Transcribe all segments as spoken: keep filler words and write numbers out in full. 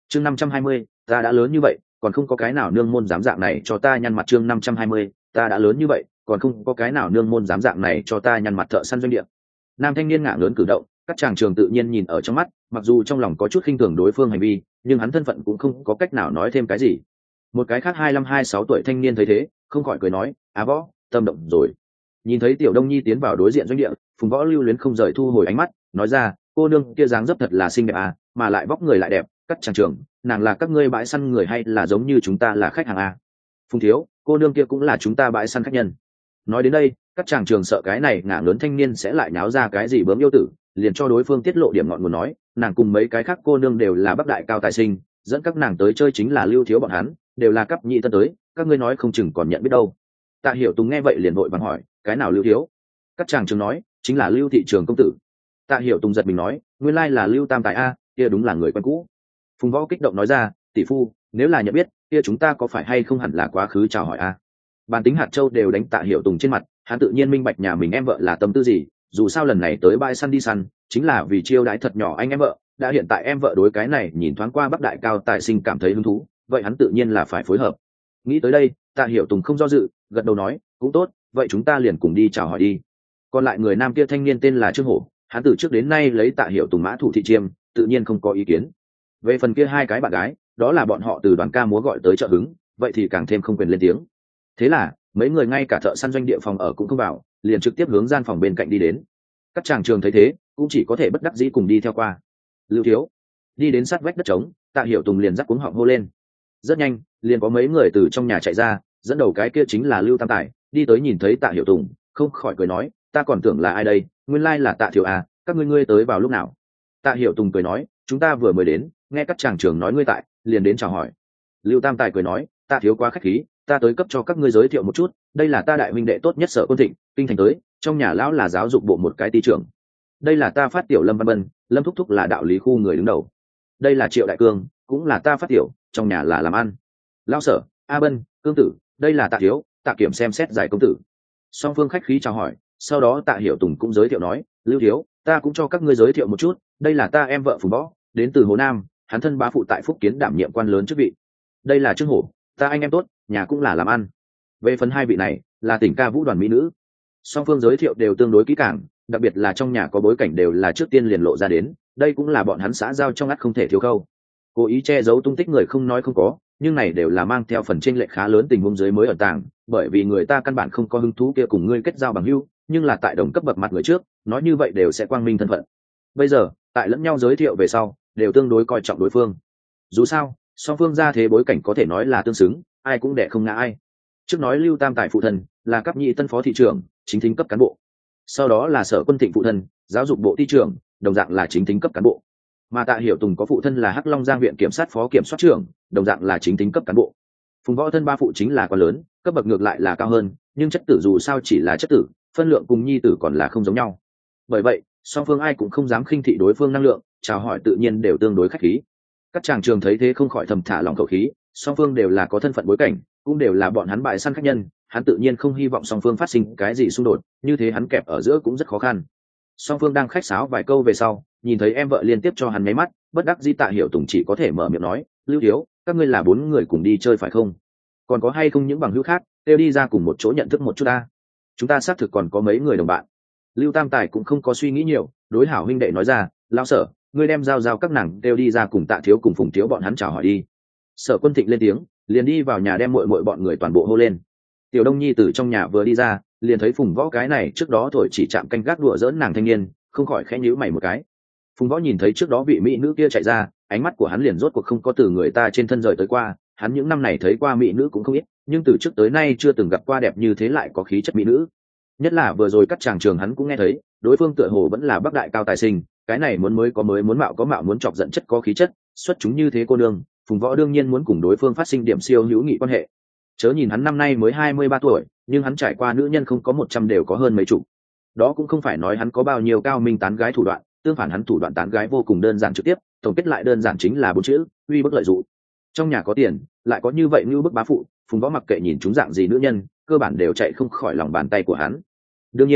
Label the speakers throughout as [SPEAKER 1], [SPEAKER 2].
[SPEAKER 1] chương năm trăm hai mươi, ta đã lớn như vậy còn không có cái nào nương môn dám dạng này cho ta nhăn mặt. Chương năm trăm hai mươi, ta đã lớn như vậy còn không có cái nào nương môn dám dạng này cho ta nhăn mặt. Thợ săn doanh địa, nam thanh niên ngả lớn cử động, các chàng trường tự nhiên nhìn ở trong mắt, mặc dù trong lòng có chút khinh thường đối phương hành vi, nhưng hắn thân phận cũng không có cách nào nói thêm cái gì. Một cái khác hai mươi lăm hai mươi sáu tuổi thanh niên thấy thế, không khỏi cười nói, á võ, tâm động rồi. Nhìn thấy tiểu đông nhi tiến vào đối diện doanh địa, Phùng Võ lưu luyến không rời thu hồi ánh mắt, nói ra, cô nương kia dáng dấp thật là xinh đẹp à, mà lại vóc người lại đẹp, các chàng trường, nàng là các ngươi bãi săn người hay là giống như chúng ta là khách hàng à? Phùng thiếu, cô nương kia cũng là chúng ta bãi săn khách nhân. Nói đến đây, các chàng trường sợ cái này ngả lớn thanh niên sẽ lại nháo ra cái gì bướm yêu tử, liền cho đối phương tiết lộ điểm ngọn nguồn, nói nàng cùng mấy cái khác cô nương đều là bắc đại cao tài sinh, dẫn các nàng tới chơi chính là Lưu thiếu bọn hắn, đều là cấp nhị tân tới, các ngươi nói không chừng còn nhận biết đâu. Tạ Hiểu Tùng nghe vậy liền vội vàng hỏi, cái nào Lưu thiếu? Các chàng trường nói, chính là Lưu thị trường công tử. Tạ Hiểu Tùng giật mình nói, nguyên lai là Lưu Tam Tài a, kia đúng là người quen cũ. Phùng Võ kích động nói ra, tỷ phu, nếu là nhận biết, kia chúng ta có phải hay không hẳn là quá khứ chào hỏi a. Bản tính hạt châu đều đánh Tạ Hiểu Tùng trên mặt, hắn tự nhiên minh bạch nhà mình em vợ là tâm tư gì, dù sao lần này tới bãi săn đi săn chính là vì chiêu đãi thật nhỏ anh em vợ, đã hiện tại em vợ đối cái này nhìn thoáng qua bắc đại cao tài sinh cảm thấy hứng thú, vậy hắn tự nhiên là phải phối hợp. Nghĩ tới đây, Tạ Hiểu Tùng không do dự, gật đầu nói, cũng tốt, vậy chúng ta liền cùng đi chào hỏi đi. Còn lại người nam kia thanh niên tên là Trương Hổ, hắn từ trước đến nay lấy Tạ Hiểu Tùng mã thủ thị chiêm, tự nhiên không có ý kiến. Về phần kia hai cái bạn gái, đó là bọn họ từ đoàn ca múa gọi tới trợ hứng, vậy thì càng thêm không quyền lên tiếng. Thế là mấy người ngay cả thợ săn doanh địa phòng ở cũng không vào, liền trực tiếp hướng gian phòng bên cạnh đi đến. Các chàng trường thấy thế, cũng chỉ có thể bất đắc dĩ cùng đi theo qua. Lưu thiếu, đi đến sát vách đất trống, Tạ Hiểu Tùng liền dắt cuống họng hô lên. Rất nhanh, liền có mấy người từ trong nhà chạy ra, dẫn đầu cái kia chính là Lưu Tam Tài, đi tới nhìn thấy Tạ Hiểu Tùng, không khỏi cười nói, ta còn tưởng là ai đây, nguyên lai là Tạ thiếu à, các ngươi ngươi tới vào lúc nào? Tạ Hiểu Tùng cười nói, chúng ta vừa mới đến, nghe các chàng trường nói ngươi tại, liền đến chào hỏi. Lưu Tam Tài cười nói, Tạ thiếu quá khách khí, ta tới cấp cho các ngươi giới thiệu một chút, đây là ta đại huynh đệ tốt nhất Sở Quân Thịnh, kinh thành tới, trong nhà lão là giáo dục bộ một cái ty trưởng. Đây là ta phát tiểu Lâm Văn Bân, Lâm thúc thúc là đạo lý khu người đứng đầu. Đây là Triệu Đại Cương, cũng là ta phát tiểu, trong nhà là làm ăn. Lão Sở, A Bân, Cương tử, đây là Tạ thiếu, Tạ kiểm xem xét giải công tử. Song phương khách khí chào hỏi, sau đó Tạ Hiểu Tùng cũng giới thiệu nói, Lưu thiếu, ta cũng cho các ngươi giới thiệu một chút, đây là ta em vợ Phùng Võ, đến từ Hồ Nam, hắn thân bá phụ tại Phúc Kiến đảm nhiệm quan lớn chức vị. Đây là Trương Hổ, ta anh em tốt, nhà cũng là làm ăn. Về phần hai vị này là tỉnh ca vũ đoàn mỹ nữ. Song phương giới thiệu đều tương đối kỹ càng, đặc biệt là trong nhà có bối cảnh đều là trước tiên liền lộ ra đến, đây cũng là bọn hắn xã giao trong ngắt không thể thiếu khâu. Cố ý che giấu tung tích người không nói không có, nhưng này đều là mang theo phần chênh lệch khá lớn tình huống dưới mới ẩn tàng, bởi vì người ta căn bản không có hứng thú kia cùng ngươi kết giao bằng hữu, nhưng là tại đồng cấp bậc mặt người trước, nói như vậy đều sẽ quang minh thân phận. Bây giờ, tại lẫn nhau giới thiệu về sau, đều tương đối coi trọng đối phương. Dù sao, song phương ra thế bối cảnh có thể nói là tương xứng, ai cũng đẻ không ngã ai. Trước nói Lưu Tam Tài phụ thân là cấp nhị tân phó thị trưởng, chính thính cấp cán bộ. Sau đó là Sở Quân Thịnh phụ thân, giáo dục bộ ty trưởng, đồng dạng là chính thính cấp cán bộ. Mà Tạ Hiểu Tùng có phụ thân là Hắc Long Giang viện kiểm sát phó kiểm soát trưởng, đồng dạng là chính thính cấp cán bộ. Phùng Võ thân ba phụ chính là quan lớn, cấp bậc ngược lại là cao hơn, nhưng chất tử dù sao chỉ là chất tử, phân lượng cùng nhi tử còn là không giống nhau. Bởi vậy, song phương ai cũng không dám khinh thị đối phương năng lượng, chào hỏi tự nhiên đều tương đối khách khí. Các chàng trường thấy thế không khỏi thầm thả lòng khẩu khí, song phương đều là có thân phận bối cảnh, cũng đều là bọn hắn bại săn khách nhân, hắn tự nhiên không hy vọng song phương phát sinh cái gì xung đột, như thế hắn kẹp ở giữa cũng rất khó khăn. Song phương đang khách sáo vài câu về sau, nhìn thấy em vợ liên tiếp cho hắn nháy mắt, bất đắc dĩ Tạ Hiểu Tùng chỉ có thể mở miệng nói, Lưu thiếu, các ngươi là bốn người cùng đi chơi phải không? Còn có hay không những bằng hữu khác, kêu đi ra cùng một chỗ nhận thức một chút ta. Chúng ta xác thực còn có mấy người đồng bạn. Lưu Tam Tài cũng không có suy nghĩ nhiều, đối hảo huynh đệ nói ra, lão Sở, ngươi đem giao giao các nàng kêu đi ra cùng Tạ thiếu cùng Phùng thiếu bọn hắn chào hỏi đi. Sở Quân Thịnh lên tiếng, liền đi vào nhà đem muội muội bọn người toàn bộ hô lên. Tiểu Đông Nhi từ trong nhà vừa đi ra, liền thấy Phùng Võ cái này trước đó thổi chỉ chạm canh gác đùa dỡn nàng thanh niên, không khỏi khẽ nhíu mày một cái. Phùng Võ nhìn thấy trước đó vị mỹ nữ kia chạy ra, ánh mắt của hắn liền rốt cuộc không có từ người ta trên thân rời tới qua, hắn những năm này thấy qua mỹ nữ cũng không ít, nhưng từ trước tới nay chưa từng gặp qua đẹp như thế lại có khí chất mỹ nữ. Nhất là vừa rồi các chàng trường hắn cũng nghe thấy, đối phương tựa hồ vẫn là bắc đại cao tài sinh, cái này muốn mới có mới muốn mạo có mạo muốn chọc giận chất có khí chất, xuất chúng như thế cô nương, Phùng Võ đương nhiên muốn cùng đối phương phát sinh điểm siêu hữu nghị quan hệ. Chớ nhìn hắn năm nay mới hai mươi ba tuổi, nhưng hắn trải qua nữ nhân không có một trăm đều có hơn mấy chục. Đó cũng không phải nói hắn có bao nhiêu cao minh tán gái thủ đoạn, tương phản hắn thủ đoạn tán gái vô cùng đơn giản trực tiếp, tổng kết lại đơn giản chính là bốn chữ, uy bức lợi dụng. Trong nhà có tiền, lại có như vậy như bức bá phụ, Phùng Võ mặc kệ nhìn chúng dạng gì nữ nhân, cơ bản đều chạy không khỏi lòng bàn tay của hắn. Đương nhiên,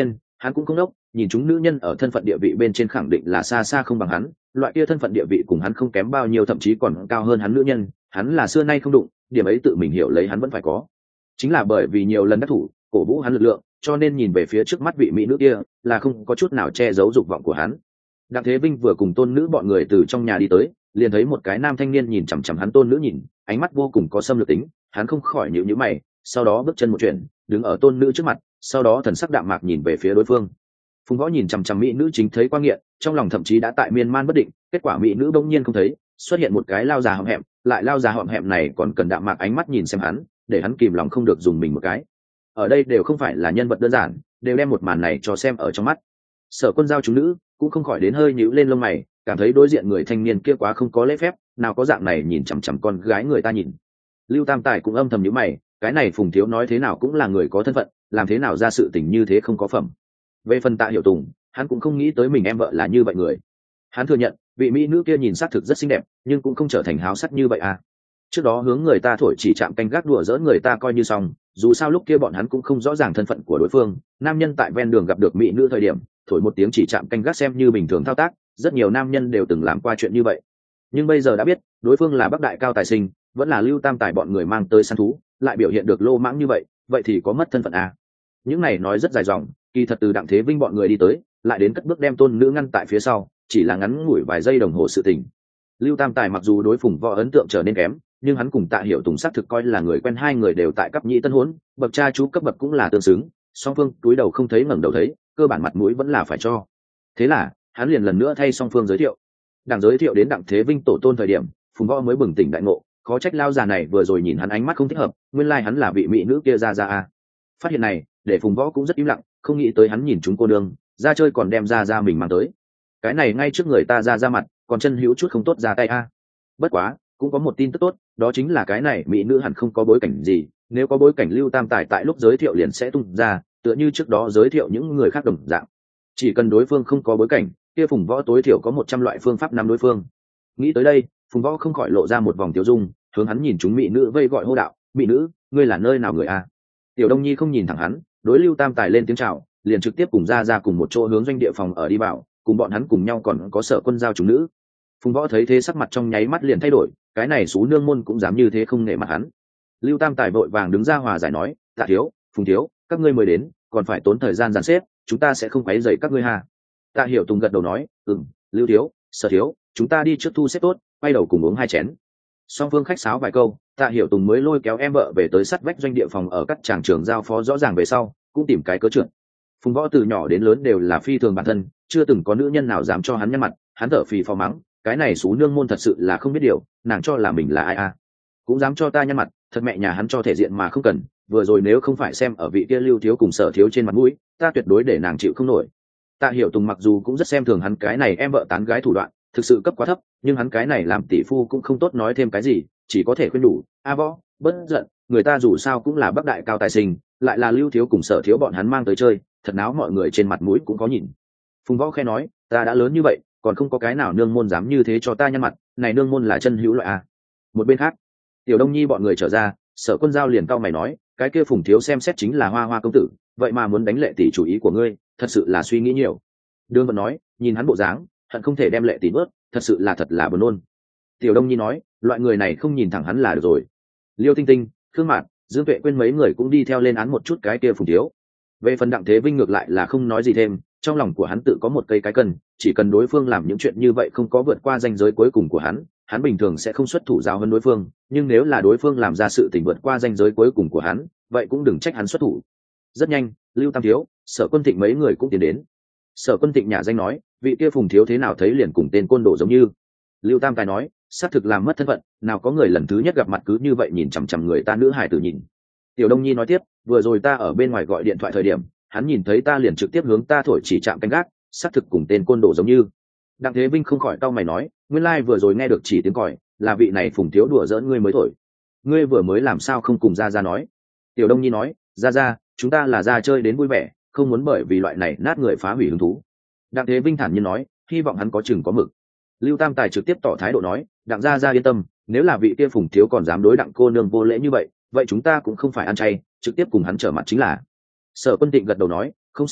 [SPEAKER 1] hắn cũng không đốc, nhìn chúng nữ nhân ở thân phận địa vị bên trên khẳng định là xa xa không bằng hắn, loại kia thân phận địa vị cùng hắn không kém bao nhiêu, thậm chí còn cao hơn hắn nữ nhân, hắn là xưa nay không đụng, điểm ấy tự mình hiểu lấy hắn vẫn phải có. Chính là bởi vì nhiều lần đắc thủ cổ vũ hắn lực lượng, cho nên nhìn về phía trước mắt vị mỹ nữ kia là không có chút nào che giấu dục vọng của hắn. Đặng Thế Vinh vừa cùng tôn nữ bọn người từ trong nhà đi tới, liền thấy một cái nam thanh niên nhìn chằm chằm hắn tôn nữ nhìn, ánh mắt vô cùng có xâm lược tính, hắn không khỏi nhíu nhíu mày, sau đó bước chân một chuyển, đứng ở tôn nữ trước mặt, sau đó thần sắc đạm mạc nhìn về phía đối phương. Phùng Võ nhìn chằm chằm mỹ nữ chính thấy quan nghiện, trong lòng thậm chí đã tại miên man bất định, kết quả mỹ nữ bỗng nhiên không thấy, xuất hiện một cái lao già hõm hẹm, lại lao già hõm hẹm này còn cần đạm mạc ánh mắt nhìn xem hắn, để hắn kìm lòng không được dùng mình một cái. Ở đây đều không phải là nhân vật đơn giản, đều đem một màn này cho xem ở trong mắt. Sở Quân Giao chúng nữ cũng không khỏi đến hơi nhíu lên lông mày, cảm thấy đối diện người thanh niên kia quá không có lễ phép, nào có dạng này nhìn chằm chằm con gái người ta nhìn. Lưu Tam Tài cũng âm thầm nhíu mày, cái này Phùng Thiếu nói thế nào cũng là người có thân phận, làm thế nào ra sự tình như thế không có phẩm. Về phần Tạ Hiểu Tùng, hắn cũng không nghĩ tới mình em vợ là như vậy người. Hắn thừa nhận vị mỹ nữ kia nhìn xác thực rất xinh đẹp, nhưng cũng không trở thành háo sắc như vậy à. Trước đó hướng người ta thổi chỉ chạm canh gác đùa dỡ người ta coi như xong, dù sao lúc kia bọn hắn cũng không rõ ràng thân phận của đối phương. Nam nhân tại ven đường gặp được mỹ nữ thời điểm thổi một tiếng chỉ chạm canh gác xem như bình thường thao tác, rất nhiều nam nhân đều từng làm qua chuyện như vậy. Nhưng bây giờ đã biết đối phương là Bắc Đại cao tài sinh, vẫn là Lưu Tam Tài bọn người mang tới săn thú, lại biểu hiện được lô mãng như vậy, vậy thì có mất thân phận à. Những này nói rất dài dòng, kỳ thật từ Đặng Thế Vinh bọn người đi tới, lại đến cất bước đem tôn nữ ngăn tại phía sau, chỉ là ngắn ngủi vài giây đồng hồ sự tình. Lưu Tam Tài mặc dù đối Phùng Võ ấn tượng trở nên kém, nhưng hắn cùng Tạ Hiểu Tùng xác thực coi là người quen, hai người đều tại cấp nhị tân huấn, bậc cha chú cấp bậc cũng là tương xứng, song phương túi đầu không thấy ngẩng đầu thấy, cơ bản mặt mũi vẫn là phải cho. Thế là hắn liền lần nữa thay song phương giới thiệu. Đặng giới thiệu đến Đặng Thế Vinh tổ tôn thời điểm, Phùng Võ mới bừng tỉnh đại ngộ, khó trách lao già này vừa rồi nhìn hắn ánh mắt không thích hợp, nguyên lai like hắn là vị mỹ nữ kia ra ra a. Phát hiện này để Phùng Võ cũng rất im lặng, không nghĩ tới hắn nhìn chúng cô đương ra chơi còn đem ra ra mình mang tới, cái này ngay trước người ta ra ra mặt, còn chân hữu chút không tốt ra tay a. Bất quá cũng có một tin tức tốt, đó chính là cái này mỹ nữ hẳn không có bối cảnh gì, nếu có bối cảnh Lưu Tam Tài tại lúc giới thiệu liền sẽ tung ra, tựa như trước đó giới thiệu những người khác đồng dạng. Chỉ cần đối phương không có bối cảnh, kia Phùng Võ tối thiểu có một trăm loại phương pháp nắm đối phương. Nghĩ tới đây, Phùng Võ không khỏi lộ ra một vòng tiêu dung, hướng hắn nhìn chúng mỹ nữ vây gọi hô đạo: mỹ nữ, ngươi là nơi nào người a? Tiểu Đông Nhi không nhìn thẳng hắn, đối Lưu Tam Tài lên tiếng chào, liền trực tiếp cùng ra ra cùng một chỗ hướng doanh địa phòng ở đi vào, cùng bọn hắn cùng nhau còn có Sở Quân Giao chúng nữ. Phùng Võ thấy thế sắc mặt trong nháy mắt liền thay đổi, cái này xú nương môn cũng dám như thế không nể mặt hắn. Lưu Tam Tài vội vàng đứng ra hòa giải nói: Tạ thiếu, Phùng thiếu, các ngươi mới đến, còn phải tốn thời gian dàn xếp, chúng ta sẽ không quấy rầy các ngươi ha. Tạ Hiểu Tùng gật đầu nói: ừm, Lưu thiếu, Sở thiếu, chúng ta đi trước thu xếp tốt, quay đầu cùng uống hai chén. Song phương khách sáo vài câu, Tạ Hiểu Tùng mới lôi kéo em vợ về tới sát vách doanh địa phòng ở các tràng trường giao phó rõ ràng về sau, cũng tìm cái cớ trượt. Phùng Võ từ nhỏ đến lớn đều là phi thường bản thân, chưa từng có nữ nhân nào dám cho hắn nhăn mặt, hắn thở phì phò mắng: cái này xú nương môn thật sự là không biết điều, nàng cho là mình là ai a, cũng dám cho ta nhăn mặt, thật mẹ nhà hắn cho thể diện mà không cần, vừa rồi nếu không phải xem ở vị kia Lưu thiếu cùng Sở thiếu trên mặt mũi, ta tuyệt đối để nàng chịu không nổi. Tạ Hiểu Tùng mặc dù cũng rất xem thường hắn cái này em vợ tán gái thủ đoạn, thực sự cấp quá thấp, nhưng hắn cái này làm tỷ phu cũng không tốt nói thêm cái gì, chỉ có thể khuyên đủ: a Võ, bớt giận, người ta dù sao cũng là Bắc Đại cao tài sinh, lại là Lưu thiếu cùng Sở thiếu bọn hắn mang tới chơi, thật náo mọi người trên mặt mũi cũng có nhìn. Phùng Võ khẽ nói: ta đã lớn như vậy, còn không có cái nào nương môn dám như thế cho ta nhăn mặt, này nương môn là chân hữu loại a. Một bên khác, Tiểu Đông Nhi bọn người trở ra, Sở Quân Giao liền cau mày nói: cái kia Phùng thiếu xem xét chính là Hoa Hoa công tử, vậy mà muốn đánh Lệ tỷ chủ ý của ngươi, thật sự là suy nghĩ nhiều. Đường Vận nói: nhìn hắn bộ dáng, hận không thể đem Lệ tỷ bớt, thật sự là thật là buồn nôn. Tiểu Đông Nhi nói: loại người này không nhìn thẳng hắn là được rồi. Liêu Tinh Tinh, Khương Mạn, Dương Tuệ quên mấy người cũng đi theo lên án một chút cái kia Phùng thiếu. Về phần Đặng Thế Vinh ngược lại là không nói gì thêm, trong lòng của hắn tự có một cây cái cân, chỉ cần đối phương làm những chuyện như vậy không có vượt qua ranh giới cuối cùng của hắn, hắn bình thường sẽ không xuất thủ giáo hơn đối phương, nhưng nếu là đối phương làm ra sự tình vượt qua ranh giới cuối cùng của hắn, vậy cũng đừng trách hắn xuất thủ. Rất nhanh, Lưu Tam thiếu, Sở Quân Thịnh mấy người cũng tiến đến. Sở Quân Thịnh nhà danh nói: vị kia Phùng thiếu thế nào thấy liền cùng tên côn đồ giống như. Lưu Tam Tài nói: xác thực làm mất thân phận, nào có người lần thứ nhất gặp mặt cứ như vậy nhìn chằm chằm người ta nữ hài tử nhìn. Tiểu Đông Nhi nói tiếp: vừa rồi ta ở bên ngoài gọi điện thoại thời điểm, hắn nhìn thấy ta liền trực tiếp hướng ta thổi chỉ chạm canh gác, xác thực cùng tên côn đồ giống như. Đặng Thế Vinh không khỏi cau mày nói: nguyên lai like vừa rồi nghe được chỉ tiếng còi, là vị này Phùng thiếu đùa giỡn ngươi mới thổi. Ngươi vừa mới làm sao không cùng ra ra nói? Tiểu Đông Nhi nói: ra ra, chúng ta là ra chơi đến vui vẻ, không muốn bởi vì loại này nát người phá hủy hứng thú. Đặng Thế Vinh thản nhiên nói: hy vọng hắn có chừng có mực. Lưu Tam Tài trực tiếp tỏ thái độ nói: Đặng gia gia yên tâm, nếu là vị kia Phùng thiếu còn dám đối Đặng cô nương vô lễ như vậy, vậy chúng ta cũng không phải ăn chay, trực tiếp cùng hắn trở mặt chính là. Sở Quân Tịnh gật đầu nói: không sai,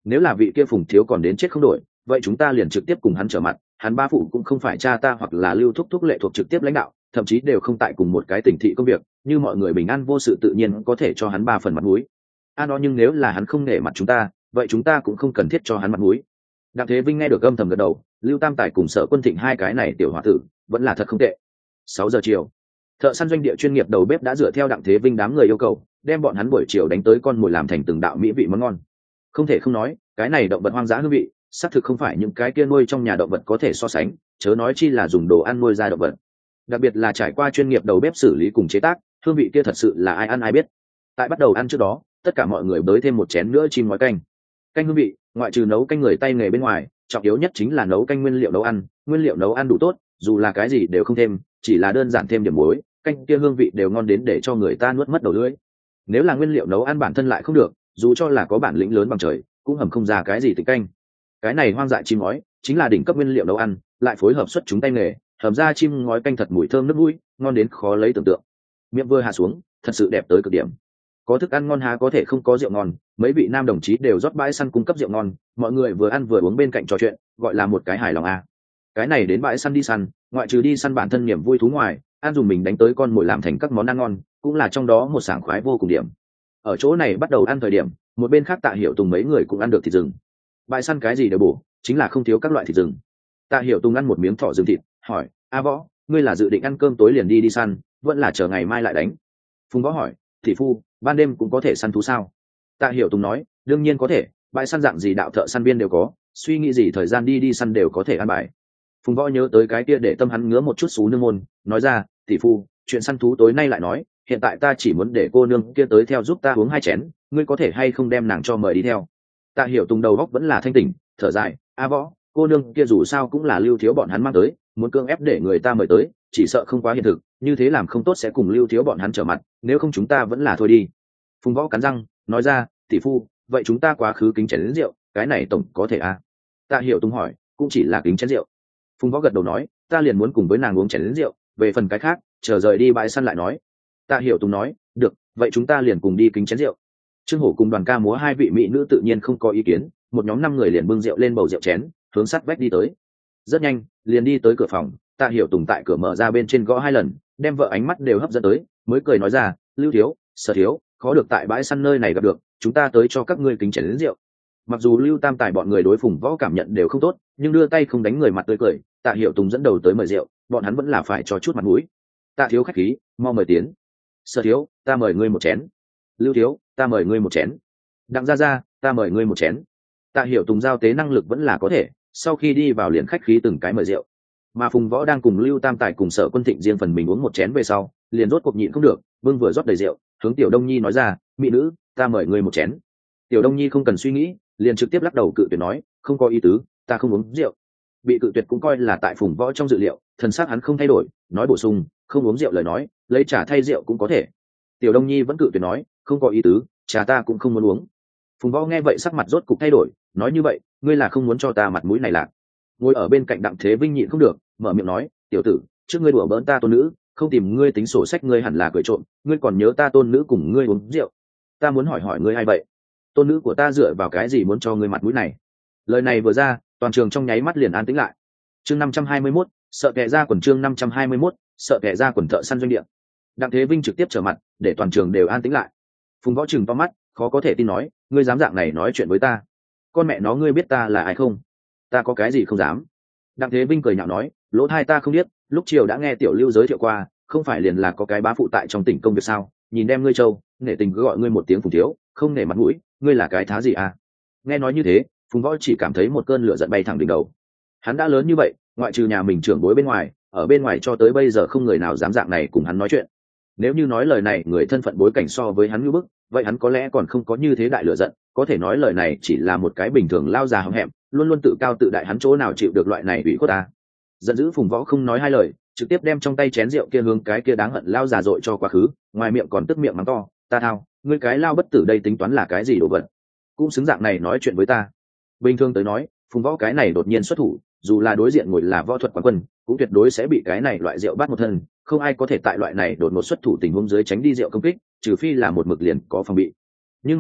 [SPEAKER 1] nếu là vị kia Phùng thiếu còn đến chết không đổi, vậy chúng ta liền trực tiếp cùng hắn trở mặt. Hắn ba phụ cũng không phải cha ta hoặc là Lưu thúc thúc lệ thuộc trực tiếp lãnh đạo, thậm chí đều không tại cùng một cái tỉnh thị công việc, như mọi người bình an vô sự tự nhiên có thể cho hắn ba phần mặt mũi. A nó nhưng nếu là hắn không nể mặt chúng ta, vậy chúng ta cũng không cần thiết cho hắn mặt mũi. Đặng Thế Vinh nghe được âm thầm gật đầu, Lưu Tam Tài cùng Sở Quân Thịnh hai cái này tiểu hòa tử vẫn là thật không tệ. Sáu giờ chiều, thợ săn doanh địa chuyên nghiệp đầu bếp đã dựa theo Đặng Thế Vinh đám người yêu cầu, đem bọn hắn buổi chiều đánh tới con mồi làm thành từng đạo mỹ vị món ngon. Không thể không nói, cái này động vật hoang dã hương vị, xác thực không phải những cái kia nuôi trong nhà động vật có thể so sánh, chớ nói chi là dùng đồ ăn nuôi ra động vật. Đặc biệt là trải qua chuyên nghiệp đầu bếp xử lý cùng chế tác, hương vị kia thật sự là ai ăn ai biết. Tại bắt đầu ăn trước đó, tất cả mọi người bới thêm một chén nữa chim ngói canh. Canh hương vị, ngoại trừ nấu canh người tay nghề bên ngoài, trọng yếu nhất chính là nấu canh nguyên liệu nấu ăn, nguyên liệu nấu ăn đủ tốt, dù là cái gì đều không thêm, chỉ là đơn giản thêm điểm muối, canh kia hương vị đều ngon đến để cho người ta nuốt mất đầu lưỡi. Nếu là nguyên liệu nấu ăn bản thân lại không được, dù cho là có bản lĩnh lớn bằng trời, cũng hầm không ra cái gì tịch canh. Cái này hoang dại chim ngói chính là đỉnh cấp nguyên liệu nấu ăn, lại phối hợp xuất chúng tay nghề, hầm ra chim ngói canh thật mùi thơm nước mũi, ngon đến khó lấy tưởng tượng. Miệng vừa hạ xuống, thật sự đẹp tới cực điểm. Có thức ăn ngon há có thể không có rượu ngon, mấy vị nam đồng chí đều rót bãi săn cung cấp rượu ngon, mọi người vừa ăn vừa uống bên cạnh trò chuyện, gọi là một cái hài lòng à. Cái này đến bãi săn đi săn, ngoại trừ đi săn bản thân niềm vui thú ngoài, ăn dùng mình đánh tới con mồi làm thành các món ăn ngon, cũng là trong đó một sảng khoái vô cùng điểm. Ở chỗ này bắt đầu ăn thời điểm, một bên khác Tạ Hiểu Tùng mấy người cũng ăn được thịt rừng. Bãi săn cái gì đều bổ, chính là không thiếu các loại thịt rừng. Tạ Hiểu Tùng ăn một miếng thỏ rừng thịt, hỏi: "A Võ, ngươi là dự định ăn cơm tối liền đi đi săn, vẫn là chờ ngày mai lại đánh?" Phùng Võ hỏi: "Thị phu, ban đêm cũng có thể săn thú sao?" Tạ Hiểu Tùng nói: "Đương nhiên có thể, bãi săn dạng gì đạo thợ săn viên đều có, suy nghĩ gì thời gian đi đi săn đều có thể ăn bài." Phùng Võ nhớ tới cái kia để tâm hắn ngứa một chút xú nương môn, nói ra: "Thị phu, chuyện săn thú tối nay lại nói, hiện tại ta chỉ muốn để cô nương kia tới theo giúp ta uống hai chén, ngươi có thể hay không đem nàng cho mời đi theo?" Tạ Hiểu Tùng đầu óc vẫn là thanh tỉnh, thở dài: "A Võ, cô nương kia dù sao cũng là Lưu Thiếu bọn hắn mang tới, muốn cưỡng ép để người ta mời tới, chỉ sợ không quá hiện thực, như thế làm không tốt sẽ cùng Lưu Thiếu bọn hắn trở mặt, nếu không chúng ta vẫn là thôi đi." Phùng Võ cắn răng nói ra: "Tỷ phu, vậy chúng ta quá khứ kính chén đến rượu, cái này tổng có thể à?" Tạ Hiểu Tùng hỏi: "Cũng chỉ là kính chén rượu." Phùng Võ gật đầu nói: "Ta liền muốn cùng với nàng uống chén đến rượu, về phần cái khác, chờ rời đi bãi săn lại nói." Tạ Hiểu Tùng nói: "Được, vậy chúng ta liền cùng đi kính chén rượu." Trương Hổ cùng Đoàn Ca múa hai vị mỹ nữ tự nhiên không có ý kiến, một nhóm năm người liền bưng rượu lên bầu rượu chén, hướng sát vách đi tới. Rất nhanh, liền đi tới cửa phòng, Tạ Hiểu Tùng tại cửa mở ra bên trên gõ hai lần, đem vợ ánh mắt đều hấp dẫn tới, mới cười nói ra: "Lưu Thiếu, Sở Thiếu, khó được tại bãi săn nơi này gặp được, chúng ta tới cho các ngươi kính chén đến rượu." Mặc dù Lưu Tam Tài bọn người đối Phùng Võ cảm nhận đều không tốt, nhưng đưa tay không đánh người mặt tươi cười, Tạ Hiểu Tùng dẫn đầu tới mời rượu, bọn hắn vẫn là phải cho chút mặt mũi. "Tạ Thiếu khách khí, mau mời tiến." "Sở Thiếu, ta mời ngươi một chén." "Lưu Thiếu, ta mời ngươi một chén." "Đặng gia gia, ta mời ngươi một chén." Tạ Hiểu Tùng giao tế năng lực vẫn là có thể, sau khi đi vào liền khách khí từng cái mời rượu. Mà Phùng Võ đang cùng Lưu Tam Tài cùng Sở Quân Thịnh riêng phần mình uống một chén về sau, liền rốt cuộc nhịn không được, bưng vừa rót đầy rượu, hướng Tiểu Đông Nhi nói ra: "Mỹ nữ, ta mời ngươi một chén." Tiểu Đông Nhi không cần suy nghĩ, liền trực tiếp lắc đầu cự tuyệt nói: "Không có ý tứ, ta không uống rượu." Bị cự tuyệt cũng coi là tại Phùng Võ trong dự liệu, thần sắc hắn không thay đổi, nói bổ sung: "Không uống rượu lời nói, lấy trà thay rượu cũng có thể." Tiểu Đông Nhi vẫn cự tuyệt nói: "Không có ý tứ, trà ta cũng không muốn uống." Phùng Võ nghe vậy sắc mặt rốt cục thay đổi, nói: "Như vậy, ngươi là không muốn cho ta mặt mũi này lạc." Ngồi ở bên cạnh Đặng Thế Vinh nhịn không được, mở miệng nói: "Tiểu tử, trước ngươi đùa bỡn ta tôn nữ, không tìm ngươi tính sổ sách ngươi hẳn là cười trộm, ngươi còn nhớ ta tôn nữ cùng ngươi uống rượu. Ta muốn hỏi hỏi ngươi ai vậy? Tôn nữ của ta dựa vào cái gì muốn cho ngươi mặt mũi này?" Lời này vừa ra, toàn trường trong nháy mắt liền an tĩnh lại. Chương năm trăm hai mươi mốt, sợ kẻ ra quần chương năm trăm hai mươi mốt, sợ kẻ ra quần thợ săn doanh địa. Đặng Thế Vinh trực tiếp trở mặt, để toàn trường đều an tĩnh lại. Phùng Võ trừng to mắt, khó có thể tin nói: "Ngươi dám dạng này nói chuyện với ta? Con mẹ nó, ngươi biết ta là ai không?" "Ta có cái gì không dám." Đặng Thế Vinh cười nhạo nói: "Lỗ thai ta không biết, lúc chiều đã nghe Tiểu Lưu giới thiệu qua, không phải liền là có cái bá phụ tại trong tỉnh công việc sao? Nhìn đem ngươi trâu, nể tình cứ gọi ngươi một tiếng Phùng thiếu, không nể mặt mũi, ngươi là cái thá gì à?" Nghe nói như thế, Phùng Võ chỉ cảm thấy một cơn lửa giận bay thẳng đỉnh đầu. Hắn đã lớn như vậy, ngoại trừ nhà mình trưởng bối bên ngoài, ở bên ngoài cho tới bây giờ không người nào dám dạng này cùng hắn nói chuyện. Nếu như nói lời này người thân phận bối cảnh so với hắn như bức, vậy hắn có lẽ còn không có như thế đại lửa giận, có thể nói lời này chỉ là một cái bình thường lao già hậm hẹm, luôn luôn tự cao tự đại, hắn chỗ nào chịu được loại này ủy khuất ta. Giận dữ, Phùng Võ không nói hai lời, trực tiếp đem trong tay chén rượu kia hướng cái kia đáng hận lao già dội cho quá khứ, ngoài miệng còn tức miệng mắng to: "Ta thao, ngươi cái lao bất tử đây tính toán là cái gì đồ vật? Cũng xứng dạng này nói chuyện với ta?" Bình thường tới nói, Phùng Võ cái này đột nhiên xuất thủ, dù là đối diện ngồi là võ thuật quán quân, cũng tuyệt đối sẽ bị cái này loại rượu bắt một thân, không ai có thể tại loại này đột ngột xuất thủ tình huống dưới tránh đi rượu công kích, trừ phi là một mực liền có phòng bị. Nhưng mà,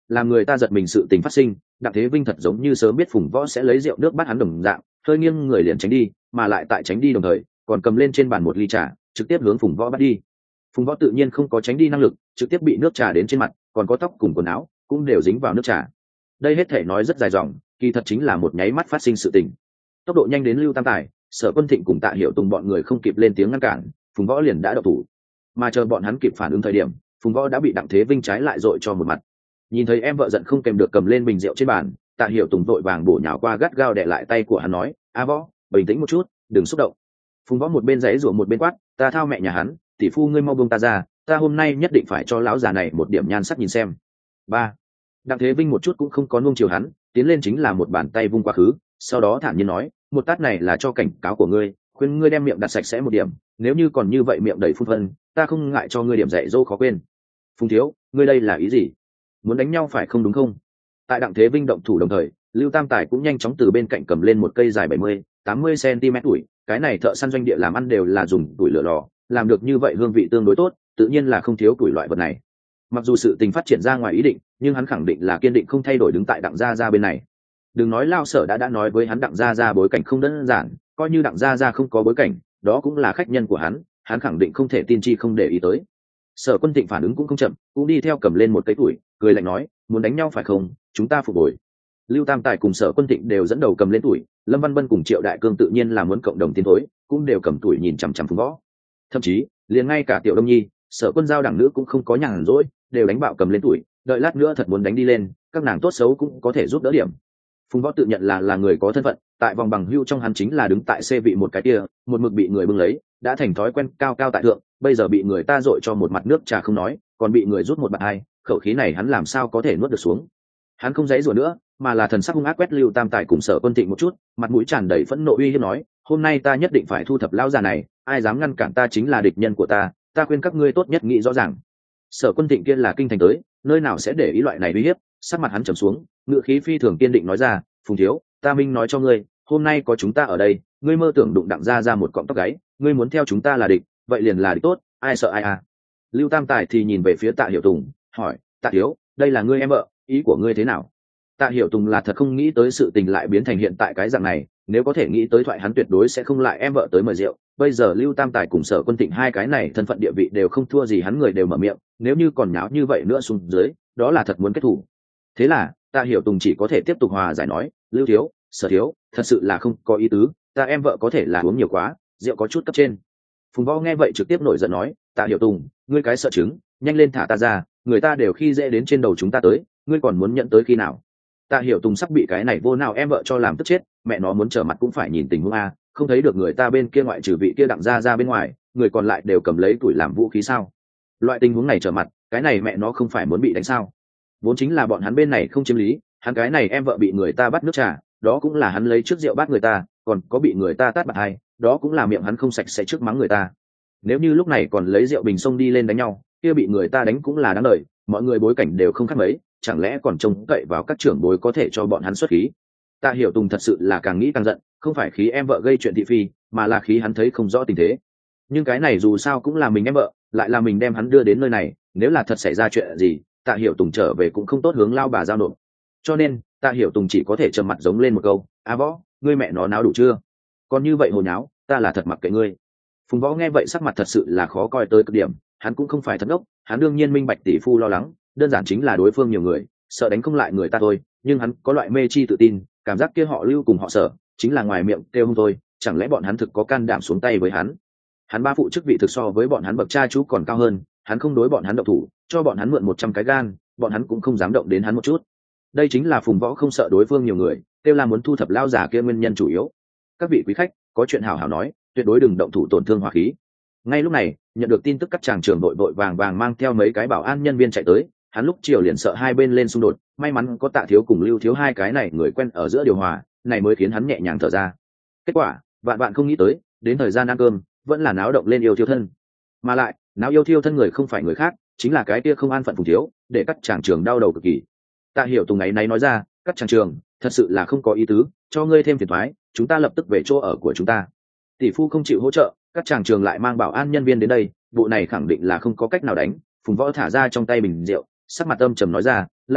[SPEAKER 1] làm người ta giật mình sự tình phát sinh. Đặng Thế Vinh thật giống như sớm biết Phùng Võ sẽ lấy rượu nước bắt hắn đồng dạng, hơi nghiêng người liền tránh đi, mà lại tại tránh đi đồng thời còn cầm lên trên bàn một ly trà, trực tiếp hướng Phùng Võ bắt đi. Phùng Võ tự nhiên không có tránh đi năng lực, trực tiếp bị nước trà đến trên mặt, còn có tóc cùng quần áo cũng đều dính vào nước trà. Đây hết thể nói rất dài dòng, kỳ thật chính là một nháy mắt phát sinh sự tình. Tốc độ nhanh đến Lưu Tam Tài, Sở Quân Thịnh cùng Tạ Hiểu Tùng bọn người không kịp lên tiếng ngăn cản, Phùng Võ liền đã đậu thủ. Mà chờ bọn hắn kịp phản ứng thời điểm, Phùng Võ đã bị Đặng Thế Vinh trái lại dội cho một mặt. Nhìn thấy em vợ giận không kèm được cầm lên bình rượu trên bàn, Tạ Hiểu Tùng vội vàng bổ nhào qua gắt gao đè lại tay của hắn nói: "A Võ, bình tĩnh một chút, đừng xúc động." Phùng Võ một bên giãy giụa một bên quát: "Ta thao mẹ nhà hắn, tỷ phu ngươi mau buông ta ra, ta hôm nay nhất định phải cho lão già này một điểm nhan sắc nhìn xem." Ba. Đặng Thế Vinh một chút cũng không có nuông chiều hắn, tiến lên chính là một bàn tay vung quá khứ, sau đó thản nhiên nói: "Một tát này là cho cảnh cáo của ngươi, khuyên ngươi đem miệng đặt sạch sẽ một điểm, nếu như còn như vậy miệng đầy phun phân, ta không ngại cho ngươi điểm dạy dỗ khó quên." Phùng thiếu, ngươi đây là ý gì? Muốn đánh nhau phải không đúng không? Tại Đặng Thế Vinh động thủ đồng thời, Lưu Tam Tài cũng nhanh chóng từ bên cạnh cầm lên một cây dài bảy mươi, tám mươi cm tuổi, cái này thợ săn doanh địa làm ăn đều là dùng tuổi lửa lò, làm được như vậy hương vị tương đối tốt, tự nhiên là không thiếu tuổi loại vật này. Mặc dù sự tình phát triển ra ngoài ý định, nhưng hắn khẳng định là kiên định không thay đổi đứng tại Đặng gia gia bên này. Đừng nói Lao Sở đã đã nói với hắn Đặng gia gia bối cảnh không đơn giản, coi như Đặng gia gia không có bối cảnh, đó cũng là khách nhân của hắn, hắn khẳng định không thể tin chi không để ý tới. Sở Quân Thịnh phản ứng cũng không chậm, cũng đi theo cầm lên một cái tuổi, cười lạnh nói: "Muốn đánh nhau phải không? Chúng ta phục hồi." Lưu Tam Tài cùng Sở Quân Thịnh đều dẫn đầu cầm lên tuổi, Lâm Văn Bân cùng Triệu Đại Cương tự nhiên là muốn cộng đồng tiến thối, cũng đều cầm tuổi nhìn chằm chằm Phùng Võ. Thậm chí, liền ngay cả Tiểu Đông Nhi, Sở Quân Giao đẳng nữ cũng không có nhàn rỗi, đều đánh bạo cầm lên tuổi, đợi lát nữa thật muốn đánh đi lên, các nàng tốt xấu cũng có thể giúp đỡ điểm. Phùng Võ tự nhận là là người có thân phận, tại vòng bằng hưu trong hắn chính là đứng tại xê vị một cái kia, một mực bị người bưng lấy, đã thành thói quen cao cao tại thượng, bây giờ bị người ta dội cho một mặt nước trà không nói, còn bị người rút một bạt hai, khẩu khí này hắn làm sao có thể nuốt được xuống. Hắn không dãy rủa nữa, mà là thần sắc hung ác quét Lưu Tam Tài cùng Sở Quân Thịnh một chút, mặt mũi tràn đầy phẫn nộ uy hiếp nói: "Hôm nay ta nhất định phải thu thập lão già này, ai dám ngăn cản ta chính là địch nhân của ta, ta khuyên các ngươi tốt nhất nghĩ rõ ràng." Sở Quân Thịnh kia là kinh thành tới, nơi nào sẽ để ý loại này uy hiếp, sắc mặt hắn trầm xuống, ngựa khí phi thường kiên định nói ra: "Phùng thiếu, ta minh nói cho ngươi, hôm nay có chúng ta ở đây, ngươi mơ tưởng đụng Đặng gia ra một cọng tóc gáy, ngươi muốn theo chúng ta là địch, vậy liền là địch tốt, ai sợ ai à." Lưu Tam Tài thì nhìn về phía Tạ Hiểu Tùng, hỏi: "Tạ thiếu, đây là ngươi em vợ, ý của ngươi thế nào?" Tạ Hiểu Tùng là thật không nghĩ tới sự tình lại biến thành hiện tại cái dạng này, nếu có thể nghĩ tới thoại hắn tuyệt đối sẽ không lại em vợ tới mời rượu. Bây giờ Lưu Tam Tài cùng Sở Quân Thịnh hai cái này thân phận địa vị đều không thua gì hắn, người đều mở miệng, nếu như còn nháo như vậy nữa xuống dưới, đó là thật muốn kết thủ. Thế là Tạ Hiểu Tùng chỉ có thể tiếp tục hòa giải nói: "Lưu thiếu, Sở thiếu, thật sự là không có ý tứ, ta em vợ có thể là uống nhiều quá, rượu có chút cấp trên." Phùng Võ nghe vậy trực tiếp nổi giận nói: "Tạ Hiểu Tùng, ngươi cái sợ chứng, nhanh lên thả ta ra, người ta đều khi dễ đến trên đầu chúng ta tới, ngươi còn muốn nhận tới khi nào?" Tạ Hiểu Tùng sắp bị cái này vô nào em vợ cho làm tức chết, mẹ nó muốn trở mặt cũng phải nhìn tình huống a, không thấy được người ta bên kia ngoại trừ vị kia Đặng gia ra bên ngoài, người còn lại đều cầm lấy tuổi làm vũ khí sao? Loại tình huống này trở mặt, cái này mẹ nó không phải muốn bị đánh sao? Vốn chính là bọn hắn bên này không chiếm lý, hắn cái này em vợ bị người ta bắt nước trà, đó cũng là hắn lấy trước rượu bắt người ta, còn có bị người ta tát bạt hai, đó cũng là miệng hắn không sạch sẽ trước mắng người ta. Nếu như lúc này còn lấy rượu bình xông đi lên đánh nhau, kia bị người ta đánh cũng là đáng đời, mọi người bối cảnh đều không khác mấy, chẳng lẽ còn trông cậy vào các trưởng bối có thể cho bọn hắn xuất khí. Tạ Hiểu Tùng thật sự là càng nghĩ càng giận, không phải khí em vợ gây chuyện thị phi, mà là khí hắn thấy không rõ tình thế. Nhưng cái này dù sao cũng là mình em vợ, lại là mình đem hắn đưa đến nơi này, nếu là thật xảy ra chuyện gì, Tạ Hiểu Tùng trở về cũng không tốt hướng lao bà giao nộp. Cho nên Tạ Hiểu Tùng chỉ có thể trầm mặt giống lên một câu: "A Võ, ngươi mẹ nó náo đủ chưa? Còn như vậy hồ nháo, ta là thật mặc kệ ngươi." Phùng Võ nghe vậy sắc mặt thật sự là khó coi tới cực điểm, hắn cũng không phải thất ốc, hắn đương nhiên minh bạch tỷ phu lo lắng, đơn giản chính là đối phương nhiều người, sợ đánh không lại người ta thôi, nhưng hắn có loại mê chi tự tin, cảm giác kia họ Lưu cùng họ Sở chính là ngoài miệng kêu không thôi, chẳng lẽ bọn hắn thực có can đảm xuống tay với hắn? Hắn ba phụ chức vị thực so với bọn hắn bậc cha chú còn cao hơn, hắn không đối bọn hắn động thủ, cho bọn hắn mượn một trăm cái gan, bọn hắn cũng không dám động đến hắn một chút. Đây chính là Phùng Võ không sợ đối phương nhiều người, kêu là muốn thu thập lao già kia nguyên nhân chủ yếu. Các vị quý khách, có chuyện hảo hảo nói, tuyệt đối đừng động thủ tổn thương hòa khí. Ngay lúc này, nhận được tin tức các chàng trưởng đội vội vàng vàng mang theo mấy cái bảo an nhân viên chạy tới, hắn lúc chiều liền sợ hai bên lên xung đột, may mắn có Tạ thiếu cùng Lưu thiếu hai cái này người quen ở giữa điều hòa, này mới khiến hắn nhẹ nhàng thở ra. Kết quả, vạn bạn không nghĩ tới, đến thời gian ăn cơm, vẫn là náo động lên yêu thiêu thân. Mà lại, náo yêu thiêu thân người không phải người khác, chính là cái kia không an phận Phùng thiếu, để các chàng trưởng đau đầu cực kỳ. Tạ Hiểu Tùng ấy náy nói ra: "Các chàng trưởng, thật sự là không có ý tứ, cho ngươi thêm phiền toái, chúng ta lập tức về chỗ ở của chúng ta." Tỷ phu không chịu hỗ trợ, các chàng trưởng lại mang bảo an nhân viên đến đây, bộ này khẳng định là không có cách nào đánh. Phùng Võ thả ra trong tay bình rượu, sắc mặt âm trầm nói ra: "Lao giả,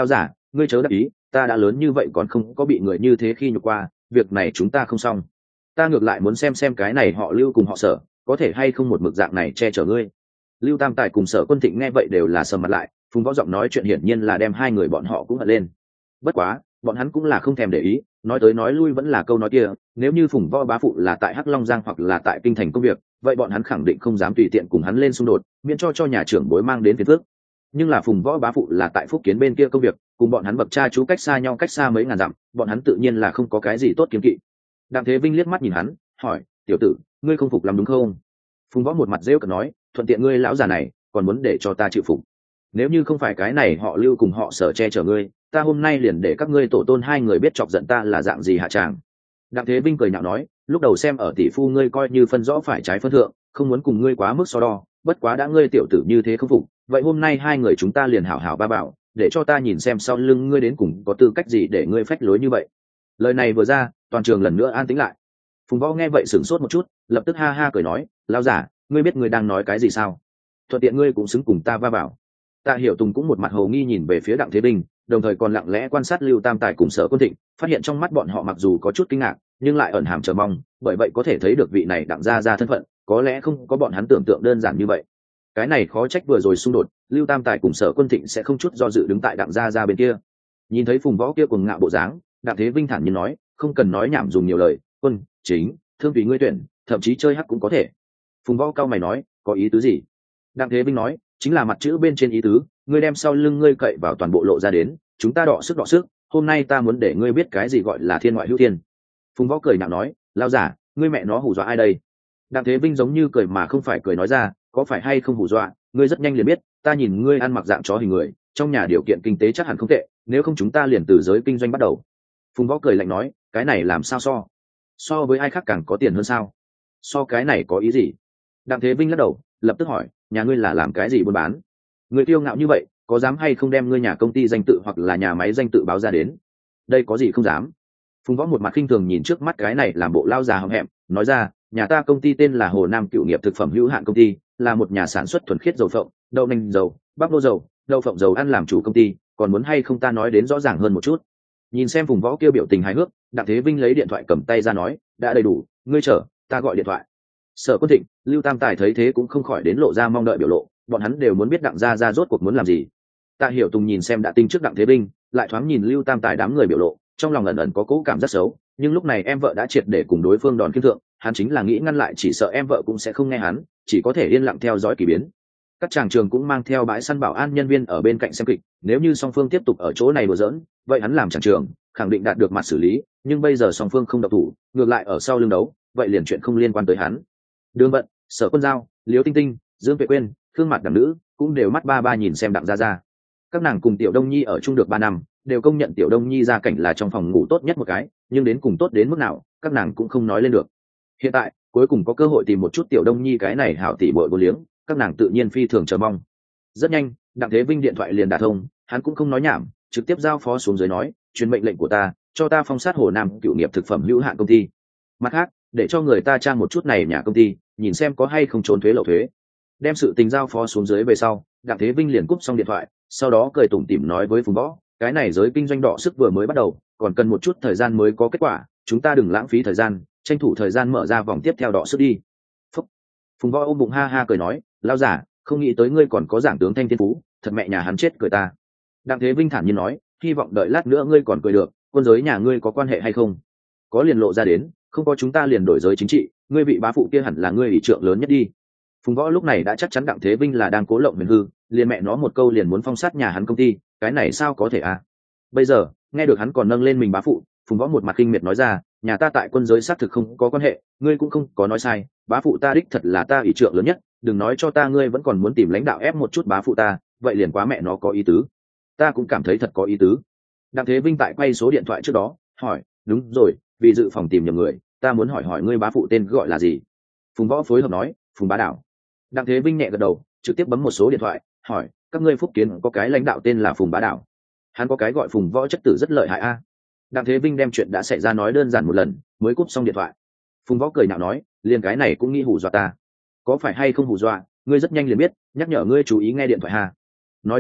[SPEAKER 1] ngươi chớ đắc ý, ta đã lớn như vậy còn không có bị người như thế khi nhục qua, việc này chúng ta không xong. Ta ngược lại muốn xem xem cái này họ Lưu cùng họ Sở có thể hay không một mực dạng này che chở ngươi. Lưu Tam Tài cùng Sở Quân Thịnh nghe vậy đều là sầm mặt lại, Phùng Võ giọng nói chuyện hiển nhiên là đem hai người bọn họ cũng hận lên. Bất quá bọn hắn cũng là không thèm để ý, nói tới nói lui vẫn là câu nói kia, nếu như Phùng Võ bá phụ là tại Hắc Long Giang hoặc là tại kinh thành công việc, vậy bọn hắn khẳng định không dám tùy tiện cùng hắn lên xung đột, miễn cho cho nhà trưởng bối mang đến phiền phức. Nhưng là Phùng Võ bá phụ là tại Phúc Kiến bên kia công việc, cùng bọn hắn bậc cha chú cách xa nhau cách xa mấy ngàn dặm, bọn hắn tự nhiên là không có cái gì tốt kiếm kỵ. Đặng Thế Vinh liếc mắt nhìn hắn, hỏi: "Tiểu tử, ngươi không phục lắm đúng không?" Phùng Võ một mặt rêu cợt nói: "Thuận tiện ngươi lão già này, còn muốn để cho ta chịu phục? Nếu như không phải cái này họ Lưu cùng họ Sở che chở ngươi, ta hôm nay liền để các ngươi tổ tôn hai người biết chọc giận ta là dạng gì hạ tràng." Đặng Thế Vinh cười nhạo nói: "Lúc đầu xem ở tỷ phu ngươi coi như phân rõ phải trái phân thượng, không muốn cùng ngươi quá mức so đo, bất quá đã ngươi tiểu tử như thế không phục, vậy hôm nay hai người chúng ta liền hảo hảo ba bảo, để cho ta nhìn xem sau lưng ngươi đến cùng có tư cách gì để ngươi phách lối như vậy." Lời này vừa ra, toàn trường lần nữa an tĩnh lại. Phùng Võ nghe vậy sửng sốt một chút, lập tức ha ha cười nói: "Lão giả, ngươi biết ngươi đang nói cái gì sao? Thuận tiện ngươi cũng xứng cùng ta va bảo." Tạ Hiểu Tùng cũng một mặt hồ nghi nhìn về phía Đặng Thế Vinh, đồng thời còn lặng lẽ quan sát Lưu Tam Tài cùng Sở Quân Thịnh, phát hiện trong mắt bọn họ mặc dù có chút kinh ngạc, nhưng lại ẩn hàm chờ mong, bởi vậy có thể thấy được vị này Đặng gia gia thân phận, có lẽ không có bọn hắn tưởng tượng đơn giản như vậy. Cái này khó trách vừa rồi xung đột, Lưu Tam Tài cùng Sở Quân Thịnh sẽ không chút do dự đứng tại Đặng gia gia bên kia. Nhìn thấy Phùng Võ kia cuồng ngạo bộ dáng, Đặng Thế Vinh thản nhiên nói: "Không cần nói nhảm dùng nhiều lời, quân, chính, thương tùy ngươi tuyển, thậm chí chơi hắc cũng có thể." Phùng Võ cao mày nói: "Có ý tứ gì?" Đặng Thế Vinh nói: "Chính là mặt chữ bên trên ý tứ, ngươi đem sau lưng ngươi cậy vào toàn bộ lộ ra đến, chúng ta đọ sức đọ sức, hôm nay ta muốn để ngươi biết cái gì gọi là thiên ngoại hữu thiên." Phùng Võ cười nhạo nói: "Lao giả, ngươi mẹ nó hù dọa ai đây?" Đặng Thế Vinh giống như cười mà không phải cười nói ra: "Có phải hay không hù dọa, ngươi rất nhanh liền biết, ta nhìn ngươi ăn mặc dạng chó hình người, trong nhà điều kiện kinh tế chắc hẳn không tệ, nếu không chúng ta liền từ giới kinh doanh bắt đầu." Phùng Võ cười lạnh nói: "Cái này làm sao so? So với ai khác càng có tiền hơn sao? So cái này có ý gì?" Đặng Thế Vinh lắc đầu, lập tức hỏi: "Nhà ngươi là làm cái gì buôn bán? Ngươi kiêu ngạo như vậy, có dám hay không đem ngươi nhà công ty danh tự hoặc là nhà máy danh tự báo ra đến?" "Đây có gì không dám." Phùng Võ một mặt khinh thường nhìn trước mắt cái này làm bộ lao già hậm hẹm, nói ra: "Nhà ta công ty tên là Hồ Nam Cựu Nghiệp Thực Phẩm Hữu Hạn Công ty, là một nhà sản xuất thuần khiết dầu phộng, đậu nành dầu, bắp lô dầu, đậu phộng dầu ăn làm chủ công ty, còn muốn hay không ta nói đến rõ ràng hơn một chút?" Nhìn xem Phùng Võ kêu biểu tình hài hước, Đặng Thế Vinh lấy điện thoại cầm tay ra nói: "Đã đầy đủ, ngươi chờ, ta gọi điện thoại." Sở Quân Thịnh, Lưu Tam Tài thấy thế cũng không khỏi đến lộ ra mong đợi biểu lộ, bọn hắn đều muốn biết Đặng gia gia rốt cuộc muốn làm gì. Tạ Hiểu Tùng nhìn xem Đã Tinh trước Đặng Thế Vinh, lại thoáng nhìn Lưu Tam Tài đám người biểu lộ, trong lòng ẩn ẩn có cố cảm rất xấu, nhưng lúc này em vợ đã triệt để cùng đối phương đòn khiêm thượng, hắn chính là nghĩ ngăn lại chỉ sợ em vợ cũng sẽ không nghe hắn, chỉ có thể yên lặng theo dõi kỳ biến. Các tràng trường cũng mang theo bãi săn bảo an nhân viên ở bên cạnh xem kịch, nếu như song phương tiếp tục ở chỗ này đùa giỡn, vậy hắn làm tràng trường khẳng định đạt được mặt xử lý, nhưng bây giờ song phương không độc thủ, ngược lại ở sau lưng đấu, vậy liền chuyện không liên quan tới hắn. Đường Vận, Sở Quân Giao, Liễu Tinh Tinh, Dương Vệ Quyên, Khương Mặt đẳng nữ cũng đều mắt ba ba nhìn xem Đặng gia gia. Các nàng cùng Tiểu Đông Nhi ở chung được ba năm, đều công nhận Tiểu Đông Nhi gia cảnh là trong phòng ngủ tốt nhất một cái, nhưng đến cùng tốt đến mức nào, các nàng cũng không nói lên được. Hiện tại, cuối cùng có cơ hội tìm một chút Tiểu Đông Nhi cái này hảo tỷ bội vô liếng, các nàng tự nhiên phi thường chờ mong. Rất nhanh, Đặng Thế Vinh điện thoại liền đả thông, hắn cũng không nói nhảm, trực tiếp giao phó xuống dưới nói: "Truyền mệnh lệnh của ta, cho ta phong sát Hồ Nam Cựu Nghiệp Thực Phẩm Hữu Hạn Công ty. Mặt khác, để cho người ta trang một chút này nhà công ty, nhìn xem có hay không trốn thuế lậu thuế." Đem sự tình giao phó xuống dưới về sau, Đặng Thế Vinh liền cúp xong điện thoại, sau đó cười tủm tỉm nói với Phùng Võ: "Cái này giới kinh doanh đọ sức vừa mới bắt đầu, còn cần một chút thời gian mới có kết quả, chúng ta đừng lãng phí thời gian, tranh thủ thời gian mở ra vòng tiếp theo đọ sức đi." Phúc. Phùng Võ ôm bụng ha ha cười nói: "Lao giả, không nghĩ tới ngươi còn có giảng tướng thanh thiên phú, thật mẹ nhà hắn chết cười ta." Đặng Thế Vinh thản nhiên nói: "Hy vọng đợi lát nữa ngươi còn cười được, quân giới nhà ngươi có quan hệ hay không? Có liền lộ ra đến, không có chúng ta liền đổi giới chính trị, ngươi vị bá phụ kia hẳn là ngươi ủy trượng lớn nhất đi." Phùng Võ lúc này đã chắc chắn Đặng Thế Vinh là đang cố lộng huyền hư, liền mẹ nó một câu liền muốn phong sát nhà hắn công ty, cái này sao có thể à? Bây giờ nghe được hắn còn nâng lên mình bá phụ, Phùng Võ một mặt kinh miệt nói ra: "Nhà ta tại quân giới xác thực không có quan hệ, ngươi cũng không có nói sai, bá phụ ta đích thật là ta ủy trượng lớn nhất, đừng nói cho ta ngươi vẫn còn muốn tìm lãnh đạo ép một chút bá phụ ta, vậy liền quá mẹ nó có ý tứ." Ta cũng cảm thấy thật có ý tứ. Đặng Thế Vinh tại quay số điện thoại trước đó hỏi: "Đúng rồi, vì dự phòng tìm nhầm người, ta muốn hỏi hỏi ngươi bá phụ tên gọi là gì?" Phùng Võ phối hợp nói: "Phùng Bá Đảo." Đặng Thế Vinh nhẹ gật đầu, trực tiếp bấm một số điện thoại hỏi: "Các ngươi Phúc Kiến có cái lãnh đạo tên là Phùng Bá Đảo?" Hắn có cái gọi Phùng Võ chất tử rất lợi hại a. Đặng Thế Vinh đem chuyện đã xảy ra nói đơn giản một lần, mới cúp xong điện thoại. Phùng Võ cười nhạo nói: "Liền cái này cũng nghĩ hù dọa ta, có phải hay không hù dọa, ngươi rất nhanh liền biết, nhắc nhở ngươi chú ý nghe điện thoại ha." Nói đến đây,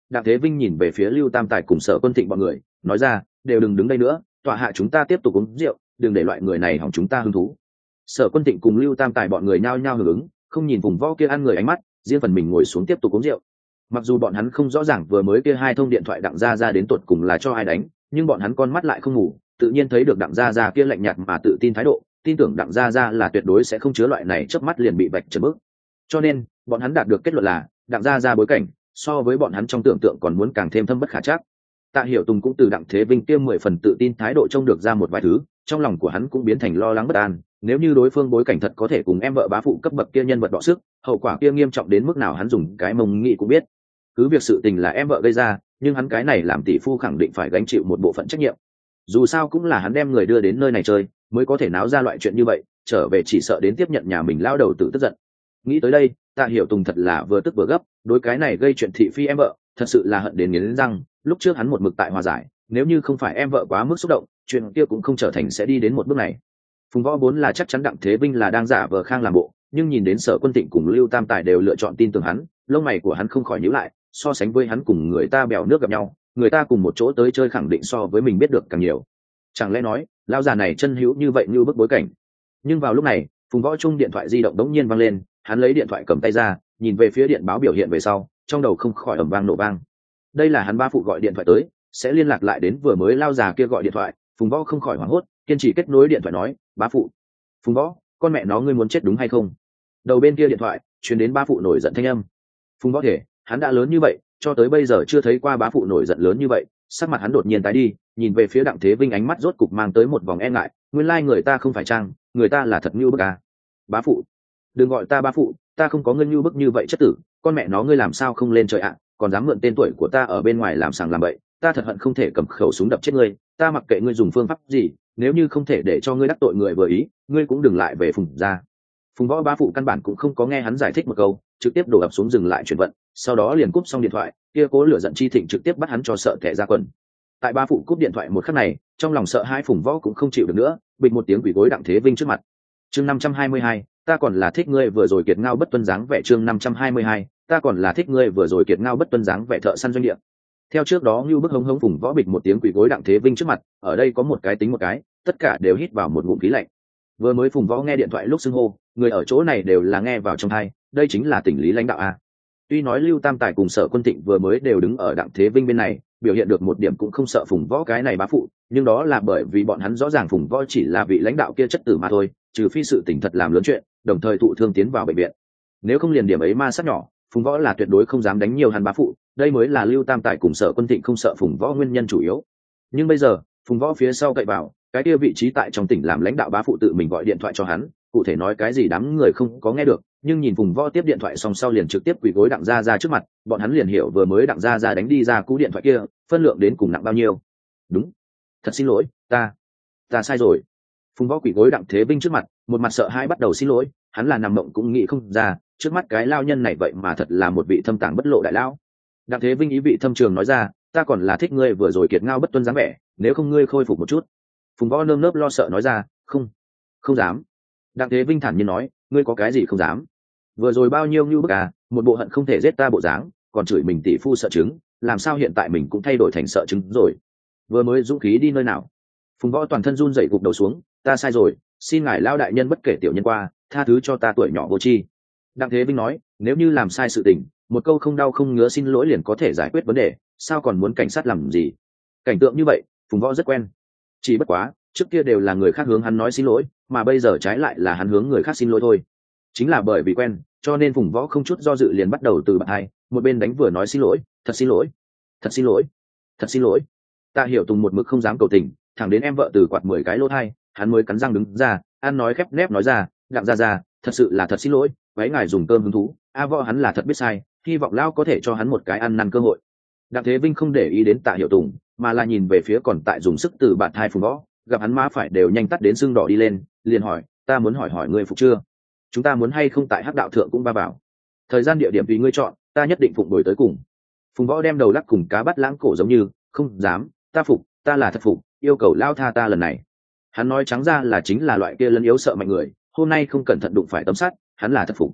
[SPEAKER 1] Đặng Thế Vinh nhìn về phía Lưu Tam Tài cùng Sở Quân Thịnh bọn người, nói ra, đều đừng đứng đây nữa, tọa hạ chúng ta tiếp tục uống rượu, đừng để loại người này hỏng chúng ta hứng thú. Sở Quân Thịnh cùng Lưu Tam Tài bọn người nhao nhao hưởng ứng, không nhìn vùng võ kia ăn người ánh mắt, riêng phần mình ngồi xuống tiếp tục uống rượu. Mặc dù bọn hắn không rõ ràng vừa mới kia hai thông điện thoại Đặng Gia Gia đến tột cùng là cho ai đánh, nhưng bọn hắn con mắt lại không ngủ, tự nhiên thấy được Đặng Gia Gia kia lạnh nhạt mà tự tin thái độ, tin tưởng Đặng Gia Gia là tuyệt đối sẽ không chứa loại này chớp mắt liền bị vạch trần bước. Cho nên, bọn hắn đạt được kết luận là, Đặng Gia Gia bối cảnh so với bọn hắn trong tưởng tượng còn muốn càng thêm thâm bất khả trắc. Tạ Hiểu Tùng cũng từ Đặng Thế Vinh kia mười phần tự tin thái độ trông được ra một vài thứ, trong lòng của hắn cũng biến thành lo lắng bất an, nếu như đối phương bối cảnh thật có thể cùng em vợ bá phụ cấp bậc kia nhân vật đọ sức, hậu quả kia nghiêm trọng đến mức nào hắn dùng cái mông nghĩ cũng biết. Cứ việc sự tình là em vợ gây ra, nhưng hắn cái này làm tỷ phu khẳng định phải gánh chịu một bộ phận trách nhiệm. Dù sao cũng là hắn đem người đưa đến nơi này chơi, mới có thể náo ra loại chuyện như vậy, trở về chỉ sợ đến tiếp nhận nhà mình lao đầu tử tức giận. Nghĩ tới đây, Tạ Hiểu Tùng thật là vừa tức vừa gấp, đối cái này gây chuyện thị phi em vợ, thật sự là hận đến nghiến răng, lúc trước hắn một mực tại hòa giải, nếu như không phải em vợ quá mức xúc động, chuyện kia cũng không trở thành sẽ đi đến một bước này. Phùng Võ vốn là chắc chắn Đặng Thế Vinh là đang giả vờ khang làm bộ, nhưng nhìn đến Sở Quân Tịnh cùng Lưu Tam Tài đều lựa chọn tin tưởng hắn, lông mày của hắn không khỏi nhíu lại, so sánh với hắn cùng người ta bèo nước gặp nhau, người ta cùng một chỗ tới chơi khẳng định so với mình biết được càng nhiều. Chẳng lẽ nói, lão già này chân hữu như vậy như bức bối cảnh. Nhưng vào lúc này, Phùng Võ chung điện thoại di động đống nhiên vang lên, hắn lấy điện thoại cầm tay ra, nhìn về phía điện báo biểu hiện về sau, trong đầu không khỏi ầm vang nổ vang. Đây là hắn ba phụ gọi điện thoại tới, sẽ liên lạc lại đến vừa mới lao già kia gọi điện thoại. Phùng Võ không khỏi hoảng hốt, kiên trì kết nối điện thoại nói, bá phụ. Phùng Võ, con mẹ nó ngươi muốn chết đúng hay không? Đầu bên kia điện thoại truyền đến ba phụ nổi giận thanh âm. Phùng Võ thể, hắn đã lớn như vậy, cho tới bây giờ chưa thấy qua bá phụ nổi giận lớn như vậy, sắc mặt hắn đột nhiên tái đi, nhìn về phía Đặng Thế Vinh ánh mắt rốt cục mang tới một vòng e ngại, nguyên lai người ta không phải trang, người ta là thật như bức à. Bá phụ, đừng gọi ta bá phụ, ta không có ngươi như bức như vậy chất tử, con mẹ nó ngươi làm sao không lên trời ạ, à, còn dám mượn tên tuổi của ta ở bên ngoài làm sàng làm bậy, ta thật hận không thể cầm khẩu súng đập chết ngươi, ta mặc kệ ngươi dùng phương pháp gì, nếu như không thể để cho ngươi đắc tội người vừa ý, ngươi cũng đừng lại về Phùng gia. Phùng Võ bá phụ căn bản cũng không có nghe hắn giải thích một câu, trực tiếp đổ ập xuống dừng lại chuyển vận, sau đó liền cúp xong điện thoại, kia cố lửa giận chi thịnh trực tiếp bắt hắn cho sợ tè ra quần. Tại ba phụ cúp điện thoại một khắc này, trong lòng sợ hai Phùng Võ cũng không chịu được nữa, bịch một tiếng quỳ gối Đặng Thế Vinh trước mặt. Chương năm trăm hai mươi hai, ta còn là thích ngươi vừa rồi kiệt ngao bất tuân dáng vẻ. Chương năm trăm hai mươi hai, ta còn là thích ngươi vừa rồi kiệt ngao bất tuân dáng vẻ thợ săn doanh địa. Theo trước đó như bức hống hống Phùng Võ bịch một tiếng quỳ gối Đặng Thế Vinh trước mặt, ở đây có một cái tính một cái, tất cả đều hít vào một ngụm khí lạnh. Vừa mới Phùng Võ nghe điện thoại lúc xưng hô, người ở chỗ này đều là nghe vào trong tai, đây chính là tỉnh lý lãnh đạo a. Tuy nói Lưu Tam Tài cùng Sở Quân Thịnh vừa mới đều đứng ở Đặng Thế Vinh bên này, biểu hiện được một điểm cũng không sợ Phùng Võ cái này bá phụ, nhưng đó là bởi vì bọn hắn rõ ràng Phùng Võ chỉ là vị lãnh đạo kia chất tử mà thôi, trừ phi sự tình thật làm lớn chuyện, đồng thời thụ thương tiến vào bệnh viện. Nếu không liền điểm ấy ma sát nhỏ, Phùng Võ là tuyệt đối không dám đánh nhiều hắn bá phụ, đây mới là Lưu Tam Tài cùng Sở Quân Thịnh không sợ Phùng Võ nguyên nhân chủ yếu. Nhưng bây giờ, Phùng Võ phía sau cậy vào, cái kia vị trí tại trong tỉnh làm lãnh đạo bá phụ tự mình gọi điện thoại cho hắn, cụ thể nói cái gì đám người không có nghe được, nhưng nhìn Phùng Võ tiếp điện thoại xong sau liền trực tiếp quỳ gối Đặng Gia Gia trước mặt, bọn hắn liền hiểu vừa mới Đặng Gia Gia đánh đi ra cú điện thoại kia, phân lượng đến cùng nặng bao nhiêu. Đúng, thật xin lỗi, ta, ta sai rồi. Phùng Võ quỳ gối Đặng Thế Vinh trước mặt, một mặt sợ hãi bắt đầu xin lỗi, hắn là nằm mộng cũng nghĩ không ra, trước mắt cái lao nhân này vậy mà thật là một vị thâm tàng bất lộ đại lão. Đặng Thế Vinh ý vị thâm trường nói ra, ta còn là thích ngươi vừa rồi kiệt ngao bất tuân dáng vẻ, nếu không ngươi khôi phục một chút. Phùng Võ nơm nớp lo sợ nói ra, không, không dám. Đặng Thế Vinh thản nhiên nói, ngươi có cái gì không dám? Vừa rồi bao nhiêu như bức à, một bộ hận không thể giết ta bộ dáng, còn chửi mình tỷ phu sợ chứng, làm sao hiện tại mình cũng thay đổi thành sợ chứng rồi? Vừa mới dũng khí đi nơi nào? Phùng Võ toàn thân run rẩy gục đầu xuống, ta sai rồi, xin ngài lao đại nhân bất kể tiểu nhân qua, tha thứ cho ta tuổi nhỏ vô tri. Đặng Thế Vinh nói, nếu như làm sai sự tình, một câu không đau không ngứa xin lỗi liền có thể giải quyết vấn đề, sao còn muốn cảnh sát làm gì? Cảnh tượng như vậy, Phùng Võ rất quen. Chỉ bất quá, trước kia đều là người khác hướng hắn nói xin lỗi, mà bây giờ trái lại là hắn hướng người khác xin lỗi thôi. Chính là bởi vì quen, cho nên Phùng Võ không chút do dự liền bắt đầu từ bạn hai, một bên đánh vừa nói xin lỗi, thật xin lỗi, thật xin lỗi, thật xin lỗi. Tạ Hiểu Tùng một mực không dám cầu tình, thẳng đến em vợ từ quạt mười cái lỗ thai, hắn mới cắn răng đứng ra, ăn nói khép nép nói ra, Đặng Gia Gia, thật sự là thật xin lỗi, váy ngài dùng cơm hứng thú, a Võ hắn là thật biết sai, hy vọng lao có thể cho hắn một cái ăn năn cơ hội. Đặng Thế Vinh không để ý đến Tạ Hiểu Tùng, mà là nhìn về phía còn tại dùng sức từ bạn hai Phùng Võ, gặp hắn má phải đều nhanh tắt đến sưng đỏ đi lên, liền hỏi, ta muốn hỏi hỏi ngươi phục chưa? Chúng ta muốn hay không tại hắc đạo thượng cũng ba bảo, thời gian địa điểm tùy ngươi chọn, ta nhất định phụng đổi tới cùng. Phùng Võ đem đầu lắc cùng cá bắt lãng cổ giống như, không dám, ta phục, ta là thật phục, yêu cầu lao tha ta lần này. Hắn nói trắng ra là chính là loại kia lấn yếu sợ mạnh người, hôm nay không cẩn thận đụng phải tấm sắt, hắn là thật phục.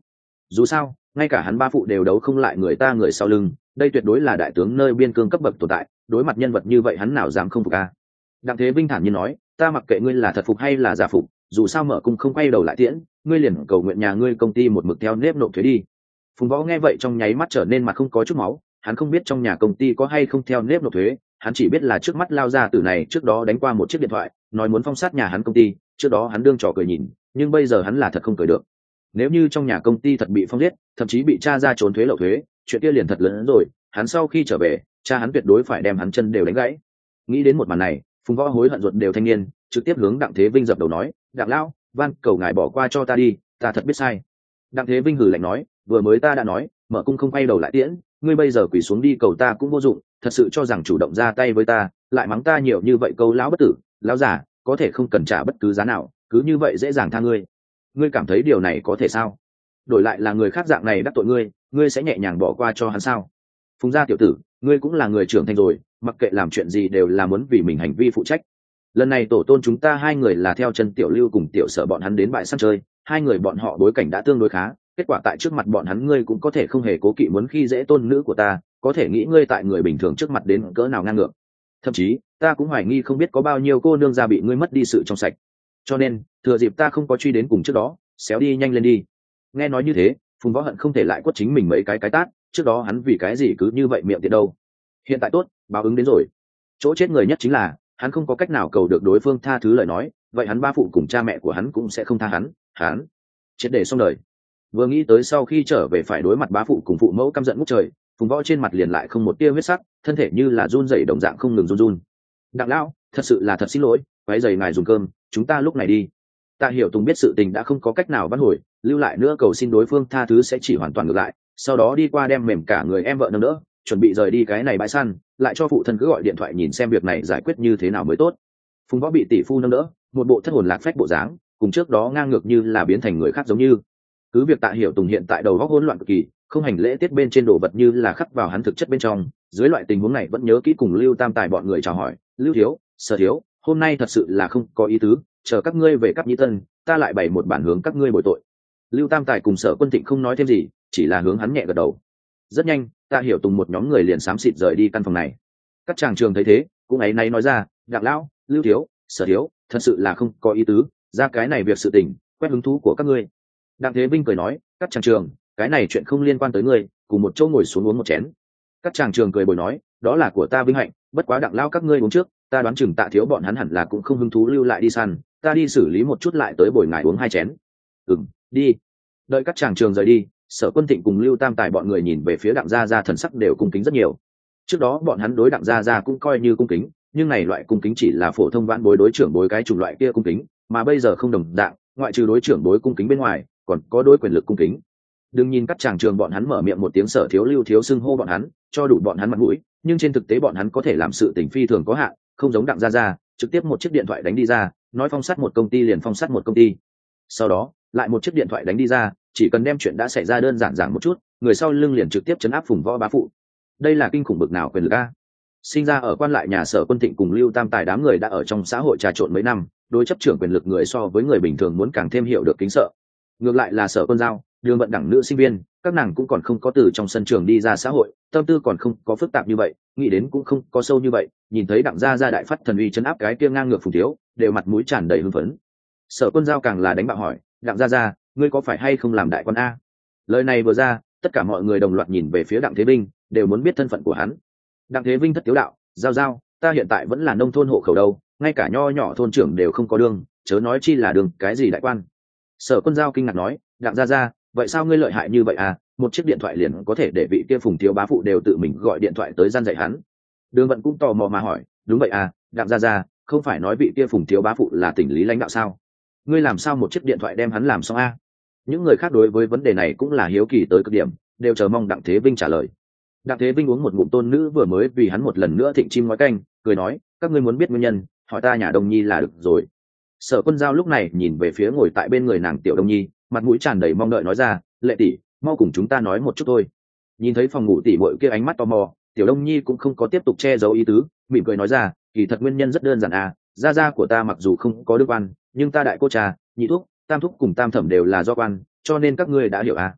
[SPEAKER 1] dù sao ngay cả hắn ba phụ đều đấu không lại người ta người sau lưng, đây tuyệt đối là đại tướng nơi biên cương cấp bậc tồn tại, đối mặt nhân vật như vậy hắn nào dám không phục a. Đặng Thế Vinh thản nhiên nói, ta mặc kệ ngươi là thật phục hay là giả phục, dù sao mở cung không quay đầu lại tiễn, ngươi liền cầu nguyện nhà ngươi công ty một mực theo nếp nộp thuế đi. Phùng Võ nghe vậy trong nháy mắt trở nên mặt không có chút máu, hắn không biết trong nhà công ty có hay không theo nếp nộp thuế, hắn chỉ biết là trước mắt lao ra tử này trước đó đánh qua một chiếc điện thoại, nói muốn phong sát nhà hắn công ty, trước đó hắn đương trò cười nhìn, nhưng bây giờ hắn là thật không cười được. Nếu như trong nhà công ty thật bị phong giết, thậm chí bị cha ra trốn thuế lậu thuế, chuyện kia liền thật lớn hơn rồi, hắn sau khi trở về, cha hắn tuyệt đối phải đem hắn chân đều đánh gãy. Nghĩ đến một màn này, Phùng Võ hối hận ruột đều thanh niên, trực tiếp hướng Đặng Thế Vinh dập đầu nói, "Đặng lão, van cầu ngài bỏ qua cho ta đi, ta thật biết sai." Đặng Thế Vinh hừ lạnh nói, "Vừa mới ta đã nói, mở cung không quay đầu lại tiễn, ngươi bây giờ quỳ xuống đi cầu ta cũng vô dụng, thật sự cho rằng chủ động ra tay với ta, lại mắng ta nhiều như vậy câu lão bất tử, lão giả, có thể không cần trả bất cứ giá nào, cứ như vậy dễ dàng tha ngươi. Ngươi cảm thấy điều này có thể sao? Đổi lại là người khác dạng này đắc tội ngươi, ngươi sẽ nhẹ nhàng bỏ qua cho hắn sao?" Phùng gia tiểu tử, ngươi cũng là người trưởng thành rồi, mặc kệ làm chuyện gì đều là muốn vì mình hành vi phụ trách. Lần này tổ tôn chúng ta hai người là theo chân tiểu Lưu cùng tiểu Sở bọn hắn đến bãi săn chơi, hai người bọn họ bối cảnh đã tương đối khá, kết quả tại trước mặt bọn hắn ngươi cũng có thể không hề cố kỵ muốn khi dễ tôn nữ của ta, có thể nghĩ ngươi tại người bình thường trước mặt đến cỡ nào ngang ngược. Thậm chí ta cũng hoài nghi không biết có bao nhiêu cô nương gia bị ngươi mất đi sự trong sạch, cho nên thừa dịp ta không có truy đến cùng trước đó, xéo đi nhanh lên đi. Nghe nói như thế, Phùng Võ hận không thể lại quất chính mình mấy cái cái tát, trước đó hắn vì cái gì cứ như vậy miệng tiện đâu. Hiện tại tốt, báo ứng đến rồi. Chỗ chết người nhất chính là hắn không có cách nào cầu được đối phương tha thứ lời nói, vậy hắn ba phụ cùng cha mẹ của hắn cũng sẽ không tha hắn, hắn triệt để xong đời. Vừa nghĩ tới sau khi trở về phải đối mặt bá phụ cùng phụ mẫu căm giận ngút trời, Phùng Võ trên mặt liền lại không một tia huyết sắc, thân thể như là run rẩy đồng dạng không ngừng run run. "Đặng lão, thật sự là thật xin lỗi, quấy rầy ngài dùng cơm, chúng ta lúc này đi." Tạ Hiểu Tùng biết sự tình đã không có cách nào bắt hồi, lưu lại nữa cầu xin đối phương tha thứ sẽ chỉ hoàn toàn ngược lại, sau đó đi qua đem mềm cả người em vợ nâng đỡ, chuẩn bị rời đi cái này bãi săn, lại cho phụ thân cứ gọi điện thoại nhìn xem việc này giải quyết như thế nào mới tốt. Phùng Võ bị tỷ phu nâng đỡ, một bộ thất hồn lạc phách bộ dáng, cùng trước đó ngang ngược như là biến thành người khác giống như. Cứ việc Tạ Hiểu Tùng hiện tại đầu óc hỗn loạn cực kỳ, không hành lễ tiết bên trên đồ vật như là khắc vào hắn thực chất bên trong, dưới loại tình huống này vẫn nhớ kỹ cùng Lưu Tam Tài bọn người chào hỏi, "Lưu thiếu, Sở thiếu, hôm nay thật sự là không có ý tứ, chờ các ngươi về Cáp Nhĩ Tân, ta lại bày một bản hướng các ngươi bồi tội." Lưu Tam Tài cùng Sở Quân Thịnh không nói thêm gì, chỉ là hướng hắn nhẹ gật đầu. Rất nhanh, Tạ Hiểu Tùng một nhóm người liền xám xịt rời đi căn phòng này. Các chàng trường thấy thế, cũng ấy nay nói ra, "Đặng lão, Lưu thiếu, Sở thiếu, thật sự là không có ý tứ, ra cái này việc sự tình, quét hứng thú của các ngươi." Đặng Thế Vinh cười nói, "Các chàng trường, cái này chuyện không liên quan tới ngươi, cùng một chỗ ngồi xuống uống một chén." Các chàng trường cười bồi nói, "Đó là của ta vinh hạnh, bất quá Đặng lão các ngươi uống trước, ta đoán chừng Tạ thiếu bọn hắn hẳn là cũng không hứng thú lưu lại đi săn, ta đi xử lý một chút lại tới bồi ngài uống hai chén." "Ừm, đi." Đợi các chàng trường rời đi, Sở Quân Thịnh cùng Lưu Tam Tài bọn người nhìn về phía Đặng gia gia thần sắc đều cung kính rất nhiều. Trước đó bọn hắn đối Đặng gia gia cũng coi như cung kính, nhưng này loại cung kính chỉ là phổ thông vãn bối đối trưởng bối cái chủng loại kia cung kính, mà bây giờ không đồng dạng, ngoại trừ đối trưởng bối cung kính bên ngoài, còn có đối quyền lực cung kính. Đừng nhìn các chàng trường bọn hắn mở miệng một tiếng Sở thiếu Lưu thiếu xưng hô bọn hắn, cho đủ bọn hắn mặt mũi, nhưng trên thực tế bọn hắn có thể làm sự tình phi thường có hạn, không giống Đặng gia gia, trực tiếp một chiếc điện thoại đánh đi ra, nói phong sát một công ty liền phong sát một công ty. Sau đó, lại một chiếc điện thoại đánh đi ra, chỉ cần đem chuyện đã xảy ra đơn giản giảng một chút, người sau lưng liền trực tiếp chấn áp Phùng Võ bá phụ. Đây là kinh khủng bực nào quyền lực a. Sinh ra ở quan lại nhà Sở Quân Thịnh cùng Lưu Tam Tài đám người đã ở trong xã hội trà trộn mấy năm, đối chấp trưởng quyền lực người so với người bình thường muốn càng thêm hiểu được kính sợ. Ngược lại là Sở Quân Giao, Đường Vận đẳng nữ sinh viên, các nàng cũng còn không có từ trong sân trường đi ra xã hội, tâm tư còn không có phức tạp như vậy, nghĩ đến cũng không có sâu như vậy, nhìn thấy Đặng gia gia đại phát thần uy chấn áp cái kia ngang ngược Phùng thiếu, đều mặt mũi tràn đầy hưng phấn. Sở Quân Giao càng là đánh bạo hỏi, "Đặng gia gia, ngươi có phải hay không làm đại quan a?" Lời này vừa ra, tất cả mọi người đồng loạt nhìn về phía Đặng Thế Vinh, đều muốn biết thân phận của hắn. Đặng Thế Vinh thất tiếu đạo, "Giao giao, ta hiện tại vẫn là nông thôn hộ khẩu đâu, ngay cả nho nhỏ thôn trưởng đều không có đương, chớ nói chi là đường cái gì đại quan." Sở Quân Giao kinh ngạc nói, "Đặng gia gia, vậy sao ngươi lợi hại như vậy à, một chiếc điện thoại liền có thể để vị kia Phùng thiếu bá phụ đều tự mình gọi điện thoại tới gian dạy hắn?" Đường Vận cũng tò mò mà hỏi, "Đúng vậy à, Đặng gia gia, không phải nói vị kia Phùng thiếu bá phụ là tỉnh lý lãnh đạo sao? Ngươi làm sao một chiếc điện thoại đem hắn làm xong a?" Những người khác đối với vấn đề này cũng là hiếu kỳ tới cực điểm, đều chờ mong Đặng Thế Vinh trả lời. Đặng Thế Vinh uống một ngụm tôn nữ vừa mới vì hắn một lần nữa thịnh chim nói canh, cười nói, "Các ngươi muốn biết nguyên nhân, hỏi ta nhà Đông Nhi là được rồi." Sở Quân Giao lúc này nhìn về phía ngồi tại bên người nàng Tiểu Đông Nhi, mặt mũi tràn đầy mong đợi nói ra, "Lệ tỷ, mau cùng chúng ta nói một chút thôi." Nhìn thấy phòng ngủ tỷ muội kia ánh mắt tò mò, Tiểu Đông Nhi cũng không có tiếp tục che giấu ý tứ, mỉm cười nói ra, "Kỳ thật nguyên nhân rất đơn giản à, gia gia của ta mặc dù không có đương quan, nhưng ta đại cô cha, nhị thúc, tam thúc cùng tam thẩm đều là do quan, cho nên các ngươi đã hiểu à."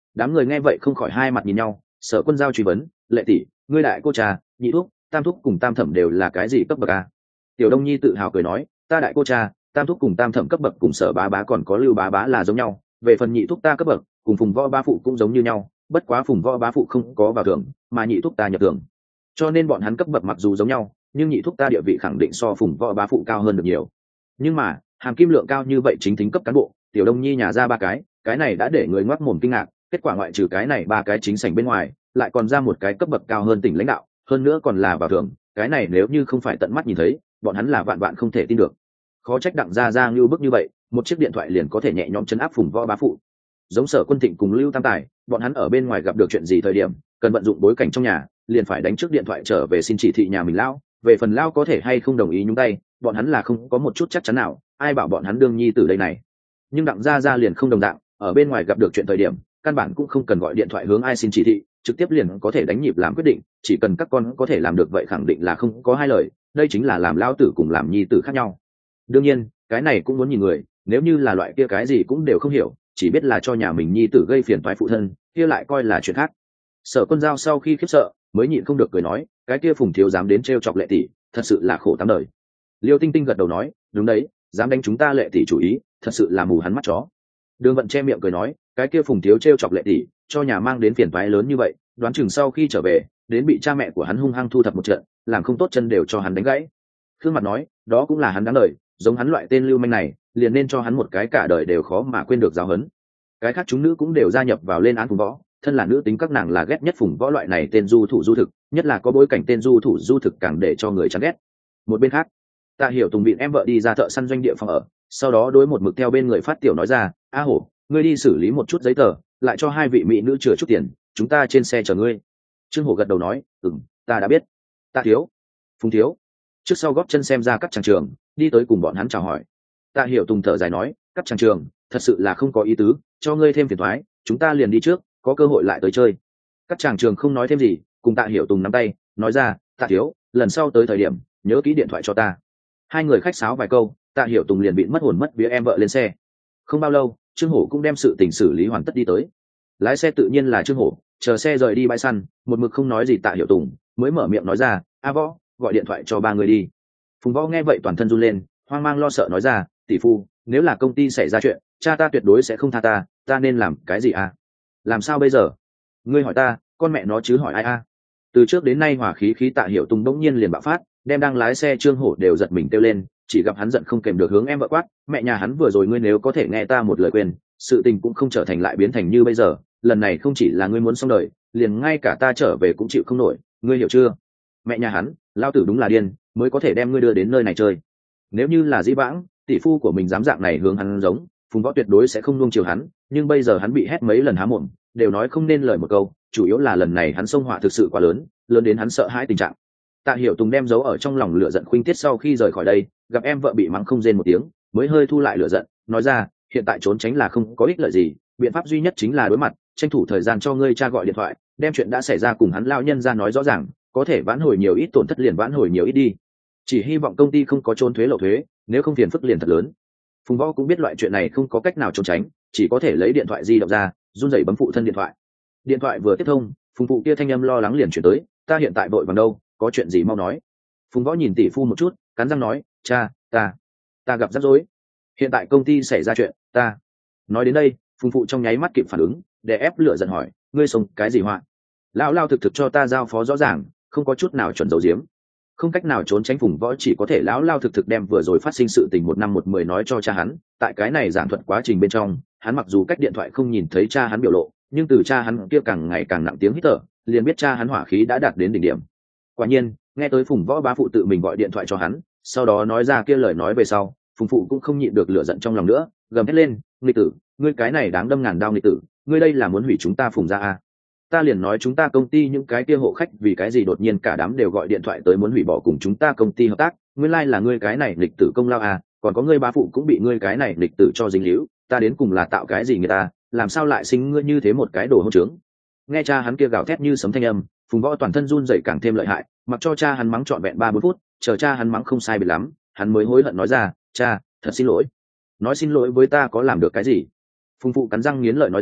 [SPEAKER 1] Đám người nghe vậy không khỏi hai mặt nhìn nhau. Sở Quân Giao truy vấn, lệ tỷ, ngươi đại cô cha, nhị thúc, tam thúc cùng tam thẩm đều là cái gì cấp bậc a? Tiểu Đông Nhi tự hào cười nói, ta đại cô cha, tam thúc cùng tam thẩm cấp bậc cùng Sở bá bá còn có Lưu bá bá là giống nhau, về phần nhị thúc ta cấp bậc cùng Phùng võ bá phụ cũng giống như nhau, bất quá Phùng võ bá phụ không có vào thưởng, mà nhị thúc ta nhập thưởng, cho nên bọn hắn cấp bậc mặc dù giống nhau, nhưng nhị thúc ta địa vị khẳng định so Phùng võ bá phụ cao hơn được nhiều. Nhưng mà hàm kim lượng cao như vậy chính tính cấp cán bộ, Tiểu Đông Nhi nhà ra ba cái, cái này đã để người ngoác mồm kinh ngạc. Kết quả ngoại trừ cái này ba cái chính sảnh bên ngoài, lại còn ra một cái cấp bậc cao hơn tỉnh lãnh đạo, hơn nữa còn là vào thưởng. Cái này nếu như không phải tận mắt nhìn thấy, bọn hắn là vạn vạn không thể tin được. Khó trách Đặng gia gia ngưu bức như vậy, một chiếc điện thoại liền có thể nhẹ nhõm chấn áp Phùng võ bá phụ. Giống Sở Quân Thịnh cùng Lưu Tam Tài, bọn hắn ở bên ngoài gặp được chuyện gì thời điểm cần vận dụng bối cảnh trong nhà, liền phải đánh trước điện thoại trở về xin chỉ thị nhà mình lão. Về phần lão có thể hay không đồng ý nhúng tay, bọn hắn là không có một chút chắc chắn nào, ai bảo bọn hắn đương nhi tử đây này. Nhưng Đặng gia gia liền không đồng dạng, ở bên ngoài gặp được chuyện thời điểm căn bản cũng không cần gọi điện thoại hướng ai xin chỉ thị, trực tiếp liền có thể đánh nhịp làm quyết định, chỉ cần các con có thể làm được vậy khẳng định là không có hai lời. Đây chính là làm lão tử cùng làm nhi tử khác nhau. Đương nhiên cái này cũng muốn nhìn người, nếu như là loại kia cái gì cũng đều không hiểu, chỉ biết là cho nhà mình nhi tử gây phiền toái phụ thân, kia lại coi là chuyện khác. Sở Quân Giao sau khi khiếp sợ mới nhịn không được cười nói, cái kia Phùng thiếu dám đến trêu chọc lệ tỷ, thật sự là khổ tám đời. Liêu Tinh Tinh gật đầu nói, đúng đấy, dám đánh chúng ta lệ tỷ chủ ý, thật sự là mù hắn mắt chó. Đường Vận che miệng cười nói, cái kia Phùng thiếu trêu chọc lệ tỷ, cho nhà mang đến phiền toái lớn như vậy, đoán chừng sau khi trở về đến bị cha mẹ của hắn hung hăng thu thập một trận, làm không tốt chân đều cho hắn đánh gãy. Khương Mặt nói, đó cũng là hắn đáng đời, giống hắn loại tên lưu manh này liền nên cho hắn một cái cả đời đều khó mà quên được giáo huấn. Cái khác chúng nữ cũng đều gia nhập vào lên án Phùng võ, thân là nữ tính các nàng là ghét nhất Phùng võ loại này tên du thủ du thực, nhất là có bối cảnh tên du thủ du thực càng để cho người chán ghét. Một bên khác, Tạ Hiểu Tùng vịn em vợ đi ra thợ săn doanh địa phòng ở, sau đó đối một mực theo bên người phát tiểu nói ra, a hổ, ngươi đi xử lý một chút giấy tờ, lại cho hai vị mỹ nữ chừa chút tiền, chúng ta trên xe chờ ngươi. Trương Hổ gật đầu nói, ừm, ta đã biết. Tạ thiếu, Phùng thiếu, trước sau góp chân xem ra các chàng trường, đi tới cùng bọn hắn chào hỏi. Tạ Hiểu Tùng thở dài nói, các chàng trường thật sự là không có ý tứ, cho ngươi thêm phiền toái, chúng ta liền đi trước, có cơ hội lại tới chơi. Các chàng trường không nói thêm gì, cùng Tạ Hiểu Tùng nắm tay nói ra, Tạ thiếu, lần sau tới thời điểm nhớ ký điện thoại cho ta. Hai người khách sáo vài câu, Tạ Hiểu Tùng liền bị mất hồn mất vía em vợ lên xe. Không bao lâu Trương Hổ cũng đem sự tình xử lý hoàn tất đi tới. Lái xe tự nhiên là Trương Hổ, chờ xe rời đi bãi săn, một mực không nói gì Tạ Hiểu Tùng mới mở miệng nói ra, a Võ, gọi điện thoại cho ba người đi. Phùng Võ nghe vậy toàn thân run lên, hoang mang lo sợ nói ra, tỷ phu, nếu là công ty xảy ra chuyện, cha ta tuyệt đối sẽ không tha ta, ta nên làm cái gì à? Làm sao bây giờ? Ngươi hỏi ta, con mẹ nó chứ hỏi ai à? Từ trước đến nay hỏa khí khí Tạ Hiểu Tùng đống nhiên liền bạo phát, đem đang lái xe Trương Hổ đều giật mình kêu lên, chỉ gặp hắn giận không kèm được hướng em vợ quát, mẹ nhà hắn vừa rồi ngươi nếu có thể nghe ta một lời khuyên, sự tình cũng không trở thành lại biến thành như bây giờ, lần này không chỉ là ngươi muốn xong đời, liền ngay cả ta trở về cũng chịu không nổi, ngươi hiểu chưa? Mẹ nhà hắn, lao tử đúng là điên, mới có thể đem ngươi đưa đến nơi này chơi. Nếu như là dĩ vãng, tỷ phu của mình dám dạng này hướng hắn giống, Phùng Võ tuyệt đối sẽ không nuông chiều hắn, nhưng bây giờ hắn bị hét mấy lần há mồm, đều nói không nên lời một câu, chủ yếu là lần này hắn xông hỏa thực sự quá lớn, lớn đến hắn sợ hãi tình trạng. Tạ Hiểu Tùng đem giấu ở trong lòng lửa giận khuynh tiết sau khi rời khỏi đây, gặp em vợ bị mắng không rên một tiếng, mới hơi thu lại lửa giận, nói ra, hiện tại trốn tránh là không có ích lợi gì, biện pháp duy nhất chính là đối mặt, tranh thủ thời gian cho ngươi cha gọi điện thoại, đem chuyện đã xảy ra cùng hắn lao nhân ra nói rõ ràng, có thể vãn hồi nhiều ít tổn thất liền vãn hồi nhiều ít đi. Chỉ hy vọng công ty không có trốn thuế lậu thuế, nếu không phiền phức liền thật lớn. Phùng Võ cũng biết loại chuyện này không có cách nào trốn tránh, chỉ có thể lấy điện thoại di động ra, run rẩy bấm phụ thân điện thoại. Điện thoại vừa tiếp thông, Phùng phụ kia thanh âm lo lắng liền chuyển tới, ta hiện tại vội vàng đâu, có chuyện gì mau nói. Phùng Võ nhìn tỷ phu một chút, cắn răng nói, cha, ta, ta gặp rắc rối. Hiện tại công ty xảy ra chuyện, ta. Nói đến đây, Phùng phụ trong nháy mắt kịp phản ứng, để ép lửa giận hỏi, ngươi sống cái gì họa? Lão lao thực thực cho ta giao phó rõ ràng, không có chút nào chuẩn giấu giếm. Không cách nào trốn tránh, Phùng Võ chỉ có thể lão lao thực thực đem vừa rồi phát sinh sự tình một năm một mười nói cho cha hắn. Tại cái này giảng thuật quá trình bên trong, hắn mặc dù cách điện thoại không nhìn thấy cha hắn biểu lộ, nhưng từ cha hắn kia càng ngày càng nặng tiếng hít thở, liền biết cha hắn hỏa khí đã đạt đến đỉnh điểm. Quả nhiên, nghe tới Phùng Võ bá phụ tự mình gọi điện thoại cho hắn, sau đó nói ra kia lời nói về sau, Phùng phụ cũng không nhịn được lửa giận trong lòng nữa, gầm hét lên, nghịch tử, ngươi cái này đáng đâm ngàn đao nghịch tử, ngươi đây là muốn hủy chúng ta Phùng gia à? Ta liền nói chúng ta công ty những cái kia hộ khách vì cái gì đột nhiên cả đám đều gọi điện thoại tới muốn hủy bỏ cùng chúng ta công ty hợp tác, nguyên lai là ngươi cái này nghịch tử công lao à, còn có ngươi bá phụ cũng bị ngươi cái này nghịch tử cho dính líu, ta đến cùng là tạo cái gì người ta, làm sao lại sinh ngươi như thế một cái đồ hỗn trướng. Nghe cha hắn kia gào thét như sấm thanh âm, Phùng Võ toàn thân run rẩy càng thêm lợi hại, mặc cho cha hắn mắng trọn vẹn ba bốn phút, chờ cha hắn mắng không sai biệt lắm, hắn mới hối hận nói ra, cha, thật xin lỗi. Nói xin lỗi với ta có làm được cái gì? Phùng phụ cắn răng nghiến lợi nói ra,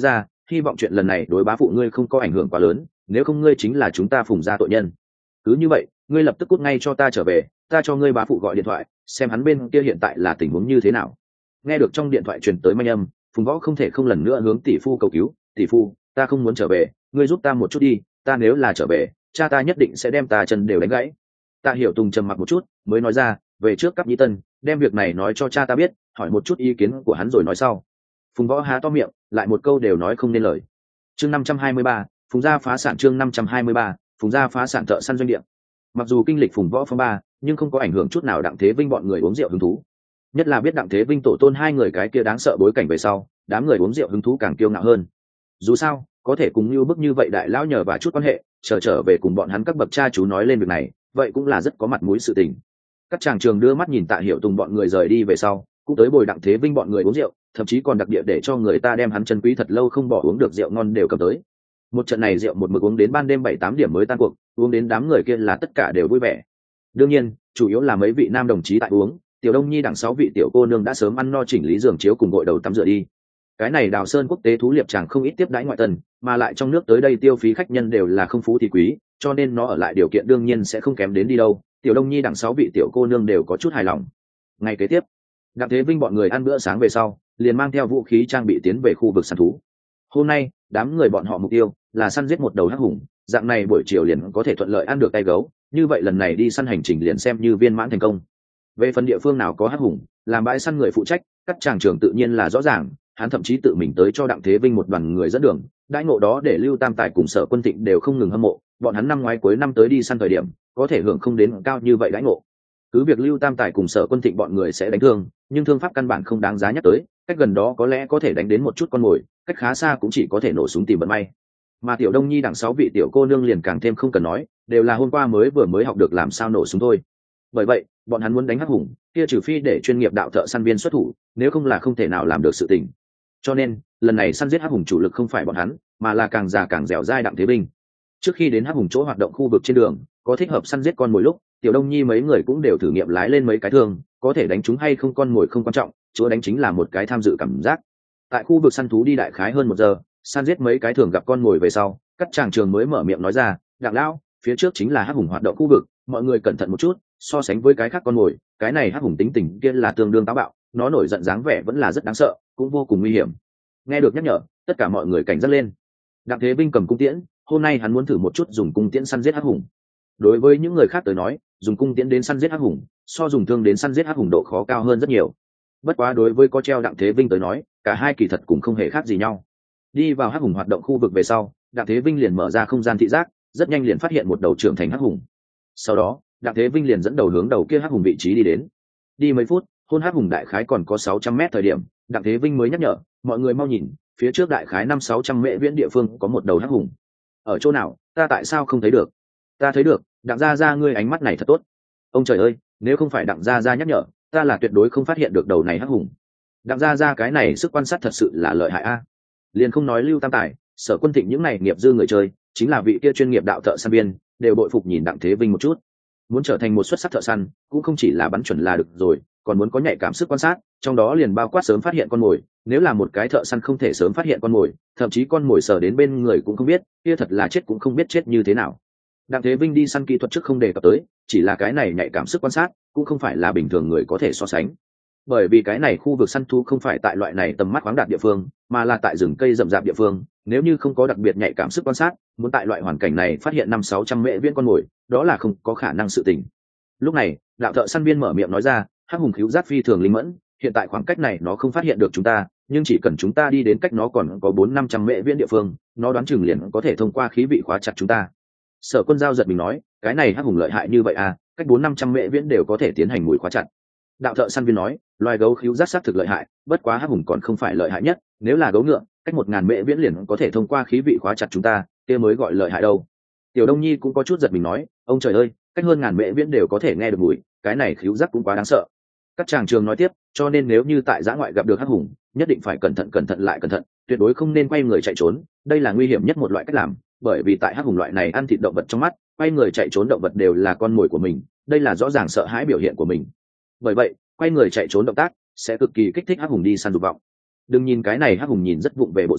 [SPEAKER 1] hy vọng chuyện lần này đối bá phụ ngươi không có ảnh hưởng quá lớn, nếu không ngươi chính là chúng ta Phùng gia tội nhân. Cứ như vậy, ngươi lập tức cút ngay cho ta trở về, ta cho ngươi bá phụ gọi điện thoại, xem hắn bên kia hiện tại là tình huống như thế nào. Nghe được trong điện thoại truyền tới manh âm, Phùng Võ không thể không lần nữa hướng tỷ phu cầu cứu, tỷ phu, ta không muốn trở về, ngươi giúp ta một chút đi, ta nếu là trở về, cha ta nhất định sẽ đem ta chân đều đánh gãy. Tạ Hiểu Tùng trầm mặc một chút, mới nói ra, về trước cấp Nhĩ Tân, đem việc này nói cho cha ta biết, hỏi một chút ý kiến của hắn rồi nói sau. Phùng Võ há to miệng, lại một câu đều nói không nên lời. Chương năm trăm hai mươi ba, Phùng gia phá sản chương năm trăm hai mươi ba, Phùng gia phá sản thợ săn doanh địa. Mặc dù kinh lịch Phùng Võ phong ba, nhưng không có ảnh hưởng chút nào Đặng Thế Vinh bọn người uống rượu hứng thú. Nhất là biết Đặng Thế Vinh tổ tôn hai người cái kia đáng sợ bối cảnh về sau, đám người uống rượu hứng thú càng kiêu ngạo hơn. Dù sao, có thể cùng như bức như vậy đại lão nhờ và chút quan hệ, trở trở về cùng bọn hắn các bậc cha chú nói lên việc này, vậy cũng là rất có mặt mũi sự tình. Các chàng trường đưa mắt nhìn Tạ Hiểu Tùng bọn người rời đi về sau, cũng tới bồi Đặng Thế Vinh bọn người uống rượu, thậm chí còn đặc địa để cho người ta đem hắn chân quý thật lâu không bỏ uống được rượu ngon đều cầm tới. Một trận này rượu một mực uống đến ban đêm bảy tám điểm mới tan cuộc, uống đến đám người kia là tất cả đều vui vẻ. Đương nhiên, chủ yếu là mấy vị nam đồng chí tại uống, Tiểu Đông Nhi đằng sáu vị tiểu cô nương đã sớm ăn no chỉnh lý giường chiếu cùng gội đầu tắm rửa đi. Cái này Đào Sơn quốc tế thú liệp chẳng không ít tiếp đãi ngoại tần, mà lại trong nước tới đây tiêu phí khách nhân đều là không phú thì quý, cho nên nó ở lại điều kiện đương nhiên sẽ không kém đến đi đâu. Tiểu Đông Nhi đằng sáu vị tiểu cô nương đều có chút hài lòng. Ngày kế tiếp, Đặng Thế Vinh bọn người ăn bữa sáng về sau, liền mang theo vũ khí trang bị tiến về khu vực săn thú. Hôm nay, đám người bọn họ mục tiêu là săn giết một đầu hắc hùng, dạng này buổi chiều liền có thể thuận lợi ăn được tay gấu, như vậy lần này đi săn hành trình liền xem như viên mãn thành công. Về phần địa phương nào có hắc hùng, làm bãi săn người phụ trách, các tràng trưởng tự nhiên là rõ ràng, hắn thậm chí tự mình tới cho Đặng Thế Vinh một đoàn người dẫn đường, đãi ngộ đó để Lưu Tam Tài cùng Sở Quân Thịnh đều không ngừng hâm mộ, bọn hắn năm ngoái cuối năm tới đi săn thời điểm, có thể hưởng không đến cao như vậy đãi ngộ. Cứ việc Lưu Tam Tài cùng Sở Quân Thịnh bọn người sẽ đánh thương, nhưng thương pháp căn bản không đáng giá nhắc tới, cách gần đó có lẽ có thể đánh đến một chút con mồi, cách khá xa cũng chỉ có thể nổ súng tìm vận may. Mà Tiểu Đông Nhi đằng sáu vị tiểu cô nương liền càng thêm không cần nói, đều là hôm qua mới vừa mới học được làm sao nổ súng thôi. Bởi vậy, bọn hắn muốn đánh hắc hùng, kia trừ phi để chuyên nghiệp đạo thợ săn viên xuất thủ, nếu không là không thể nào làm được sự tình. Cho nên, lần này săn giết hắc hùng chủ lực không phải bọn hắn, mà là càng già càng dẻo dai Đặng Thế Vinh. Trước khi đến hắc hùng chỗ hoạt động khu vực trên đường, có thích hợp săn giết con mồi lúc, Tiểu Đông Nhi mấy người cũng đều thử nghiệm lái lên mấy cái thương, có thể đánh chúng hay không con mồi không quan trọng, chúa đánh chính là một cái tham dự cảm giác. Tại khu vực săn thú đi đại khái hơn một giờ, săn giết mấy cái thường gặp con mồi về sau, các chàng trường mới mở miệng nói ra, Đặng lão, phía trước chính là hắc hùng hoạt động khu vực, mọi người cẩn thận một chút, so sánh với cái khác con mồi, cái này hắc hùng tính tình kia là tương đương táo bạo, nó nổi giận dáng vẻ vẫn là rất đáng sợ, cũng vô cùng nguy hiểm. Nghe được nhắc nhở, tất cả mọi người cảnh giác lên. Đặng Thế Vinh cầm cung tiễn, hôm nay hắn muốn thử một chút dùng cung tiễn săn giết hắc hùng. Đối với những người khác tới nói, dùng cung tiễn đến săn giết hắc hùng, so dùng thương đến săn giết hắc hùng độ khó cao hơn rất nhiều. Bất quá đối với có treo Đặng Thế Vinh tới nói, cả hai kỳ thật cũng không hề khác gì nhau. Đi vào hắc hùng hoạt động khu vực về sau, Đặng Thế Vinh liền mở ra không gian thị giác, rất nhanh liền phát hiện một đầu trưởng thành hắc hùng. Sau đó, Đặng Thế Vinh liền dẫn đầu hướng đầu kia hắc hùng vị trí đi đến. Đi mấy phút, hôn hắc hùng đại khái còn có sáu trăm mét thời điểm, Đặng Thế Vinh mới nhắc nhở, mọi người mau nhìn, phía trước đại khái năm sáu trăm mễ viễn địa phương có một đầu hắc hùng. Ở chỗ nào, ta tại sao không thấy được? Ta thấy được, Đặng gia gia ngươi ánh mắt này thật tốt. Ông trời ơi, nếu không phải Đặng gia gia nhắc nhở, ta là tuyệt đối không phát hiện được đầu này hắc hùng. Đặng gia gia cái này sức quan sát thật sự là lợi hại a. Liền không nói Lưu Tam Tài, Sở Quân Thịnh những này nghiệp dư người chơi, chính là vị kia chuyên nghiệp đạo thợ săn biên, đều bội phục nhìn Đặng Thế Vinh một chút. Muốn trở thành một xuất sắc thợ săn, cũng không chỉ là bắn chuẩn là được rồi, còn muốn có nhạy cảm sức quan sát, trong đó liền bao quát sớm phát hiện con mồi. Nếu là một cái thợ săn không thể sớm phát hiện con mồi, thậm chí con mồi sờ đến bên người cũng không biết, kia thật là chết cũng không biết chết như thế nào. Đặng Thế Vinh đi săn kỹ thuật trước không đề cập tới, chỉ là cái này nhạy cảm sức quan sát, cũng không phải là bình thường người có thể so sánh. Bởi vì cái này khu vực săn thú không phải tại loại này tầm mắt khoáng đạt địa phương, mà là tại rừng cây rậm rạp địa phương, nếu như không có đặc biệt nhạy cảm sức quan sát, muốn tại loại hoàn cảnh này phát hiện năm sáu trăm mễ viễn con mồi, đó là không có khả năng sự tình. Lúc này, đạo thợ săn biên mở miệng nói ra, hắc hùng khíu giác phi thường linh mẫn, hiện tại khoảng cách này nó không phát hiện được chúng ta, nhưng chỉ cần chúng ta đi đến cách nó còn có bốn năm trăm mễ viễn địa phương, nó đoán chừng liền có thể thông qua khí vị khóa chặt chúng ta. Sở Quân Giao giật mình nói, cái này hắc hùng lợi hại như vậy à, cách bốn năm trăm mễ viễn đều có thể tiến hành mùi khóa chặt. Đạo thợ săn viên nói, loài gấu khíu giác xác thực lợi hại, bất quá hắc hùng còn không phải lợi hại nhất, nếu là gấu ngựa, cách một ngàn mễ viễn liền có thể thông qua khí vị khóa chặt chúng ta, kia mới gọi lợi hại đâu. Tiểu Đông Nhi cũng có chút giật mình nói, ông trời ơi, cách hơn ngàn mễ viễn đều có thể nghe được mùi, cái này khíu giác cũng quá đáng sợ. Các chàng trường nói tiếp, cho nên nếu như tại giã ngoại gặp được hắc hùng, nhất định phải cẩn thận cẩn thận lại cẩn thận, tuyệt đối không nên quay người chạy trốn, đây là nguy hiểm nhất một loại cách làm, bởi vì tại hắc hùng loại này ăn thịt động vật trong mắt, quay người chạy trốn động vật đều là con mồi của mình, đây là rõ ràng sợ hãi biểu hiện của mình. Bởi vậy, quay người chạy trốn động tác sẽ cực kỳ kích thích hắc hùng đi săn dục vọng. Đừng nhìn cái này hắc hùng nhìn rất vụng về bộ dáng,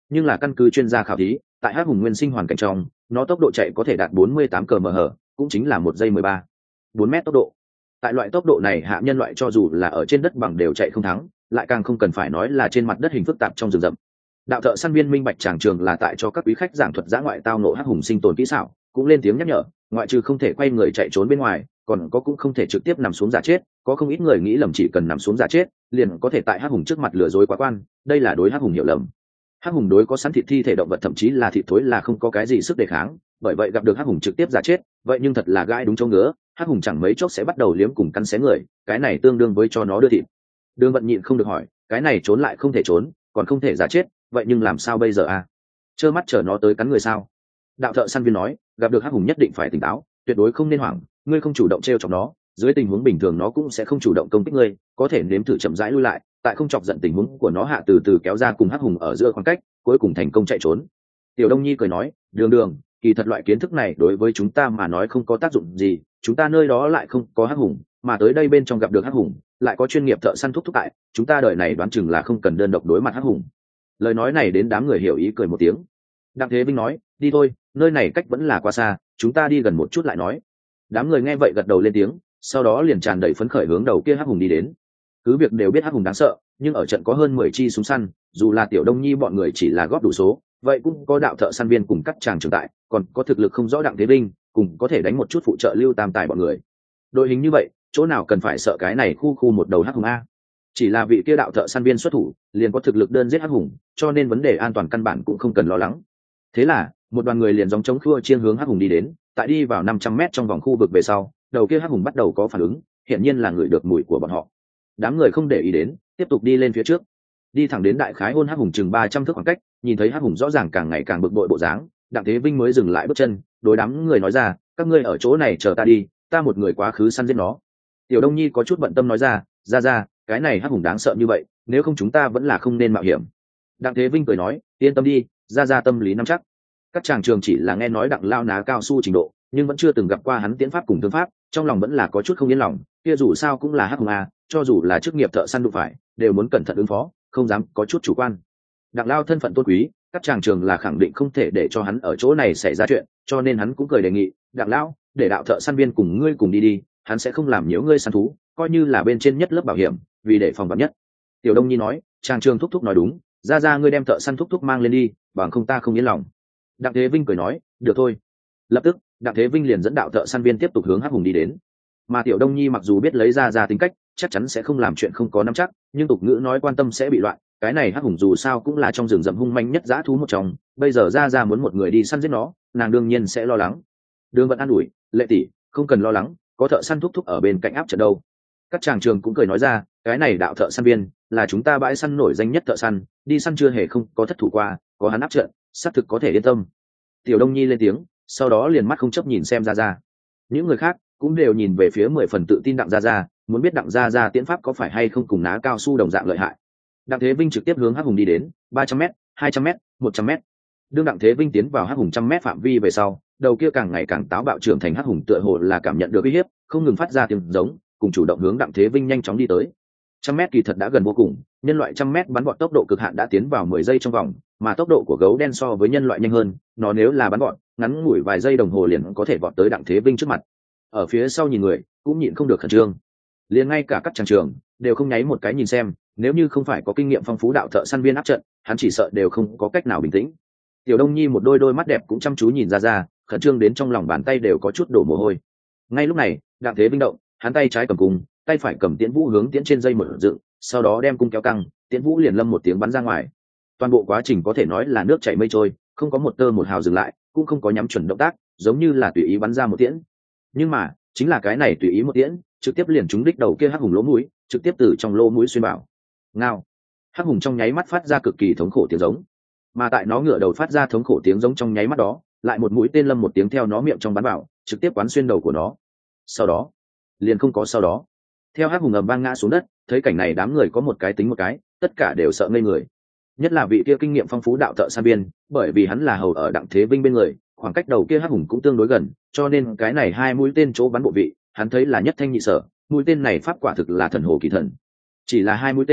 [SPEAKER 1] nhưng là căn cứ chuyên gia khảo thí, tại hắc hùng nguyên sinh hoàn cảnh trong, nó tốc độ chạy có thể đạt bốn mươi tám ki lô mét trên giờ, cũng chính là một giây mười ba bốn mét tốc độ. Tại loại tốc độ này hạ nhân loại cho dù là ở trên đất bằng đều chạy không thắng, lại càng không cần phải nói là trên mặt đất hình phức tạp trong rừng rậm. Đạo thợ săn viên minh bạch tràng trường là tại cho các quý khách giảng thuật dã ngoại tao nộ hắc hùng sinh tồn kỹ xảo, cũng lên tiếng nhắc nhở, ngoại trừ không thể quay người chạy trốn bên ngoài, còn có cũng không thể trực tiếp nằm xuống giả chết. Có không ít người nghĩ lầm chỉ cần nằm xuống giả chết liền có thể tại hắc hùng trước mặt lừa dối quá quan, đây là đối hắc hùng hiểu lầm. Hắc hùng đối có sẵn thịt thi thể động vật thậm chí là thịt thối là không có cái gì sức đề kháng, bởi vậy gặp được hắc hùng trực tiếp giả chết, vậy nhưng thật là gãi đúng chỗ ngứa, hắc hùng chẳng mấy chốc sẽ bắt đầu liếm cùng cắn xé người, cái này tương đương với cho nó đưa thịt. Đường Vận nhịn không được hỏi, cái này trốn lại không thể trốn, còn không thể giả chết, vậy nhưng làm sao bây giờ a? Trơ mắt chờ nó tới cắn người sao? Đạo thợ săn viên nói, gặp được hắc hùng nhất định phải tỉnh táo, tuyệt đối không nên hoảng, ngươi không chủ động trêu chọc nó, dưới tình huống bình thường nó cũng sẽ không chủ động công kích ngươi, có thể nếm thử chậm rãi lui lại, tại không chọc giận tình huống của nó hạ từ từ kéo ra cùng hắc hùng ở giữa khoảng cách, cuối cùng thành công chạy trốn. Tiểu Đông Nhi cười nói, đường đường, kỳ thật loại kiến thức này đối với chúng ta mà nói không có tác dụng gì, chúng ta nơi đó lại không có hắc hùng, mà tới đây bên trong gặp được hắc hùng, lại có chuyên nghiệp thợ săn thúc thúc tại, chúng ta đời này đoán chừng là không cần đơn độc đối mặt hắc hùng. Lời nói này đến đám người hiểu ý cười một tiếng. Đặng Thế Vinh nói, đi thôi, nơi này cách vẫn là quá xa, chúng ta đi gần một chút lại nói. Đám người nghe vậy gật đầu lên tiếng, sau đó liền tràn đầy phấn khởi hướng đầu kia hắc hùng đi đến. Cứ việc đều biết hắc hùng đáng sợ, nhưng ở trận có hơn mười chi súng săn, dù là Tiểu Đông Nhi bọn người chỉ là góp đủ số, vậy cũng có đạo thợ săn viên cùng các chàng trường tại, còn có thực lực không rõ Đặng Thế Vinh, cùng có thể đánh một chút phụ trợ Lưu Tam Tài bọn người. Đội hình như vậy, chỗ nào cần phải sợ cái này khu khu một đầu hắc hùng a? Chỉ là vị kia đạo thợ săn viên xuất thủ, liền có thực lực đơn giết hắc hùng, cho nên vấn đề an toàn căn bản cũng không cần lo lắng. Thế là, một đoàn người liền giống chống khua chiên hướng hắc hùng đi đến, tại đi vào năm trăm mét trong vòng khu vực về sau, đầu kia hắc hùng bắt đầu có phản ứng, hiển nhiên là người được mùi của bọn họ. Đám người không để ý đến, tiếp tục đi lên phía trước, đi thẳng đến đại khái hôn hắc hùng chừng ba trăm thước khoảng cách, nhìn thấy hắc hùng rõ ràng càng ngày càng bực bội bộ dáng, Đặng Thế Vinh mới dừng lại bước chân, đối đám người nói ra, các ngươi ở chỗ này chờ ta đi, ta một người quá khứ săn giết nó. Tiểu Đông Nhi có chút bận tâm nói ra, ra ra, cái này hắc hùng đáng sợ như vậy, nếu không chúng ta vẫn là không nên mạo hiểm. Đặng Thế Vinh cười nói, yên tâm đi, ra ra tâm lý nắm chắc. Các chàng trường chỉ là nghe nói Đặng lao ná cao su trình độ, nhưng vẫn chưa từng gặp qua hắn tiến pháp cùng thương pháp, trong lòng vẫn là có chút không yên lòng, kia dù sao cũng là hắc hùng à, cho dù là chức nghiệp thợ săn đụng phải, đều muốn cẩn thận ứng phó, không dám có chút chủ quan. Đặng lao thân phận tôn quý, các chàng trường là khẳng định không thể để cho hắn ở chỗ này xảy ra chuyện, cho nên hắn cũng cười đề nghị, Đặng lão, để đạo thợ săn viên cùng ngươi cùng đi đi, hắn sẽ không làm nhiễu ngươi săn thú, coi như là bên trên nhất lớp bảo hiểm, vì để phòng vạn nhất. Tiểu Đông Nhi nói, chàng trường thúc thúc nói đúng, ra ra ngươi đem thợ săn thúc thúc mang lên đi, bằng không ta không yên lòng. Đặng Thế Vinh cười nói, được thôi. Lập tức, Đặng Thế Vinh liền dẫn đạo thợ săn viên tiếp tục hướng hắc hùng đi đến. Mà Tiểu Đông Nhi mặc dù biết lấy ra ra tính cách, chắc chắn sẽ không làm chuyện không có nắm chắc, nhưng tục ngữ nói quan tâm sẽ bị loạn, cái này hắc hùng dù sao cũng là trong rừng rậm hung manh nhất dã thú một trong, bây giờ ra ra muốn một người đi săn giết nó, nàng đương nhiên sẽ lo lắng. Đường Vận an ủi, Lệ tỷ, không cần lo lắng, có thợ săn thúc thúc ở bên cạnh áp trận đâu. Các chàng trường cũng cười nói ra, cái này đạo thợ săn viên là chúng ta bãi săn nổi danh nhất thợ săn, đi săn chưa hề không có thất thủ qua, có hắn áp trận, xác thực có thể yên tâm. Tiểu Đông Nhi lên tiếng, sau đó liền mắt không chấp nhìn xem ra ra. Những người khác cũng đều nhìn về phía mười phần tự tin Đặng gia gia, muốn biết Đặng gia gia tiễn pháp có phải hay không cùng ná cao su đồng dạng lợi hại. Đặng Thế Vinh trực tiếp hướng hắc hùng đi đến, ba trăm mét, hai trăm mét, một trăm mét. Đương Đặng Thế Vinh tiến vào hắc hùng trăm mét phạm vi về sau, đầu kia càng ngày càng táo bạo trưởng thành hắc hùng tựa hồ là cảm nhận được uy hiếp, không ngừng phát ra tiếng giống, cùng chủ động hướng Đặng Thế Vinh nhanh chóng đi tới. Trăm mét kỳ thật đã gần vô cùng, nhân loại trăm mét bắn gọn tốc độ cực hạn đã tiến vào mười giây trong vòng, mà tốc độ của gấu đen so với nhân loại nhanh hơn, nó nếu là bắn gọn, ngắn ngủi vài giây đồng hồ liền có thể vọt tới Đặng Thế Vinh trước mặt. Ở phía sau nhìn người cũng nhịn không được khẩn trương, liền ngay cả các chàng trường đều không nháy một cái nhìn xem, nếu như không phải có kinh nghiệm phong phú đạo thợ săn viên áp trận, hắn chỉ sợ đều không có cách nào bình tĩnh. Tiểu Đông Nhi một đôi đôi mắt đẹp cũng chăm chú nhìn ra ra, khẩn trương đến trong lòng bàn tay đều có chút đổ mồ hôi. Ngay lúc này, Đặng Thế Vinh động, hắn tay trái cầm cung, tay phải cầm tiễn vũ hướng tiễn trên dây một dựng, sau đó đem cung kéo căng, tiễn vũ liền lâm một tiếng bắn ra ngoài. Toàn bộ quá trình có thể nói là nước chảy mây trôi, không có một tơ một hào dừng lại, cũng không có nhắm chuẩn động tác, giống như là tùy ý bắn ra một tiễn. Nhưng mà, chính là cái này tùy ý một tiễn, trực tiếp liền trúng đích đầu kia hắc hùng lỗ mũi, trực tiếp từ trong lỗ mũi xuyên vào. Ngao. Hắc hùng trong nháy mắt phát ra cực kỳ thống khổ tiếng giống. Mà tại nó ngửa đầu phát ra thống khổ tiếng giống trong nháy mắt đó, lại một mũi tên lâm một tiếng theo nó miệng trong bắn vào, trực tiếp quán xuyên đầu của nó. Sau đó, liền không có sau đó. Theo hắc hùng ầm vang ngã xuống đất, thấy cảnh này đám người có một cái tính một cái, tất cả đều sợ ngây người. Nhất là vị kia kinh nghiệm phong phú đạo thợ săn biên, bởi vì hắn là hầu ở Đặng Thế Vinh bên người, khoảng cách đầu kia hắc hùng cũng tương đối gần, cho nên cái này hai mũi tên chỗ bắn bộ vị, hắn thấy là nhất thanh nhị sở, mũi tên này pháp quả thực là thần hồ kỳ thần. Chỉ là hai mũi tên,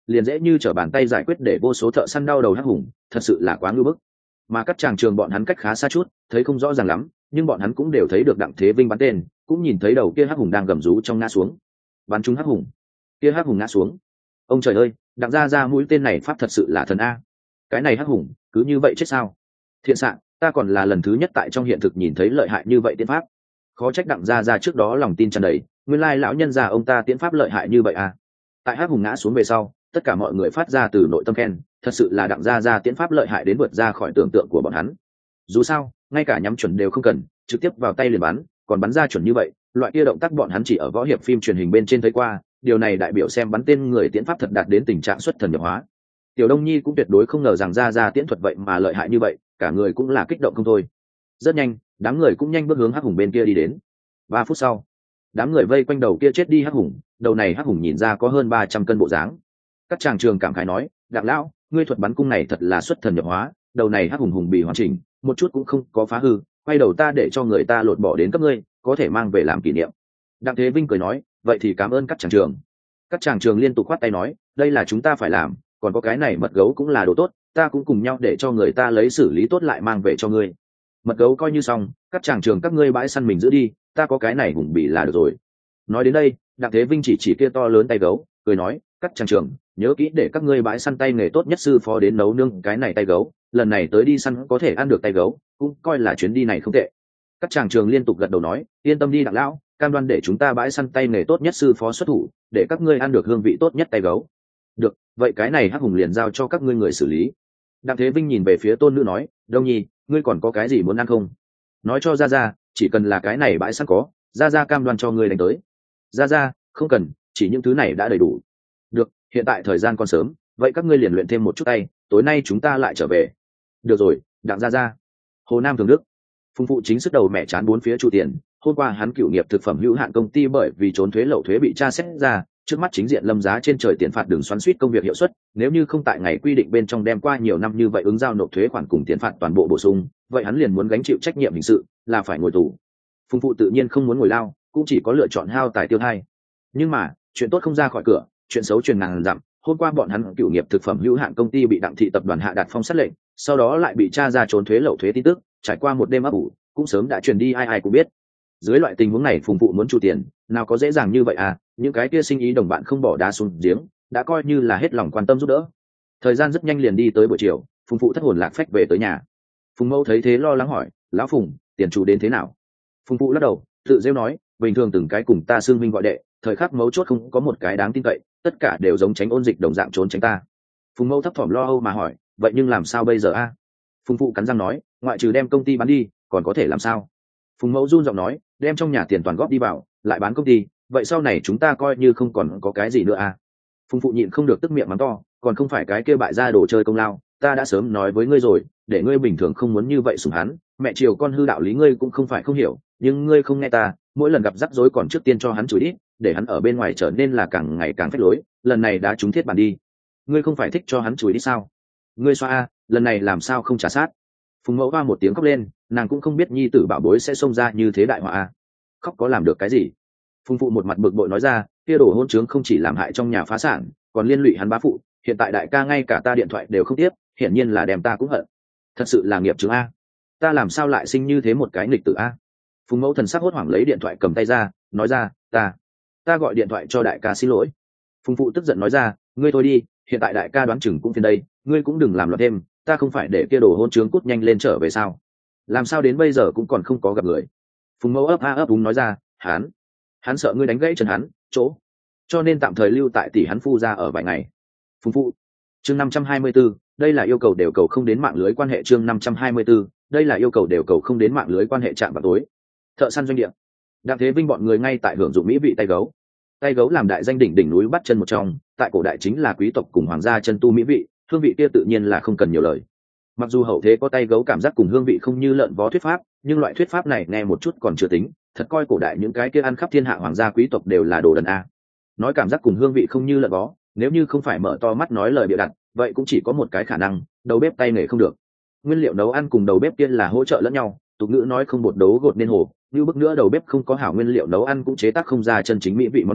[SPEAKER 1] liền dễ như trở bàn tay giải quyết để vô số thợ săn đau đầu hắc hùng, thật sự là quá ngưu bức. Mà các chàng trường bọn hắn cách khá xa chút, thấy không rõ ràng lắm, nhưng bọn hắn cũng đều thấy được Đặng Thế Vinh bắn tên, cũng nhìn thấy đầu kia hắc hùng đang gầm rú trong ngã xuống. Bắn trúng hắc hùng, kia hắc hùng ngã xuống. Ông trời ơi, Đặng gia gia mũi tên này pháp thật sự là thần a. Cái này hắc hùng cứ như vậy chết sao? Thiện xạ, ta còn là lần thứ nhất tại trong hiện thực nhìn thấy lợi hại như vậy tiên pháp. Khó trách Đặng gia gia trước đó lòng tin tràn đầy, nguyên lai lão nhân già ông ta tiến pháp lợi hại như vậy à. Tại hắc hùng ngã xuống về sau, tất cả mọi người phát ra từ nội tâm khen, thật sự là Đặng gia gia tiến pháp lợi hại đến vượt ra khỏi tưởng tượng của bọn hắn. Dù sao, ngay cả nhắm chuẩn đều không cần, trực tiếp vào tay liền bắn, còn bắn ra chuẩn như vậy, loại kia động tác bọn hắn chỉ ở võ hiệp phim truyền hình bên trên thấy qua, điều này đại biểu xem bắn tên người tiến pháp thật đạt đến tình trạng xuất thần nhập hóa. Tiểu Đông Nhi cũng tuyệt đối không ngờ rằng gia gia tiễn thuật vậy mà lợi hại như vậy, cả người cũng là kích động không thôi. Rất nhanh, đám người cũng nhanh bước hướng hắc hùng bên kia đi đến. Ba phút sau, đám người vây quanh đầu kia chết đi hắc hùng, đầu này hắc hùng nhìn ra có hơn ba trăm cân bộ dáng. Các chàng trường cảm khái nói, Đặng lão, ngươi thuật bắn cung này thật là xuất thần nhập hóa, đầu này hắc hùng hùng bị hoàn chỉnh, một chút cũng không có phá hư, quay đầu ta để cho người ta lột bỏ đến cấp ngươi, có thể mang về làm kỷ niệm. Đặng Thế Vinh cười nói, vậy thì cảm ơn các chàng trường. Các chàng trường liên tục khoát tay nói, đây là chúng ta phải làm, còn có cái này mật gấu cũng là đồ tốt, ta cũng cùng nhau để cho người ta lấy xử lý tốt lại mang về cho ngươi. Mật gấu coi như xong, các chàng trường các ngươi bãi săn mình giữ đi, ta có cái này hùng bỉ là được rồi. Nói đến đây, Đặng Thế Vinh chỉ chỉ kia to lớn tay gấu, cười nói, các chàng trường, nhớ kỹ để các ngươi bãi săn tay nghề tốt nhất sư phó đến nấu nương cái này tay gấu, lần này tới đi săn có thể ăn được tay gấu, cũng coi là chuyến đi này không tệ. Các chàng trường liên tục gật đầu nói, yên tâm đi Đặng lão, cam đoan để chúng ta bãi săn tay nghề tốt nhất sư phó xuất thủ, để các ngươi ăn được hương vị tốt nhất tay gấu. Được, vậy cái này hắc hùng liền giao cho các ngươi người xử lý. Đặng Thế Vinh nhìn về phía tôn nữ nói, Đông Nhi, ngươi còn có cái gì muốn ăn không? Nói cho ra ra, chỉ cần là cái này bãi săn có, ra ra cam đoan cho ngươi đánh tới. Ra ra, không cần, chỉ những thứ này đã đầy đủ. Được, hiện tại thời gian còn sớm, vậy các ngươi liền luyện thêm một chút tay, tối nay chúng ta lại trở về. Được rồi, Đặng ra ra. Hồ Nam Thường Đức. Phùng phụ chính sức đầu mẹ chán bốn phía chu tiền, hôm qua hắn cựu nghiệp thực phẩm hữu hạn công ty bởi vì trốn thuế lậu thuế bị tra xét ra, trước mắt chính diện lâm giá trên trời tiền phạt đường xoắn suýt công việc hiệu suất, nếu như không tại ngày quy định bên trong đem qua nhiều năm như vậy ứng giao nộp thuế khoản cùng tiền phạt toàn bộ bổ sung, vậy hắn liền muốn gánh chịu trách nhiệm hình sự, là phải ngồi tù. Phùng phụ tự nhiên không muốn ngồi lao, cũng chỉ có lựa chọn hao tài tiêu thai. Nhưng mà, chuyện tốt không ra khỏi cửa, chuyện xấu truyền ngàn dặm, hôm qua bọn hắn cựu nghiệp thực phẩm hữu hạn công ty bị Đặng thị tập đoàn hạ đạt phong sát lệnh, sau đó lại bị tra ra trốn thuế lậu thuế tin tức, trải qua một đêm ấp ủ, cũng sớm đã truyền đi ai ai cũng biết. Dưới loại tình huống này Phùng phụ muốn chu tiền, nào có dễ dàng như vậy à, những cái kia sinh ý đồng bạn không bỏ đá xuống giếng, đã coi như là hết lòng quan tâm giúp đỡ. Thời gian rất nhanh liền đi tới buổi chiều, Phùng phụ thất hồn lạc phách về tới nhà. Phùng mẫu thấy thế lo lắng hỏi, lão Phùng, tiền chủ đến thế nào? Phùng phụ lắc đầu, tự rêu nói, bình thường từng cái cùng ta xương minh gọi đệ, thời khắc mấu chốt không có một cái đáng tin cậy, tất cả đều giống tránh ôn dịch đồng dạng trốn tránh ta. Phùng mẫu thấp thỏm lo âu mà hỏi, vậy nhưng làm sao bây giờ a? Phùng phụ cắn răng nói, ngoại trừ đem công ty bán đi, còn có thể làm sao? Phùng mẫu run giọng nói, đem trong nhà tiền toàn góp đi vào, lại bán công ty, vậy sau này chúng ta coi như không còn có cái gì nữa à? Phùng phụ nhịn không được tức miệng mắng to, còn không phải cái kia bại ra đồ chơi công lao, ta đã sớm nói với ngươi rồi, để ngươi bình thường không muốn như vậy sủng hắn, mẹ chiều con hư đạo lý ngươi cũng không phải không hiểu, nhưng ngươi không nghe ta, mỗi lần gặp rắc rối còn trước tiên cho hắn chửi ít, để hắn ở bên ngoài trở nên là càng ngày càng phách lối, lần này đã trúng thiết bản đi. Ngươi không phải thích cho hắn chửi ít sao? Ngươi xoa a, lần này làm sao không trả sát? Phùng mẫu va một tiếng khóc lên, nàng cũng không biết nhi tử bảo bối sẽ xông ra như thế đại họa a. Khóc có làm được cái gì? Phùng phụ một mặt bực bội nói ra, kia đồ hôn trướng không chỉ làm hại trong nhà phá sản, còn liên lụy hắn bá phụ, hiện tại đại ca ngay cả ta điện thoại đều không tiếp, hiển nhiên là đem ta cũng hận. Thật sự là nghiệp chướng a. Ta làm sao lại sinh như thế một cái nghịch tử a? Phùng mẫu thần sắc hốt hoảng lấy điện thoại cầm tay ra, nói ra, ta, ta gọi điện thoại cho đại ca xin lỗi. Phùng phụ tức giận nói ra, ngươi thôi đi, hiện tại đại ca đoán chừng cũng phiền đây, ngươi cũng đừng làm loạn thêm, ta không phải để kia đồ hôn trướng cút nhanh lên trở về sao? Làm sao đến bây giờ cũng còn không có gặp người? Phùng mẫu ấp a ấp đúng nói ra, hắn, hắn sợ ngươi đánh gãy chân hắn, chỗ, cho nên tạm thời lưu tại tỷ hắn phu ra ở vài ngày. Phùng phụ, chương năm trăm hai mươi 524, đây là yêu cầu đều cầu không đến mạng lưới quan hệ chương năm trăm hai mươi 524, đây là yêu cầu đều cầu không đến mạng lưới quan hệ chạm vào tối. Thợ săn doanh địa, Đặng Thế Vinh bọn người ngay tại hưởng dụng mỹ vị tay gấu. Tay gấu làm đại danh đỉnh đỉnh núi bắt chân một trong, tại cổ đại chính là quý tộc cùng hoàng gia chân tu mỹ vị, hương vị kia tự nhiên là không cần nhiều lời. Mặc dù hậu thế có tay gấu cảm giác cùng hương vị không như lợn vó thuyết pháp, nhưng loại thuyết pháp này nghe một chút còn chưa tính, thật coi cổ đại những cái kia ăn khắp thiên hạ hoàng gia quý tộc đều là đồ đần a. Nói cảm giác cùng hương vị không như lợn vó, nếu như không phải mở to mắt nói lời bịa đặt, vậy cũng chỉ có một cái khả năng, đầu bếp tay nghề không được. Nguyên liệu nấu ăn cùng đầu bếp kia là hỗ trợ lẫn nhau, tục ngữ nói không bột đấu gột nên hồ, như bức nữa đầu bếp không có hảo nguyên liệu nấu ăn cũng chế tác không ra chân chính mỹ vị món ngon,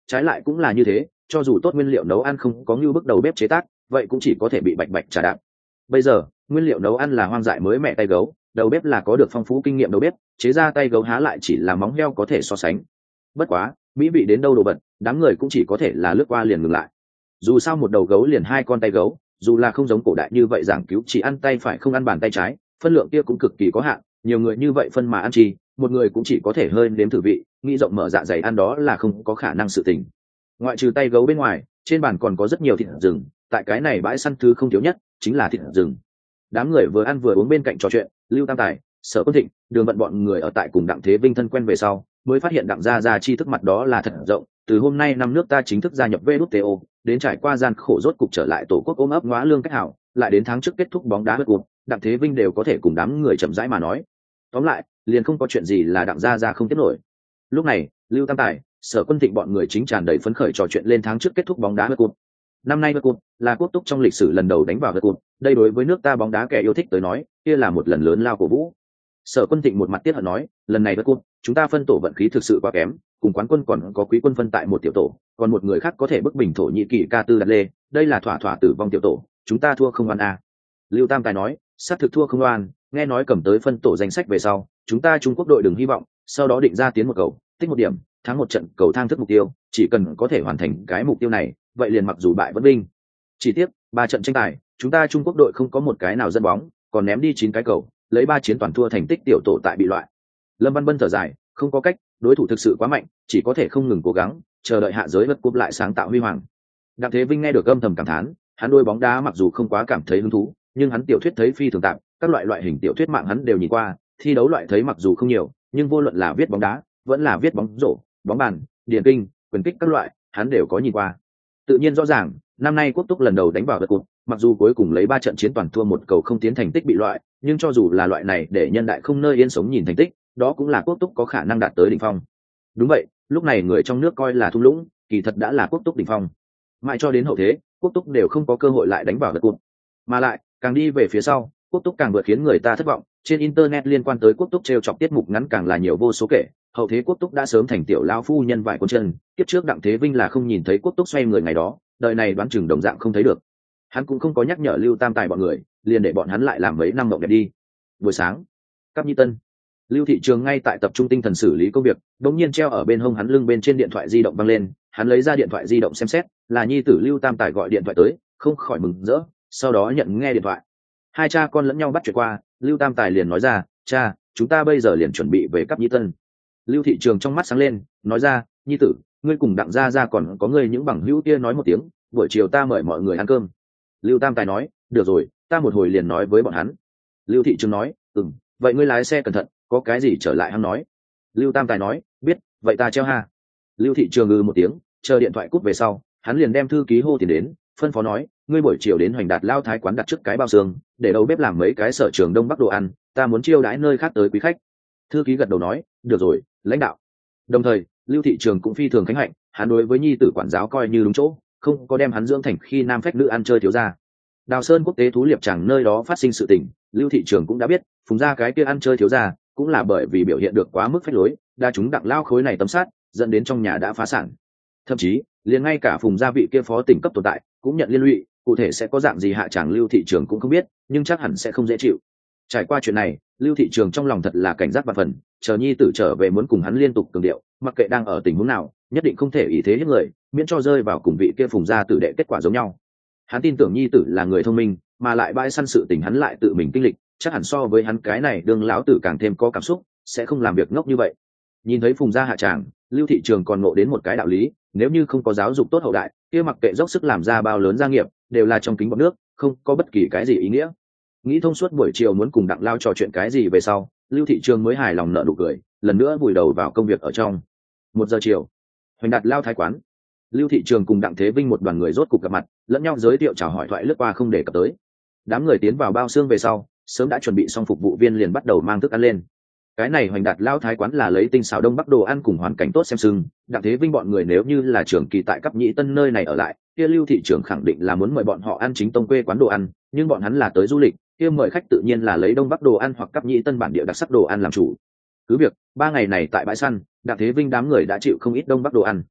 [SPEAKER 1] trái lại cũng là như thế, cho dù tốt nguyên liệu nấu ăn không có như bước đầu bếp chế tác, vậy cũng chỉ có thể bị bạch bạch trả đạp. Bây giờ nguyên liệu nấu ăn là hoang dại mới mẹ tay gấu, đầu bếp là có được phong phú kinh nghiệm đầu bếp, chế ra tay gấu há lại chỉ là móng heo có thể so sánh. Bất quá mỹ vị đến đâu đồ bật, đám người cũng chỉ có thể là lướt qua liền ngừng lại. Dù sao một đầu gấu liền hai con tay gấu, dù là không giống cổ đại như vậy giảng cứu chỉ ăn tay phải không ăn bàn tay trái, phân lượng kia cũng cực kỳ có hạn, nhiều người như vậy phân mà ăn chi, một người cũng chỉ có thể hơi nếm thử vị, nghĩ rộng mở dạ dày ăn đó là không có khả năng sự tình. Ngoại trừ tay gấu bên ngoài, trên bàn còn có rất nhiều thịt rừng, tại cái này bãi săn thứ không thiếu nhất chính là thịt rừng. Đám người vừa ăn vừa uống bên cạnh trò chuyện, Lưu Tam Tài, Sở Quân Thịnh, Đường Vận bọn người ở tại cùng Đặng Thế Vinh thân quen về sau, mới phát hiện Đặng gia gia chi thức mặt đó là thật rộng, từ hôm nay năm nước ta chính thức gia nhập vê đê tê o, đến trải qua gian khổ rốt cục trở lại tổ quốc ôm ấp ngóa lương cách hảo, lại đến tháng trước kết thúc bóng đá bất cuộc, Đặng Thế Vinh đều có thể cùng đám người chậm rãi mà nói. Tóm lại, liền không có chuyện gì là Đặng gia gia không tiếp nổi. Lúc này, Lưu Tam Tài, Sở Quân Thịnh bọn người chính tràn đầy phấn khởi trò chuyện lên tháng trước kết thúc bóng đá bất cuộc. Năm nay bất cuộc là quốc túc trong lịch sử lần đầu đánh vào bất cuộc, đây đối với nước ta bóng đá kẻ yêu thích tới nói, kia là một lần lớn lao cổ vũ. Sở Quân Thịnh một mặt tiết hận nói, lần này bất cuộc, chúng ta phân tổ vận khí thực sự quá kém, cùng quán quân còn có quý quân phân tại một tiểu tổ, còn một người khác có thể bức bình thổ nhĩ kỳ ca tư đặt lê, đây là thỏa thỏa tử vong tiểu tổ, chúng ta thua không oan à. Lưu Tam Tài nói, xác thực thua không oan, nghe nói cầm tới phân tổ danh sách về sau, chúng ta Trung Quốc đội đừng hy vọng, sau đó định ra tiến một cầu, tích một điểm, thắng một trận cầu thang thức mục tiêu, chỉ cần có thể hoàn thành cái mục tiêu này, vậy liền mặc dù bại vẫn vinh. Chỉ tiếc, ba trận tranh tài, chúng ta Trung Quốc đội không có một cái nào dẫn bóng, còn ném đi chín cái cầu, lấy ba chiến toàn thua thành tích tiểu tổ tại bị loại. Lâm Văn Bân thở dài, không có cách, đối thủ thực sự quá mạnh, chỉ có thể không ngừng cố gắng, chờ đợi hạ giới vật cúp lại sáng tạo huy hoàng. Đặng Thế Vinh nghe được âm thầm cảm thán, hắn đôi bóng đá mặc dù không quá cảm thấy hứng thú, nhưng hắn tiểu thuyết thấy phi thường tạm, các loại loại hình tiểu thuyết mạng hắn đều nhìn qua, thi đấu loại thấy mặc dù không nhiều, nhưng vô luận là viết bóng đá, vẫn là viết bóng rổ, bóng bàn, điền kinh, quyền kích các loại, hắn đều có nhìn qua. Tự nhiên rõ ràng, năm nay quốc túc lần đầu đánh vào vật cúp, mặc dù cuối cùng lấy ba trận chiến toàn thua một cầu không tiến thành tích bị loại, nhưng cho dù là loại này để nhân đại không nơi yên sống nhìn thành tích, đó cũng là quốc túc có khả năng đạt tới đỉnh phong. Đúng vậy, lúc này người trong nước coi là thung lũng, kỳ thật đã là quốc túc đỉnh phong. Mãi cho đến hậu thế, quốc túc đều không có cơ hội lại đánh vào vật cúp. Mà lại, càng đi về phía sau, quốc túc càng vượt khiến người ta thất vọng, trên internet liên quan tới quốc túc trêu chọc tiết mục ngắn càng là nhiều vô số kể, hậu thế quốc túc đã sớm thành tiểu lão phu nhân vải cuốn chân, kiếp trước Đặng Thế Vinh là không nhìn thấy quốc túc xoay người ngày đó, đời này đoán chừng đồng dạng không thấy được. Hắn cũng không có nhắc nhở Lưu Tam Tài bọn người, liền để bọn hắn lại làm mấy năm mộng đẹp đi. Buổi sáng, Cáp Nhĩ Tân, Lưu Thị Trường ngay tại tập trung tinh thần xử lý công việc, đống nhiên treo ở bên hông hắn lưng bên trên điện thoại di động vang lên, hắn lấy ra điện thoại di động xem xét, là nhi tử Lưu Tam Tài gọi điện thoại tới, không khỏi mừng rỡ, sau đó nhận nghe điện thoại. Hai cha con lẫn nhau bắt chuyện qua, Lưu Tam Tài liền nói ra, cha, chúng ta bây giờ liền chuẩn bị về Cáp Nhĩ Tân. Lưu Thị Trường trong mắt sáng lên, nói ra, nhi tử, ngươi cùng Đặng gia gia còn có ngươi những bằng hữu kia nói một tiếng, buổi chiều ta mời mọi người ăn cơm. Lưu Tam Tài nói, được rồi, ta một hồi liền nói với bọn hắn. Lưu Thị Trường nói, ừm, vậy ngươi lái xe cẩn thận, có cái gì trở lại hắn nói. Lưu Tam Tài nói, biết, vậy ta treo ha. Lưu Thị Trường ngừ một tiếng, chờ điện thoại cúp về sau, hắn liền đem thư ký hô tiền đến, phân phó nói, ngươi buổi chiều đến Hoành Đạt Lao Thái quán đặt trước cái bao xương, để đầu bếp làm mấy cái sở trường đông bắc đồ ăn, ta muốn chiêu đãi nơi khác tới quý khách. Thư ký gật đầu nói, được rồi, lãnh đạo. Đồng thời, Lưu Thị Trường cũng phi thường khánh hạnh, hắn đối với nhi tử quản giáo coi như đúng chỗ, không có đem hắn dưỡng thành khi nam phách nữ ăn chơi thiếu gia. Đào Sơn quốc tế thú liệp chẳng nơi đó phát sinh sự tình, Lưu Thị Trường cũng đã biết, phùng gia cái kia ăn chơi thiếu gia, cũng là bởi vì biểu hiện được quá mức phách lối, đa chúng Đặng lao khối này tấm sát, dẫn đến trong nhà đã phá sản. Thậm chí, liền ngay cả phùng gia vị kia phó tỉnh cấp tồn tại, cũng nhận liên lụy, cụ thể sẽ có dạng gì hạ tràng Lưu Thị Trường cũng không biết, nhưng chắc hẳn sẽ không dễ chịu. Trải qua chuyện này, Lưu Thị Trường trong lòng thật là cảnh giác và phần, chờ nhi tử trở về muốn cùng hắn liên tục cường điệu, mặc kệ đang ở tình huống nào, nhất định không thể ý thế hiếp người, miễn cho rơi vào cùng vị kia phùng gia tử đệ kết quả giống nhau. Hắn tin tưởng nhi tử là người thông minh, mà lại bãi săn sự tình hắn lại tự mình kinh lịch, chắc hẳn so với hắn cái này đương lão tử càng thêm có cảm xúc, sẽ không làm việc ngốc như vậy. Nhìn thấy phùng gia hạ tràng, Lưu Thị Trường còn ngộ đến một cái đạo lý, nếu như không có giáo dục tốt hậu đại, kia mặc kệ dốc sức làm ra bao lớn gia nghiệp, đều là trong kính bọt nước, không có bất kỳ cái gì ý nghĩa. Nghĩ thông suốt buổi chiều muốn cùng Đặng lao trò chuyện cái gì về sau, Lưu Thị Trường mới hài lòng nở nụ cười, lần nữa vùi đầu vào công việc ở trong. Một giờ chiều, Hoành Đạt Lao Thái quán, Lưu Thị Trường cùng Đặng Thế Vinh một đoàn người rốt cục gặp mặt, lẫn nhau giới thiệu chào hỏi thoại lướt qua không để cập tới. Đám người tiến vào bao xương về sau, sớm đã chuẩn bị xong, phục vụ viên liền bắt đầu mang thức ăn lên. Cái này Hoành Đạt Lao Thái quán là lấy tinh xảo đông bắc đồ ăn cùng hoàn cảnh tốt xem sưng, Đặng Thế Vinh bọn người nếu như là trưởng kỳ tại Cáp Nhĩ Tân nơi này ở lại, kia Lưu Thị Trường khẳng định là muốn mời bọn họ ăn chính tông quê quán đồ ăn, nhưng bọn hắn là tới du lịch, kia mời khách tự nhiên là lấy đông bắc đồ ăn hoặc Cáp Nhĩ Tân bản địa đặc sắc đồ ăn làm chủ. Cứ việc ba ngày này tại bãi săn, Đặng Thế Vinh đám người đã chịu không ít đông bắc đồ ăn.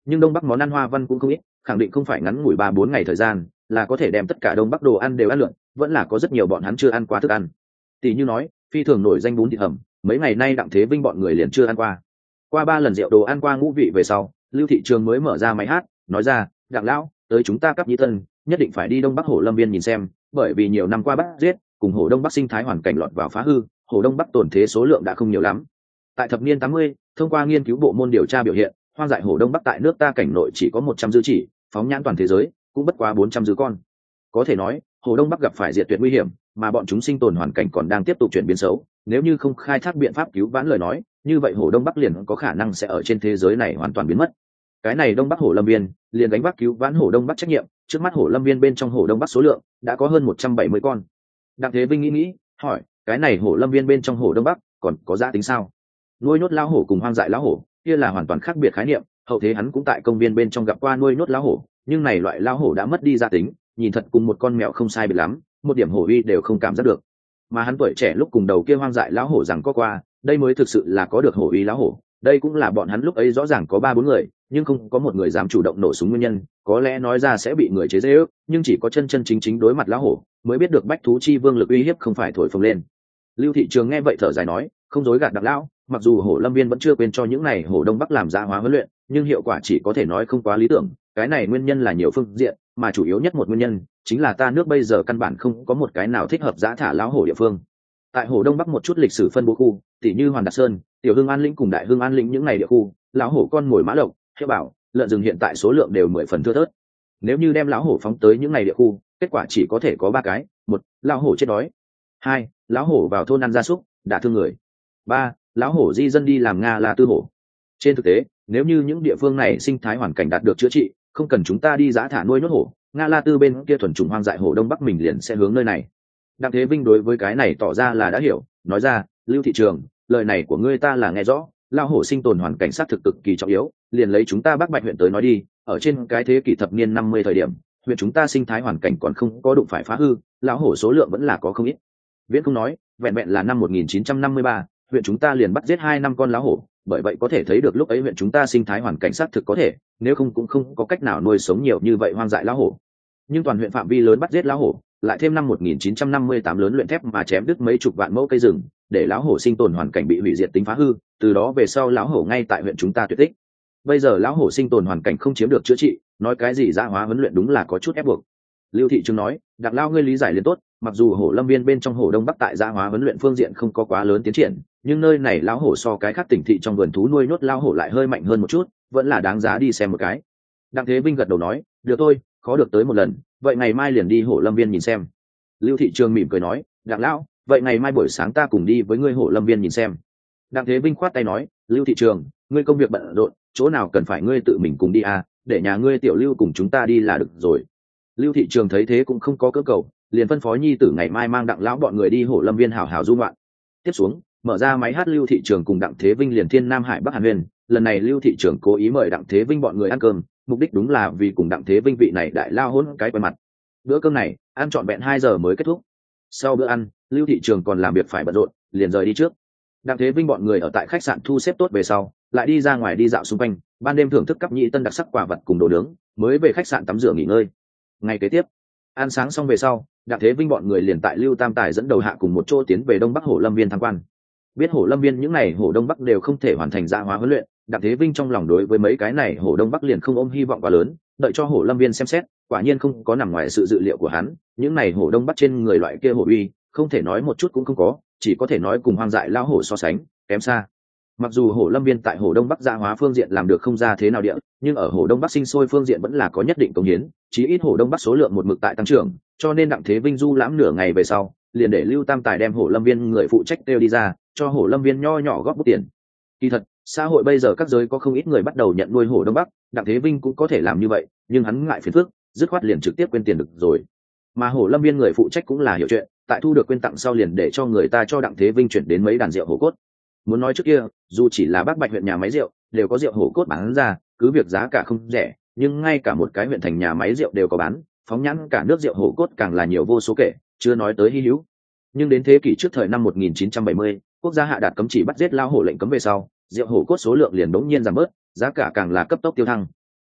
[SPEAKER 1] nhưng đông bắc món ăn hoa văn cũng không ít, khẳng định không phải ngắn ngủi ba bốn ngày thời gian là có thể đem tất cả đông bắc đồ ăn đều ăn lượn, vẫn là có rất nhiều bọn hắn chưa ăn qua thức ăn. Tỷ như nói phi thường nổi danh bún thịt hầm, mấy ngày nay Đặng Thế Vinh bọn người liền chưa ăn qua. Qua ba lần rượu đồ ăn qua ngũ vị về sau, Lưu Thị Trường mới mở ra máy hát nói ra, Đặng lão, tới chúng ta cấp nhĩ tân nhất định phải đi đông bắc Hổ Lâm Viên nhìn xem, bởi vì nhiều năm qua bắt giết cùng Hổ Đông Bắc sinh thái hoàn cảnh lọt vào phá hư, Hổ Đông Bắc tổn thế số lượng đã không nhiều lắm. Tại thập niên tám mươi, thông qua nghiên cứu bộ môn điều tra biểu hiện, hoang dại Hổ Đông Bắc tại nước ta cảnh nội chỉ có một trăm dư chỉ, phóng nhãn toàn thế giới cũng bất quá bốn trăm dư con. Có thể nói Hổ Đông Bắc gặp phải diệt tuyệt nguy hiểm, mà bọn chúng sinh tồn hoàn cảnh còn đang tiếp tục chuyển biến xấu, nếu như không khai thác biện pháp cứu vãn lời nói, như vậy Hổ Đông Bắc liền có khả năng sẽ ở trên thế giới này hoàn toàn biến mất. Cái này Đông Bắc Hổ Lâm Viên liền gánh vác cứu vãn Hổ Đông Bắc trách nhiệm, trước mắt Hổ Lâm Viên bên trong Hổ Đông Bắc số lượng đã có hơn một trăm bảy mươi con. Đặng Thế Vinh nghĩ nghĩ hỏi, cái này Hổ Lâm Viên bên trong Hổ Đông Bắc còn có giá tính sao? Nuôi nhốt lão hổ cùng hoang dại lão hổ kia là hoàn toàn khác biệt khái niệm, hậu thế hắn cũng tại công viên bên trong gặp qua nuôi nhốt lão hổ, nhưng này loại lão hổ đã mất đi giá tính, nhìn thật cùng một con mèo không sai biệt lắm, một điểm hổ uy đều không cảm giác được. Mà hắn tuổi trẻ lúc cùng đầu kia hoang dại lão hổ rằng có qua, đây mới thực sự là có được hổ uy lão hổ. Đây cũng là bọn hắn lúc ấy rõ ràng có ba bốn người, nhưng không có một người dám chủ động nổ súng nguyên nhân, có lẽ nói ra sẽ bị người chế giễu, nhưng chỉ có chân chân chính chính đối mặt lão hổ mới biết được bách thú chi vương lực uy hiếp không phải thổi phồng lên. Lưu Thị Trường nghe vậy thở dài nói, không dối gạt Đặng lão, mặc dù Hổ Lâm Viên vẫn chưa quên cho những này Hổ Đông Bắc làm dã hóa huấn luyện, nhưng hiệu quả chỉ có thể nói không quá lý tưởng. Cái này nguyên nhân là nhiều phương diện, mà chủ yếu nhất một nguyên nhân chính là ta nước bây giờ căn bản không có một cái nào thích hợp dã thả lão hổ địa phương. Tại Hổ Đông Bắc một chút lịch sử phân bố khu, tỷ như Hoàn Đạt Sơn, Tiểu Hưng An Lĩnh cùng Đại Hưng An Lĩnh những ngày địa khu, lão hổ con mồi mã lộc, hiệu bảo, lợn rừng hiện tại số lượng đều mười phần thưa thớt. Nếu như đem lão hổ phóng tới những ngày địa khu, kết quả chỉ có thể có ba cái: một, lão hổ chết đói; hai, lão hổ vào thôn ăn gia súc, đả thương người; ba, lão hổ di dân đi làm Nga là tư hổ. Trên thực tế, nếu như những địa phương này sinh thái hoàn cảnh đạt được chữa trị, không cần chúng ta đi giã thả nuôi nhốt hổ, Nga La Tư bên kia thuần chủng hoang dại hổ Đông Bắc mình liền sẽ hướng nơi này. Đặng Thế Vinh đối với cái này tỏ ra là đã hiểu, nói ra, Lưu Thị Trường, lời này của ngươi ta là nghe rõ, lao hổ sinh tồn hoàn cảnh sát thực cực kỳ trọng yếu, liền lấy chúng ta Bắc Bạch huyện tới nói đi, ở trên cái thế kỷ thập niên năm mươi thời điểm, huyện chúng ta sinh thái hoàn cảnh còn không có đụng phải phá hư, lão hổ số lượng vẫn là có không ít. Viễn không nói, vẹn vẹn là năm một nghìn chín trăm năm mươi ba, huyện chúng ta liền bắt giết hai năm con lão hổ, bởi vậy có thể thấy được lúc ấy huyện chúng ta sinh thái hoàn cảnh sát thực có thể, nếu không cũng không có cách nào nuôi sống nhiều như vậy hoang dại lão hổ. Nhưng toàn huyện phạm vi lớn bắt giết lão hổ, lại thêm năm một nghìn chín trăm năm mươi tám lớn luyện thép mà chém đứt mấy chục vạn mẫu cây rừng, để lão hổ sinh tồn hoàn cảnh bị hủy diệt tính phá hư, từ đó về sau lão hổ ngay tại huyện chúng ta tuyệt tích. Bây giờ lão hổ sinh tồn hoàn cảnh không chiếm được chữa trị, nói cái gì dã hóa huấn luyện đúng là có chút ép buộc. Lưu Thị Trường nói, Đặng lao ngươi lý giải liền tốt, mặc dù Hổ Lâm Viên bên trong Hổ Đông Bắc tại dã hóa huấn luyện phương diện không có quá lớn tiến triển, nhưng nơi này lão hổ so cái khác tỉnh thị trong vườn thú nuôi nhốt lão hổ lại hơi mạnh hơn một chút, vẫn là đáng giá đi xem một cái. Đặng Thế Vinh gật đầu nói, được thôi, khó được tới một lần, vậy ngày mai liền đi Hổ Lâm Viên nhìn xem. Lưu Thị Trường mỉm cười nói, Đặng lão, vậy ngày mai buổi sáng ta cùng đi với ngươi Hổ Lâm Viên nhìn xem. Đặng Thế Vinh khoát tay nói, Lưu Thị Trường, ngươi công việc bận rộn, chỗ nào cần phải ngươi tự mình cùng đi à, để nhà ngươi tiểu Lưu cùng chúng ta đi là được rồi. Lưu Thị Trường thấy thế cũng không có cơ cầu, liền phân phó nhi tử ngày mai mang Đặng lão bọn người đi Hổ Lâm Viên hảo hảo du ngoạn. Tiếp xuống, mở ra máy hát, Lưu Thị Trường cùng Đặng Thế Vinh liền thiên Nam Hải Bắc Hàn Huyền. Lần này Lưu Thị Trường cố ý mời Đặng Thế Vinh bọn người ăn cơm, mục đích đúng là vì cùng Đặng Thế Vinh vị này đại lao hỗn cái quen mặt. Bữa cơm này ăn trọn vẹn hai giờ mới kết thúc. Sau bữa ăn, Lưu Thị Trường còn làm việc phải bận rộn, liền rời đi trước. Đặng Thế Vinh bọn người ở tại khách sạn thu xếp tốt về sau, lại đi ra ngoài đi dạo xung quanh, ban đêm thưởng thức cấp nhị tân đặc sắc quả vật cùng đồ nướng, mới về khách sạn tắm rửa nghỉ ngơi. Ngày kế tiếp, ăn sáng xong về sau, Đặng Thế Vinh bọn người liền tại Lưu Tam Tài dẫn đầu hạ cùng một chỗ tiến về Đông Bắc Hổ Lâm Viên tham quan. Biết Hổ Lâm Viên những này hổ Đông Bắc đều không thể hoàn thành dã hóa huấn luyện, Đặng Thế Vinh trong lòng đối với mấy cái này hổ Đông Bắc liền không ôm hy vọng quá lớn, đợi cho Hổ Lâm Viên xem xét, quả nhiên không có nằm ngoài sự dự liệu của hắn, những này hổ Đông Bắc trên người loại kia hổ uy, không thể nói một chút cũng không có, chỉ có thể nói cùng hoang dại lao hổ so sánh, kém xa. Mặc dù Hổ Lâm Viên tại Hổ Đông Bắc dã hóa phương diện làm được không ra thế nào địa, nhưng ở Hổ Đông Bắc sinh sôi phương diện vẫn là có nhất định công hiến, chí ít Hổ Đông Bắc số lượng một mực tại tăng trưởng, cho nên Đặng Thế Vinh du lãm nửa ngày về sau, liền để Lưu Tam Tài đem Hổ Lâm Viên người phụ trách kêu đi ra, cho Hổ Lâm Viên nho nhỏ góp bút tiền. Kỳ thật, xã hội bây giờ các giới có không ít người bắt đầu nhận nuôi hổ Đông Bắc, Đặng Thế Vinh cũng có thể làm như vậy, nhưng hắn ngại phiền phức, dứt khoát liền trực tiếp quên tiền được rồi. Mà Hổ Lâm Viên người phụ trách cũng là hiểu chuyện, tại thu được quyên tặng sau liền để cho người ta cho Đặng Thế Vinh chuyển đến mấy đàn rượu hổ cốt. Muốn nói trước kia, dù chỉ là Bắc Bạch huyện nhà máy rượu, đều có rượu hổ cốt bán ra, cứ việc giá cả không rẻ, nhưng ngay cả một cái huyện thành nhà máy rượu đều có bán, phóng nhãn cả nước rượu hổ cốt càng là nhiều vô số kể, chưa nói tới hi hữu. Nhưng đến thế kỷ trước thời năm một nghìn chín trăm bảy mươi, quốc gia hạ đạt cấm chỉ bắt giết lao hổ lệnh cấm về sau, rượu hổ cốt số lượng liền đống nhiên giảm bớt, giá cả càng là cấp tốc tiêu thăng.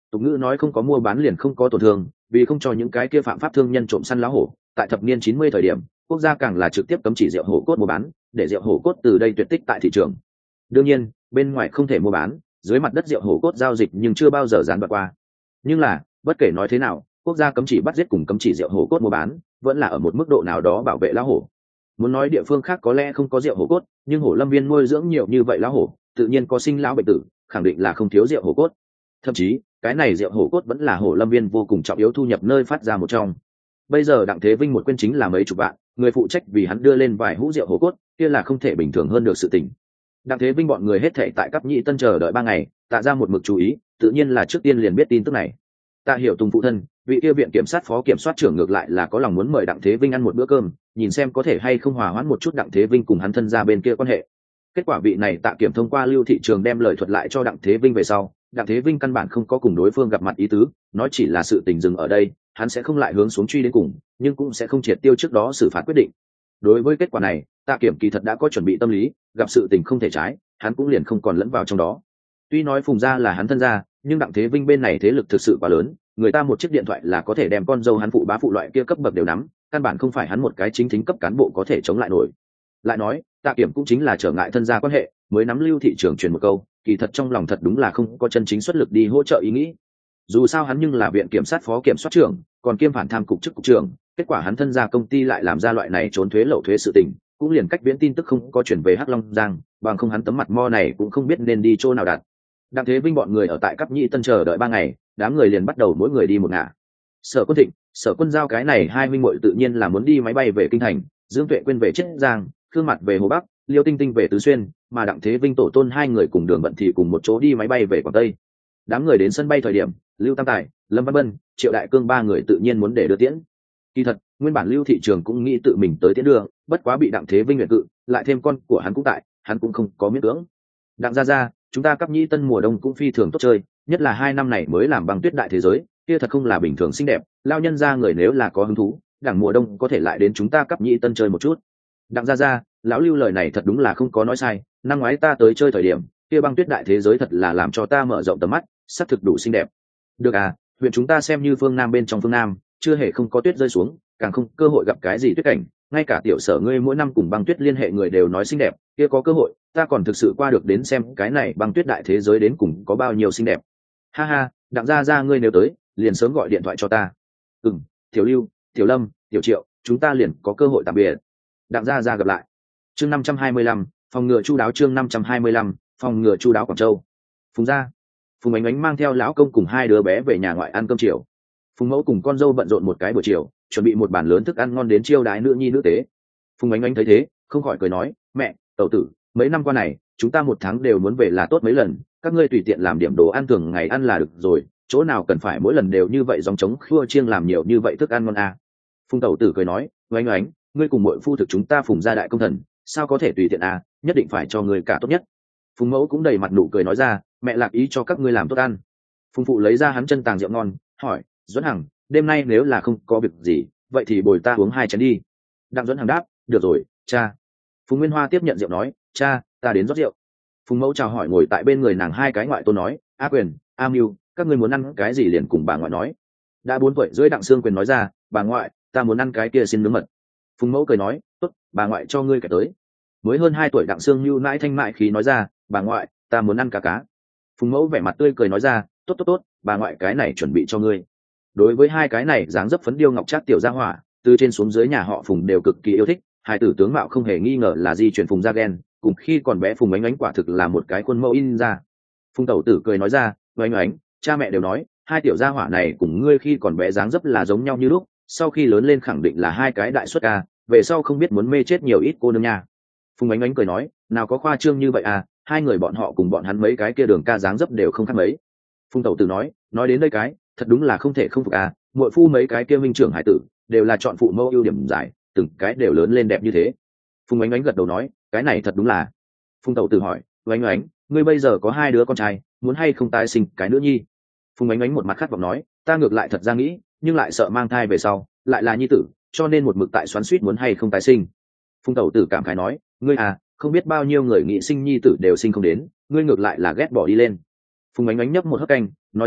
[SPEAKER 1] tục ngữ nói không có mua bán liền không có tổn thương, vì không cho những cái kia phạm pháp thương nhân trộm săn lá hổ, tại thập niên chín mươi thời điểm quốc gia càng là trực tiếp cấm chỉ rượu hổ cốt mua bán, để rượu hổ cốt từ đây tuyệt tích tại thị trường. Đương nhiên bên ngoài không thể mua bán, dưới mặt đất rượu hổ cốt giao dịch nhưng chưa bao giờ gián đoạn qua. Nhưng là bất kể nói thế nào, quốc gia cấm chỉ bắt giết cùng cấm chỉ rượu hổ cốt mua bán vẫn là ở một mức độ nào đó bảo vệ lá hổ. Muốn nói địa phương khác có lẽ không có rượu hổ cốt, nhưng hổ lâm viên nuôi dưỡng nhiều như vậy lá hổ, tự nhiên có sinh lão bệnh tử, khẳng định là không thiếu rượu hổ cốt. Thậm chí cái này rượu hổ cốt vẫn là hổ lâm viên vô cùng trọng yếu thu nhập nơi phát ra một trong. Bây giờ Đặng Thế Vinh một quên chính là mấy chục vạn, người phụ trách vì hắn đưa lên vài hũ rượu hổ cốt, kia là không thể bình thường hơn được sự tình. Đặng Thế Vinh bọn người hết thảy tại Cáp Nhĩ Tân chờ đợi ba ngày, Tạ ra một mực chú ý, tự nhiên là trước tiên liền biết tin tức này. Tạ Hiểu Tùng phụ thân, vị kia viện kiểm sát phó kiểm soát trưởng ngược lại là có lòng muốn mời Đặng Thế Vinh ăn một bữa cơm, nhìn xem có thể hay không hòa hoãn một chút Đặng Thế Vinh cùng hắn thân gia bên kia quan hệ. Kết quả vị này Tạ Kiểm thông qua Lưu Thị Trường đem lời thuật lại cho Đặng Thế Vinh về sau, Đặng Thế Vinh căn bản không có cùng đối phương gặp mặt ý tứ, nói chỉ là sự tình dừng ở đây, hắn sẽ không lại hướng xuống truy đến cùng, nhưng cũng sẽ không triệt tiêu trước đó xử phạt quyết định. Đối với kết quả này, Tạ Kiểm kỳ thật đã có chuẩn bị tâm lý, gặp sự tình không thể trái, hắn cũng liền không còn lẫn vào trong đó. Tuy nói Phùng gia là hắn thân gia, nhưng Đặng Thế Vinh bên này thế lực thực sự quá lớn, người ta một chiếc điện thoại là có thể đem con dâu hắn phụ bá phụ loại kia cấp bậc đều nắm, căn bản không phải hắn một cái chính thính cấp cán bộ có thể chống lại nổi. Lại nói, Tạ Kiểm cũng chính là trở ngại thân gia quan hệ, mới nắm Lưu Thị Trường truyền một câu, kỳ thật trong lòng thật đúng là không có chân chính xuất lực đi hỗ trợ ý nghĩ. Dù sao hắn nhưng là viện kiểm sát phó kiểm soát trưởng, còn kiêm phản tham cục chức cục trưởng, kết quả hắn thân gia công ty lại làm ra loại này trốn thuế lậu thuế sự tình, cũng liền cách viễn tin tức không có chuyển về Hắc Long Giang, bằng không hắn tấm mặt mo này cũng không biết nên đi chỗ nào đặt. Đặng Thế Vinh bọn người ở tại Cáp Nhĩ Tân chờ đợi ba ngày, đám người liền bắt đầu mỗi người đi một ngả. Sở Quân Thịnh, Sở Quân Giao cái này hai huynh muội tự nhiên là muốn đi máy bay về kinh thành, Dương Tuệ Quyên về Chiết Giang, Khương Mặt về Hồ Bắc, Liêu Tinh Tinh về Tứ Xuyên, mà Đặng Thế Vinh tổ tôn hai người cùng Đường Bận thì cùng một chỗ đi máy bay về Quảng Tây. Đám người đến sân bay thời điểm, Lưu Tam Tài, Lâm Văn Bân, Triệu Đại Cương ba người tự nhiên muốn để đưa tiễn. Kỳ thật, nguyên bản Lưu Thị Trường cũng nghĩ tự mình tới tiễn đưa, bất quá bị Đặng Thế Vinh nguyện cự, lại thêm con của hắn cũng tại, hắn cũng không có miễn cưỡng. Đặng gia gia, chúng ta Cáp Nhĩ Tân mùa đông cũng phi thường tốt chơi, nhất là hai năm này mới làm băng tuyết đại thế giới, kia thật không là bình thường xinh đẹp, lao nhân gia người nếu là có hứng thú, đảng mùa đông có thể lại đến chúng ta Cáp Nhĩ Tân chơi một chút. Đặng gia gia, lão Lưu lời này thật đúng là không có nói sai, năm ngoái ta tới chơi thời điểm, kia băng tuyết đại thế giới thật là làm cho ta mở rộng tầm mắt, sắc thực đủ xinh đẹp. Được à, huyện chúng ta xem như phương Nam bên trong phương Nam, chưa hề không có tuyết rơi xuống, càng không cơ hội gặp cái gì tuyết cảnh, ngay cả tiểu sở ngươi mỗi năm cùng băng tuyết liên hệ người đều nói xinh đẹp, kia có cơ hội ta còn thực sự qua được đến xem cái này băng tuyết đại thế giới đến cùng có bao nhiêu xinh đẹp. Ha ha, Đặng gia gia ngươi nếu tới liền sớm gọi điện thoại cho ta. Ừm, Tiểu Lưu, Tiểu Lâm, Tiểu Triệu, chúng ta liền có cơ hội tạm biệt. Đặng gia gia gặp lại. Chương năm trăm hai mươi lăm, phòng ngừa chu đáo. Chương năm trăm hai mươi lăm, phòng ngừa chu đáo Quảng Châu. Phùng gia. Phùng Ánh Ánh mang theo lão công cùng hai đứa bé về nhà ngoại ăn cơm chiều. Phùng mẫu cùng con dâu bận rộn một cái buổi chiều, chuẩn bị một bàn lớn thức ăn ngon đến chiêu đái nữ nhi nữ tế. Phùng Ánh Ánh thấy thế, không khỏi cười nói, mẹ, tẩu tử, mấy năm qua này chúng ta một tháng đều muốn về là tốt mấy lần, các ngươi tùy tiện làm điểm đồ ăn thường ngày ăn là được rồi, chỗ nào cần phải mỗi lần đều như vậy dòng trống khua chiêng làm nhiều như vậy thức ăn ngon à. Phùng tẩu tử cười nói, Ánh Ánh, ngươi cùng muội phu thực chúng ta Phùng gia đại công thần, sao có thể tùy tiện à, nhất định phải cho ngươi cả tốt nhất. Phùng mẫu cũng đầy mặt nụ cười nói ra, mẹ lạc ý cho các ngươi làm tốt ăn. Phùng phụ lấy ra hắn chân tàng rượu ngon, hỏi, Duẫn Hằng, đêm nay nếu là không có việc gì, vậy thì bồi ta uống hai chén đi. Đặng Duẫn Hằng đáp, được rồi, cha. Phùng Nguyên Hoa tiếp nhận rượu nói, cha, ta đến rót rượu. Phùng mẫu chào hỏi ngồi tại bên người nàng hai cái ngoại tôn nói, A Quyền, A Mưu, các ngươi muốn ăn cái gì liền cùng bà ngoại nói. Đã bốn tuổi rưỡi Đặng Sương Quyền nói ra, bà ngoại, ta muốn ăn cái kia xin nướng mật. Phùng mẫu cười nói, tốt, bà ngoại cho ngươi cả tới. Mới hơn hai tuổi Đặng Sương Mưu nãi thanh mại khí nói ra, bà ngoại, ta muốn ăn cá cá. Phùng mẫu vẻ mặt tươi cười nói ra, tốt tốt tốt, bà ngoại cái này chuẩn bị cho ngươi. Đối với hai cái này dáng dấp phấn điêu ngọc trác tiểu gia hỏa, từ trên xuống dưới nhà họ Phùng đều cực kỳ yêu thích, hai tử tướng mạo không hề nghi ngờ là di chuyển Phùng gia gen, cùng khi còn bé Phùng Ánh Ánh quả thực là một cái khuôn mẫu in ra. Phùng tẩu tử cười nói ra, Ánh Ánh, cha mẹ đều nói, hai tiểu gia hỏa này cùng ngươi khi còn bé dáng dấp là giống nhau như lúc, sau khi lớn lên khẳng định là hai cái đại xuất ca, về sau không biết muốn mê chết nhiều ít cô nương nha. Phùng Ánh Ánh cười nói, nào có khoa trương như vậy à, hai người bọn họ cùng bọn hắn mấy cái kia đường ca dáng dấp đều không khác mấy. Phùng tẩu tử nói, nói đến đây cái, thật đúng là không thể không phục à, muội phu mấy cái kia minh trưởng hải tử đều là chọn phụ mẫu ưu điểm giải, từng cái đều lớn lên đẹp như thế. Phùng Ánh Ánh gật đầu nói, cái này thật đúng là. Phùng tẩu tử hỏi, Ánh Ánh, ngươi bây giờ có hai đứa con trai, muốn hay không tái sinh cái nữ nhi? Phùng Ánh Ánh một mặt khát vọng nói, ta ngược lại thật ra nghĩ, nhưng lại sợ mang thai về sau lại là nhi tử, cho nên một mực tại xoắn xuýt muốn hay không tái sinh. Phùng tẩu tử cảm khái nói, ngươi à, không biết bao nhiêu người nghĩ sinh nhi tử đều sinh không đến, ngươi ngược lại là ghét bỏ đi lên. Phùng Ánh Ánh nhấp một hớp canh, nói ra,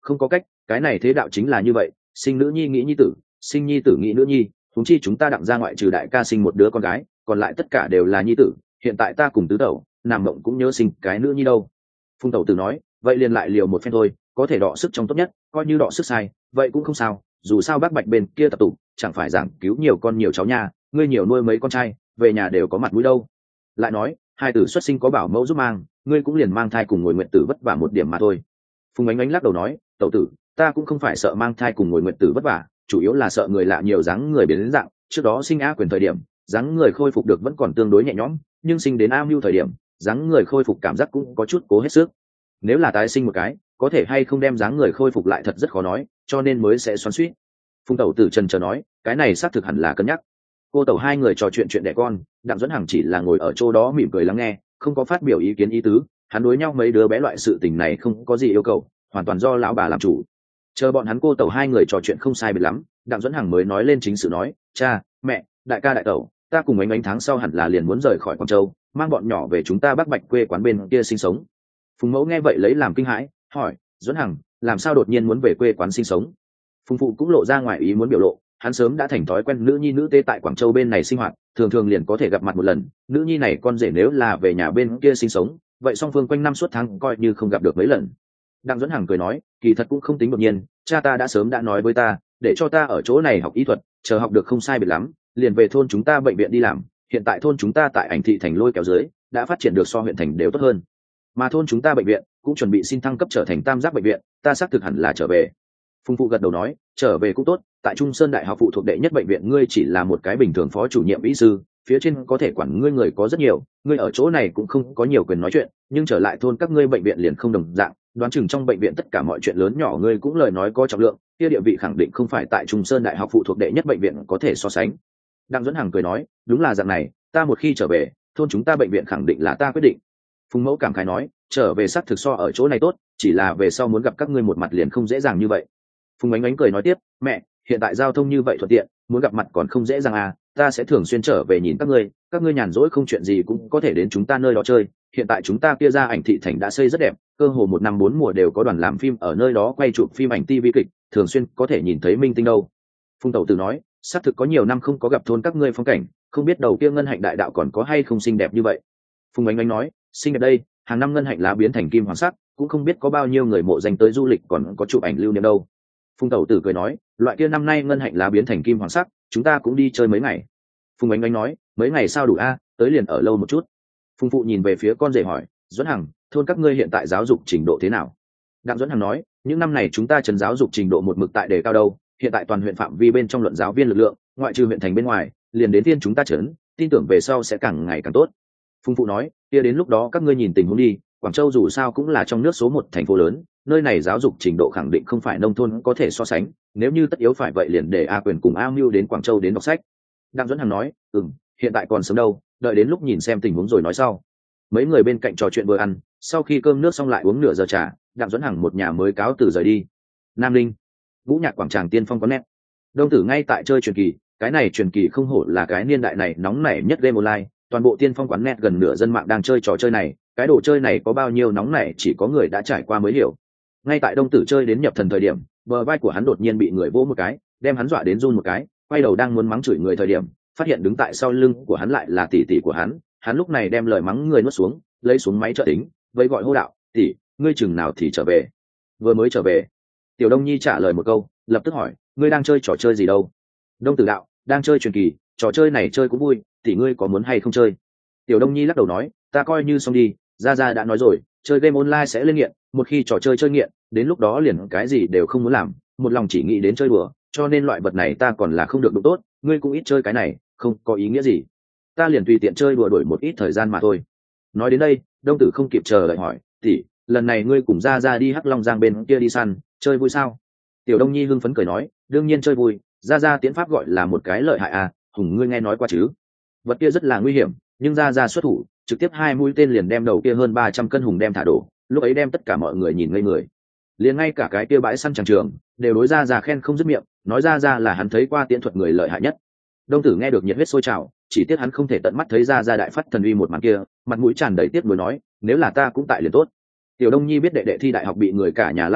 [SPEAKER 1] không có cách, cái này thế đạo chính là như vậy, sinh nữ nhi nghĩ nhi tử, sinh nhi tử nghĩ nữ nhi, huống chi chúng ta đặng ra ngoại trừ đại ca sinh một đứa con gái, còn lại tất cả đều là nhi tử, hiện tại ta cùng tứ tẩu nằm mộng cũng nhớ sinh cái nữ nhi đâu. Phùng tẩu tử nói, vậy liền lại liều một phen thôi, có thể đọ sức trong tốt nhất, coi như đọ sức sai vậy cũng không sao, dù sao bác Bạch bên kia tập tụ chẳng phải giảng cứu nhiều con nhiều cháu nha, ngươi nhiều nuôi mấy con trai về nhà đều có mặt mũi đâu. Lại nói hai tử xuất sinh có bảo mẫu giúp mang, ngươi cũng liền mang thai cùng ngồi nguyện tử vất vả một điểm mà thôi. Phùng ánh ánh lắc đầu nói, tẩu tử, ta cũng không phải sợ mang thai cùng ngồi nguyện tử vất vả, chủ yếu là sợ người lạ nhiều dáng người biến đến dạng, trước đó sinh á quyền thời điểm dáng người khôi phục được vẫn còn tương đối nhẹ nhõm, nhưng sinh đến a mưu thời điểm dáng người khôi phục cảm giác cũng có chút cố hết sức. Nếu là tái sinh một cái, có thể hay không đem dáng người khôi phục lại thật rất khó nói, cho nên mới sẽ xoắn xuýt. Phùng tẩu tử trần chờ nói, cái này xác thực hẳn là cân nhắc. Cô tẩu hai người trò chuyện chuyện đẻ con, đặng dẫn hằng chỉ là ngồi ở chỗ đó mỉm cười lắng nghe, không có phát biểu ý kiến ý tứ, hắn đối nhau mấy đứa bé loại sự tình này không có gì yêu cầu, hoàn toàn do lão bà làm chủ. Chờ bọn hắn cô tẩu hai người trò chuyện không sai biệt lắm, đặng dẫn hằng mới nói lên chính sự nói, cha mẹ, đại ca đại tẩu, ta cùng ánh ánh tháng sau hẳn là liền muốn rời khỏi Quảng Châu, mang bọn nhỏ về chúng ta Bắc Bạch quê quán bên kia sinh sống. Phùng mẫu nghe vậy lấy làm kinh hãi, hỏi, dẫn hằng làm sao đột nhiên muốn về quê quán sinh sống? Phùng phụ cũng lộ ra ngoài ý muốn biểu lộ, hắn sớm đã thành thói quen nữ nhi nữ tế tại Quảng Châu bên này sinh hoạt, thường thường liền có thể gặp mặt một lần, nữ nhi này con rể nếu là về nhà bên kia sinh sống, vậy song phương quanh năm suốt tháng coi như không gặp được mấy lần. Đặng dẫn hằng cười nói, kỳ thật cũng không tính đột nhiên, cha ta đã sớm đã nói với ta, để cho ta ở chỗ này học y thuật, chờ học được không sai biệt lắm, liền về thôn chúng ta bệnh viện đi làm. Hiện tại thôn chúng ta tại Ảnh Thị thành lôi kéo dưới đã phát triển được so huyện thành đều tốt hơn, mà thôn chúng ta bệnh viện cũng chuẩn bị xin thăng cấp trở thành tam giác bệnh viện, ta xác thực hẳn là trở về. Phùng phụ gật đầu nói, trở về cũng tốt, tại Trung Sơn Đại học phụ thuộc đệ nhất bệnh viện ngươi chỉ là một cái bình thường phó chủ nhiệm y sư, phía trên có thể quản ngươi người có rất nhiều, ngươi ở chỗ này cũng không có nhiều quyền nói chuyện, nhưng trở lại thôn các ngươi bệnh viện liền không đồng dạng, đoán chừng trong bệnh viện tất cả mọi chuyện lớn nhỏ ngươi cũng lời nói có trọng lượng, kia địa vị khẳng định không phải tại Trung Sơn Đại học phụ thuộc đệ nhất bệnh viện có thể so sánh. Đặng Dẫn Hằng cười nói, đúng là dạng này, ta một khi trở về, thôn chúng ta bệnh viện khẳng định là ta quyết định. Phùng mẫu cảm khái nói, trở về xác thực so ở chỗ này tốt, chỉ là về sau muốn gặp các ngươi một mặt liền không dễ dàng như vậy. Phùng ánh ánh cười nói tiếp, mẹ, hiện tại giao thông như vậy thuận tiện, muốn gặp mặt còn không dễ dàng à, ta sẽ thường xuyên trở về nhìn các ngươi, các ngươi nhàn rỗi không chuyện gì cũng có thể đến chúng ta nơi đó chơi. Hiện tại chúng ta kia ra Ảnh Thị thành đã xây rất đẹp, cơ hồ một năm bốn mùa đều có đoàn làm phim ở nơi đó quay chụp phim ảnh ti vi kịch, thường xuyên có thể nhìn thấy minh tinh đâu. Phùng tẩu tử nói, xác thực có nhiều năm không có gặp thôn các ngươi phong cảnh, không biết đầu kia ngân hạnh đại đạo còn có hay không xinh đẹp như vậy. Phùng ánh ánh nói, xinh đẹp đây, hàng năm ngân hạnh lá biến thành kim hoàng sắc, cũng không biết có bao nhiêu người mộ danh tới du lịch còn có chụp ảnh lưu niệm đâu. Phùng tẩu tử cười nói, loại kia năm nay ngân hạnh lá biến thành kim hoàng sắc, chúng ta cũng đi chơi mấy ngày. Phùng ánh ánh nói, mấy ngày sao đủ a, tới liền ở lâu một chút. Phùng phụ nhìn về phía con rể hỏi, Duẫn Hằng, thôn các ngươi hiện tại giáo dục trình độ thế nào? Đặng Duẫn Hằng nói, những năm này chúng ta trấn giáo dục trình độ một mực tại đề cao đâu, hiện tại toàn huyện phạm vi bên trong luận giáo viên lực lượng, ngoại trừ huyện thành bên ngoài, liền đến thiên chúng ta trấn, tin tưởng về sau sẽ càng ngày càng tốt. Phùng phụ nói, kia đến lúc đó các ngươi nhìn tình huống đi, Quảng Châu dù sao cũng là trong nước số một thành phố lớn, nơi này giáo dục trình độ khẳng định không phải nông thôn có thể so sánh, nếu như tất yếu phải vậy liền để A Quyền cùng A Mưu đến Quảng Châu đến đọc sách. Đặng Duẫn Hằng nói, ừm, hiện tại còn sớm đâu, đợi đến lúc nhìn xem tình huống rồi nói sau. Mấy người bên cạnh trò chuyện vừa ăn, sau khi cơm nước xong lại uống nửa giờ trà, Đặng Duẫn Hằng một nhà mới cáo từ rời đi. Nam Linh, Vũ Nhạc quảng tràng Tiên Phong có nét. Đông Tử ngay tại chơi truyền kỳ, cái này truyền kỳ không hổ là cái niên đại này nóng nảy nhất game online, toàn bộ Tiên Phong quán net gần nửa dân mạng đang chơi trò chơi này, cái đồ chơi này có bao nhiêu nóng nảy chỉ có người đã trải qua mới hiểu. Ngay tại Đông Tử chơi đến nhập thần thời điểm, bờ vai của hắn đột nhiên bị người vỗ một cái, đem hắn dọa đến run một cái, quay đầu đang muốn mắng chửi người thời điểm, phát hiện đứng tại sau lưng của hắn lại là tỷ tỷ của hắn, hắn lúc này đem lời mắng người nuốt xuống, lấy xuống máy trợ tính, vẫy gọi hô đạo, tỷ, ngươi chừng nào thì trở về? Vừa mới trở về. Tiểu Đông Nhi trả lời một câu, lập tức hỏi, ngươi đang chơi trò chơi gì đâu? Đông Tử đạo, đang chơi truyền kỳ, trò chơi này chơi cũng vui, tỷ ngươi có muốn hay không chơi? Tiểu Đông Nhi lắc đầu nói, ta coi như xong đi, gia gia đã nói rồi, chơi game online sẽ lên nghiện, một khi trò chơi chơi nghiện, đến lúc đó liền cái gì đều không muốn làm, một lòng chỉ nghĩ đến chơi đùa, cho nên loại vật này ta còn là không được đủ tốt, ngươi cũng ít chơi cái này, không có ý nghĩa gì, ta liền tùy tiện chơi đùa đổi một ít thời gian mà thôi. Nói đến đây, Đông Tử không kịp chờ đợi hỏi, tỷ, lần này ngươi cùng gia gia đi Hắc Long Giang bên kia đi săn, chơi vui sao? Tiểu Đông Nhi hưng phấn cười nói, đương nhiên chơi vui, gia gia tiến pháp gọi là một cái lợi hại à, hùng ngươi nghe nói qua chứ? Vật kia rất là nguy hiểm, nhưng gia gia xuất thủ, trực tiếp hai mũi tên liền đem đầu kia hơn ba trăm cân hùng đem thả đổ, lúc ấy đem tất cả mọi người nhìn ngây người, liền ngay cả cái kia bãi săn tràng trường đều đối gia gia khen không dứt miệng, nói gia gia là hắn thấy qua tiễn thuật người lợi hại nhất. Đông Tử nghe được nhiệt huyết sôi trào, chỉ tiếc hắn không thể tận mắt thấy gia gia đại phát thần uy một màn kia, mặt mũi tràn đầy tiếc nuối nói, nếu là ta cũng tại liền tốt. Tiểu Đông Nhi biết đệ đệ thi đại học bị người cả nhà lãng quên,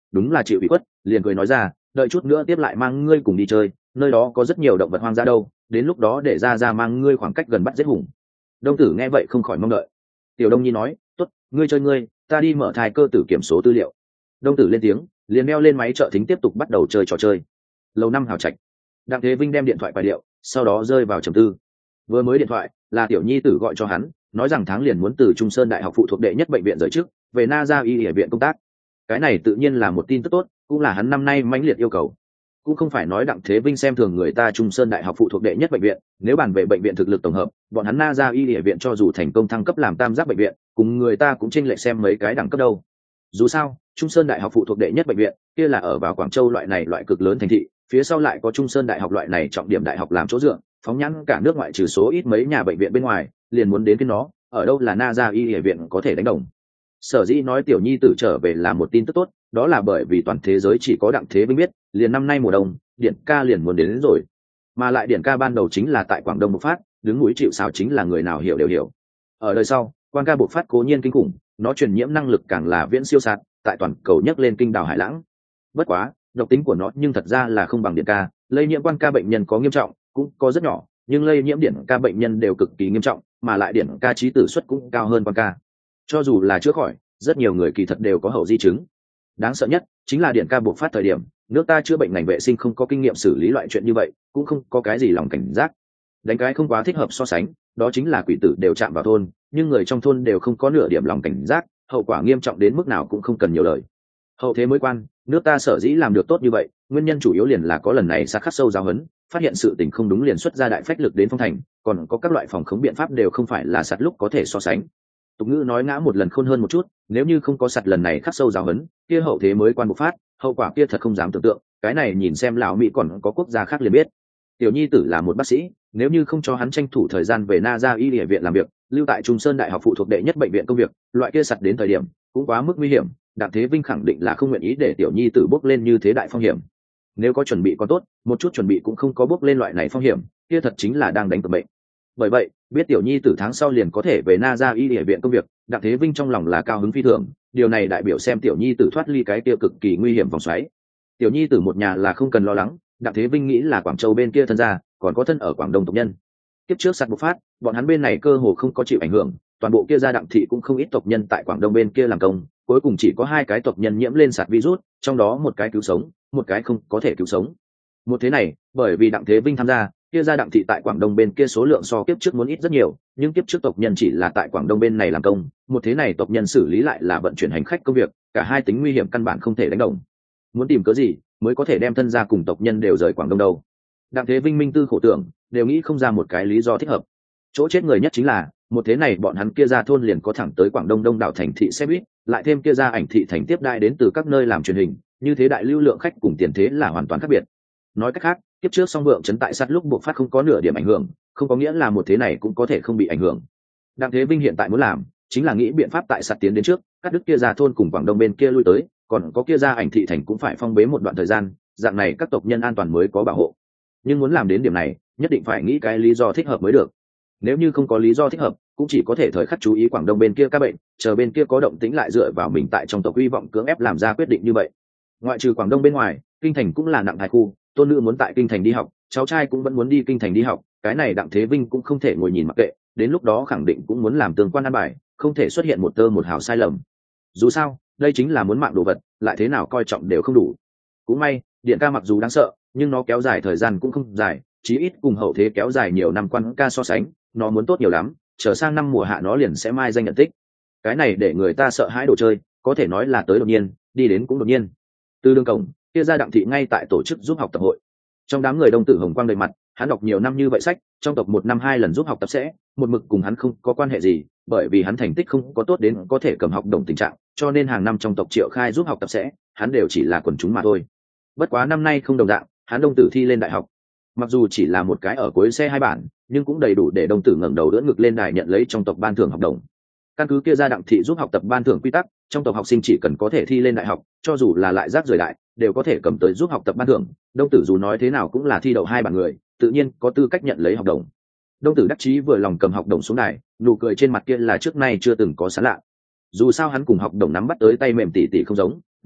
[SPEAKER 1] đúng là chịu ủy khuất, liền cười nói ra, đợi chút nữa tiếp lại mang ngươi cùng đi chơi, nơi đó có rất nhiều động vật hoang dã đâu, đến lúc đó để ra ra mang ngươi khoảng cách gần bắt giết hùng. Đông tử nghe vậy không khỏi mong đợi. Tiểu Đông Nhi nói, tốt, ngươi chơi ngươi, ta đi mở thai cơ tử kiểm số tư liệu. Đông tử lên tiếng, liền đeo lên máy trợ thính tiếp tục bắt đầu chơi trò chơi. Lầu năm hào trạch. Đặng Thế Vinh đem điện thoại bài điệu, sau đó rơi vào trầm tư. Vừa mới điện thoại là tiểu nhi tử gọi cho hắn, nói rằng tháng liền muốn từ Trung Sơn Đại học phụ thuộc đệ nhất bệnh viện rời trước, về Na Gia Y Y viện công tác. Cái này tự nhiên là một tin tức tốt, cũng là hắn năm nay mãnh liệt yêu cầu. Cũng không phải nói Đặng Thế Vinh xem thường người ta Trung Sơn Đại học phụ thuộc đệ nhất bệnh viện, nếu bàn về bệnh viện thực lực tổng hợp, bọn hắn Na Gia Y Y viện cho dù thành công thăng cấp làm tam giác bệnh viện, cùng người ta cũng chênh lệch xem mấy cái đẳng cấp đâu. Dù sao, Trung Sơn Đại học phụ thuộc đệ nhất bệnh viện, kia là ở vào Quảng Châu loại này loại cực lớn thành thị, phía sau lại có Trung Sơn Đại học loại này trọng điểm đại học làm chỗ dựa, phóng nhãn cả nước ngoại trừ số ít mấy nhà bệnh viện bên ngoài, liền muốn đến cái nó, ở đâu là Na Gia Y Y viện có thể đánh đồng. Sở dĩ nói tiểu nhi tử trở về là một tin tức tốt, đó là bởi vì toàn thế giới chỉ có Đặng Thế Vinh biết, liền năm nay mùa đông, điện ca liền muốn đến, đến rồi. Mà lại điện ca ban đầu chính là tại Quảng Đông bộc phát, đứng núi chịu sào chính là người nào hiểu đều hiểu. Ở đời sau, quan ca bộc phát cố nhiên kinh khủng, nó truyền nhiễm năng lực càng là viễn siêu sạt, tại toàn cầu nhấc lên kinh đảo hải lãng. Bất quá, độc tính của nó nhưng thật ra là không bằng điện ca, lây nhiễm quan ca bệnh nhân có nghiêm trọng, cũng có rất nhỏ, nhưng lây nhiễm điện ca bệnh nhân đều cực kỳ nghiêm trọng, mà lại điện ca trí tử suất cũng cao hơn quan ca. Cho dù là chữa khỏi, rất nhiều người kỳ thật đều có hậu di chứng. Đáng sợ nhất chính là điện ca bộc phát thời điểm, nước ta chữa bệnh ngành vệ sinh không có kinh nghiệm xử lý loại chuyện như vậy, cũng không có cái gì lòng cảnh giác. Đánh cái không quá thích hợp so sánh, đó chính là quỷ tử đều chạm vào thôn, nhưng người trong thôn đều không có nửa điểm lòng cảnh giác, hậu quả nghiêm trọng đến mức nào cũng không cần nhiều lời. Hậu thế mới quan, nước ta sở dĩ làm được tốt như vậy, nguyên nhân chủ yếu liền là có lần này sát khắc sâu giáo huấn, phát hiện sự tình không đúng liền xuất ra đại phách lực đến phong thành, còn có các loại phòng khống biện pháp đều không phải là sạt lúc có thể so sánh. Tục ngữ nói ngã một lần khôn hơn một chút, nếu như không có sạt lần này khắc sâu giáo huấn, kia hậu thế mới quan bộc phát, hậu quả kia thật không dám tưởng tượng, cái này nhìn xem lão Mỹ còn có quốc gia khác liền biết. Tiểu nhi tử là một bác sĩ, nếu như không cho hắn tranh thủ thời gian về Na Gia Y Y viện làm việc, lưu tại Trung Sơn Đại học phụ thuộc đệ nhất bệnh viện công việc, loại kia sạt đến thời điểm cũng quá mức nguy hiểm, Đặng Thế Vinh khẳng định là không nguyện ý để tiểu nhi tử bước lên như thế đại phong hiểm. Nếu có chuẩn bị còn tốt, một chút chuẩn bị cũng không có bước lên loại này phong hiểm, kia thật chính là đang đánh cược bệnh. Bởi vậy, biết tiểu nhi tử tháng sau liền có thể về Na Gia Y Y viện công việc, Đặng Thế Vinh trong lòng là cao hứng phi thường, điều này đại biểu xem tiểu nhi tử thoát ly cái kia cực kỳ nguy hiểm vòng xoáy. Tiểu nhi tử một nhà là không cần lo lắng, Đặng Thế Vinh nghĩ là Quảng Châu bên kia thân gia, còn có thân ở Quảng Đông tộc nhân. Kiếp trước sạt bộc phát, bọn hắn bên này cơ hồ không có chịu ảnh hưởng, toàn bộ kia gia Đặng thị cũng không ít tộc nhân tại Quảng Đông bên kia làm công, cuối cùng chỉ có hai cái tộc nhân nhiễm lên sạt virus, trong đó một cái cứu sống, một cái không có thể cứu sống. Một thế này, bởi vì Đặng Thế Vinh tham gia, kia gia Đặng thị tại Quảng Đông bên kia số lượng so kiếp trước muốn ít rất nhiều, nhưng kiếp trước tộc nhân chỉ là tại Quảng Đông bên này làm công, một thế này tộc nhân xử lý lại là vận chuyển hành khách công việc, cả hai tính nguy hiểm căn bản không thể đánh đồng. Muốn tìm cớ gì mới có thể đem thân gia cùng tộc nhân đều rời Quảng Đông đâu? Đặng Thế Vinh minh tư khổ tưởng, đều nghĩ không ra một cái lý do thích hợp. Chỗ chết người nhất chính là một thế này bọn hắn kia ra thôn liền có thẳng tới Quảng Đông đông đảo thành thị xe buýt, lại thêm kia ra ảnh thị thành tiếp đại đến từ các nơi làm truyền hình, như thế đại lưu lượng khách cùng tiền thế là hoàn toàn khác biệt. Nói cách khác, kiếp trước song vượng trấn tại sát lúc buộc phát không có nửa điểm ảnh hưởng, không có nghĩa là một thế này cũng có thể không bị ảnh hưởng. Đặng Thế Vinh hiện tại muốn làm chính là nghĩ biện pháp tại sát tiến đến trước, cắt đứt kia ra thôn cùng Quảng Đông bên kia lui tới, còn có kia ra ảnh thị thành cũng phải phong bế một đoạn thời gian, dạng này các tộc nhân an toàn mới có bảo hộ. Nhưng muốn làm đến điểm này, nhất định phải nghĩ cái lý do thích hợp mới được. Nếu như không có lý do thích hợp, cũng chỉ có thể thời khắc chú ý Quảng Đông bên kia các bệnh, chờ bên kia có động tĩnh lại dựa vào mình tại trong tộc hy vọng cưỡng ép làm ra quyết định như vậy. Ngoại trừ Quảng Đông bên ngoài, kinh thành cũng là nặng hai khu, tôn nữ muốn tại kinh thành đi học, cháu trai cũng vẫn muốn đi kinh thành đi học, cái này Đặng Thế Vinh cũng không thể ngồi nhìn mặc kệ, đến lúc đó khẳng định cũng muốn làm tương quan an bài, không thể xuất hiện một tơ một hào sai lầm. Dù sao, đây chính là muốn mạng đồ vật, lại thế nào coi trọng đều không đủ. Cũng may, điện ca mặc dù đáng sợ, nhưng nó kéo dài thời gian cũng không dài, chí ít cùng hậu thế kéo dài nhiều năm quan ca so sánh, nó muốn tốt nhiều lắm, chờ sang năm mùa hạ nó liền sẽ mai danh nhận tích. Cái này để người ta sợ hãi đồ chơi, có thể nói là tới đột nhiên, đi đến cũng đột nhiên. Từ đường cổng, kia ra Đặng thị ngay tại tổ chức giúp học tập hội. Trong đám người đông tử hồng quang đầy mặt, hắn đọc nhiều năm như vậy sách, trong tộc một năm hai lần giúp học tập sẽ, một mực cùng hắn không có quan hệ gì, bởi vì hắn thành tích không có tốt đến có thể cầm học đồng tình trạng, cho nên hàng năm trong tộc triệu khai giúp học tập sẽ, hắn đều chỉ là quần chúng mà thôi. Bất quá năm nay không đồng dạng, hắn đông tử thi lên đại học. Mặc dù chỉ là một cái ở cuối xe hai bản, nhưng cũng đầy đủ để đông tử ngẩng đầu đỡ ngực lên đài nhận lấy trong tộc ban thưởng học đồng. Căn cứ kia ra Đặng thị giúp học tập ban thưởng quy tắc, trong tộc học sinh chỉ cần có thể thi lên đại học, cho dù là lại rác rời đại, đều có thể cầm tới giúp học tập ban thưởng. Đông tử dù nói thế nào cũng là thi đậu hai bản người, tự nhiên có tư cách nhận lấy học đồng. Đông tử đắc chí vừa lòng cầm học đồng xuống đài, nụ cười trên mặt kia là trước nay chưa từng có sán lạ. Dù sao hắn cùng học đồng nắm bắt tới tay mềm tỉ tỉ không giống,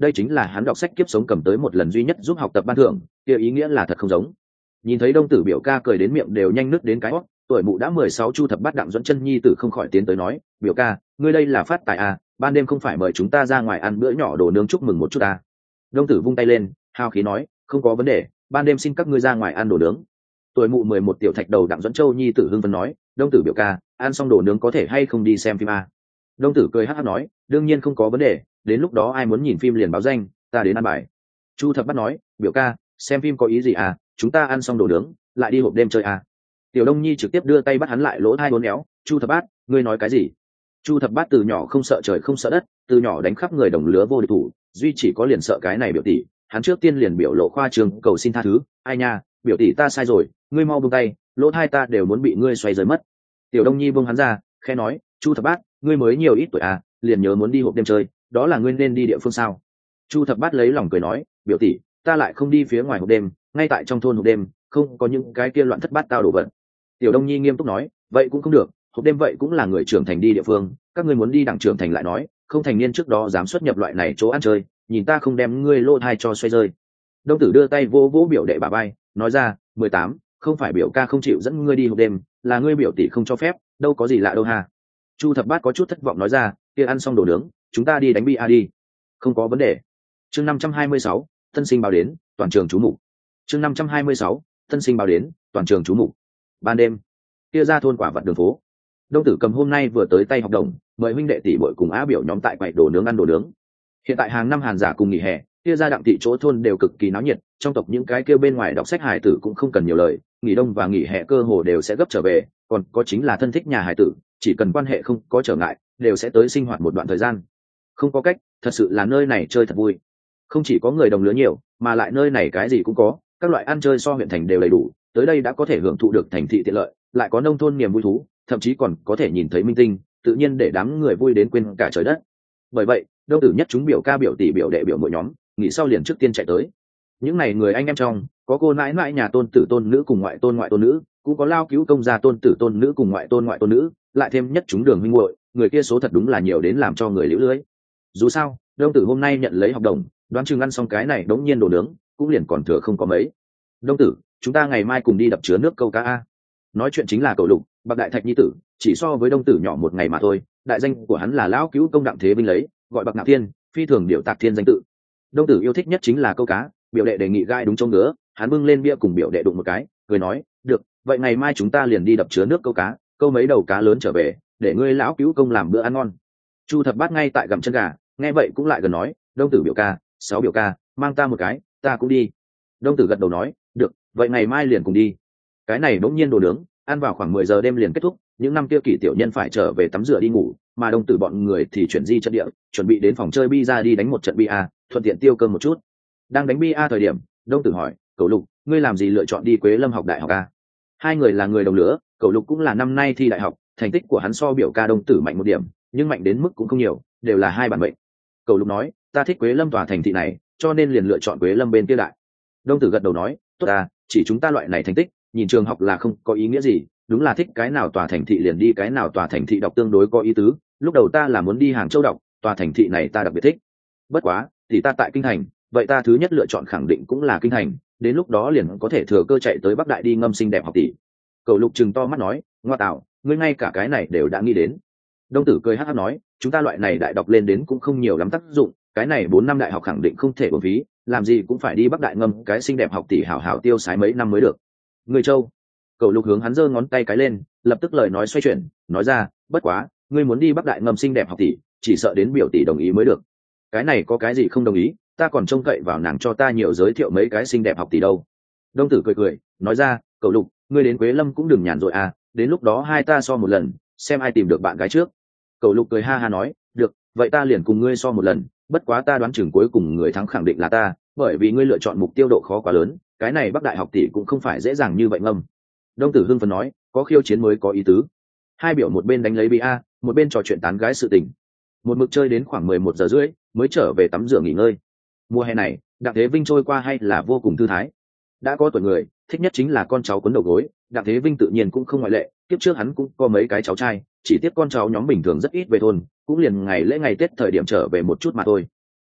[SPEAKER 1] đây chính là hắn đọc sách kiếp sống cầm tới một lần duy nhất giúp học tập ban thưởng, kia ý nghĩa là thật không giống. Nhìn thấy Đông Tử biểu ca cười đến miệng đều nhanh nứt đến cái hót, tuổi mụ đã mười sáu Chu Thập Bát Đặng Duẫn Chân nhi tử không khỏi tiến tới nói, biểu ca, ngươi đây là phát tài à, ban đêm không phải mời chúng ta ra ngoài ăn bữa nhỏ đồ nướng chúc mừng một chút à. Đông Tử vung tay lên, hào khí nói, không có vấn đề, ban đêm xin các ngươi ra ngoài ăn đồ nướng. Tuổi mụ mười một tiểu thạch đầu Đặng Duẫn Châu nhi tử hưng phấn nói, Đông Tử biểu ca, ăn xong đồ nướng có thể hay không đi xem phim à. Đông Tử cười hắc hắc nói, đương nhiên không có vấn đề, đến lúc đó ai muốn nhìn phim liền báo danh, ta đến ăn bài. Chu Thập Bát nói, biểu ca, xem phim có ý gì à, chúng ta ăn xong đồ nướng lại đi hộp đêm chơi à. Tiểu Đông nhi trực tiếp đưa tay bắt hắn lại lỗ hai uốn éo, Chu Thập Bát, ngươi nói cái gì? Chu Thập Bát từ nhỏ không sợ trời không sợ đất, từ nhỏ đánh khắp người đồng lứa vô địch thủ, duy chỉ có liền sợ cái này biểu tỷ. Hắn trước tiên liền biểu lộ khoa trương cầu xin tha thứ, ai nha, biểu tỷ ta sai rồi, ngươi mau buông tay, lỗ hai ta đều muốn bị ngươi xoay rời mất. Tiểu Đông nhi buông hắn ra, khẽ nói, Chu Thập Bát, ngươi mới nhiều ít tuổi à, liền nhớ muốn đi hộp đêm chơi, đó là ngươi nên đi địa phương sao? Chu Thập Bát lấy lòng cười nói, biểu tỷ, ta lại không đi phía ngoài hộp đêm, ngay tại trong thôn hộp đêm, không có những cái kia loạn thất bát tao đổ vật. Tiểu Đông nhi nghiêm túc nói, vậy cũng không được, hộp đêm vậy cũng là người trưởng thành đi địa phương, các ngươi muốn đi đặng trưởng thành lại nói, không thành niên trước đó dám xuất nhập loại này chỗ ăn chơi, nhìn ta không đem ngươi lô thai cho xoay rơi. Đông Tử đưa tay vô vỗ biểu đệ bà bay, nói ra, mười tám, không phải biểu ca không chịu dẫn ngươi đi hộp đêm, là ngươi biểu tỷ không cho phép, đâu có gì lạ đâu ha. Chu Thập Bát có chút thất vọng nói ra, kia ăn xong đồ nướng, chúng ta đi đánh bia đi. Không có vấn đề. Chương năm trăm hai mươi sáu, tân sinh báo đến, toàn trường chú mục. Chương năm trăm hai mươi sáu, tân sinh báo đến, toàn trường chú mục. Ban đêm, kia ra thôn quả vật đường phố. Đông Tử cầm hôm nay vừa tới tay học đồng, mời huynh đệ tỷ muội cùng á biểu nhóm tại quầy đồ nướng ăn đồ nướng. Hiện tại hàng năm hàn giả cùng nghỉ hè, kia ra đặng thị chỗ thôn đều cực kỳ náo nhiệt, trong tộc những cái kia bên ngoài đọc sách hài tử cũng không cần nhiều lời, nghỉ đông và nghỉ hè cơ hồ đều sẽ gấp trở về, còn có chính là thân thích nhà hài tử, chỉ cần quan hệ không có trở ngại, đều sẽ tới sinh hoạt một đoạn thời gian. Không có cách, thật sự là nơi này chơi thật vui. Không chỉ có người đồng lứa nhiều, mà lại nơi này cái gì cũng có, các loại ăn chơi so huyện thành đều đầy đủ, tới đây đã có thể hưởng thụ được thành thị tiện lợi, lại có nông thôn niềm vui thú, thậm chí còn có thể nhìn thấy minh tinh, tự nhiên để đám người vui đến quên cả trời đất. Bởi vậy, Đông Tử nhất chúng biểu ca biểu tỷ biểu đệ biểu mỗi nhóm, nghỉ sau liền trước tiên chạy tới. Những này người anh em trong, có cô nãi nãi nhà tôn tử tôn nữ cùng ngoại tôn ngoại tôn nữ, cũng có lao cứu công gia tôn tử tôn nữ cùng ngoại tôn ngoại tôn nữ, lại thêm nhất chúng đường huynh muội, người kia số thật đúng là nhiều đến làm cho người liễu lưới. Dù sao, Đông Tử hôm nay nhận lấy học đồng, đoán chừng ăn xong cái này đống nhiên đồ nướng, cũng liền còn thừa không có mấy. Đông Tử, chúng ta ngày mai cùng đi đập chứa nước câu cá a. Nói chuyện chính là Cậu Lục, Bạc Đại Thạch nhi tử, chỉ so với Đông Tử nhỏ một ngày mà thôi, đại danh của hắn là lão cứu công Đặng Thế Vinh lấy, gọi Bạc Ngạo Thiên, phi thường điệu tạc thiên danh tự. Đông Tử yêu thích nhất chính là câu cá, biểu đệ đề nghị gai đúng chỗ ngứa, hắn bưng lên bia cùng biểu đệ đụng một cái, cười nói, được, vậy ngày mai chúng ta liền đi đập chứa nước câu cá, câu mấy đầu cá lớn trở về, để ngươi lão cứu công làm bữa ăn ngon. Chu Thập Bát ngay tại gặm chân gà, nghe vậy cũng lại gần nói, Đông Tử biểu ca, sáu biểu ca, mang ta một cái, ta cũng đi. Đông Tử gật đầu nói, được, vậy ngày mai liền cùng đi. Cái này bỗng nhiên đồ nướng, ăn vào khoảng mười giờ đêm liền kết thúc, những năm kia kỷ tiểu nhân phải trở về tắm rửa đi ngủ, mà Đông Tử bọn người thì chuyển di trận địa, chuẩn bị đến phòng chơi bi ra đi đánh một trận bia, thuận tiện tiêu cơm một chút. Đang đánh bia thời điểm, Đông Tử hỏi, Cậu Lục, ngươi làm gì lựa chọn đi Quế Lâm học đại học a? Hai người là người đồng lứa, Cậu Lục cũng là năm nay thi đại học, thành tích của hắn so biểu ca Đông Tử mạnh một điểm, nhưng mạnh đến mức cũng không nhiều, đều là hai bản mệnh. Cậu Lục nói, ta thích Quế Lâm tòa thành thị này, cho nên liền lựa chọn Quế Lâm bên kia đại. Đông Tử gật đầu nói, tốt à, chỉ chúng ta loại này thành tích, nhìn trường học là không có ý nghĩa gì, đúng là thích cái nào tòa thành thị liền đi cái nào tòa thành thị đọc tương đối có ý tứ. Lúc đầu ta là muốn đi Hàng Châu đọc, tòa thành thị này ta đặc biệt thích. Bất quá, thì ta tại kinh thành, vậy ta thứ nhất lựa chọn khẳng định cũng là kinh thành, đến lúc đó liền có thể thừa cơ chạy tới Bắc Đại đi ngâm xinh đẹp học tỷ. Cậu Lục trừng to mắt nói, ngoa tạo, ngươi ngay cả cái này đều đã nghĩ đến. Đông Tử cười hắc hắc nói, chúng ta loại này đại đọc lên đến cũng không nhiều lắm tác dụng, cái này bốn năm đại học khẳng định không thể uổng phí, làm gì cũng phải đi Bắc Đại ngâm cái xinh đẹp học tỷ hảo hảo tiêu sái mấy năm mới được. Người Châu. Cậu Lục hướng hắn giơ ngón tay cái lên, lập tức lời nói xoay chuyển, nói ra, bất quá, ngươi muốn đi Bắc Đại ngâm xinh đẹp học tỷ, chỉ sợ đến biểu tỷ đồng ý mới được. Cái này có cái gì không đồng ý, ta còn trông cậy vào nàng cho ta nhiều giới thiệu mấy cái xinh đẹp học tỷ đâu. Đông Tử cười cười, nói ra, Cậu Lục, ngươi đến Quế Lâm cũng đừng nhàn rồi à, đến lúc đó hai ta so một lần, xem ai tìm được bạn gái trước. Cậu Lục cười ha ha nói, được, vậy ta liền cùng ngươi so một lần, bất quá ta đoán chừng cuối cùng người thắng khẳng định là ta, bởi vì ngươi lựa chọn mục tiêu độ khó quá lớn, cái này Bắc Đại học tỷ cũng không phải dễ dàng như vậy ngâm. Đông Tử hưng phấn nói, có khiêu chiến mới có ý tứ. Hai biểu một bên đánh lấy bia, một bên trò chuyện tán gái sự tình. Một mực chơi đến khoảng mười một giờ rưỡi, mới trở về tắm rửa nghỉ ngơi. Mùa hè này, Đặng Thế Vinh trôi qua hay là vô cùng thư thái. Đã có tuổi người, thích nhất chính là con cháu quấn đầu gối, Đặng Thế Vinh tự nhiên cũng không ngoại lệ, kiếp trước hắn cũng có mấy cái cháu trai, chỉ tiếc con cháu nhóm bình thường rất ít về thôn, cũng liền ngày lễ ngày Tết thời điểm trở về một chút mà thôi.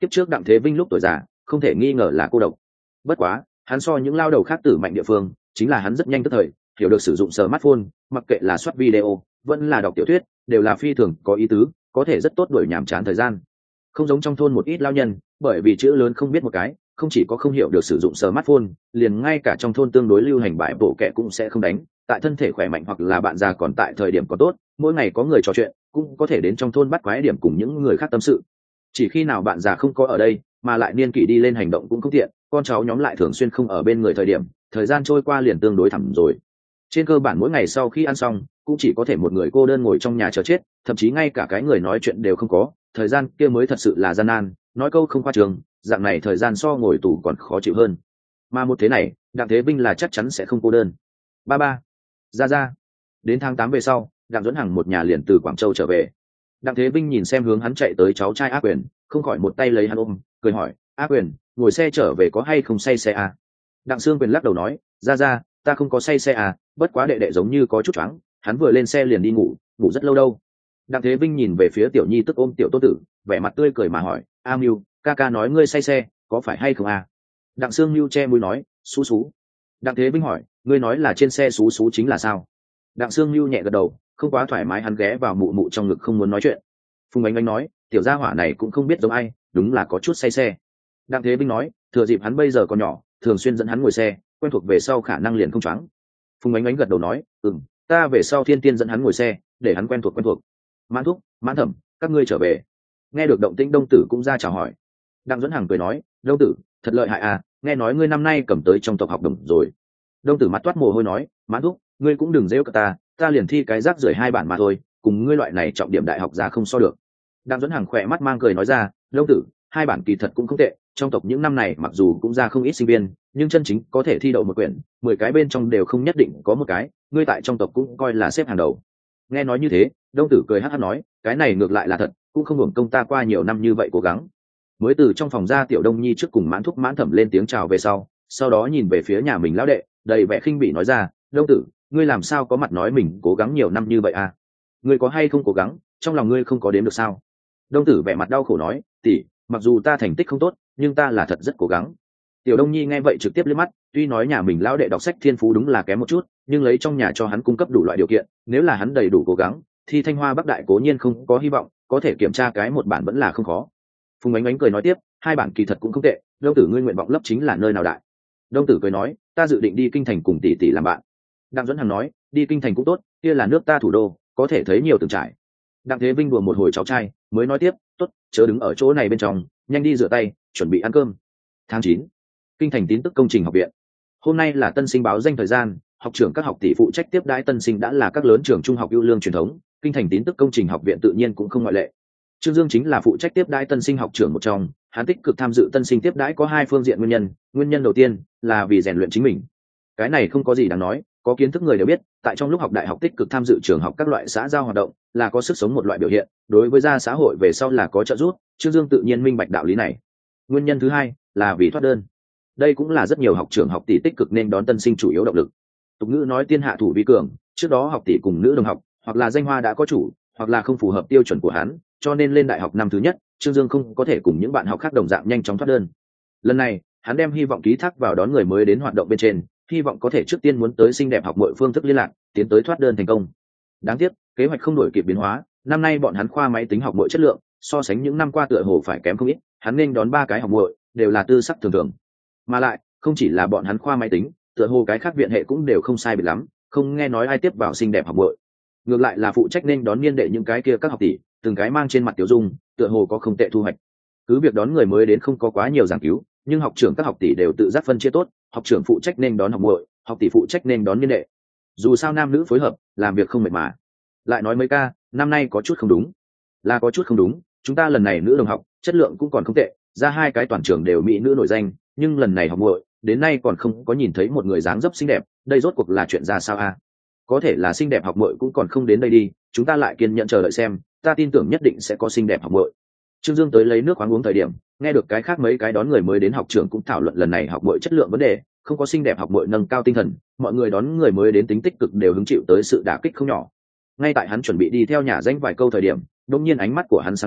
[SPEAKER 1] kiếp trước Đặng Thế Vinh lúc tuổi già không thể nghi ngờ là cô độc. Bất quá hắn so những lao đầu khác tử mạnh địa phương chính là hắn rất nhanh tức thời hiểu được sử dụng smartphone, mặc kệ là soát video vẫn là đọc tiểu thuyết đều là phi thường có ý tứ, có thể rất tốt đuổi nhàm chán thời gian. Không giống trong thôn một ít lao nhân, bởi vì chữ lớn không biết một cái, không chỉ có không hiểu được sử dụng smartphone, liền ngay cả trong thôn tương đối lưu hành bãi bộ kệ cũng sẽ không đánh. Tại thân thể khỏe mạnh hoặc là bạn già còn tại thời điểm có tốt, mỗi ngày có người trò chuyện cũng có thể đến trong thôn bắt quái điểm cùng những người khác tâm sự. Chỉ khi nào bạn già không có ở đây mà lại niên kỷ đi lên hành động cũng không tiện, con cháu nhóm lại thường xuyên không ở bên người thời điểm, thời gian trôi qua liền tương đối thẳm rồi. Trên cơ bản mỗi ngày sau khi ăn xong cũng chỉ có thể một người cô đơn ngồi trong nhà chờ chết, thậm chí ngay cả cái người nói chuyện đều không có, thời gian kia mới thật sự là gian nan, nói câu không khoa trương, dạng này thời gian so ngồi tù còn khó chịu hơn. Mà một thế này Đặng Thế Vinh là chắc chắn sẽ không cô đơn. Ba ba ra ra. Đến tháng tám về sau, Đặng Duẫn Hằng một nhà liền từ Quảng Châu trở về. Đặng Thế Vinh nhìn xem hướng hắn chạy tới cháu trai A Quyền, không khỏi một tay lấy hắn ôm, cười hỏi: A Quyền, ngồi xe trở về có hay không say xe à? Đặng Sương Quyền lắc đầu nói: ra ra, ta không có say xe à, bất quá đệ đệ giống như có chút choáng, hắn vừa lên xe liền đi ngủ, ngủ rất lâu đâu. Đặng Thế Vinh nhìn về phía Tiểu Nhi tức ôm Tiểu Tô Tử, vẻ mặt tươi cười mà hỏi: A Mưu, ca ca nói ngươi say xe, có phải hay không à? Đặng Sương Mưu che mũi nói: xú xú. Đặng Thế Vinh hỏi: ngươi nói là trên xe xú xú chính là sao? Đặng Sương Mưu nhẹ gật đầu, không quá thoải mái, hắn ghé vào mụ mụ trong ngực không muốn nói chuyện. Phùng Ánh Ánh nói: tiểu gia hỏa này cũng không biết giống ai, đúng là có chút say xe. Đặng Thế Vinh nói: thừa dịp hắn bây giờ còn nhỏ, thường xuyên dẫn hắn ngồi xe, quen thuộc về sau khả năng liền không choáng. Phùng Ánh Ánh gật đầu nói: ừm, ta về sau thiên tiên dẫn hắn ngồi xe, để hắn quen thuộc quen thuộc. Mãn Thúc, Mãn Thẩm, các ngươi trở về. Nghe được động tĩnh Đông Tử cũng ra chào hỏi. Đặng Duẫn Hằng cười nói: Đông Tử, thật lợi hại à, nghe nói ngươi năm nay cầm tới trong tộc học đồng rồi. Đông Tử mắt toát mồ hôi nói: Mãn Thúc, ngươi cũng đừng rêu cả ta, ta liền thi cái rác rưởi hai bản mà thôi, cùng ngươi loại này trọng điểm đại học ra không so được. Đặng Duẫn Hằng khỏe mắt mang cười nói ra: Đông Tử, hai bản kỳ thật cũng không tệ, trong tộc những năm này mặc dù cũng ra không ít sinh viên, nhưng chân chính có thể thi đậu một quyển, mười cái bên trong đều không nhất định có một cái, ngươi tại trong tộc cũng coi là xếp hàng đầu. Nghe nói như thế, Đông Tử cười hắc hắc nói: cái này ngược lại là thật, cũng không hưởng công ta qua nhiều năm như vậy cố gắng. Mới từ trong phòng ra Tiểu Đông Nhi trước cùng Mãn Thúc Mãn Thẩm lên tiếng chào về sau, sau đó nhìn về phía nhà mình lão đệ, đầy vẻ khinh bỉ nói ra: Đông Tử, ngươi làm sao có mặt nói mình cố gắng nhiều năm như vậy à? Ngươi có hay không cố gắng, trong lòng ngươi không có đếm được sao? Đông Tử vẻ mặt đau khổ nói: tỷ, mặc dù ta thành tích không tốt, nhưng ta là thật rất cố gắng. Tiểu Đông Nhi nghe vậy trực tiếp liếc mắt, tuy nói nhà mình lão đệ đọc sách thiên phú đúng là kém một chút, nhưng lấy trong nhà cho hắn cung cấp đủ loại điều kiện, nếu là hắn đầy đủ cố gắng, thì Thanh Hoa Bắc Đại cố nhiên không có hy vọng, có thể kiểm tra cái một bản vẫn là không khó. Phùng Ánh Ánh cười nói tiếp: hai bản kỳ thật cũng không tệ, Đông Tử ngươi nguyện vọng lớp chính là nơi nào đại? Đông Tử cười nói: ta dự định đi kinh thành cùng tỷ tỷ làm bạn. Đặng Duẫn Hằng nói: đi kinh thành cũng tốt, kia là nước ta thủ đô, có thể thấy nhiều từng trải. Đặng Thế Vinh đùa một hồi cháu trai, mới nói tiếp: tốt, chớ đứng ở chỗ này bên trong, nhanh đi rửa tay, chuẩn bị ăn cơm. Tháng chín, kinh thành Tín Tức Công Trình Học viện. Hôm nay là tân sinh báo danh thời gian, học trưởng các học tỷ phụ trách tiếp đãi tân sinh đã là các lớn trường trung học ưu lương truyền thống, kinh thành Tín Tức Công Trình Học viện tự nhiên cũng không ngoại lệ. Trương Dương chính là phụ trách tiếp đãi tân sinh học trưởng một trong, hắn tích cực tham dự tân sinh tiếp đãi có hai phương diện nguyên nhân, nguyên nhân đầu tiên là vì rèn luyện chính mình. Cái này không có gì đáng nói, có kiến thức người đều biết, tại trong lúc học đại học tích cực tham dự trường học các loại xã giao hoạt động, là có sức sống một loại biểu hiện, đối với ra xã hội về sau là có trợ giúp, Trương Dương tự nhiên minh bạch đạo lý này. Nguyên nhân thứ hai là vì thoát đơn. Đây cũng là rất nhiều học trưởng học tỷ tích cực nên đón tân sinh chủ yếu động lực. Tục ngữ nói tiên hạ thủ vi cường, trước đó học tỷ cùng nữ đồng học, hoặc là danh hoa đã có chủ, hoặc là không phù hợp tiêu chuẩn của hắn, cho nên lên đại học năm thứ nhất, Trương Dương không có thể cùng những bạn học khác đồng dạng nhanh chóng thoát đơn. Lần này, hắn đem hy vọng ký thác vào đón người mới đến hoạt động bên trên, hy vọng có thể trước tiên muốn tới xinh đẹp học mọi phương thức liên lạc, tiến tới thoát đơn thành công. Đáng tiếc, kế hoạch không đổi kịp biến hóa, năm nay bọn hắn khoa máy tính học mọi chất lượng, so sánh những năm qua tựa hồ phải kém không ít, hắn nên đón ba cái học muội, đều là tư sắc thường thường. Mà lại, không chỉ là bọn hắn khoa máy tính, tựa hồ cái khác viện hệ cũng đều không sai biệt lắm, không nghe nói ai tiếp vào xinh đẹp học muội. Ngược lại là phụ trách nên đón niên đệ những cái kia các học tỷ, từng cái mang trên mặt tiểu dung, tựa hồ có không tệ thu hoạch. Cứ việc đón người mới đến không có quá nhiều giảng cứu, nhưng học trưởng các học tỷ đều tự giác phân chia tốt, học trưởng phụ trách nên đón học muội, học tỷ phụ trách nên đón niên đệ. Dù sao nam nữ phối hợp, làm việc không mệt mà. Lại nói mấy ca, năm nay có chút không đúng. Là có chút không đúng, chúng ta lần này nữ đồng học, chất lượng cũng còn không tệ, ra hai cái toàn trường đều mỹ nữ nổi danh, nhưng lần này học muội, đến nay còn không có nhìn thấy một người dáng dấp xinh đẹp, đây rốt cuộc là chuyện ra sao a? Có thể là xinh đẹp học muội cũng còn không đến đây đi, chúng ta lại kiên nhẫn chờ đợi xem, ta tin tưởng nhất định sẽ có xinh đẹp học muội. Trương Dương tới lấy nước khoáng uống thời điểm, nghe được cái khác mấy cái đón người mới đến học trường cũng thảo luận lần này học muội chất lượng vấn đề, không có xinh đẹp học muội nâng cao tinh thần, mọi người đón người mới đến tính tích cực đều hứng chịu tới sự đả kích không nhỏ. Ngay tại hắn chuẩn bị đi theo nhà danh vài câu thời điểm, đột nhiên ánh mắt của hắn sáng lên,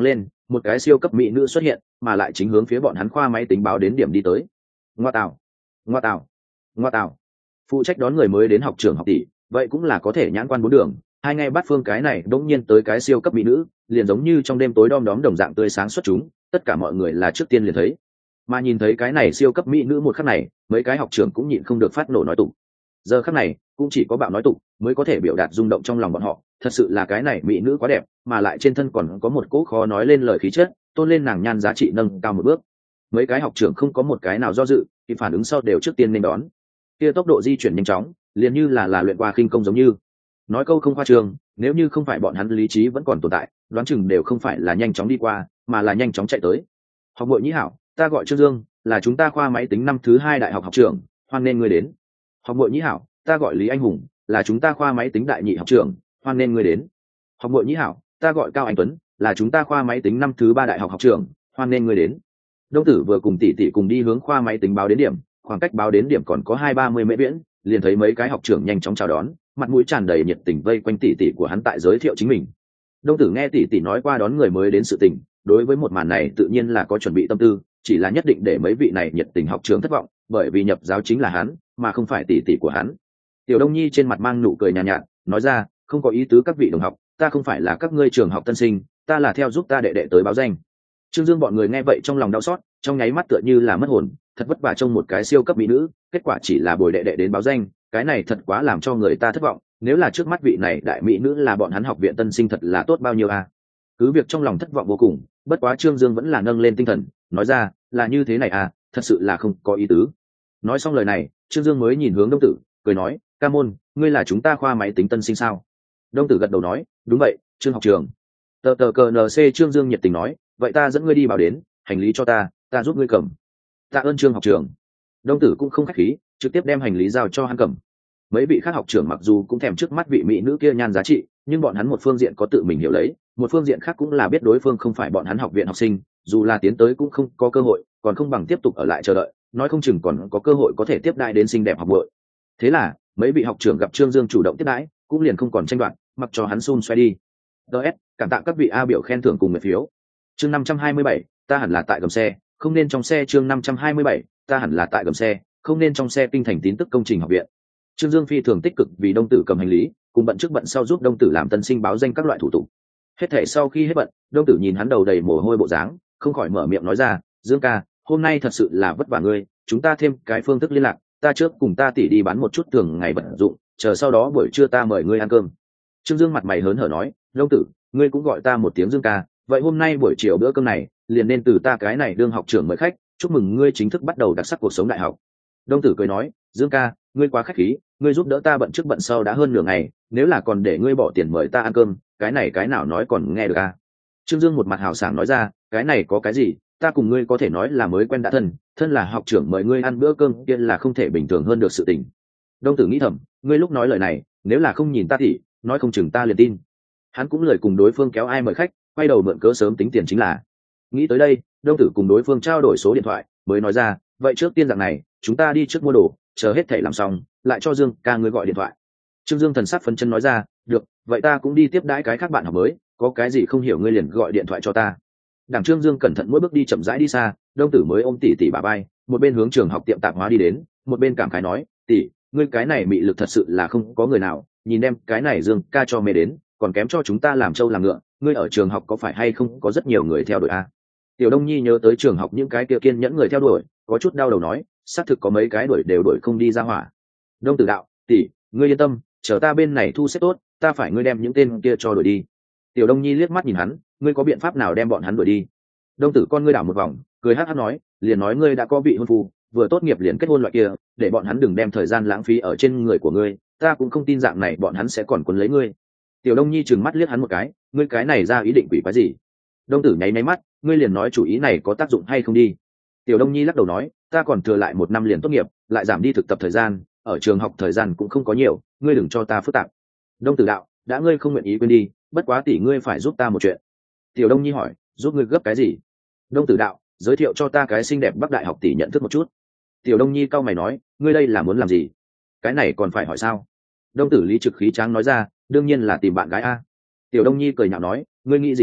[SPEAKER 1] một cái siêu cấp mỹ nữ xuất hiện, mà lại chính hướng phía bọn hắn khoa máy tính báo đến điểm đi tới. Ngoa tạo, ngoa tạo, ngoa tạo. Phụ trách đón người mới đến học trường học tỷ, vậy cũng là có thể nhãn quan bốn đường. Hai ngay bắt phương cái này đống nhiên tới cái siêu cấp mỹ nữ, liền giống như trong đêm tối đom đóm đồng dạng tươi sáng xuất chúng, tất cả mọi người là trước tiên liền thấy. Mà nhìn thấy cái này siêu cấp mỹ nữ một khắc này, mấy cái học trưởng cũng nhịn không được phát nổ nói tụng. Giờ khắc này, cũng chỉ có bạo nói tụng mới có thể biểu đạt rung động trong lòng bọn họ, thật sự là cái này mỹ nữ quá đẹp, mà lại trên thân còn có một cỗ khó nói lên lời khí chất, tôn lên nàng nhan giá trị nâng cao một bước. Mấy cái học trưởng không có một cái nào do dự, thì phản ứng sau đều trước tiên nên đón. Kia tốc độ di chuyển nhanh chóng, liền như là là luyện qua khinh công giống như. Nói câu không khoa trương, nếu như không phải bọn hắn lý trí vẫn còn tồn tại, đoán chừng đều không phải là nhanh chóng đi qua, mà là nhanh chóng chạy tới. Học muội nhĩ hảo, ta gọi Trương Dương, là chúng ta khoa máy tính năm thứ hai đại học học trưởng, hoan nên ngươi đến. Học muội nhĩ hảo, ta gọi Lý Anh Hùng, là chúng ta khoa máy tính đại nhị học trưởng, hoan nên ngươi đến. Học muội nhĩ hảo, ta gọi Cao Anh Tuấn, là chúng ta khoa máy tính năm thứ ba đại học học trưởng, hoan nên ngươi đến. Đông Tử vừa cùng tỷ tỷ cùng đi hướng khoa máy tính báo đến điểm, khoảng cách báo đến điểm còn có hai ba mươi mễ viễn, liền thấy mấy cái học trưởng nhanh chóng chào đón, mặt mũi tràn đầy nhiệt tình vây quanh tỷ tỷ của hắn tại giới thiệu chính mình. Đông Tử nghe tỷ tỷ nói qua đón người mới đến sự tình, đối với một màn này tự nhiên là có chuẩn bị tâm tư, chỉ là nhất định để mấy vị này nhiệt tình học trưởng thất vọng, bởi vì nhập giáo chính là hắn, mà không phải tỷ tỷ của hắn. Tiểu Đông Nhi trên mặt mang nụ cười nhàn nhạt, nhạt, nói ra, không có ý tứ các vị đồng học, ta không phải là các ngươi trường học tân sinh, ta là theo giúp ta đệ đệ tới báo danh. Trương Dương bọn người nghe vậy trong lòng đau xót, trong nháy mắt tựa như là mất hồn, thật vất vả trông một cái siêu cấp mỹ nữ, kết quả chỉ là bồi đệ đệ đến báo danh, cái này thật quá làm cho người ta thất vọng. Nếu là trước mắt vị này đại mỹ nữ là bọn hắn học viện tân sinh thật là tốt bao nhiêu à? Cứ việc trong lòng thất vọng vô cùng, bất quá Trương Dương vẫn là nâng lên tinh thần, nói ra, là như thế này à, thật sự là không có ý tứ. Nói xong lời này, Trương Dương mới nhìn hướng Đông Tử, cười nói, ca môn, ngươi là chúng ta khoa máy tính tân sinh sao? Đông Tử gật đầu nói, đúng vậy, Trương học trường. Tờ tờ cờ en xê Trương Dương nhiệt tình nói, vậy ta dẫn ngươi đi bảo đến, hành lý cho ta, ta giúp ngươi cầm. Tạ ơn Trương học trường. Đông Tử cũng không khách khí, trực tiếp đem hành lý giao cho hắn cầm. Mấy vị khác học trưởng mặc dù cũng thèm trước mắt vị mỹ nữ kia nhan giá trị, nhưng bọn hắn một phương diện có tự mình hiểu lấy, một phương diện khác cũng là biết đối phương không phải bọn hắn học viện học sinh, dù là tiến tới cũng không có cơ hội, còn không bằng tiếp tục ở lại chờ đợi, nói không chừng còn có cơ hội có thể tiếp đãi đến xinh đẹp học muội. Thế là mấy vị học trưởng gặp Trương Dương chủ động tiếp đãi, cũng liền không còn tranh đoạt, mặc cho hắn xung xoay đi. ds cảm tạ các vị a biểu khen thưởng cùng nguyện phiếu. Chương năm trăm hai mươi bảy, ta hẳn là tại gầm xe, không nên trong xe. Chương năm trăm hai mươi bảy, ta hẳn là tại gầm xe, không nên trong xe. Kinh thành tín tức công trình học viện. Trương Dương phi thường tích cực vì Đông Tử cầm hành lý, cùng bận trước bận sau giúp Đông Tử làm tân sinh báo danh các loại thủ tục. Hết thể sau khi hết bận, Đông Tử nhìn hắn đầu đầy mồ hôi bộ dáng, không khỏi mở miệng nói ra, Dương ca, hôm nay thật sự là vất vả ngươi, chúng ta thêm cái phương thức liên lạc, ta trước cùng ta tỉ đi bán một chút thường ngày bận dụng, chờ sau đó buổi trưa ta mời ngươi ăn cơm. Trương Dương mặt mày hớn hở nói, Đông Tử, ngươi cũng gọi ta một tiếng Dương ca, vậy hôm nay buổi chiều bữa cơm này liền nên từ ta cái này đương học trưởng mời khách, chúc mừng ngươi chính thức bắt đầu đặc sắc cuộc sống đại học. Đông Tử cười nói, Dương ca, ngươi quá khách khí, ngươi giúp đỡ ta bận trước bận sau đã hơn nửa ngày, nếu là còn để ngươi bỏ tiền mời ta ăn cơm, cái này cái nào nói còn nghe được à? Trương Dương một mặt hào sảng nói ra, cái này có cái gì, ta cùng ngươi có thể nói là mới quen đã thân, thân là học trưởng mời ngươi ăn bữa cơm kia là không thể bình thường hơn được sự tình. Đông Tử nghĩ thầm, ngươi lúc nói lời này, nếu là không nhìn ta thì nói không chừng ta liền tin. Hắn cũng lời cùng đối phương kéo ai mời khách, quay đầu mượn cớ sớm tính tiền chính là. Nghĩ tới đây, Đông Tử cùng đối phương trao đổi số điện thoại, mới nói ra, vậy trước tiên dạng này, chúng ta đi trước mua đồ, chờ hết thảy làm xong, lại cho Dương ca ngươi gọi điện thoại. Trương Dương thần sắc phấn chân nói ra, được, vậy ta cũng đi tiếp đãi cái khác bạn học mới, có cái gì không hiểu ngươi liền gọi điện thoại cho ta. Đảng Trương Dương cẩn thận mỗi bước đi chậm rãi đi xa, Đông Tử mới ôm tỷ tỷ bà bay, một bên hướng trường học tiệm tạp hóa đi đến, một bên cảm khái nói, tỷ, ngươi cái này mị lực thật sự là không có người nào, nhìn em cái này Dương ca cho mê đến, còn kém cho chúng ta làm trâu làm ngựa, ngươi ở trường học có phải hay không có rất nhiều người theo đuổi à? Tiểu Đông Nhi nhớ tới trường học những cái kia kiên nhẫn người theo đuổi, có chút đau đầu nói, xác thực có mấy cái đuổi đều đuổi không đi ra hỏa. Đông Tử đạo, tỷ, ngươi yên tâm, chờ ta bên này thu xếp tốt, ta phải ngươi đem những tên kia cho đuổi đi. Tiểu Đông Nhi liếc mắt nhìn hắn, ngươi có biện pháp nào đem bọn hắn đuổi đi? Đông Tử con ngươi đảo một vòng, cười hắc hắc nói, liền nói ngươi đã có vị hôn phu, vừa tốt nghiệp liền kết hôn loại kia, để bọn hắn đừng đem thời gian lãng phí ở trên người của ngươi, ta cũng không tin dạng này bọn hắn sẽ còn quấn lấy ngươi. Tiểu Đông Nhi trừng mắt liếc hắn một cái, ngươi cái này ra ý định quỷ quái gì? Đông Tử nháy nháy mắt, ngươi liền nói chủ ý này có tác dụng hay không đi. Tiểu Đông Nhi lắc đầu nói, ta còn thừa lại một năm liền tốt nghiệp, lại giảm đi thực tập thời gian, ở trường học thời gian cũng không có nhiều, ngươi đừng cho ta phức tạp. Đông Tử đạo, đã ngươi không nguyện ý quên đi, bất quá tỷ ngươi phải giúp ta một chuyện. Tiểu Đông Nhi hỏi, giúp ngươi gấp cái gì? Đông Tử đạo, giới thiệu cho ta cái xinh đẹp Bắc Đại học tỷ nhận thức một chút. Tiểu Đông Nhi cau mày nói, ngươi đây là muốn làm gì? Cái này còn phải hỏi sao? Đông Tử lý trực khí tráng nói ra, đương nhiên là tìm bạn gái a. Tiểu Đông Nhi cười nhạo nói, ngươi nghĩ gì thế,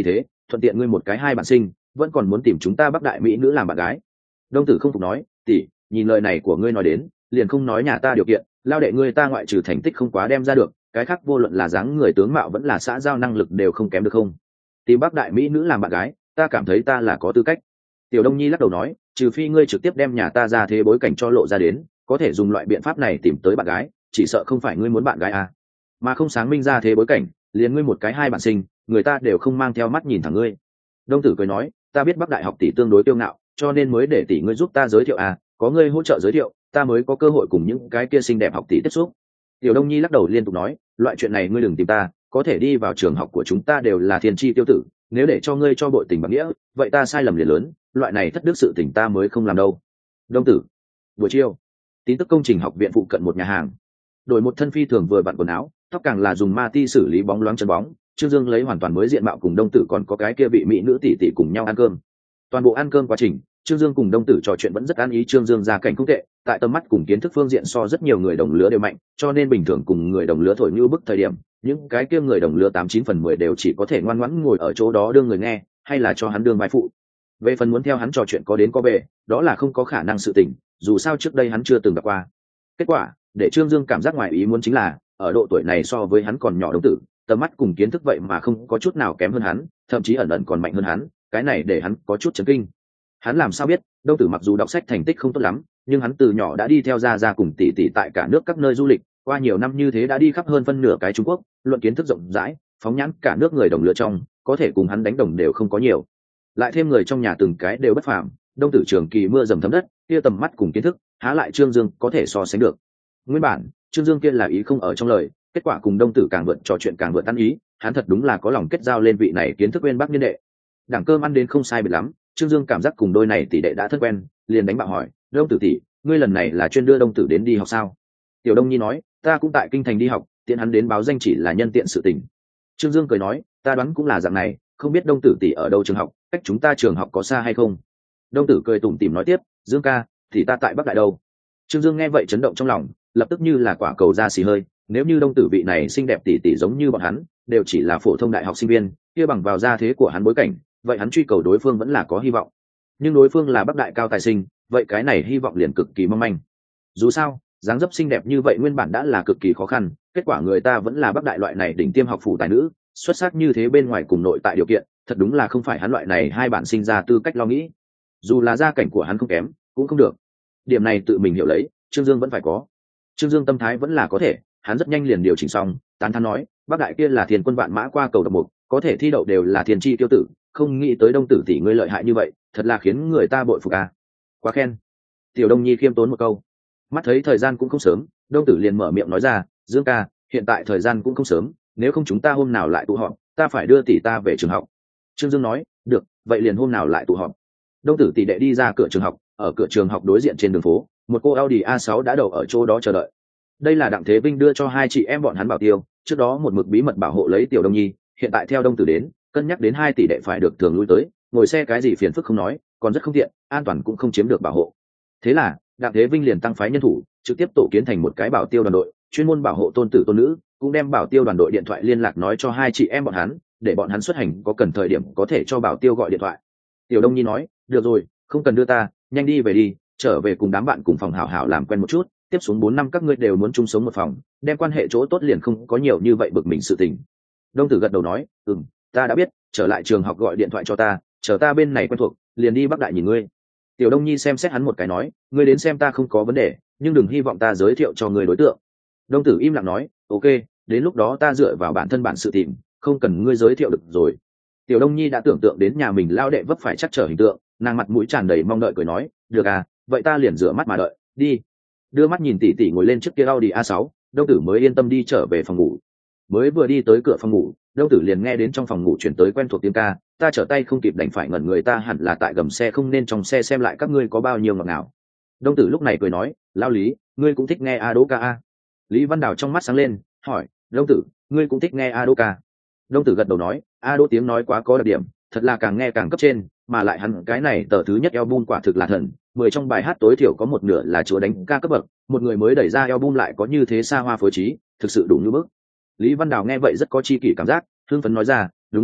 [SPEAKER 1] thuận tiện ngươi một cái hai bạn sinh vẫn còn muốn tìm chúng ta bắc đại mỹ nữ làm bạn gái. Đông tử không phục nói, tỷ, nhìn lời này của ngươi nói đến liền không nói nhà ta điều kiện, lao đệ ngươi ta ngoại trừ thành tích không quá đem ra được, cái khác vô luận là dáng người tướng mạo vẫn là xã giao năng lực đều không kém được không? Tìm bắc đại mỹ nữ làm bạn gái, ta cảm thấy ta là có tư cách. Tiểu Đông Nhi lắc đầu nói, trừ phi ngươi trực tiếp đem nhà ta ra thế bối cảnh cho lộ ra đến, có thể dùng loại biện pháp này tìm tới bạn gái, chỉ sợ không phải ngươi muốn bạn gái à. Mà không sáng minh ra thế bối cảnh, liền ngươi một cái hai bạn sinh, người ta đều không mang theo mắt nhìn thẳng ngươi. Đông tử cười nói, ta biết bắc đại học tỷ tương đối kiêu ngạo, cho nên mới để tỷ ngươi giúp ta giới thiệu à, có ngươi hỗ trợ giới thiệu, ta mới có cơ hội cùng những cái kia xinh đẹp học tỷ tiếp xúc. Tiểu Đông Nhi lắc đầu liên tục nói, loại chuyện này ngươi đừng tìm ta, có thể đi vào trường học của chúng ta đều là thiên chi tiêu tử, nếu để cho ngươi cho bội tình bằng nghĩa, vậy ta sai lầm liền lớn, loại này thất đức sự tình ta mới không làm đâu. Đông tử. Buổi chiều, tin tức công trình học viện phụ cận một nhà hàng, đổi một thân phi thường vừa vặn quần áo, tóc càng là dùng ma ti xử lý bóng loáng chân bóng, Trương Dương lấy hoàn toàn mới diện mạo cùng Đông tử còn có cái kia vị mỹ nữ tỷ tỷ cùng nhau ăn cơm. Toàn bộ ăn cơm quá trình, Trương Dương cùng Đông tử trò chuyện vẫn rất an ý. Trương Dương gia cảnh không tệ, tại tầm mắt cùng kiến thức phương diện so rất nhiều người đồng lứa đều mạnh, cho nên bình thường cùng người đồng lứa thổi như bức thời điểm, những cái kia người đồng lứa tám chín phần mười đều chỉ có thể ngoan ngoãn ngồi ở chỗ đó đương người nghe, hay là cho hắn đương vai phụ. Về phần muốn theo hắn trò chuyện có đến có về, đó là không có khả năng sự tình, dù sao trước đây hắn chưa từng gặp qua. Kết quả, để Trương Dương cảm giác ngoài ý muốn chính là, ở độ tuổi này so với hắn còn nhỏ Đông tử, tầm mắt cùng kiến thức vậy mà không có chút nào kém hơn hắn, thậm chí ẩn ẩn còn mạnh hơn hắn, cái này để hắn có chút chấn kinh. Hắn làm sao biết, Đông tử mặc dù đọc sách thành tích không tốt lắm, nhưng hắn từ nhỏ đã đi theo gia gia cùng tỷ tỷ tại cả nước các nơi du lịch, qua nhiều năm như thế đã đi khắp hơn phân nửa cái Trung Quốc, luận kiến thức rộng rãi, phóng nhãn cả nước người đồng lứa trong, có thể cùng hắn đánh đồng đều không có nhiều. Lại thêm người trong nhà từng cái đều bất phàm, Đông tử trường kỳ mưa dầm thấm đất, kia tầm mắt cùng kiến thức, há lại Trương Dương có thể so sánh được. Nguyên bản, Trương Dương kia là ý không ở trong lời, kết quả cùng Đông tử càng vượt trò chuyện càng vượt ăn ý, hắn thật đúng là có lòng kết giao lên vị này kiến thức bên Bắc niên đệ. Đảng cơm ăn đến không sai biệt lắm, Trương Dương cảm giác cùng đôi này tỷ đệ đã thân quen, liền đánh bạo hỏi, Đông tử tỷ, ngươi lần này là chuyên đưa Đông tử đến đi học sao? Tiểu Đông Nhi nói, ta cũng tại kinh thành đi học, tiện hắn đến báo danh chỉ là nhân tiện sự tình. Trương Dương cười nói, ta đoán cũng là dạng này, không biết Đông tử tỷ ở đâu trường học, cách chúng ta trường học có xa hay không? Đông tử cười tủm tỉm nói tiếp, Dương ca, thì ta tại Bắc Đại đâu? Trương Dương nghe vậy chấn động trong lòng, lập tức như là quả cầu ra xì hơi, nếu như Đông tử vị này xinh đẹp tỷ tỷ giống như bọn hắn, đều chỉ là phổ thông đại học sinh viên, kia bằng vào gia thế của hắn bối cảnh, vậy hắn truy cầu đối phương vẫn là có hy vọng. Nhưng đối phương là Bắc Đại cao tài sinh, vậy cái này hy vọng liền cực kỳ mong manh. Dù sao, dáng dấp xinh đẹp như vậy nguyên bản đã là cực kỳ khó khăn, kết quả người ta vẫn là Bắc Đại loại này đỉnh tiêm học phủ tài nữ, xuất sắc như thế bên ngoài cùng nội tại điều kiện, thật đúng là không phải hắn loại này hai bản sinh ra tư cách lo nghĩ. Dù là gia cảnh của hắn không kém, cũng không được. Điểm này tự mình hiểu lấy, Trương Dương vẫn phải có. Trương Dương tâm thái vẫn là có thể, hắn rất nhanh liền điều chỉnh xong, tán thán nói, Bắc Đại kia là thiên quân vạn mã qua cầu độc mục, có thể thi đậu đều là thiên chi tiêu tử, không nghĩ tới Đông tử tỷ ngươi lợi hại như vậy, thật là khiến người ta bội phục à. Quá khen. Tiểu Đông Nhi khiêm tốn một câu. Mắt thấy thời gian cũng không sớm, Đông tử liền mở miệng nói ra, Dương ca, hiện tại thời gian cũng không sớm, nếu không chúng ta hôm nào lại tụ họp, ta phải đưa tỷ ta về trường học. Trương Dương nói, được, vậy liền hôm nào lại tụ họp. Đông tử tỷ đệ đi ra cửa trường học, ở cửa trường học đối diện trên đường phố, một cô Audi a sáu đã đậu ở chỗ đó chờ đợi. Đây là Đặng Thế Vinh đưa cho hai chị em bọn hắn bảo tiêu, trước đó một mực bí mật bảo hộ lấy Tiểu Đông Nhi, hiện tại theo Đông tử đến, cân nhắc đến hai tỷ đệ phải được thường lui tới, ngồi xe cái gì phiền phức không nói, còn rất không tiện, an toàn cũng không chiếm được bảo hộ. Thế là Đặng Thế Vinh liền tăng phái nhân thủ, trực tiếp tổ kiến thành một cái bảo tiêu đoàn đội, chuyên môn bảo hộ tôn tử tôn nữ, cũng đem bảo tiêu đoàn đội điện thoại liên lạc nói cho hai chị em bọn hắn, để bọn hắn xuất hành có cần thời điểm có thể cho bảo tiêu gọi điện thoại. Tiểu Đông Nhi nói, được rồi, không cần đưa ta, nhanh đi về đi, trở về cùng đám bạn cùng phòng hảo hảo làm quen một chút, tiếp xuống bốn năm các ngươi đều muốn chung sống một phòng, đem quan hệ chỗ tốt liền không có nhiều như vậy bực mình sự tình. Đông tử gật đầu nói, ừm, ta đã biết, trở lại trường học gọi điện thoại cho ta, chờ ta bên này quen thuộc, liền đi Bắc Đại nhìn ngươi. Tiểu Đông Nhi xem xét hắn một cái nói, ngươi đến xem ta không có vấn đề, nhưng đừng hy vọng ta giới thiệu cho ngươi đối tượng. Đông tử im lặng nói, ok, đến lúc đó ta dựa vào bản thân bản sự tìm, không cần ngươi giới thiệu được rồi. Tiểu Đông Nhi đã tưởng tượng đến nhà mình lao đệ vấp phải chắc trở hình tượng, nàng mặt mũi tràn đầy mong đợi cười nói, được à, vậy ta liền rửa mắt mà đợi, đi. Đưa mắt nhìn tỷ tỷ ngồi lên chiếc kia Audi a sáu, Đông tử mới yên tâm đi trở về phòng ngủ. Mới vừa đi tới cửa phòng ngủ, Đông tử liền nghe đến trong phòng ngủ chuyển tới quen thuộc tiếng ca, ta trở tay không kịp đành phải ngẩn người, ta hẳn là tại gầm xe không nên trong xe xem lại các ngươi có bao nhiêu ngọt ngào. Đông tử lúc này cười nói, lao Lý, ngươi cũng thích nghe a đỗ ca a? Lý Văn Đào trong mắt sáng lên, hỏi, Đông tử, ngươi cũng thích nghe a đỗ ca? Đông tử gật đầu nói, a đỗ tiếng nói quá có đặc điểm, thật là càng nghe càng cấp trên, mà lại hắn cái này tờ thứ nhất album quả thực là thần, mười trong bài hát tối thiểu có một nửa là chúa đánh ca cấp bậc, một người mới đẩy ra album lại có như thế xa hoa phối trí, thực sự đủ như bức. Lý Văn Đào nghe vậy rất có chi kỷ cảm giác, hưng phấn nói ra, đúng vậy à,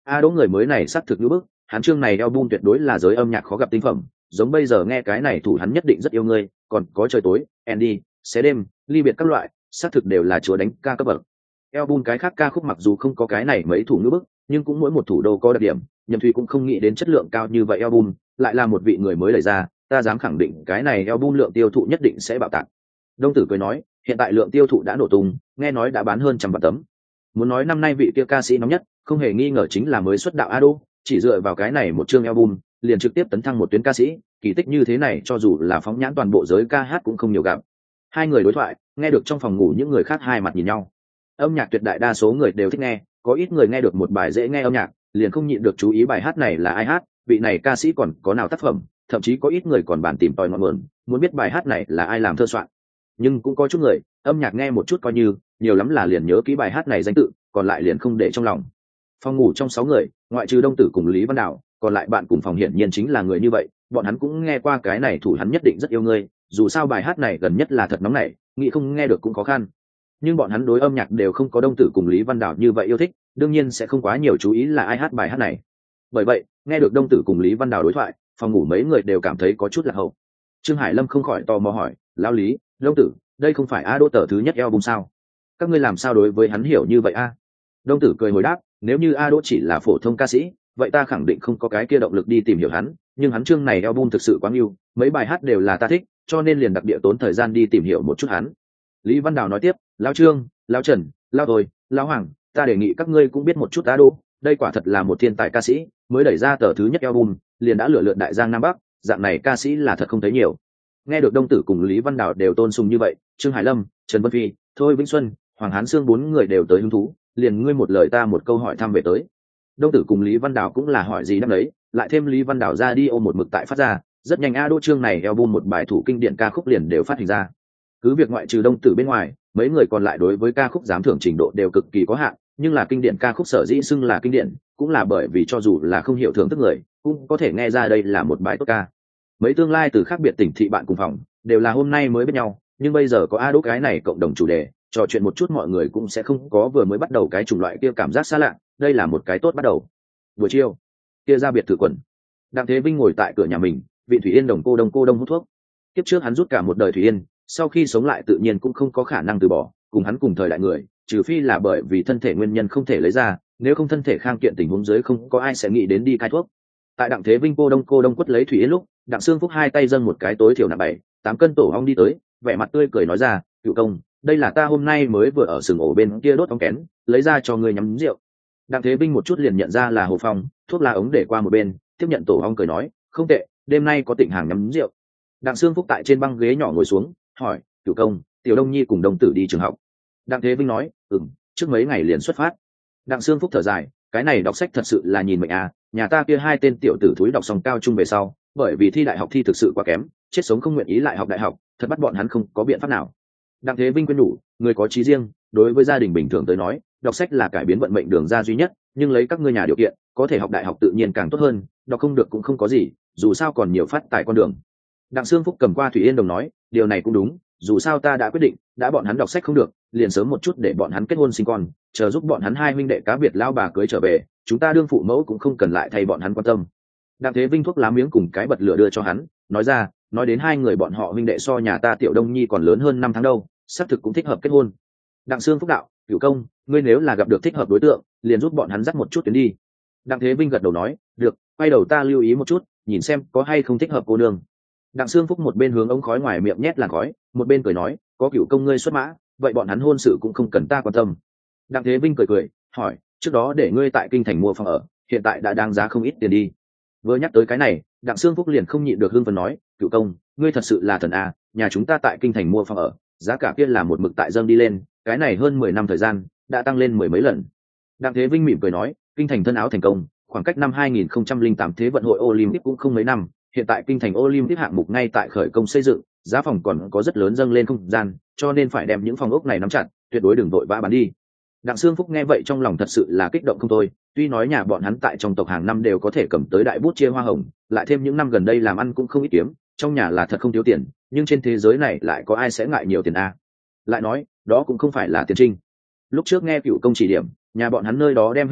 [SPEAKER 1] a đỗ người mới này xác thực như bức, hắn chương này album tuyệt đối là giới âm nhạc khó gặp tinh phẩm, giống bây giờ nghe cái này thủ hắn nhất định rất yêu ngươi, còn có trời tối, Andy, xé đêm, ly biệt các loại, xác thực đều là chúa đánh ca cấp bậc. Album cái khác ca khúc mặc dù không có cái này mấy thủ như bức, nhưng cũng mỗi một thủ đô có đặc điểm, Nhậm Thùy cũng không nghĩ đến chất lượng cao như vậy album, lại là một vị người mới đẩy ra, ta dám khẳng định cái này album lượng tiêu thụ nhất định sẽ bạo tạc. Đông Tử cười nói, hiện tại lượng tiêu thụ đã nổ tung, nghe nói đã bán hơn trăm vạn tấm. Muốn nói năm nay vị kia ca sĩ nóng nhất, không hề nghi ngờ chính là mới xuất đạo Ado, chỉ dựa vào cái này một chương album, liền trực tiếp tấn thăng một tuyến ca sĩ, kỳ tích như thế này cho dù là phóng nhãn toàn bộ giới ca hát cũng không nhiều gặp. Hai người đối thoại, nghe được trong phòng ngủ những người khác hai mặt nhìn nhau. Âm nhạc tuyệt đại đa số người đều thích nghe, có ít người nghe được một bài dễ nghe âm nhạc, liền không nhịn được chú ý bài hát này là ai hát, vị này ca sĩ còn có nào tác phẩm, thậm chí có ít người còn bàn tìm tòi ngọn nguồn, muốn biết bài hát này là ai làm thơ soạn. Nhưng cũng có chút người, âm nhạc nghe một chút coi như, nhiều lắm là liền nhớ kỹ bài hát này danh tự, còn lại liền không để trong lòng. Phòng ngủ trong sáu người, ngoại trừ Đông Tử cùng Lý Văn Đào, còn lại bạn cùng phòng hiển nhiên chính là người như vậy, bọn hắn cũng nghe qua cái này thủ hắn nhất định rất yêu ngươi, dù sao bài hát này gần nhất là thật nóng nảy, nghĩ không nghe được cũng khó khăn. Nhưng bọn hắn đối âm nhạc đều không có Đông Tử cùng Lý Văn Đào như vậy yêu thích, đương nhiên sẽ không quá nhiều chú ý là ai hát bài hát này. Bởi vậy, nghe được Đông Tử cùng Lý Văn Đào đối thoại, phòng ngủ mấy người đều cảm thấy có chút lạc hậu. Trương Hải Lâm không khỏi tò mò hỏi, lão Lý, Đông Tử, đây không phải A Đỗ tờ thứ nhất album sao? Các ngươi làm sao đối với hắn hiểu như vậy a? Đông Tử cười hồi đáp, nếu như A Đỗ chỉ là phổ thông ca sĩ, vậy ta khẳng định không có cái kia động lực đi tìm hiểu hắn, nhưng hắn chương này album thực sự quá yêu, mấy bài hát đều là ta thích, cho nên liền đặc địa tốn thời gian đi tìm hiểu một chút hắn. Lý Văn Đào nói tiếp, lão Trương, lão Trần, lão tôi, lão Hoàng, ta đề nghị các ngươi cũng biết một chút A Đỗ, đây quả thật là một thiên tài ca sĩ, mới đẩy ra tờ thứ nhất album, liền đã lựa lượn đại giang nam bắc, dạng này ca sĩ là thật không thấy nhiều. Nghe được Đông Tử cùng Lý Văn Đào đều tôn sùng như vậy, Trương Hải Lâm, Trần Vân Phi, Thôi Vĩnh Xuân, Hoàng Hán Sương bốn người đều tới hứng thú, liền ngươi một lời ta một câu hỏi thăm về tới. Đông Tử cùng Lý Văn Đào cũng là hỏi gì đáp đấy, lại thêm Lý Văn Đào ra đi ôm một mực tại phát ra, rất nhanh A Đỗ chương này album một bài thủ kinh điển ca khúc liền đều phát hình ra. Cứ việc ngoại trừ Đông Tử bên ngoài, mấy người còn lại đối với ca khúc giám thưởng trình độ đều cực kỳ có hạn, nhưng là kinh điển ca khúc sở dĩ xưng là kinh điển, cũng là bởi vì cho dù là không hiểu thưởng thức người, cũng có thể nghe ra đây là một bài tốt ca. Mấy tương lai từ khác biệt tỉnh thị bạn cùng phòng, đều là hôm nay mới biết nhau, nhưng bây giờ có A Đỗ cái này cộng đồng chủ đề, trò chuyện một chút mọi người cũng sẽ không có vừa mới bắt đầu cái chủng loại kia cảm giác xa lạ, đây là một cái tốt bắt đầu. Buổi chiều, kia ra biệt thự quần, Đặng Thế Vinh ngồi tại cửa nhà mình, vị Thủy Yên đồng cô đông cô đông hút thuốc. Kiếp trước hắn rút cả một đời Thủy Yên, sau khi sống lại tự nhiên cũng không có khả năng từ bỏ, cùng hắn cùng thời đại người, trừ phi là bởi vì thân thể nguyên nhân không thể lấy ra, nếu không thân thể khang kiện tình huống dưới không có ai sẽ nghĩ đến đi cai thuốc. Tại Đặng Thế Vinh cô đông cô đông quất lấy Thủy Yên lúc, Đặng Sương Phúc hai tay dâng một cái tối thiểu nặng bảy tám cân tổ ong đi tới, vẻ mặt tươi cười nói ra, cựu công, đây là ta hôm nay mới vừa ở sừng ổ bên kia đốt ong kén, lấy ra cho ngươi nhắm rượu. Đặng Thế Vinh một chút liền nhận ra là Hồ Phong, thuốc lá ống để qua một bên, tiếp nhận tổ ong cười nói, không tệ, đêm nay có tịnh hàng nhắm rượu. Đặng Sương Phúc tại trên băng ghế nhỏ ngồi xuống, hỏi, cựu công, Tiểu Đông Nhi cùng Đông Tử đi trường học. Đặng Thế Vinh nói, ừm, trước mấy ngày liền xuất phát. Đặng Sương Phúc thở dài, cái này đọc sách thật sự là nhìn mệnh à, nhà ta kia hai tên tiểu tử thúi đọc xong cao trung về sau, bởi vì thi đại học thi thực sự quá kém, chết sống không nguyện ý lại học đại học, thật bắt bọn hắn không có biện pháp nào. Đặng Thế Vinh quyên nhủ, người có trí riêng, đối với gia đình bình thường tới nói, đọc sách là cải biến vận mệnh đường ra duy nhất, nhưng lấy các ngươi nhà điều kiện, có thể học đại học tự nhiên càng tốt hơn, đọc không được cũng không có gì, dù sao còn nhiều phát tài con đường. Đặng Sương Phúc cầm qua Thủy Yên đồng nói, điều này cũng đúng, dù sao ta đã quyết định, đã bọn hắn đọc sách không được, liền sớm một chút để bọn hắn kết hôn sinh con, chờ giúp bọn hắn hai huynh đệ cá biệt lao bà cưới trở về, chúng ta đương phụ mẫu cũng không cần lại thay bọn hắn quan tâm. Đặng Thế Vinh thuốc lá miếng cùng cái bật lửa đưa cho hắn, nói ra, nói đến hai người bọn họ huynh đệ so nhà ta Tiểu Đông Nhi còn lớn hơn năm tháng đâu, xác thực cũng thích hợp kết hôn. Đặng Sương Phúc đạo, cửu công, ngươi nếu là gặp được thích hợp đối tượng, liền giúp bọn hắn dắt một chút tuyến đi. Đặng Thế Vinh gật đầu nói, được, quay đầu ta lưu ý một chút, nhìn xem có hay không thích hợp cô nương. Đặng Sương Phúc một bên hướng ống khói ngoài miệng nhét làn khói, một bên cười nói, có cửu công ngươi xuất mã, vậy bọn hắn hôn sự cũng không cần ta quan tâm. Đặng Thế Vinh cười cười, hỏi, trước đó để ngươi tại kinh thành mua phòng ở, hiện tại đã đáng giá không ít tiền đi. Vừa nhắc tới cái này, Đặng Sương Phúc liền không nhịn được hưng phấn nói, cửu công, ngươi thật sự là thần à, nhà chúng ta tại kinh thành mua phòng ở, giá cả kia là một mực tại dâng đi lên, cái này hơn mười năm thời gian, đã tăng lên mười mấy lần. Đặng Thế Vinh mỉm cười nói, kinh thành thân áo thành công, khoảng cách năm hai nghìn không trăm lẻ tám thế vận hội Olympic cũng không mấy năm, hiện tại kinh thành Olympic hạng mục ngay tại khởi công xây dựng, giá phòng còn có rất lớn dâng lên không gian, cho nên phải đem những phòng ốc này nắm chặt, tuyệt đối đừng vội vã bán đi. Đặng Sương Phúc nghe vậy trong lòng thật sự là kích động không thôi, tuy nói nhà bọn hắn tại trong tộc hàng năm đều có thể cầm tới đại bút chia hoa hồng, lại thêm những năm gần đây làm ăn cũng không ít kiếm, trong nhà là thật không thiếu tiền, nhưng trên thế giới này lại có ai sẽ ngại nhiều tiền a? Lại nói, đó cũng không phải là tiền trinh. Lúc trước nghe cựu công chỉ điểm, nhà bọn hắn nơi đó đem hết toàn lực,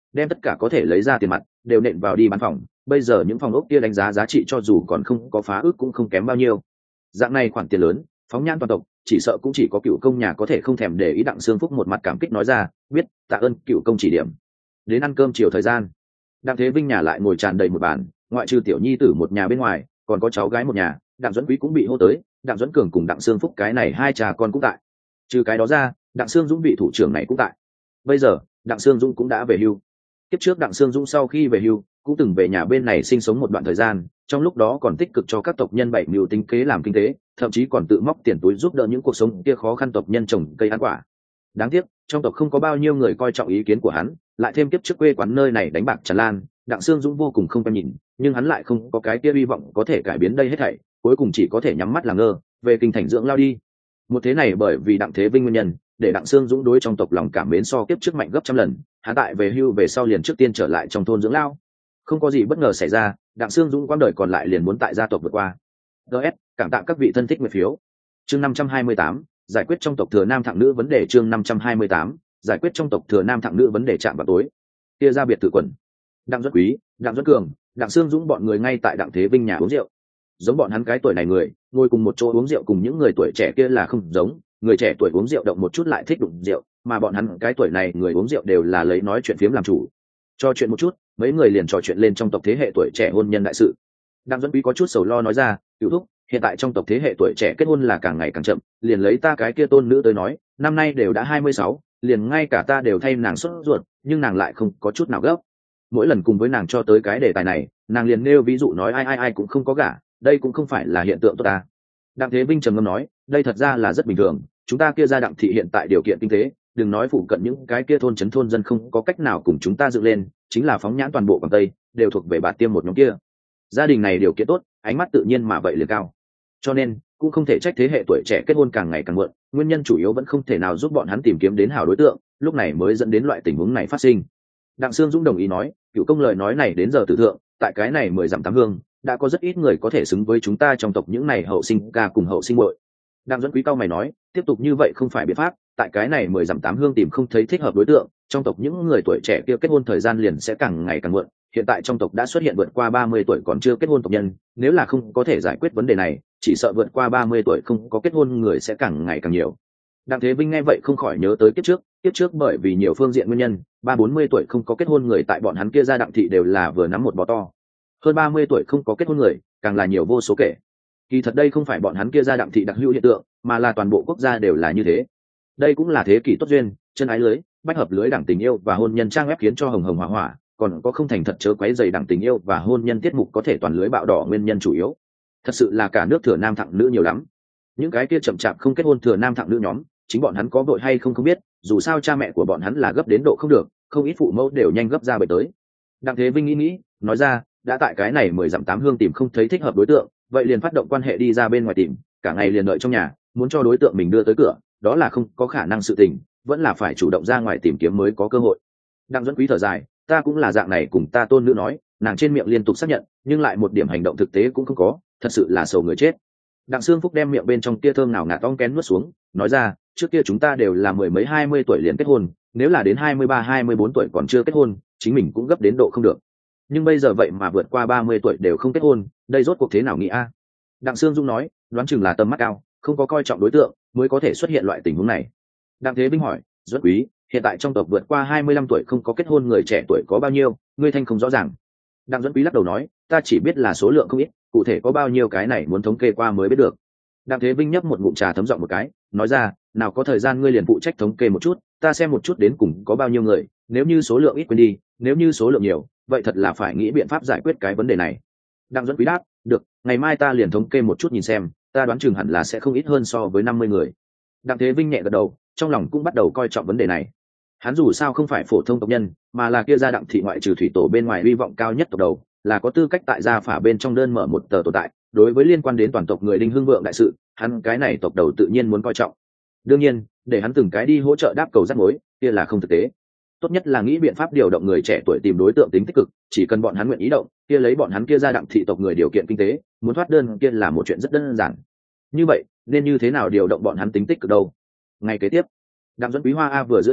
[SPEAKER 1] đem tất cả có thể lấy ra tiền mặt đều nện vào đi bán phòng. Bây giờ những phòng ốc kia đánh giá giá trị cho dù còn không có phá ước cũng không kém bao nhiêu. Dạng này khoản tiền lớn phóng nhãn toàn tộc chỉ sợ cũng chỉ có cựu công nhà có thể không thèm để ý. Đặng Sương Phúc một mặt cảm kích nói ra, biết, tạ ơn cựu công chỉ điểm. Đến ăn cơm chiều thời gian, Đặng Thế Vinh nhà lại ngồi tràn đầy một bàn, ngoại trừ tiểu nhi tử một nhà bên ngoài còn có cháu gái một nhà. Đặng Duẫn Quý cũng bị hô tới, Đặng Duẫn Cường cùng Đặng Sương Phúc cái này hai cha con cũng tại. Trừ cái đó ra, Đặng Sương Dũng vị thủ trưởng này cũng tại. Bây giờ Đặng Sương Dũng cũng đã về hưu. Kiếp trước Đặng Sương Dũng sau khi về hưu cũng từng về nhà bên này sinh sống một đoạn thời gian, trong lúc đó còn tích cực cho các tộc nhân bảy mưu tính kế làm kinh tế, thậm chí còn tự móc tiền túi giúp đỡ những cuộc sống kia khó khăn tộc nhân trồng cây ăn quả. Đáng tiếc trong tộc không có bao nhiêu người coi trọng ý kiến của hắn, lại thêm kiếp trước quê quán nơi này đánh bạc tràn lan, Đặng Sương Dũng vô cùng không quen nhìn, nhưng hắn lại không có cái kia hy vọng có thể cải biến đây hết thảy, cuối cùng chỉ có thể nhắm mắt làm ngơ, về kinh thành dưỡng lao đi. Một thế này bởi vì Đặng Thế Vinh nguyên nhân, để Đặng Sương Dũng đối trong tộc lòng cảm mến so kiếp trước mạnh gấp trăm lần. Hắn tại về hưu về sau liền trước tiên trở lại trong thôn dưỡng lao. Không có gì bất ngờ xảy ra, Đặng Sương Dũng quãng đời còn lại liền muốn tại gia tộc vượt qua. ds cảm tạ các vị thân thích nguyện phiếu. Chương năm trăm hai mươi tám, giải quyết trong tộc thừa nam thẳng nữ vấn đề. Chương năm trăm hai mươi tám, giải quyết trong tộc thừa nam thẳng nữ vấn đề. Chạm vào tối, kia ra biệt tử quần, Đặng Duẫn Quý, Đặng Duẫn Cường, Đặng Sương Dũng bọn người ngay tại Đặng Thế Vinh nhà uống rượu. Giống bọn hắn cái tuổi này người ngồi cùng một chỗ uống rượu cùng những người tuổi trẻ kia là không giống. Người trẻ tuổi uống rượu động một chút lại thích đụng rượu, mà bọn hắn cái tuổi này người uống rượu đều là lấy nói chuyện phiếm làm chủ. Cho chuyện một chút, mấy người liền trò chuyện lên trong tộc thế hệ tuổi trẻ hôn nhân đại sự. Đặng Duẫn Quý có chút sầu lo nói ra, cựu thúc, hiện tại trong tộc thế hệ tuổi trẻ kết hôn là càng ngày càng chậm, liền lấy ta cái kia tôn nữ tới nói, năm nay đều đã hai mươi sáu, liền ngay cả ta đều thay nàng sốt ruột, nhưng nàng lại không có chút nào gấp. Mỗi lần cùng với nàng cho tới cái đề tài này, nàng liền nêu ví dụ nói ai ai ai cũng không có gả, đây cũng không phải là hiện tượng tốt ta. Đặng Thế Vinh trầm ngâm nói, đây thật ra là rất bình thường, chúng ta kia ra Đặng thị hiện tại điều kiện kinh tế, đừng nói phụ cận những cái kia thôn trấn thôn dân không có cách nào cùng chúng ta dựng lên, chính là phóng nhãn toàn bộ Quảng Tây đều thuộc về Bạt Tiêm một nhóm kia. Gia đình này điều kiện tốt, ánh mắt tự nhiên mà vậy liền cao, cho nên cũng không thể trách thế hệ tuổi trẻ kết hôn càng ngày càng muộn. Nguyên nhân chủ yếu vẫn không thể nào giúp bọn hắn tìm kiếm đến hảo đối tượng, lúc này mới dẫn đến loại tình huống này phát sinh. Đặng Sương Dũng đồng ý nói, cựu công lời nói này đến giờ tử thượng, tại cái này mười dặm tám hương đã có rất ít người có thể xứng với chúng ta trong tộc những này hậu sinh ca cùng hậu sinh muội. Đặng Duẫn Quý cao mày nói, tiếp tục như vậy không phải biện pháp, tại cái này mười dặm tám hương tìm không thấy thích hợp đối tượng, trong tộc những người tuổi trẻ kia kết hôn thời gian liền sẽ càng ngày càng muộn. Hiện tại trong tộc đã xuất hiện vượt qua ba mươi tuổi còn chưa kết hôn tộc nhân, nếu là không có thể giải quyết vấn đề này, chỉ sợ vượt qua ba mươi tuổi không có kết hôn người sẽ càng ngày càng nhiều. Đặng Thế Vinh nghe vậy không khỏi nhớ tới kiếp trước, kiếp trước bởi vì nhiều phương diện nguyên nhân, ba bốn mươi tuổi không có kết hôn người tại bọn hắn kia gia Đặng thị đều là vừa nắm một bò to. Hơn ba mươi tuổi không có kết hôn người, càng là nhiều vô số kể. Kỳ thật đây không phải bọn hắn kia gia Đặng thị đặc hữu hiện tượng, mà là toàn bộ quốc gia đều là như thế. Đây cũng là thế kỷ tốt duyên, chân ái lưới, bách hợp lưới đảng tình yêu và hôn nhân trang web khiến cho hồng hồng hỏa hỏa, còn có không thành thật chớ quấy dày đảng tình yêu và hôn nhân tiết mục có thể toàn lưới bạo đỏ nguyên nhân chủ yếu. Thật sự là cả nước thừa nam thẳng nữ nhiều lắm. Những cái kia chậm chạp không kết hôn thừa nam thẳng nữ nhóm, chính bọn hắn có vội hay không không biết, dù sao cha mẹ của bọn hắn là gấp đến độ không được, không ít phụ mẫu đều nhanh gấp ra bởi tới. Đặng Thế Vinh nghĩ nghĩ, nói ra, đã tại cái này mười dặm tám hương tìm không thấy thích hợp đối tượng, vậy liền phát động quan hệ đi ra bên ngoài tìm, cả ngày liền đợi trong nhà, muốn cho đối tượng mình đưa tới cửa, đó là không có khả năng sự tình, vẫn là phải chủ động ra ngoài tìm kiếm mới có cơ hội. Đặng Duẫn Quý thở dài, ta cũng là dạng này cùng ta tôn nữ nói, nàng trên miệng liên tục xác nhận, nhưng lại một điểm hành động thực tế cũng không có, thật sự là sầu người chết. Đặng Sương Phúc đem miệng bên trong tia thơm nào ngạt ong kén nuốt xuống, nói ra, trước kia chúng ta đều là mười mấy hai mươi tuổi liền kết hôn, nếu là đến hai mươi ba hai mươi bốn tuổi còn chưa kết hôn, chính mình cũng gấp đến độ không được. Nhưng bây giờ vậy mà vượt qua ba mươi tuổi đều không kết hôn, đây rốt cuộc thế nào nghĩ a? Đặng Sương Dung nói, đoán chừng là tầm mắt cao, không có coi trọng đối tượng, mới có thể xuất hiện loại tình huống này. Đặng Thế Vinh hỏi, Duẫn Quý, hiện tại trong tộc vượt qua hai mươi lăm tuổi không có kết hôn người trẻ tuổi có bao nhiêu, ngươi thanh không rõ ràng. Đặng Duẫn Quý lắc đầu nói, ta chỉ biết là số lượng không ít, cụ thể có bao nhiêu cái này muốn thống kê qua mới biết được. Đặng Thế Vinh nhấp một ngụm trà thấm giọng một cái, nói ra, nào có thời gian ngươi liền phụ trách thống kê một chút, ta xem một chút đến cùng có bao nhiêu người, nếu như số lượng ít quên đi, nếu như số lượng nhiều, vậy thật là phải nghĩ biện pháp giải quyết cái vấn đề này. Đặng Duẫn Quý đáp, được, ngày mai ta liền thống kê một chút nhìn xem, ta đoán chừng hẳn là sẽ không ít hơn so với năm mươi người. Đặng Thế Vinh nhẹ gật đầu, trong lòng cũng bắt đầu coi trọng vấn đề này. Hắn dù sao không phải phổ thông tộc nhân, mà là kia gia Đặng thị ngoại trừ thủy tổ bên ngoài hy vọng cao nhất tộc đầu, là có tư cách tại gia phả bên trong đơn mở một tờ tồn tại, đối với liên quan đến toàn tộc người Đinh Hưng Vượng đại sự, hắn cái này tộc đầu tự nhiên muốn coi trọng. Đương nhiên, để hắn từng cái đi hỗ trợ đáp cầu rắc mối, kia là không thực tế. Tốt nhất là nghĩ biện pháp điều động người trẻ tuổi tìm đối tượng tính tích cực, chỉ cần bọn hắn nguyện ý động, kia lấy bọn hắn kia gia Đặng thị tộc người điều kiện kinh tế, muốn thoát đơn kia là một chuyện rất đơn giản. Như vậy, nên như thế nào điều động bọn hắn tính tích cực đâu? Ngày kế tiếp, Đặng Duẫn Quý Hoa A vừa giữa trưa,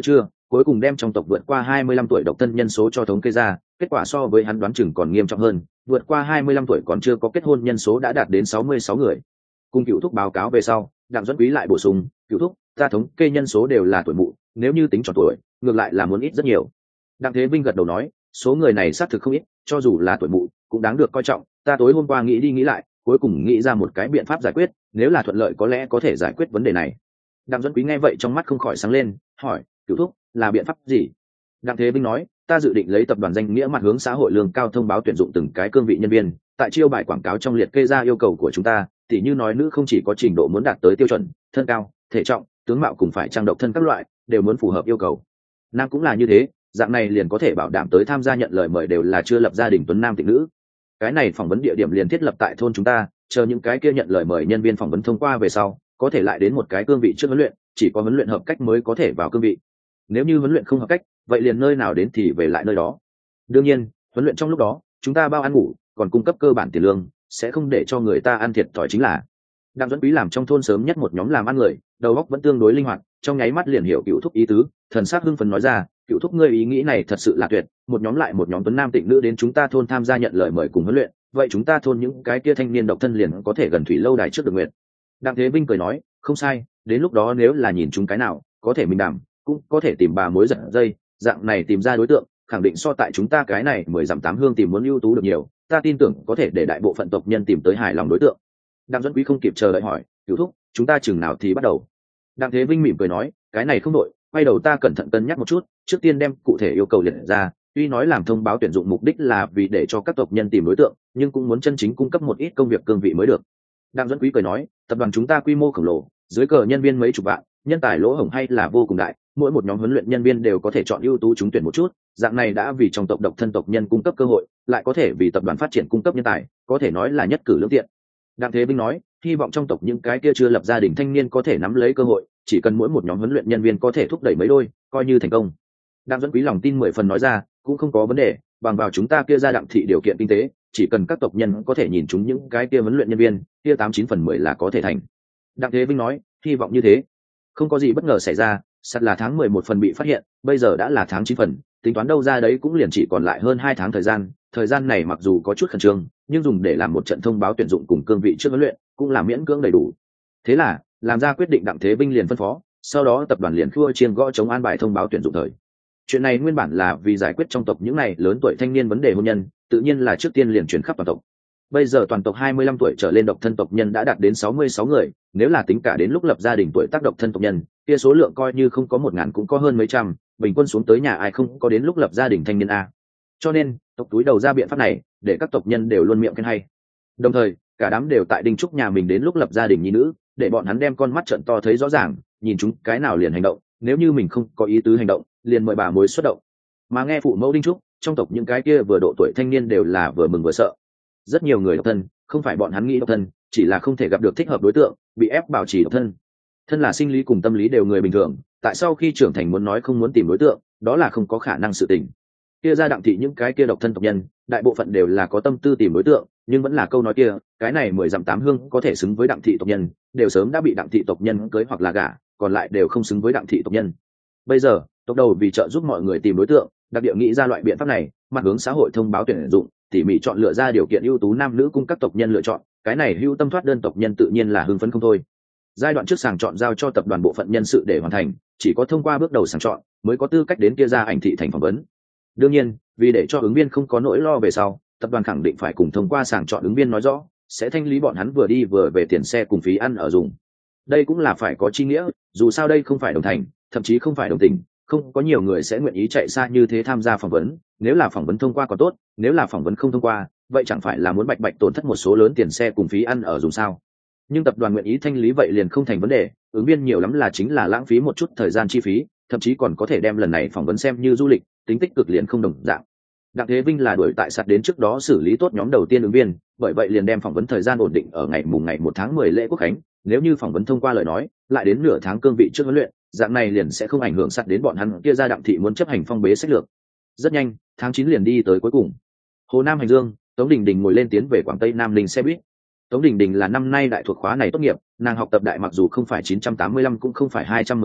[SPEAKER 1] cuối cùng đem trong tộc vượt qua hai mươi lăm tuổi độc thân nhân số cho thống kê ra, kết quả so với hắn đoán chừng còn nghiêm trọng hơn, vượt qua hai mươi lăm tuổi còn chưa có kết hôn nhân số đã đạt đến sáu mươi sáu người. Cùng Cửu Thúc báo cáo về sau, Đặng Duẫn Quý lại bổ sung, "Cửu Thúc, ta thống kê nhân số đều là tuổi mụ, nếu như tính tròn tuổi, ngược lại là muốn ít rất nhiều." Đặng Thế Vinh gật đầu nói, "Số người này xác thực không ít, cho dù là tuổi mụ, cũng đáng được coi trọng. Ta tối hôm qua nghĩ đi nghĩ lại, cuối cùng nghĩ ra một cái biện pháp giải quyết, nếu là thuận lợi có lẽ có thể giải quyết vấn đề này." Đặng Duẫn Quý nghe vậy trong mắt không khỏi sáng lên, hỏi, "Cửu Thúc, là biện pháp gì?" Đặng Thế Vinh nói, "Ta dự định lấy tập đoàn danh nghĩa mặt hướng xã hội lương cao thông báo tuyển dụng từng cái cương vị nhân viên, tại chiêu bài quảng cáo trong liệt kê ra yêu cầu của chúng ta, tỉ như nói nữ không chỉ có trình độ muốn đạt tới tiêu chuẩn, thân cao, thể trọng, tướng mạo cùng phải trang độc thân các loại, đều muốn phù hợp yêu cầu. Nam cũng là như thế, dạng này liền có thể bảo đảm tới tham gia nhận lời mời đều là chưa lập gia đình tuấn nam tịnh nữ. Cái này phỏng vấn địa điểm liền thiết lập tại thôn chúng ta, chờ những cái kia nhận lời mời nhân viên phỏng vấn thông qua về sau, có thể lại đến một cái cương vị trước huấn luyện, chỉ có huấn luyện hợp cách mới có thể vào cương vị. Nếu như huấn luyện không hợp cách, vậy liền nơi nào đến thì về lại nơi đó. Đương nhiên, huấn luyện trong lúc đó, chúng ta bao ăn ngủ, còn cung cấp cơ bản tiền lương, sẽ không để cho người ta ăn thiệt thòi chính là." Đặng Duẫn Quý làm trong thôn sớm nhất một nhóm làm ăn người, đầu óc vẫn tương đối linh hoạt, trong nháy mắt liền hiểu Cửu Thúc ý tứ, thần sắc hưng phấn nói ra, "Cửu Thúc ngươi ý nghĩ này thật sự là tuyệt, một nhóm lại một nhóm tuấn nam tịnh nữ đến chúng ta thôn tham gia nhận lời mời cùng huấn luyện, vậy chúng ta thôn những cái kia thanh niên độc thân liền có thể gần thủy lâu đài trước được nguyện." Đặng Thế Vinh cười nói, "Không sai, đến lúc đó nếu là nhìn chúng cái nào, có thể mình đảm, cũng có thể tìm bà mối giật dây, dạng này tìm ra đối tượng, khẳng định so tại chúng ta cái này mười dặm tám hương tìm muốn ưu tú được nhiều, ta tin tưởng có thể để đại bộ phận tộc nhân tìm tới hài lòng đối tượng." Đặng Duẫn Quý không kịp chờ đợi hỏi, "Cửu Thúc, chúng ta chừng nào thì bắt đầu?" Đặng Thế Vinh mỉm cười nói, "Cái này không đội, quay đầu ta cẩn thận cân nhắc một chút, trước tiên đem cụ thể yêu cầu liệt ra, tuy nói làm thông báo tuyển dụng mục đích là vì để cho các tộc nhân tìm đối tượng, nhưng cũng muốn chân chính cung cấp một ít công việc cương vị mới được." Đặng Duẫn Quý cười nói, "Tập đoàn chúng ta quy mô khổng lồ, dưới cờ nhân viên mấy chục vạn, nhân tài lỗ hổng hay là vô cùng đại, mỗi một nhóm huấn luyện nhân viên đều có thể chọn ưu tú trúng tuyển một chút, dạng này đã vì trong tộc độc thân tộc nhân cung cấp cơ hội, lại có thể vì tập đoàn phát triển cung cấp nhân tài, có thể nói là nhất cử lưỡng tiện." Đặng Thế Vinh nói, "Hy vọng trong tộc những cái kia chưa lập gia đình thanh niên có thể nắm lấy cơ hội, chỉ cần mỗi một nhóm huấn luyện nhân viên có thể thúc đẩy mấy đôi, coi như thành công." Đặng Duẫn Quý lòng tin mười phần nói ra, "Cũng không có vấn đề, bằng vào chúng ta kia ra Đặng thị điều kiện kinh tế, chỉ cần các tộc nhân có thể nhìn chúng những cái kia huấn luyện nhân viên, kia tám chín phần mười là có thể thành." Đặng Thế Vinh nói, "Hy vọng như thế." Không có gì bất ngờ xảy ra, sắt là tháng mười một phần bị phát hiện, bây giờ đã là tháng chín phần, tính toán đâu ra đấy cũng liền chỉ còn lại hơn hai tháng thời gian, thời gian này mặc dù có chút khẩn trương, nhưng dùng để làm một trận thông báo tuyển dụng cùng cương vị trước huấn luyện, cũng là miễn cưỡng đầy đủ. Thế là, làm ra quyết định Đặng Thế Vinh liền phân phó, sau đó tập đoàn liền khua chiêng gõ chống an bài thông báo tuyển dụng thời. Chuyện này nguyên bản là vì giải quyết trong tộc những này lớn tuổi thanh niên vấn đề hôn nhân, tự nhiên là trước tiên liền chuyển khắp toàn tộc. Bây giờ toàn tộc hai mươi lăm tuổi trở lên độc thân tộc nhân đã đạt đến sáu mươi sáu người, nếu là tính cả đến lúc lập gia đình tuổi tác độc thân tộc nhân, kia số lượng coi như không có một ngàn cũng có hơn mấy trăm, bình quân xuống tới nhà ai không có đến lúc lập gia đình thanh niên a. Cho nên, tộc túi đầu ra biện pháp này, để các tộc nhân đều luôn miệng khen hay. Đồng thời, cả đám đều tại đinh trúc nhà mình đến lúc lập gia đình nhi nữ, để bọn hắn đem con mắt trợn to thấy rõ ràng, nhìn chúng cái nào liền hành động, nếu như mình không có ý tứ hành động, liền mời bà mối xuất động. Mà nghe phụ mẫu đinh trúc, trong tộc những cái kia vừa độ tuổi thanh niên đều là vừa mừng vừa sợ. Rất nhiều người độc thân, không phải bọn hắn nghĩ độc thân, chỉ là không thể gặp được thích hợp đối tượng, bị ép bảo trì độc thân. Thân là sinh lý cùng tâm lý đều người bình thường, tại sau khi trưởng thành muốn nói không muốn tìm đối tượng, đó là không có khả năng sự tình. Kia ra Đặng thị những cái kia độc thân tộc nhân, đại bộ phận đều là có tâm tư tìm đối tượng, nhưng vẫn là câu nói kia, cái này mười dặm tám hương có thể xứng với Đặng thị tộc nhân, đều sớm đã bị Đặng thị tộc nhân cưới hoặc là gả, còn lại đều không xứng với Đặng thị tộc nhân. Bây giờ, tộc đầu vì trợ giúp mọi người tìm đối tượng, đặc địa nghĩ ra loại biện pháp này, mặt hướng xã hội thông báo tuyển dụng, tỉ mỉ chọn lựa ra điều kiện ưu tú nam nữ cung các tộc nhân lựa chọn, cái này hưu tâm thoát đơn tộc nhân tự nhiên là hưng phấn không thôi. Giai đoạn trước sàng chọn giao cho tập đoàn bộ phận nhân sự để hoàn thành, chỉ có thông qua bước đầu sàng chọn mới có tư cách đến kia ra ảnh thị thành phỏng vấn. Đương nhiên, vì để cho ứng viên không có nỗi lo về sau, tập đoàn khẳng định phải cùng thông qua sàng chọn ứng viên nói rõ, sẽ thanh lý bọn hắn vừa đi vừa về tiền xe cùng phí ăn ở dùng. Đây cũng là phải có chi nghĩa, dù sao đây không phải đồng thành, thậm chí không phải đồng tình, không có nhiều người sẽ nguyện ý chạy xa như thế tham gia phỏng vấn. Nếu là phỏng vấn thông qua còn tốt, nếu là phỏng vấn không thông qua, vậy chẳng phải là muốn bạch bạch tổn thất một số lớn tiền xe cùng phí ăn ở dùng sao? Nhưng tập đoàn nguyện ý thanh lý vậy liền không thành vấn đề, ứng viên nhiều lắm là chính là lãng phí một chút thời gian chi phí, thậm chí còn có thể đem lần này phỏng vấn xem như du lịch, tính tích cực liền không đồng dạng. Đặng Thế Vinh là đuổi tại sạt đến trước đó xử lý tốt nhóm đầu tiên ứng viên, bởi vậy liền đem phỏng vấn thời gian ổn định ở ngày mùng ngày một tháng mười lễ quốc khánh, nếu như phỏng vấn thông qua lời nói, lại đến nửa tháng cương vị trước huấn luyện, dạng này liền sẽ không ảnh hưởng sạt đến bọn hắn kia ra Đặng thị muốn chấp hành phong bế sách lược. Rất nhanh, tháng chín liền đi tới cuối cùng. Hồ Nam Hành Dương, Tống Đình Đình ngồi lên tiến về Quảng Tây Nam Ninh xe buýt. Tống Đình Đình là năm nay đại thuộc khóa này tốt nghiệp, nàng học tập đại mặc dù không phải chín trăm tám mươi lăm cũng không phải hai trăm mười một,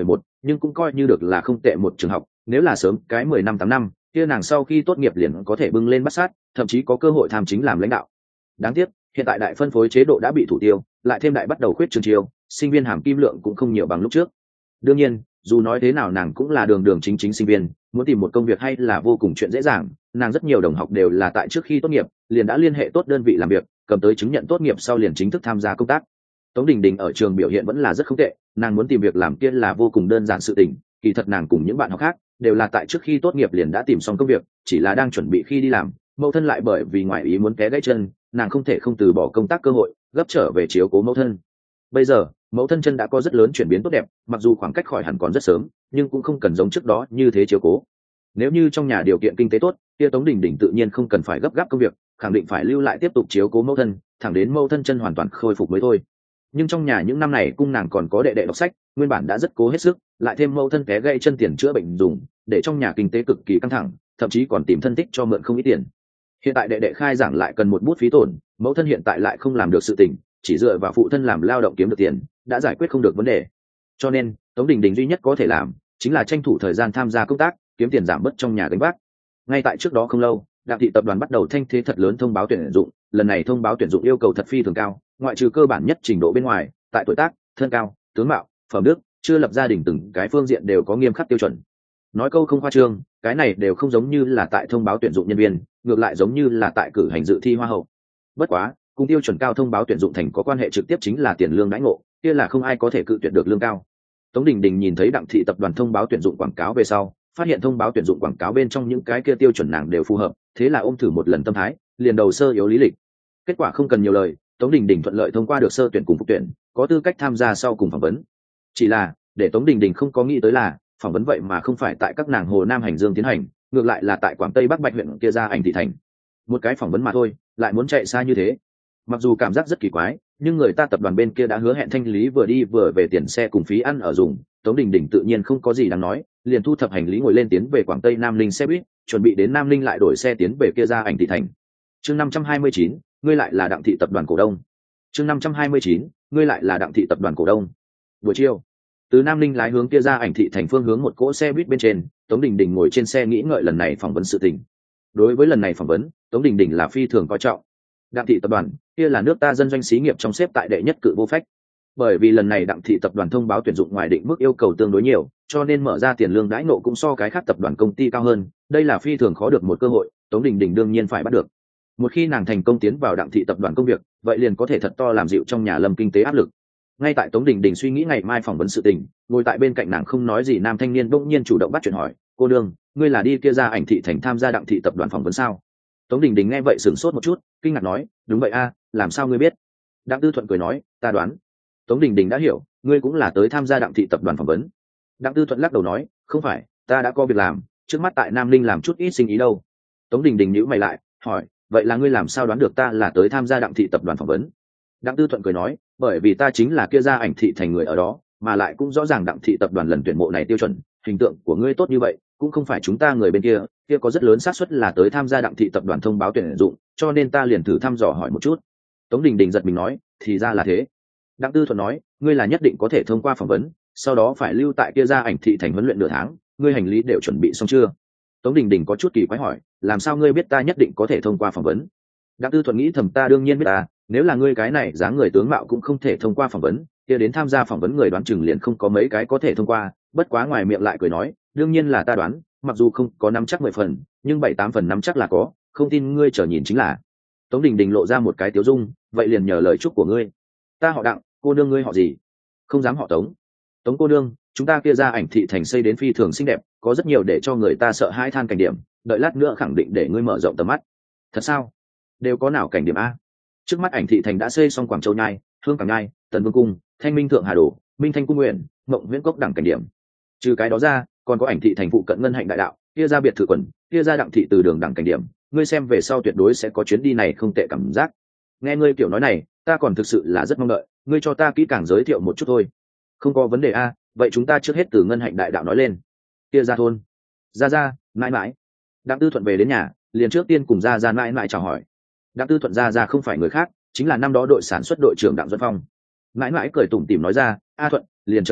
[SPEAKER 1] nhưng cũng coi như được là không tệ một trường học. Nếu là sớm cái mười năm tám năm, kia nàng sau khi tốt nghiệp liền có thể bưng lên bắt sát, thậm chí có cơ hội tham chính làm lãnh đạo. Đáng tiếc hiện tại đại phân phối chế độ đã bị thủ tiêu, lại thêm đại bắt đầu khuyết trường chiêu, sinh viên hàm kim lượng cũng không nhiều bằng lúc trước. Đương nhiên dù nói thế nào nàng cũng là đường đường chính chính sinh viên, muốn tìm một công việc hay là vô cùng chuyện dễ dàng. Nàng rất nhiều đồng học đều là tại trước khi tốt nghiệp liền đã liên hệ tốt đơn vị làm việc, cầm tới chứng nhận tốt nghiệp sau liền chính thức tham gia công tác. Tống Đình Đình ở trường biểu hiện vẫn là rất không tệ, nàng muốn tìm việc làm kia là vô cùng đơn giản sự tình. Kỳ thật nàng cùng những bạn học khác đều là tại trước khi tốt nghiệp liền đã tìm xong công việc, chỉ là đang chuẩn bị khi đi làm, mẫu thân lại bởi vì ngoại ý muốn té gãy chân, nàng không thể không từ bỏ công tác cơ hội, gấp trở về chiếu cố mẫu thân. Bây giờ mẫu thân chân đã có rất lớn chuyển biến tốt đẹp, mặc dù khoảng cách khỏi hẳn còn rất sớm, nhưng cũng không cần giống trước đó như thế chiếu cố. Nếu như trong nhà điều kiện kinh tế tốt, kia Tống Đình Đình tự nhiên không cần phải gấp gáp công việc, khẳng định phải lưu lại tiếp tục chiếu cố mẫu thân, thẳng đến mẫu thân chân hoàn toàn khôi phục mới thôi. Nhưng trong nhà những năm này cung nàng còn có đệ đệ đọc sách, nguyên bản đã rất cố hết sức, lại thêm mẫu thân té gãy chân tiền chữa bệnh dùng, để trong nhà kinh tế cực kỳ căng thẳng, thậm chí còn tìm thân thích cho mượn không ít tiền. Hiện tại đệ đệ khai giảng lại cần một bút phí tổn, mẫu thân hiện tại lại không làm được sự tình, chỉ dựa vào phụ thân làm lao động kiếm được tiền đã giải quyết không được vấn đề. Cho nên Tống Đình Đình duy nhất có thể làm chính là tranh thủ thời gian tham gia công tác, kiếm tiền giảm bớt trong nhà gánh vác. Ngay tại trước đó không lâu, Đặng thị tập đoàn bắt đầu thanh thế thật lớn thông báo tuyển dụng, lần này thông báo tuyển dụng yêu cầu thật phi thường cao, ngoại trừ cơ bản nhất trình độ bên ngoài, tại tuổi tác, thân cao, tướng mạo, phẩm đức, chưa lập gia đình từng cái phương diện đều có nghiêm khắc tiêu chuẩn. Nói câu không khoa trương, cái này đều không giống như là tại thông báo tuyển dụng nhân viên, ngược lại giống như là tại cử hành dự thi hoa hậu. Bất quá cùng tiêu chuẩn cao thông báo tuyển dụng thành có quan hệ trực tiếp chính là tiền lương đãi ngộ, kia là không ai có thể cự tuyệt được lương cao. Tống Đình Đình nhìn thấy Đặng thị tập đoàn thông báo tuyển dụng quảng cáo về sau, phát hiện thông báo tuyển dụng quảng cáo bên trong những cái kia tiêu chuẩn nàng đều phù hợp, thế là ôm thử một lần tâm thái, liền đầu sơ yếu lý lịch. Kết quả không cần nhiều lời, Tống Đình Đình thuận lợi thông qua được sơ tuyển cùng phục tuyển, có tư cách tham gia sau cùng phỏng vấn. Chỉ là để Tống Đình Đình không có nghĩ tới là phỏng vấn vậy mà không phải tại các nàng Hồ Nam Hành Dương tiến hành, ngược lại là tại Quảng Tây Bắc Bạch huyện kia ra ảnh thị thành. Một cái phỏng vấn mà thôi, lại muốn chạy xa như thế. Mặc dù cảm giác rất kỳ quái, nhưng người ta tập đoàn bên kia đã hứa hẹn thanh lý vừa đi vừa về tiền xe cùng phí ăn ở dùng, Tống Đình Đình tự nhiên không có gì đáng nói, liền thu thập hành lý ngồi lên tiến về Quảng Tây Nam Linh xe buýt, chuẩn bị đến Nam Linh lại đổi xe tiến về kia ra ảnh thị thành. Chương năm trăm hai mươi chín, ngươi lại là Đặng thị tập đoàn cổ đông. Chương năm trăm hai mươi chín, ngươi lại là Đặng thị tập đoàn cổ đông. Buổi chiều, từ Nam Linh lái hướng kia ra ảnh thị thành phương hướng một cỗ xe buýt bên trên, Tống Đình Đình ngồi trên xe nghĩ ngợi lần này phỏng vấn sự tình. Đối với lần này phỏng vấn, Tống Đình Đình là phi thường coi trọng. Đặng thị tập đoàn kia là nước ta dân doanh xí nghiệp trong xếp tại đệ nhất cự vô phách. Bởi vì lần này Đặng thị tập đoàn thông báo tuyển dụng ngoài định mức yêu cầu tương đối nhiều, cho nên mở ra tiền lương đãi ngộ cũng so cái khác tập đoàn công ty cao hơn, đây là phi thường khó được một cơ hội, Tống Đình Đình đương nhiên phải bắt được. Một khi nàng thành công tiến vào Đặng thị tập đoàn công việc, vậy liền có thể thật to làm dịu trong nhà Lâm kinh tế áp lực. Ngay tại Tống Đình Đình suy nghĩ ngày mai phỏng vấn sự tình, ngồi tại bên cạnh nàng không nói gì nam thanh niên bỗng nhiên chủ động bắt chuyện hỏi, cô đương, ngươi là đi kia ra ảnh thị thành tham gia Đặng thị tập đoàn phỏng vấn sao? Tống Đình Đình nghe vậy sửng sốt một chút, kinh ngạc nói, đúng vậy a, làm sao ngươi biết? Đặng Tư Thuận cười nói, ta đoán. Tống Đình Đình đã hiểu, ngươi cũng là tới tham gia Đặng thị tập đoàn phỏng vấn. Đặng Tư Thuận lắc đầu nói, không phải, ta đã có việc làm, trước mắt tại Nam Linh làm chút ít sinh ý đâu. Tống Đình Đình nhíu mày lại, hỏi, vậy là ngươi làm sao đoán được ta là tới tham gia Đặng thị tập đoàn phỏng vấn? Đặng Tư Thuận cười nói, bởi vì ta chính là kia ra ảnh thị thành người ở đó, mà lại cũng rõ ràng Đặng thị tập đoàn lần tuyển mộ này tiêu chuẩn, hình tượng của ngươi tốt như vậy, cũng không phải chúng ta người bên kia, kia có rất lớn xác suất là tới tham gia Đặng thị tập đoàn thông báo tuyển dụng, cho nên ta liền thử thăm dò hỏi một chút. Tống Đình Đình giật mình nói, thì ra là thế. Đặng Tư Thuận nói, ngươi là nhất định có thể thông qua phỏng vấn, sau đó phải lưu tại kia ra ảnh thị thành huấn luyện nửa tháng, ngươi hành lý đều chuẩn bị xong chưa? Tống Đình Đình có chút kỳ quái hỏi, làm sao ngươi biết ta nhất định có thể thông qua phỏng vấn? Đặng Tư Thuận nghĩ thầm, ta đương nhiên biết ta, nếu là ngươi cái này dáng người tướng mạo cũng không thể thông qua phỏng vấn, kia đến tham gia phỏng vấn người đoán chừng liền không có mấy cái có thể thông qua, bất quá ngoài miệng lại cười nói, đương nhiên là ta đoán, mặc dù không có nắm chắc mười phần, nhưng bảy tám phần nắm chắc là có, không tin ngươi chờ nhìn chính là. Tống Đình Đình lộ ra một cái tiếu dung, vậy liền nhờ lời chúc của ngươi. Ta họ Đặng, cô nương ngươi họ gì? Không dám họ Tống. Tống cô nương, chúng ta kia ra ảnh thị thành xây đến phi thường xinh đẹp, có rất nhiều để cho người ta sợ hãi than cảnh điểm, đợi lát nữa khẳng định để ngươi mở rộng tầm mắt. Thật sao? Đều có nào cảnh điểm a? Trước mắt ảnh thị thành đã xây xong Quảng Châu Nhai, Hương Cảng Nhai, Tần Vương Cung, Thanh Minh Thượng Hà Đồ, Minh Thanh Cung Nguyện, Mộng Huyễn Cốc đẳng cảnh điểm. Trừ cái đó ra, còn có ảnh thị thành phụ cận Ngân Hạnh Đại Đạo, kia ra biệt thự quần, kia ra Đặng thị từ đường đẳng cảnh điểm, ngươi xem về sau tuyệt đối sẽ có chuyến đi này không tệ cảm giác. Nghe ngươi kiểu nói này, ta còn thực sự là rất mong đợi, ngươi cho ta kỹ càng giới thiệu một chút thôi. Không có vấn đề a, vậy chúng ta trước hết từ Ngân Hạnh Đại Đạo nói lên. Kia ra thôn, ra ra, mãi mãi. Đặng Tư Thuận về đến nhà, liền trước tiên cùng ra ra mãi mãi chào hỏi. Đặng Tư Thuận ra ra không phải người khác, chính là năm đó đội sản xuất đội trưởng Đặng Duẫn Phong. Mãi mãi cười tủm tỉm nói ra, a Thuận, liền cho ngươi,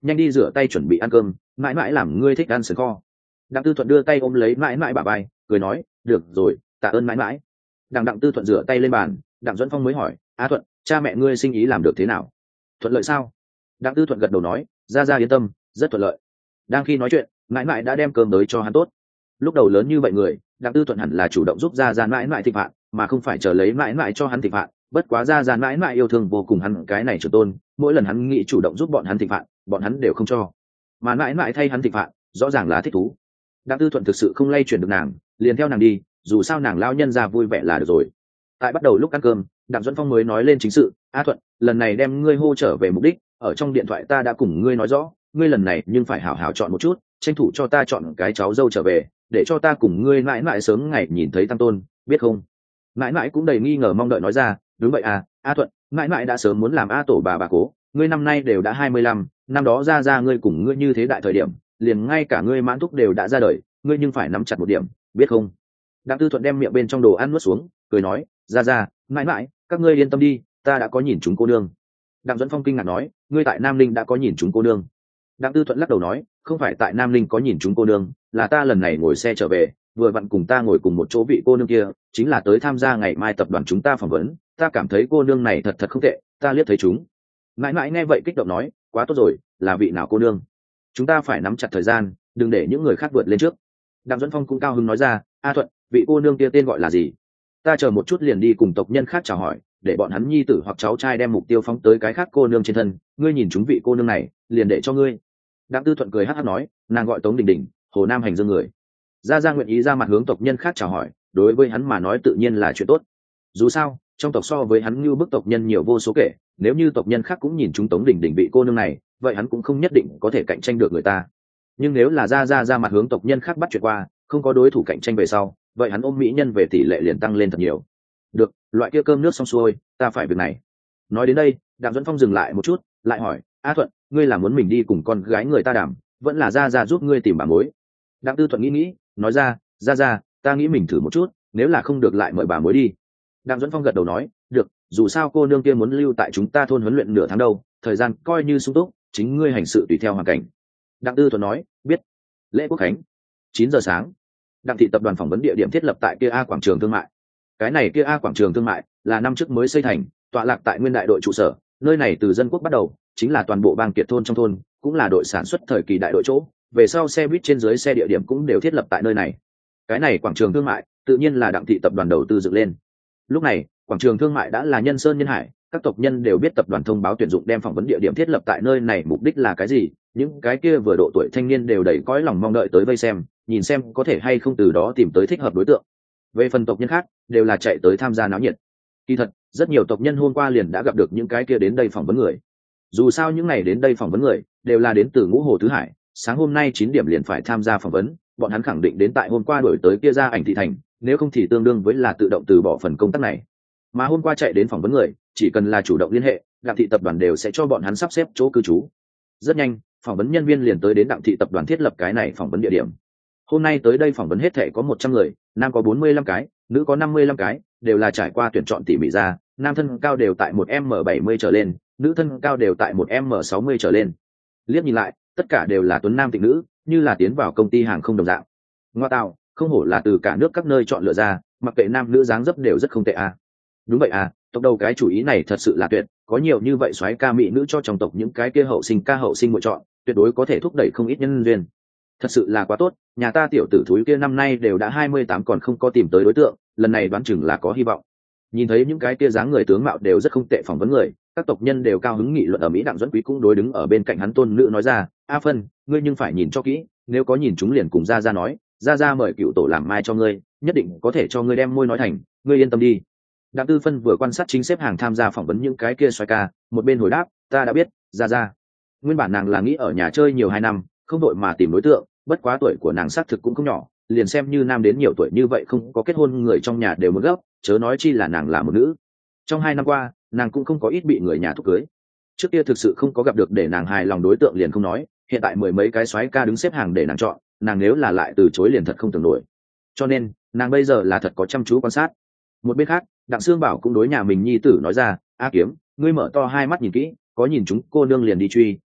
[SPEAKER 1] nhanh đi rửa tay chuẩn bị ăn cơm, mãi mãi làm ngươi thích ăn sườn kho. Đặng Tư Thuận đưa tay ôm lấy mãi mãi bả vai, cười nói, được rồi, tạ ơn mãi mãi. Đặng Đặng Tư Thuận rửa tay lên bàn, Đặng Duẫn Phong mới hỏi, a Thuận, cha mẹ ngươi sinh ý làm được thế nào? Thuận lợi sao? Đặng Tư Thuận gật đầu nói, ra ra yên tâm, rất thuận lợi. Đang khi nói chuyện, mãi mãi đã đem cơm tới cho hắn tốt. Lúc đầu lớn như vậy người, Đặng Tư Thuận hẳn là chủ động giúp ra ra mãi mãi thịnh vạn, mà không phải chờ lấy mãi mãi cho hắn thịnh vạn. Bất quá ra ra mãi mãi yêu thương vô cùng hắn cái này trưởng tôn, mỗi lần hắn nghĩ chủ động giúp bọn hắn thịnh vạn, bọn hắn đều không cho. Mà mãi mãi thay hắn thịnh vạn, rõ ràng là thích thú. Đặng Tư Thuận thực sự không lay chuyển được nàng, liền theo nàng đi, dù sao nàng lao nhân ra vui vẻ là được rồi. Tại bắt đầu lúc ăn cơm, Đặng Duẫn Phong mới nói lên chính sự, a Thuận, lần này đem ngươi hô trở về mục đích, ở trong điện thoại ta đã cùng ngươi nói rõ, ngươi lần này nhưng phải hảo hảo chọn một chút, tranh thủ cho ta chọn cái cháu dâu trở về, để cho ta cùng ngươi mãi mãi sớm ngày nhìn thấy tăng tôn, biết không? Mãi mãi cũng đầy nghi ngờ mong đợi nói ra, đúng vậy à, a Thuận, mãi mãi đã sớm muốn làm a tổ bà bà cố, ngươi năm nay đều đã hai mươi lăm, năm đó ra ra ngươi cùng ngươi như thế đại thời điểm, liền ngay cả ngươi mãn thúc đều đã ra đời, ngươi nhưng phải nắm chặt một điểm, biết không? Đặng Tư Thuận đem miệng bên trong đồ ăn nuốt xuống, cười nói, ra ra, mãi mãi, các ngươi yên tâm đi, ta đã có nhìn chúng cô nương. Đặng Duẫn Phong kinh ngạc nói, ngươi tại Nam Linh đã có nhìn chúng cô nương? Đặng Tư Thuận lắc đầu nói, không phải tại Nam Linh có nhìn chúng cô nương, là ta lần này ngồi xe trở về, vừa vặn cùng ta ngồi cùng một chỗ vị cô nương kia, chính là tới tham gia ngày mai tập đoàn chúng ta phỏng vấn, ta cảm thấy cô nương này thật thật không tệ, ta liếc thấy chúng. Mãi mãi nghe vậy kích động nói, quá tốt rồi, là vị nào cô nương? Chúng ta phải nắm chặt thời gian, đừng để những người khác vượt lên trước. Đặng Duẫn Phong cũng cao hứng nói ra, a Thuận, vị cô nương kia tên gọi là gì? Ta chờ một chút liền đi cùng tộc nhân khác chào hỏi, để bọn hắn nhi tử hoặc cháu trai đem mục tiêu phóng tới cái khác cô nương trên thân, ngươi nhìn chúng vị cô nương này, liền để cho ngươi. Đặng Tư Thuận cười hắc hắc nói, nàng gọi Tống Đình Đình, Hồ Nam hành dương người. Gia Gia nguyện ý ra mặt hướng tộc nhân khác chào hỏi, đối với hắn mà nói tự nhiên là chuyện tốt. Dù sao, trong tộc so với hắn như bức tộc nhân nhiều vô số kể, nếu như tộc nhân khác cũng nhìn chúng Tống Đình Đình vị cô nương này, vậy hắn cũng không nhất định có thể cạnh tranh được người ta. Nhưng nếu là Gia Gia ra mặt hướng tộc nhân khác bắt chuyện qua, không có đối thủ cạnh tranh về sau, vậy hắn ôm mỹ nhân về tỷ lệ liền tăng lên thật nhiều. Được, loại kia cơm nước xong xuôi, ta phải việc này. Nói đến đây, Đặng Duẫn Phong dừng lại một chút, lại hỏi, a Thuận, ngươi là muốn mình đi cùng con gái người ta đảm, vẫn là Gia Gia giúp ngươi tìm bà mối? Đặng Tư Thuận nghĩ nghĩ, nói ra, Gia Gia, ta nghĩ mình thử một chút, nếu là không được lại mời bà mối đi. Đặng Duẫn Phong gật đầu nói, được, dù sao cô nương kia muốn lưu tại chúng ta thôn huấn luyện nửa tháng đâu, thời gian coi như sung túc, chính ngươi hành sự tùy theo hoàn cảnh. Đặng Tư Thuận nói, biết. Lễ Quốc khánh, chín giờ sáng. Đặng thị tập đoàn phỏng vấn địa điểm thiết lập tại kia A quảng trường thương mại. Cái này kia A quảng trường thương mại là năm trước mới xây thành, tọa lạc tại nguyên đại đội trụ sở, nơi này từ dân quốc bắt đầu, chính là toàn bộ bang kiệt thôn trong thôn, cũng là đội sản xuất thời kỳ đại đội chỗ, về sau xe buýt trên dưới xe địa điểm cũng đều thiết lập tại nơi này. Cái này quảng trường thương mại, tự nhiên là Đặng thị tập đoàn đầu tư dựng lên. Lúc này, quảng trường thương mại đã là nhân sơn nhân hải, các tộc nhân đều biết tập đoàn thông báo tuyển dụng đem phỏng vấn địa điểm thiết lập tại nơi này mục đích là cái gì, những cái kia vừa độ tuổi thanh niên đều đầy cõi lòng mong đợi tới vây xem, nhìn xem có thể hay không từ đó tìm tới thích hợp đối tượng. Về phần tộc nhân khác, đều là chạy tới tham gia náo nhiệt. Kỳ thật, rất nhiều tộc nhân hôm qua liền đã gặp được những cái kia đến đây phỏng vấn người. Dù sao những ngày đến đây phỏng vấn người đều là đến từ Ngũ Hồ Tứ Hải, sáng hôm nay chín điểm liền phải tham gia phỏng vấn, bọn hắn khẳng định đến tại hôm qua đổi tới kia ra ảnh thị thành, nếu không thì tương đương với là tự động từ bỏ phần công tác này. Mà hôm qua chạy đến phỏng vấn người, chỉ cần là chủ động liên hệ, Đặng thị tập đoàn đều sẽ cho bọn hắn sắp xếp chỗ cư trú. Rất nhanh, phỏng vấn nhân viên liền tới đến Đặng thị tập đoàn thiết lập cái này phỏng vấn địa điểm. Hôm nay tới đây phỏng vấn hết thể có một trăm người, nam có bốn mươi lăm cái, nữ có năm mươi lăm cái, đều là trải qua tuyển chọn tỉ mỉ ra, nam thân cao đều tại một m bảy mươi trở lên, nữ thân cao đều tại một m sáu mươi trở lên. Liếc nhìn lại, tất cả đều là tuấn nam tịnh nữ, như là tiến vào công ty hàng không đồng dạng. Ngoa tạo, không hổ là từ cả nước các nơi chọn lựa ra, mặc kệ nam nữ dáng dấp đều rất không tệ à. Đúng vậy à, tộc đầu cái chủ ý này thật sự là tuyệt, có nhiều như vậy soái ca mỹ nữ cho trong tộc những cái kia hậu sinh ca hậu sinh muội chọn, tuyệt đối có thể thúc đẩy không ít nhân duyên. Thật sự là quá tốt, nhà ta tiểu tử thúi kia năm nay đều đã hai mươi tám còn không có tìm tới đối tượng, lần này đoán chừng là có hy vọng. Nhìn thấy những cái kia dáng người tướng mạo đều rất không tệ phỏng vấn người, các tộc nhân đều cao hứng nghị luận ở Mỹ. Đặng Duẫn Quý cũng đối đứng ở bên cạnh hắn tôn nữ nói ra, a Phân, ngươi nhưng phải nhìn cho kỹ, nếu có nhìn chúng liền cùng ra ra nói, ra ra mời cựu tổ làm mai cho ngươi, nhất định có thể cho ngươi đem môi nói thành, ngươi yên tâm đi. Đặng Tư Phân vừa quan sát chính xếp hàng tham gia phỏng vấn những cái kia xoay ca, một bên hồi đáp, ta đã biết, ra ra. Nguyên bản nàng là nghĩ ở nhà chơi nhiều hai năm, không đội mà tìm đối tượng, bất quá tuổi của nàng xác thực cũng không nhỏ, liền xem như nam đến nhiều tuổi như vậy không có kết hôn người trong nhà đều muốn gấp, chớ nói chi là nàng là một nữ. Trong hai năm qua, nàng cũng không có ít bị người nhà thúc cưới. Trước kia thực sự không có gặp được để nàng hài lòng đối tượng liền không nói, hiện tại mười mấy cái soái ca đứng xếp hàng để nàng chọn, nàng nếu là lại từ chối liền thật không tưởng nổi. Cho nên, nàng bây giờ là thật có chăm chú quan sát. Một bên khác, Đặng Sương Bảo cũng đối nhà mình nhi tử nói ra, a Kiếm, ngươi mở to hai mắt nhìn kỹ, có nhìn chúng cô nương liền đi truy,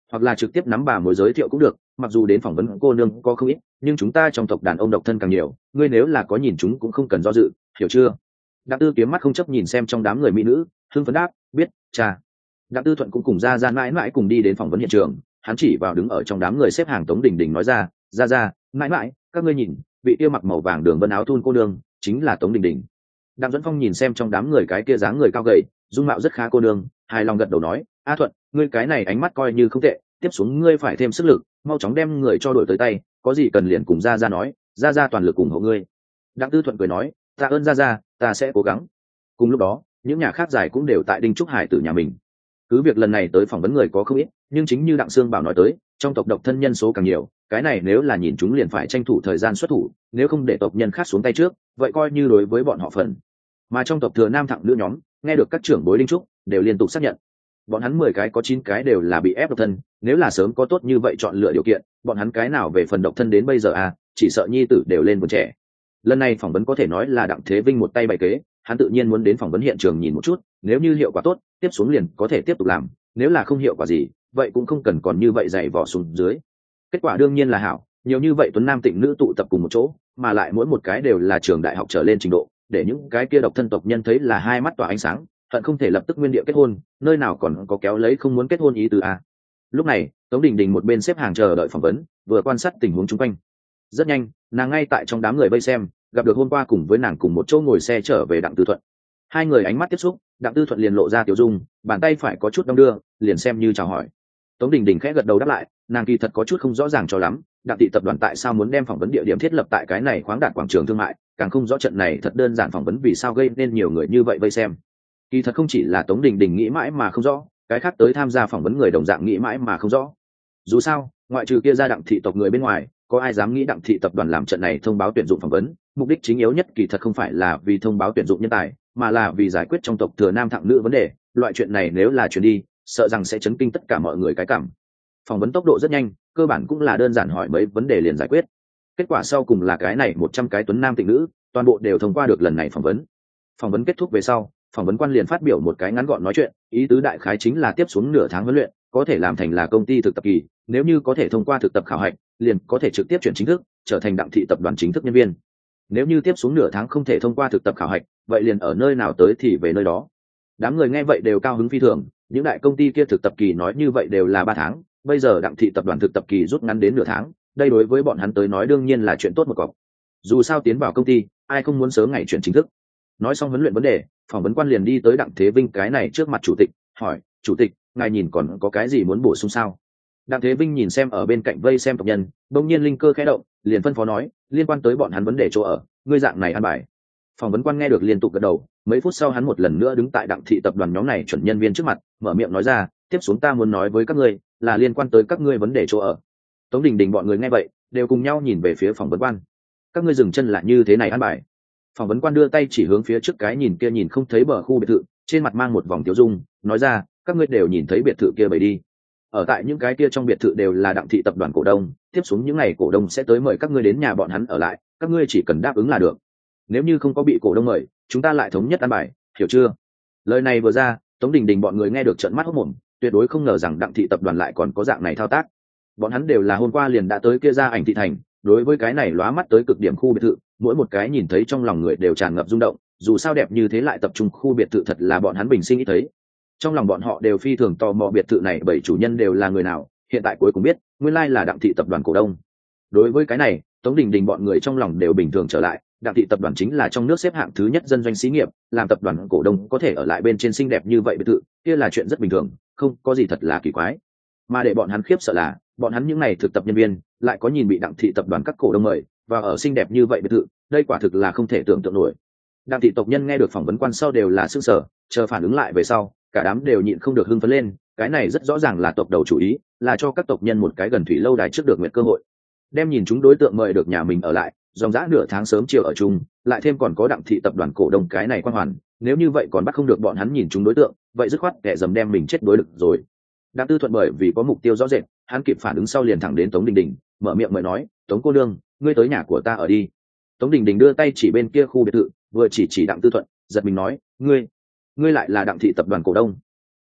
[SPEAKER 1] hoặc là trực tiếp nắm bà mối giới thiệu cũng được, mặc dù đến phỏng vấn cô nương có không ít, nhưng chúng ta trong tộc đàn ông độc thân càng nhiều, ngươi nếu là có nhìn chúng cũng không cần do dự, hiểu chưa? Đặng Tư Kiếm mắt không chấp nhìn xem trong đám người mỹ nữ, hưng phấn đáp, biết, cha. Đặng Tư Thuận cũng cùng ra ra mãi mãi cùng đi đến phỏng vấn hiện trường, hắn chỉ vào đứng ở trong đám người xếp hàng Tống Đình Đình nói ra, ra ra, mãi mãi, các ngươi nhìn, vị kia mặc màu vàng đường vân áo thun cô nương chính là Tống Đình Đình. Đặng Duẫn Phong nhìn xem trong đám người cái kia dáng người cao gầy, dung mạo rất khá cô nương, hài lòng gật đầu nói, a Thuận, ngươi cái này ánh mắt coi như không tệ, tiếp xuống ngươi phải thêm sức lực, mau chóng đem người cho đổi tới tay, có gì cần liền cùng ra ra nói, ra ra toàn lực ủng hộ ngươi. Đặng Tư Thuận cười nói, tạ ơn ra ra, ta sẽ cố gắng. Cùng lúc đó, những nhà khác giải cũng đều tại Đinh Trúc Hải từ nhà mình. Cứ việc lần này tới phỏng vấn người có không ít, nhưng chính như Đặng Sương Bảo nói tới, trong tộc độc thân nhân số càng nhiều, cái này nếu là nhìn chúng liền phải tranh thủ thời gian xuất thủ, nếu không để tộc nhân khác xuống tay trước, vậy coi như đối với bọn họ phần. Mà trong tộc thừa nam thẳng nữ nhóm, nghe được các trưởng bối Đinh Trúc đều liên tục xác nhận, bọn hắn mười cái có chín cái đều là bị ép độc thân, nếu là sớm có tốt như vậy chọn lựa điều kiện, bọn hắn cái nào về phần độc thân đến bây giờ à, chỉ sợ nhi tử đều lên vườn trẻ. Lần này phỏng vấn có thể nói là Đặng Thế Vinh một tay bày kế, hắn tự nhiên muốn đến phỏng vấn hiện trường nhìn một chút, nếu như hiệu quả tốt, tiếp xuống liền có thể tiếp tục làm, nếu là không hiệu quả gì, vậy cũng không cần còn như vậy dày vò xuống dưới. Kết quả đương nhiên là hảo, nhiều như vậy tuấn nam tịnh nữ tụ tập cùng một chỗ, mà lại mỗi một cái đều là trường đại học trở lên trình độ, để những cái kia độc thân tộc nhân thấy là hai mắt tỏa ánh sáng, hận không thể lập tức nguyên địa kết hôn, nơi nào còn có kéo lấy không muốn kết hôn ý tứ a. Lúc này, Tống Đình Đình một bên xếp hàng chờ đợi phỏng vấn, vừa quan sát tình huống xung quanh. Rất nhanh, nàng ngay tại trong đám người vây xem, gặp được hôm qua cùng với nàng cùng một chỗ ngồi xe trở về Đặng Tư Thuận. Hai người ánh mắt tiếp xúc, Đặng Tư Thuận liền lộ ra tiểu dung, bàn tay phải có chút đong đưa, liền xem như chào hỏi. Tống Đình Đình khẽ gật đầu đáp lại, nàng kỳ thật có chút không rõ ràng cho lắm, Đặng thị tập đoàn tại sao muốn đem phỏng vấn địa điểm thiết lập tại cái này khoáng đạt quảng trường thương mại, càng không rõ trận này thật đơn giản phỏng vấn vì sao gây nên nhiều người như vậy vây xem. Kỳ thật không chỉ là Tống Đình Đình nghĩ mãi mà không rõ, cái khác tới tham gia phỏng vấn người đồng dạng nghĩ mãi mà không rõ. Dù sao, ngoại trừ kia ra Đặng thị tộc người bên ngoài, có ai dám nghĩ Đặng thị tập đoàn làm trận này thông báo tuyển dụng phỏng vấn, mục đích chính yếu nhất kỳ thật không phải là vì thông báo tuyển dụng nhân tài, mà là vì giải quyết trong tộc thừa nam thẳng nữ vấn đề, loại chuyện này nếu là truyền đi, sợ rằng sẽ chấn kinh tất cả mọi người cái cảm. Phỏng vấn tốc độ rất nhanh, cơ bản cũng là đơn giản hỏi mấy vấn đề liền giải quyết. Kết quả sau cùng là cái này một trăm cái tuấn nam tịnh nữ, toàn bộ đều thông qua được lần này phỏng vấn. Phỏng vấn kết thúc về sau, phỏng vấn quan liền phát biểu một cái ngắn gọn nói chuyện, ý tứ đại khái chính là tiếp xuống nửa tháng huấn luyện, có thể làm thành là công ty thực tập kỳ, nếu như có thể thông qua thực tập khảo hạch, liền có thể trực tiếp chuyển chính thức, trở thành Đặng thị tập đoàn chính thức nhân viên. Nếu như tiếp xuống nửa tháng không thể thông qua thực tập khảo hạch, vậy liền ở nơi nào tới thì về nơi đó. Đám người nghe vậy đều cao hứng phi thường, những đại công ty kia thực tập kỳ nói như vậy đều là ba tháng, bây giờ Đặng thị tập đoàn thực tập kỳ rút ngắn đến nửa tháng, đây đối với bọn hắn tới nói đương nhiên là chuyện tốt một cọc. Dù sao tiến vào công ty, ai không muốn sớm ngày chuyển chính thức. Nói xong huấn luyện vấn đề, phỏng vấn quan liền đi tới Đặng Thế Vinh cái này trước mặt chủ tịch, hỏi, chủ tịch, ngài nhìn còn có cái gì muốn bổ sung sao? Đặng Thế Vinh nhìn xem ở bên cạnh vây xem tộc nhân, bỗng nhiên linh cơ khẽ động, liền phân phó nói, liên quan tới bọn hắn vấn đề chỗ ở, ngươi dạng này ăn bài. Phỏng vấn quan nghe được liên tục gật đầu, mấy phút sau hắn một lần nữa đứng tại Đặng thị tập đoàn nhóm này chuẩn nhân viên trước mặt, mở miệng nói ra, tiếp xuống ta muốn nói với các ngươi, là liên quan tới các ngươi vấn đề chỗ ở. Tống Đình Đình bọn người nghe vậy, đều cùng nhau nhìn về phía phỏng vấn quan. Các ngươi dừng chân lại như thế này ăn bài. Phỏng vấn quan đưa tay chỉ hướng phía trước cái nhìn kia nhìn không thấy bờ khu biệt thự, trên mặt mang một vòng tiêu dung, nói ra, các ngươi đều nhìn thấy biệt thự kia bày đi. Ở tại những cái kia trong biệt thự đều là Đặng thị tập đoàn cổ đông, tiếp xuống những ngày cổ đông sẽ tới mời các ngươi đến nhà bọn hắn ở lại, các ngươi chỉ cần đáp ứng là được. Nếu như không có bị cổ đông mời, chúng ta lại thống nhất ăn bài, hiểu chưa? Lời này vừa ra, Tống Đình Đình bọn người nghe được trợn mắt hốt mồm, tuyệt đối không ngờ rằng Đặng thị tập đoàn lại còn có dạng này thao tác. Bọn hắn đều là hôm qua liền đã tới kia ra ảnh thị thành, đối với cái này lóa mắt tới cực điểm khu biệt thự, mỗi một cái nhìn thấy trong lòng người đều tràn ngập rung động, dù sao đẹp như thế lại tập trung khu biệt thự thật là bọn hắn bình sinh nghĩ thấy. Trong lòng bọn họ đều phi thường tò mò biệt thự này bảy chủ nhân đều là người nào, hiện tại cuối cùng biết, nguyên lai là Đặng thị tập đoàn cổ đông. Đối với cái này, Tống Đình Đình bọn người trong lòng đều bình thường trở lại, Đặng thị tập đoàn chính là trong nước xếp hạng thứ nhất dân doanh xí nghiệp, làm tập đoàn cổ đông có thể ở lại bên trên xinh đẹp như vậy biệt thự, kia là chuyện rất bình thường, không có gì thật là kỳ quái. Mà để bọn hắn khiếp sợ là, bọn hắn những này thực tập nhân viên lại có nhìn bị Đặng thị tập đoàn các cổ đông mời và ở xinh đẹp như vậy biệt thự, đây quả thực là không thể tưởng tượng nổi. Đặng thị tộc nhân nghe được phỏng vấn quan sau đều là sững sờ, chờ phản ứng lại về sau, cả đám đều nhịn không được hưng phấn lên, cái này rất rõ ràng là tộc đầu chủ ý, là cho các tộc nhân một cái gần thủy lâu đài trước được nguyện cơ hội, đem nhìn chúng đối tượng mời được nhà mình ở lại, dòng dã nửa tháng sớm chiều ở chung, lại thêm còn có Đặng thị tập đoàn cổ đông cái này quan hoàn, nếu như vậy còn bắt không được bọn hắn nhìn chúng đối tượng, vậy dứt khoát kẻ dầm đem mình chết đối được rồi. Đặng Tư Thuận bởi vì có mục tiêu rõ rệt, hắn kịp phản ứng sau liền thẳng đến Tống Đình Đình, mở miệng mời nói, Tống cô nương, ngươi tới nhà của ta ở đi. Tống Đình Đình đưa tay chỉ bên kia khu biệt thự, vừa chỉ chỉ Đặng Tư Thuận, giật mình nói, ngươi, ngươi lại là Đặng thị tập đoàn cổ đông.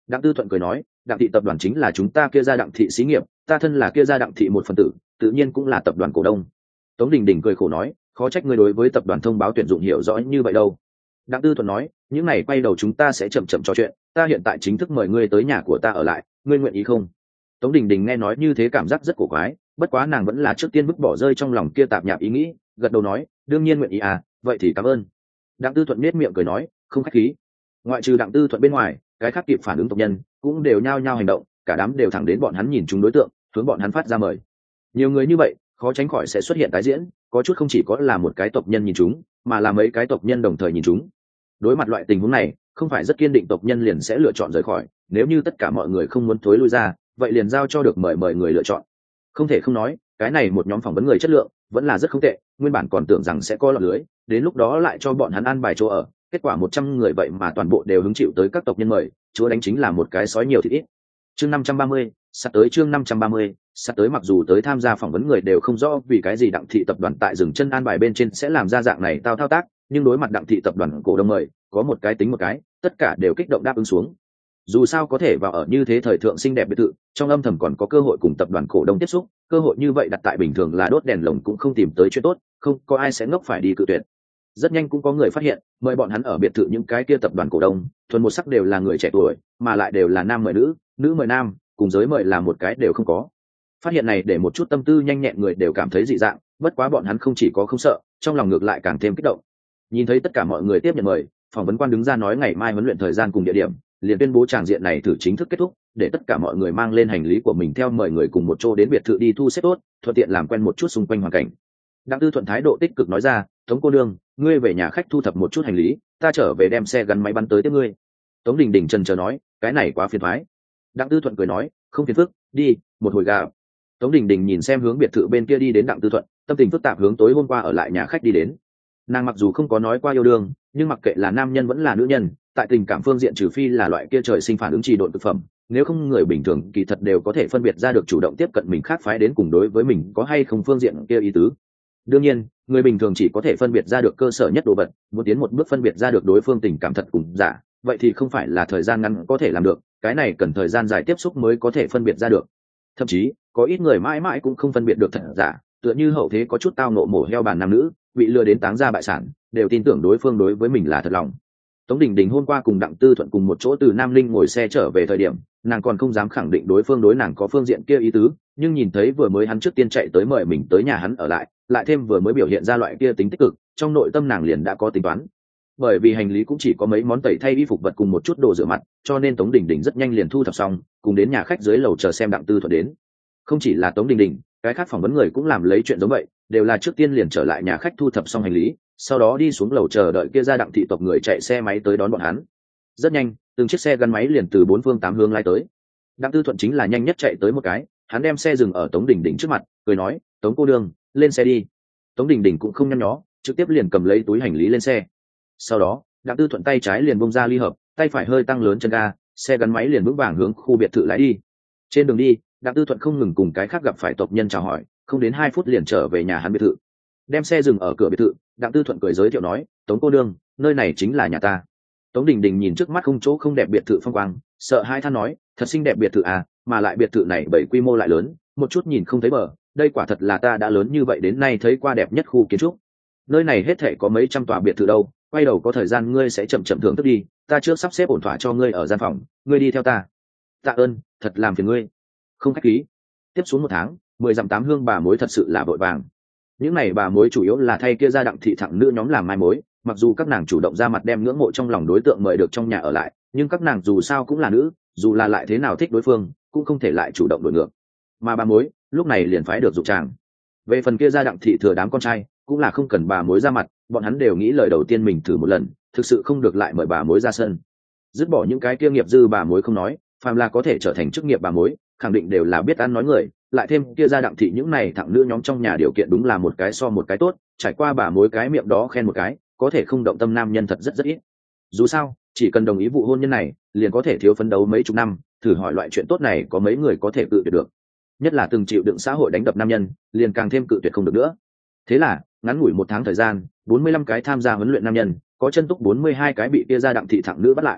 [SPEAKER 1] Đặng Tư Thuận cười nói, Đặng thị tập đoàn chính là chúng ta kia gia Đặng thị xí nghiệp, ta thân là kia gia Đặng thị một phần tử, tự nhiên cũng là tập đoàn cổ đông. Tống Đình Đình cười khổ nói, khó trách ngươi đối với tập đoàn thông báo tuyển dụng hiểu rõ như vậy đâu. Đặng Tư Thuận nói, những này quay đầu chúng ta sẽ chậm chậm trò chuyện, ta hiện tại chính thức mời ngươi tới nhà của ta ở lại, ngươi nguyện ý không? Tống Đình Đình nghe nói như thế cảm giác rất cổ quái, bất quá nàng vẫn là trước tiên vứt bỏ rơi trong lòng kia tạp nhạp ý nghĩ, gật đầu nói, đương nhiên nguyện ý à, vậy thì cảm ơn. Đặng Tư Thuận nết miệng cười nói, không khách khí. Ngoại trừ Đặng Tư Thuận bên ngoài, cái khác kịp phản ứng tộc nhân cũng đều nhao nhao hành động, cả đám đều thẳng đến bọn hắn nhìn chúng đối tượng, hướng bọn hắn phát ra mời. Nhiều người như vậy, khó tránh khỏi sẽ xuất hiện tái diễn, có chút không chỉ có là một cái tộc nhân nhìn chúng, mà là mấy cái tộc nhân đồng thời nhìn chúng. Đối mặt loại tình huống này, không phải rất kiên định tộc nhân liền sẽ lựa chọn rời khỏi, nếu như tất cả mọi người không muốn thối lui ra, vậy liền giao cho được mời mời người lựa chọn. Không thể không nói, cái này một nhóm phỏng vấn người chất lượng vẫn là rất không tệ, nguyên bản còn tưởng rằng sẽ có lọt lưới, đến lúc đó lại cho bọn hắn ăn bài chỗ ở, kết quả một trăm người vậy mà toàn bộ đều hứng chịu tới các tộc nhân mời, chúa đánh chính là một cái sói nhiều thịt ít. Chương năm trăm ba mươi, sắp tới chương năm trăm ba mươi, sắp tới mặc dù tới tham gia phỏng vấn người đều không rõ vì cái gì Đặng thị tập đoàn tại dừng chân an bài bên trên sẽ làm ra dạng này tao thao tác, nhưng đối mặt Đặng thị tập đoàn cổ đông mời, có một cái tính một cái, tất cả đều kích động đáp ứng xuống. Dù sao có thể vào ở như thế thời thượng xinh đẹp biệt thự, trong âm thầm còn có cơ hội cùng tập đoàn cổ đông tiếp xúc, cơ hội như vậy đặt tại bình thường là đốt đèn lồng cũng không tìm tới chuyện tốt, không có ai sẽ ngốc phải đi cự tuyệt. Rất nhanh cũng có người phát hiện, mời bọn hắn ở biệt thự những cái kia tập đoàn cổ đông, thuần một sắc đều là người trẻ tuổi, mà lại đều là nam mời nữ, nữ mời nam, cùng giới mời là một cái đều không có. Phát hiện này để một chút tâm tư nhanh nhẹn người đều cảm thấy dị dạng, bất quá bọn hắn không chỉ có không sợ, trong lòng ngược lại càng thêm kích động. Nhìn thấy tất cả mọi người tiếp nhận mời, phỏng vấn quan đứng ra nói ngày mai huấn luyện thời gian cùng địa điểm, liền tuyên bố tràng diện này thử chính thức kết thúc, để tất cả mọi người mang lên hành lý của mình theo mời người cùng một chỗ đến biệt thự đi thu xếp tốt, thuận tiện làm quen một chút xung quanh hoàn cảnh. Đặng Tư Thuận thái độ tích cực nói ra, Tống cô đương, ngươi về nhà khách thu thập một chút hành lý, ta trở về đem xe gắn máy bắn tới tiếp ngươi. Tống Đình Đình chần chờ nói, cái này quá phiền toái. Đặng Tư Thuận cười nói, không phiền phức, đi, một hồi gà. Tống Đình Đình nhìn xem hướng biệt thự bên kia đi đến Đặng Tư Thuận, tâm tình phức tạp hướng tối hôm qua ở lại nhà khách đi đến. Nàng mặc dù không có nói qua yêu đương, nhưng mặc kệ là nam nhân vẫn là nữ nhân, tại tình cảm phương diện trừ phi là loại kia trời sinh phản ứng trì độn thực phẩm, nếu không người bình thường kỳ thật đều có thể phân biệt ra được chủ động tiếp cận mình khác phái đến cùng đối với mình có hay không phương diện kia ý tứ. Đương nhiên, người bình thường chỉ có thể phân biệt ra được cơ sở nhất đồ vật, muốn tiến một bước phân biệt ra được đối phương tình cảm thật cùng giả, vậy thì không phải là thời gian ngắn có thể làm được, cái này cần thời gian dài tiếp xúc mới có thể phân biệt ra được. Thậm chí, có ít người mãi mãi cũng không phân biệt được thật giả, tựa như hậu thế có chút tao nộ mổ heo bàn nam nữ, bị lừa đến táng ra bại sản, đều tin tưởng đối phương đối với mình là thật lòng. Tống Đình Đình hôm qua cùng Đặng Tư Thuận cùng một chỗ từ Nam Linh ngồi xe trở về thời điểm, nàng còn không dám khẳng định đối phương đối nàng có phương diện kia ý tứ, nhưng nhìn thấy vừa mới hắn trước tiên chạy tới mời mình tới nhà hắn ở lại, lại thêm vừa mới biểu hiện ra loại kia tính tích cực, trong nội tâm nàng liền đã có tính toán. Bởi vì hành lý cũng chỉ có mấy món tẩy thay y phục vật cùng một chút đồ rửa mặt, cho nên Tống Đình Đình rất nhanh liền thu thập xong, cùng đến nhà khách dưới lầu chờ xem Đặng Tư Thuận đến. Không chỉ là Tống Đình Đình, cái khác phỏng vấn người cũng làm lấy chuyện giống vậy, đều là trước tiên liền trở lại nhà khách thu thập xong hành lý, sau đó đi xuống lầu chờ đợi kia ra Đặng thị tộc người chạy xe máy tới đón bọn hắn. Rất nhanh, từng chiếc xe gắn máy liền từ bốn phương tám hướng lái tới. Đặng Tư Thuận chính là nhanh nhất chạy tới một cái, hắn đem xe dừng ở Tống Đình Đình trước mặt, cười nói, Tống cô đương, lên xe đi. Tống Đình Đình cũng không nhăn nhó, trực tiếp liền cầm lấy túi hành lý lên xe. Sau đó, Đặng Tư Thuận tay trái liền bông ra ly hợp, tay phải hơi tăng lớn chân ga, xe gắn máy liền vững vàng hướng khu biệt thự lái đi. Trên đường đi, Đặng Tư Thuận không ngừng cùng cái khác gặp phải tộc nhân chào hỏi, không đến hai phút liền trở về nhà hắn biệt thự. Đem xe dừng ở cửa biệt thự, Đặng Tư Thuận cười giới thiệu nói, Tống cô đương, nơi này chính là nhà ta. Tống Đình Đình nhìn trước mắt không chỗ không đẹp biệt thự phong quang, sợ hai than nói, thật xinh đẹp biệt thự à, mà lại biệt thự này bởi quy mô lại lớn, một chút nhìn không thấy bờ, đây quả thật là ta đã lớn như vậy đến nay thấy qua đẹp nhất khu kiến trúc. Nơi này hết thảy có mấy trăm tòa biệt thự đâu, quay đầu có thời gian ngươi sẽ chậm chậm thưởng thức đi, ta trước sắp xếp ổn thỏa cho ngươi ở gian phòng, ngươi đi theo ta. Tạ ơn, thật làm phiền ngươi. Không khách khí. Tiếp xuống một tháng, mười dặm tám hương bà mối thật sự là vội vàng. Những này bà mối chủ yếu là thay kia ra Đặng thị thẳng nữ nhóm làm mai mối, mặc dù các nàng chủ động ra mặt đem ngưỡng mộ trong lòng đối tượng mời được trong nhà ở lại, nhưng các nàng dù sao cũng là nữ, dù là lại thế nào thích đối phương, cũng không thể lại chủ động đổi ngược. Mà bà mối, lúc này liền phái được dụng tràng. Về phần kia ra Đặng thị thừa đám con trai, cũng là không cần bà mối ra mặt, bọn hắn đều nghĩ lời đầu tiên mình thử một lần, thực sự không được lại mời bà mối ra sân. Dứt bỏ những cái kia nghiệp dư bà mối không nói, phàm là có thể trở thành chức nghiệp bà mối, khẳng định đều là biết ăn nói người, lại thêm kia ra Đặng thị những này thẳng nữ nhóm trong nhà điều kiện đúng là một cái so một cái tốt, trải qua bà mối cái miệng đó khen một cái, có thể không động tâm nam nhân thật rất rất ít. Dù sao, chỉ cần đồng ý vụ hôn nhân này, liền có thể thiếu phấn đấu mấy chục năm, thử hỏi loại chuyện tốt này có mấy người có thể cự tuyệt được. Nhất là từng chịu đựng xã hội đánh đập nam nhân, liền càng thêm cự tuyệt không được nữa. Thế là, ngắn ngủi một tháng thời gian, bốn mươi lăm cái tham gia huấn luyện nam nhân, có chân túc bốn mươi hai cái bị kia ra Đặng thị thẳng nữ bắt lại.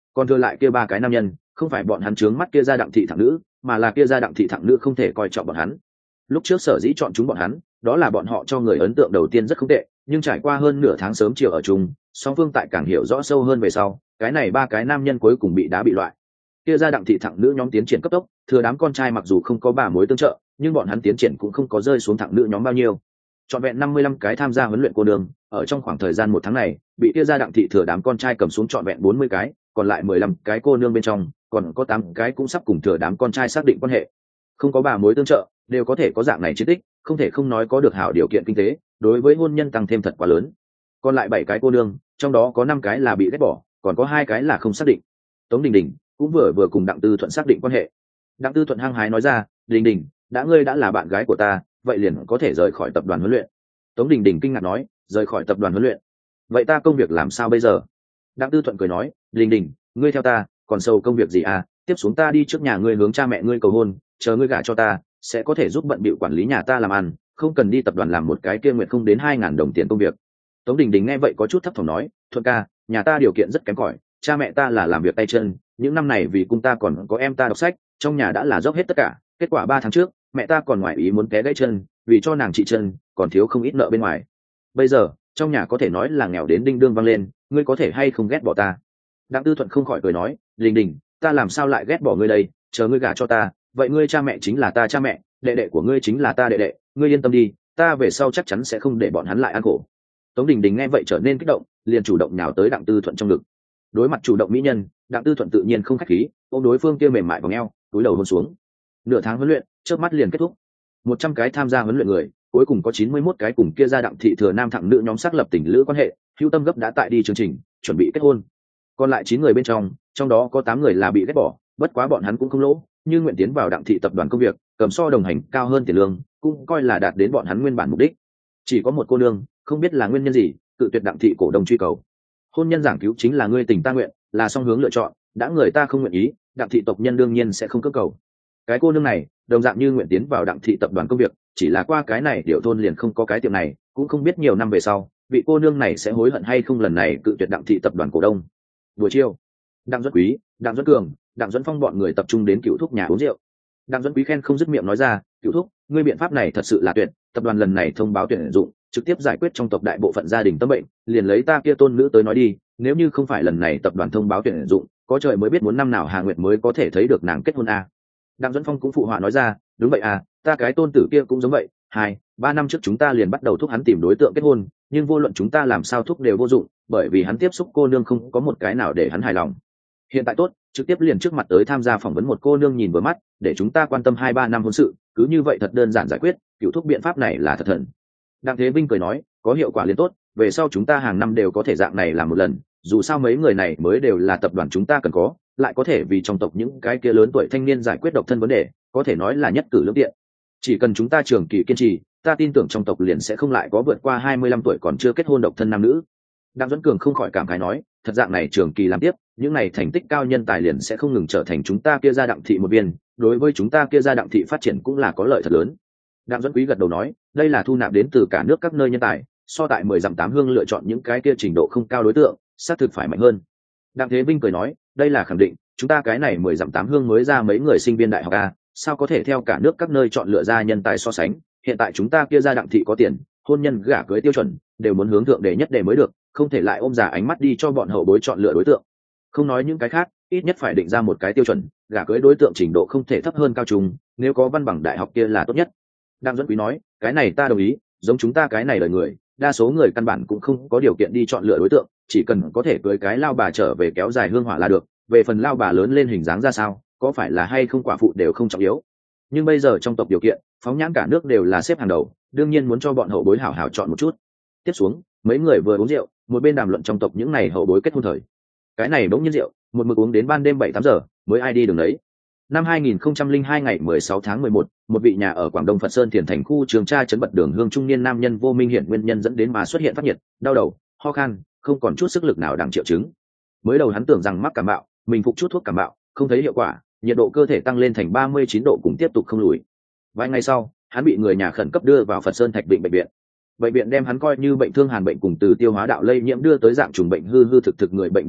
[SPEAKER 1] còn thừa lại kia ba cái nam nhân không phải bọn hắn trướng mắt kia ra đặng thị thẳng nữ, mà là kia ra đặng thị thẳng nữ không thể coi trọng bọn hắn. Lúc trước sở dĩ chọn chúng bọn hắn, đó là bọn họ cho người ấn tượng đầu tiên rất không tệ, nhưng trải qua hơn nửa tháng sớm chiều ở chung, song phương tại càng hiểu rõ sâu hơn về sau, cái này ba cái nam nhân cuối cùng bị đá bị loại. Kia ra đặng thị thẳng nữ nhóm tiến triển cấp tốc, thừa đám con trai mặc dù không có bà mối tương trợ, nhưng bọn hắn tiến triển cũng không có rơi xuống thẳng nữ nhóm bao nhiêu. Trọn vẹn năm mươi lăm cái tham gia huấn luyện cô đường, ở trong khoảng thời gian một tháng này, bị kia ra đặng thị thừa đám con trai cầm xuống trọn vẹn bốn mươi cái, còn lại mười lăm cái cô nương bên trong, còn có tám cái cũng sắp cùng thừa đám con trai xác định quan hệ. Không có bà mối tương trợ, đều có thể có dạng này chiến tích, không thể không nói có được hảo điều kiện kinh tế, đối với hôn nhân tăng thêm thật quá lớn. Còn lại bảy cái cô nương, trong đó có năm cái là bị ghét bỏ, còn có hai cái là không xác định. Tống Đình Đình cũng vừa vừa cùng Đặng Tư Thuận xác định quan hệ. Đặng Tư Thuận hăng hái nói ra, "Đình Đình, đã ngươi đã là bạn gái của ta, vậy liền có thể rời khỏi tập đoàn huấn luyện." Tống Đình Đình kinh ngạc nói, "Rời khỏi tập đoàn huấn luyện? Vậy ta công việc làm sao bây giờ?" Đặng Tư Thuận cười nói, "Đình Đình, ngươi theo ta, còn sâu công việc gì à? Tiếp xuống ta đi trước nhà ngươi hướng cha mẹ ngươi cầu hôn, chờ ngươi gả cho ta, sẽ có thể giúp bận bịu quản lý nhà ta làm ăn, không cần đi tập đoàn làm một cái kia nguyện không đến hai ngàn đồng tiền công việc." Tống Đình Đình nghe vậy có chút thấp thỏm nói, "Thuận ca, nhà ta điều kiện rất kém cỏi, cha mẹ ta là làm việc tay chân, những năm này vì cung ta còn có em ta đọc sách, trong nhà đã là dốc hết tất cả, kết quả ba tháng trước mẹ ta còn ngoài ý muốn té gãy chân, vì cho nàng trị chân còn thiếu không ít nợ bên ngoài. Bây giờ trong nhà có thể nói là nghèo đến đinh đương văng lên, ngươi có thể hay không ghét bỏ ta?" Đặng Tư Thuận không khỏi cười nói, "Đình Đình, ta làm sao lại ghét bỏ ngươi đây, chờ ngươi gả cho ta, vậy ngươi cha mẹ chính là ta cha mẹ, đệ đệ của ngươi chính là ta đệ đệ, ngươi yên tâm đi, ta về sau chắc chắn sẽ không để bọn hắn lại ăn khổ." Tống Đình Đình nghe vậy trở nên kích động, liền chủ động nhào tới Đặng Tư Thuận trong ngực. Đối mặt chủ động mỹ nhân, Đặng Tư Thuận tự nhiên không khách khí, ôm đối phương kia mềm mại vào eo, cúi đầu hôn xuống. Nửa tháng huấn luyện, chớp mắt liền kết thúc. Một trăm cái tham gia huấn luyện người, cuối cùng có chín mươi mốt cái cùng kia ra Đặng thị thừa nam thẳng nữ nhóm xác lập tình lữ quan hệ, hữu tâm gấp đã tại đi chương trình, chuẩn bị kết hôn. Còn lại chín người bên trong, trong đó có tám người là bị ghét bỏ, bất quá bọn hắn cũng không lỗ, như nguyện tiến vào Đặng thị tập đoàn công việc, cầm so đồng hành cao hơn tiền lương, cũng coi là đạt đến bọn hắn nguyên bản mục đích. Chỉ có một cô nương, không biết là nguyên nhân gì, cự tuyệt Đặng thị cổ đông truy cầu. Hôn nhân giảng cứu chính là ngươi tình ta nguyện, là song hướng lựa chọn, đã người ta không nguyện ý, Đặng thị tộc nhân đương nhiên sẽ không cưỡng cầu. Cái cô nương này đồng dạng như nguyện tiến vào Đặng thị tập đoàn công việc, chỉ là qua cái này điệu thôn liền không có cái tiệm này, cũng không biết nhiều năm về sau vị cô nương này sẽ hối hận hay không lần này cự tuyệt Đặng thị tập đoàn cổ đông. Buổi chiều, Đặng Duẫn Quý, Đặng Duẫn Cường, Đặng Duẫn Phong bọn người tập trung đến Cựu Thúc nhà uống rượu. Đặng Duẫn Quý khen không dứt miệng nói ra, "Cựu Thúc, ngươi biện pháp này thật sự là tuyệt, tập đoàn lần này thông báo tuyển dụng, trực tiếp giải quyết trong tộc đại bộ phận gia đình tâm bệnh, liền lấy ta kia tôn nữ tới nói đi, nếu như không phải lần này tập đoàn thông báo tuyển dụng, có trời mới biết muốn năm nào Hà Nguyệt mới có thể thấy được nàng kết hôn a." Đặng Duẫn Phong cũng phụ họa nói ra, "Đúng vậy à, ta cái tôn tử kia cũng giống vậy, hai ba năm trước chúng ta liền bắt đầu thúc hắn tìm đối tượng kết hôn, nhưng vô luận chúng ta làm sao thúc đều vô dụng, bởi vì hắn tiếp xúc cô nương không có một cái nào để hắn hài lòng. Hiện tại tốt, trực tiếp liền trước mặt tới tham gia phỏng vấn một cô nương nhìn vừa mắt, để chúng ta quan tâm hai ba năm hôn sự, cứ như vậy thật đơn giản giải quyết, Cựu Thúc biện pháp này là thật thần." Đặng Thế Vinh cười nói, "Có hiệu quả liền tốt, về sau chúng ta hàng năm đều có thể dạng này làm một lần, dù sao mấy người này mới đều là tập đoàn chúng ta cần có, lại có thể vì trong tộc những cái kia lớn tuổi thanh niên giải quyết độc thân vấn đề, có thể nói là nhất cử lưỡng tiện. Chỉ cần chúng ta trường kỳ kiên trì, ta tin tưởng trong tộc liền sẽ không lại có vượt qua hai mươi lăm tuổi còn chưa kết hôn độc thân nam nữ." Đặng Duẫn Cường không khỏi cảm khái nói, "Thật dạng này trường kỳ làm tiếp, những này thành tích cao nhân tài liền sẽ không ngừng trở thành chúng ta kia ra Đặng thị một viên, đối với chúng ta kia ra Đặng thị phát triển cũng là có lợi thật lớn." Đặng Duẫn Quý gật đầu nói, "Đây là thu nạp đến từ cả nước các nơi nhân tài, so tại mười dặm tám hương lựa chọn những cái kia trình độ không cao đối tượng, xác thực phải mạnh hơn." Đặng Thế Vinh cười nói, "Đây là khẳng định, chúng ta cái này mười dặm tám hương mới ra mấy người sinh viên đại học a, sao có thể theo cả nước các nơi chọn lựa ra nhân tài so sánh, hiện tại chúng ta kia ra Đặng thị có tiền, hôn nhân gả cưới tiêu chuẩn đều muốn hướng thượng đề nhất đề mới được, không thể lại ôm giả ánh mắt đi cho bọn hậu bối chọn lựa đối tượng. Không nói những cái khác, ít nhất phải định ra một cái tiêu chuẩn, gả cưới đối tượng trình độ không thể thấp hơn cao trung, nếu có văn bằng đại học kia là tốt nhất." Đặng Duẫn Quý nói, "Cái này ta đồng ý, giống chúng ta cái này lời người, đa số người căn bản cũng không có điều kiện đi chọn lựa đối tượng, chỉ cần có thể cưới cái lao bà trở về kéo dài hương hỏa là được, về phần lao bà lớn lên hình dáng ra sao, có phải là hay không quả phụ đều không trọng yếu. Nhưng bây giờ trong tộc điều kiện, phóng nhãn cả nước đều là xếp hàng đầu, đương nhiên muốn cho bọn hậu bối hảo hảo chọn một chút." Tiếp xuống, mấy người vừa uống rượu, một bên đàm luận trong tộc những này hậu bối kết hôn thời. Cái này bỗng nhiên rượu, một mực uống đến ban đêm bảy tám giờ, mới ai đi đường đấy. Năm hai nghìn không trăm linh hai ngày mười sáu tháng mười một, một vị nhà ở Quảng Đông Phật Sơn Thiền Thành khu Trường Tra trấn Bật Đường Hương trung niên nam nhân vô minh hiện nguyên nhân dẫn đến mà xuất hiện phát nhiệt, đau đầu, ho khan, không còn chút sức lực nào đặng triệu chứng. Mới đầu hắn tưởng rằng mắc cảm mạo, mình phục chút thuốc cảm mạo, không thấy hiệu quả, nhiệt độ cơ thể tăng lên thành ba mươi chín độ cũng tiếp tục không lùi. Vài ngày sau, hắn bị người nhà khẩn cấp đưa vào Phật Sơn Thạch Định bệnh viện. Bệnh viện đem hắn coi như bệnh thương hàn bệnh cùng từ tiêu hóa đạo lây nhiễm đưa tới dạng trùng bệnh hư hư thực thực người bệnh đến trị,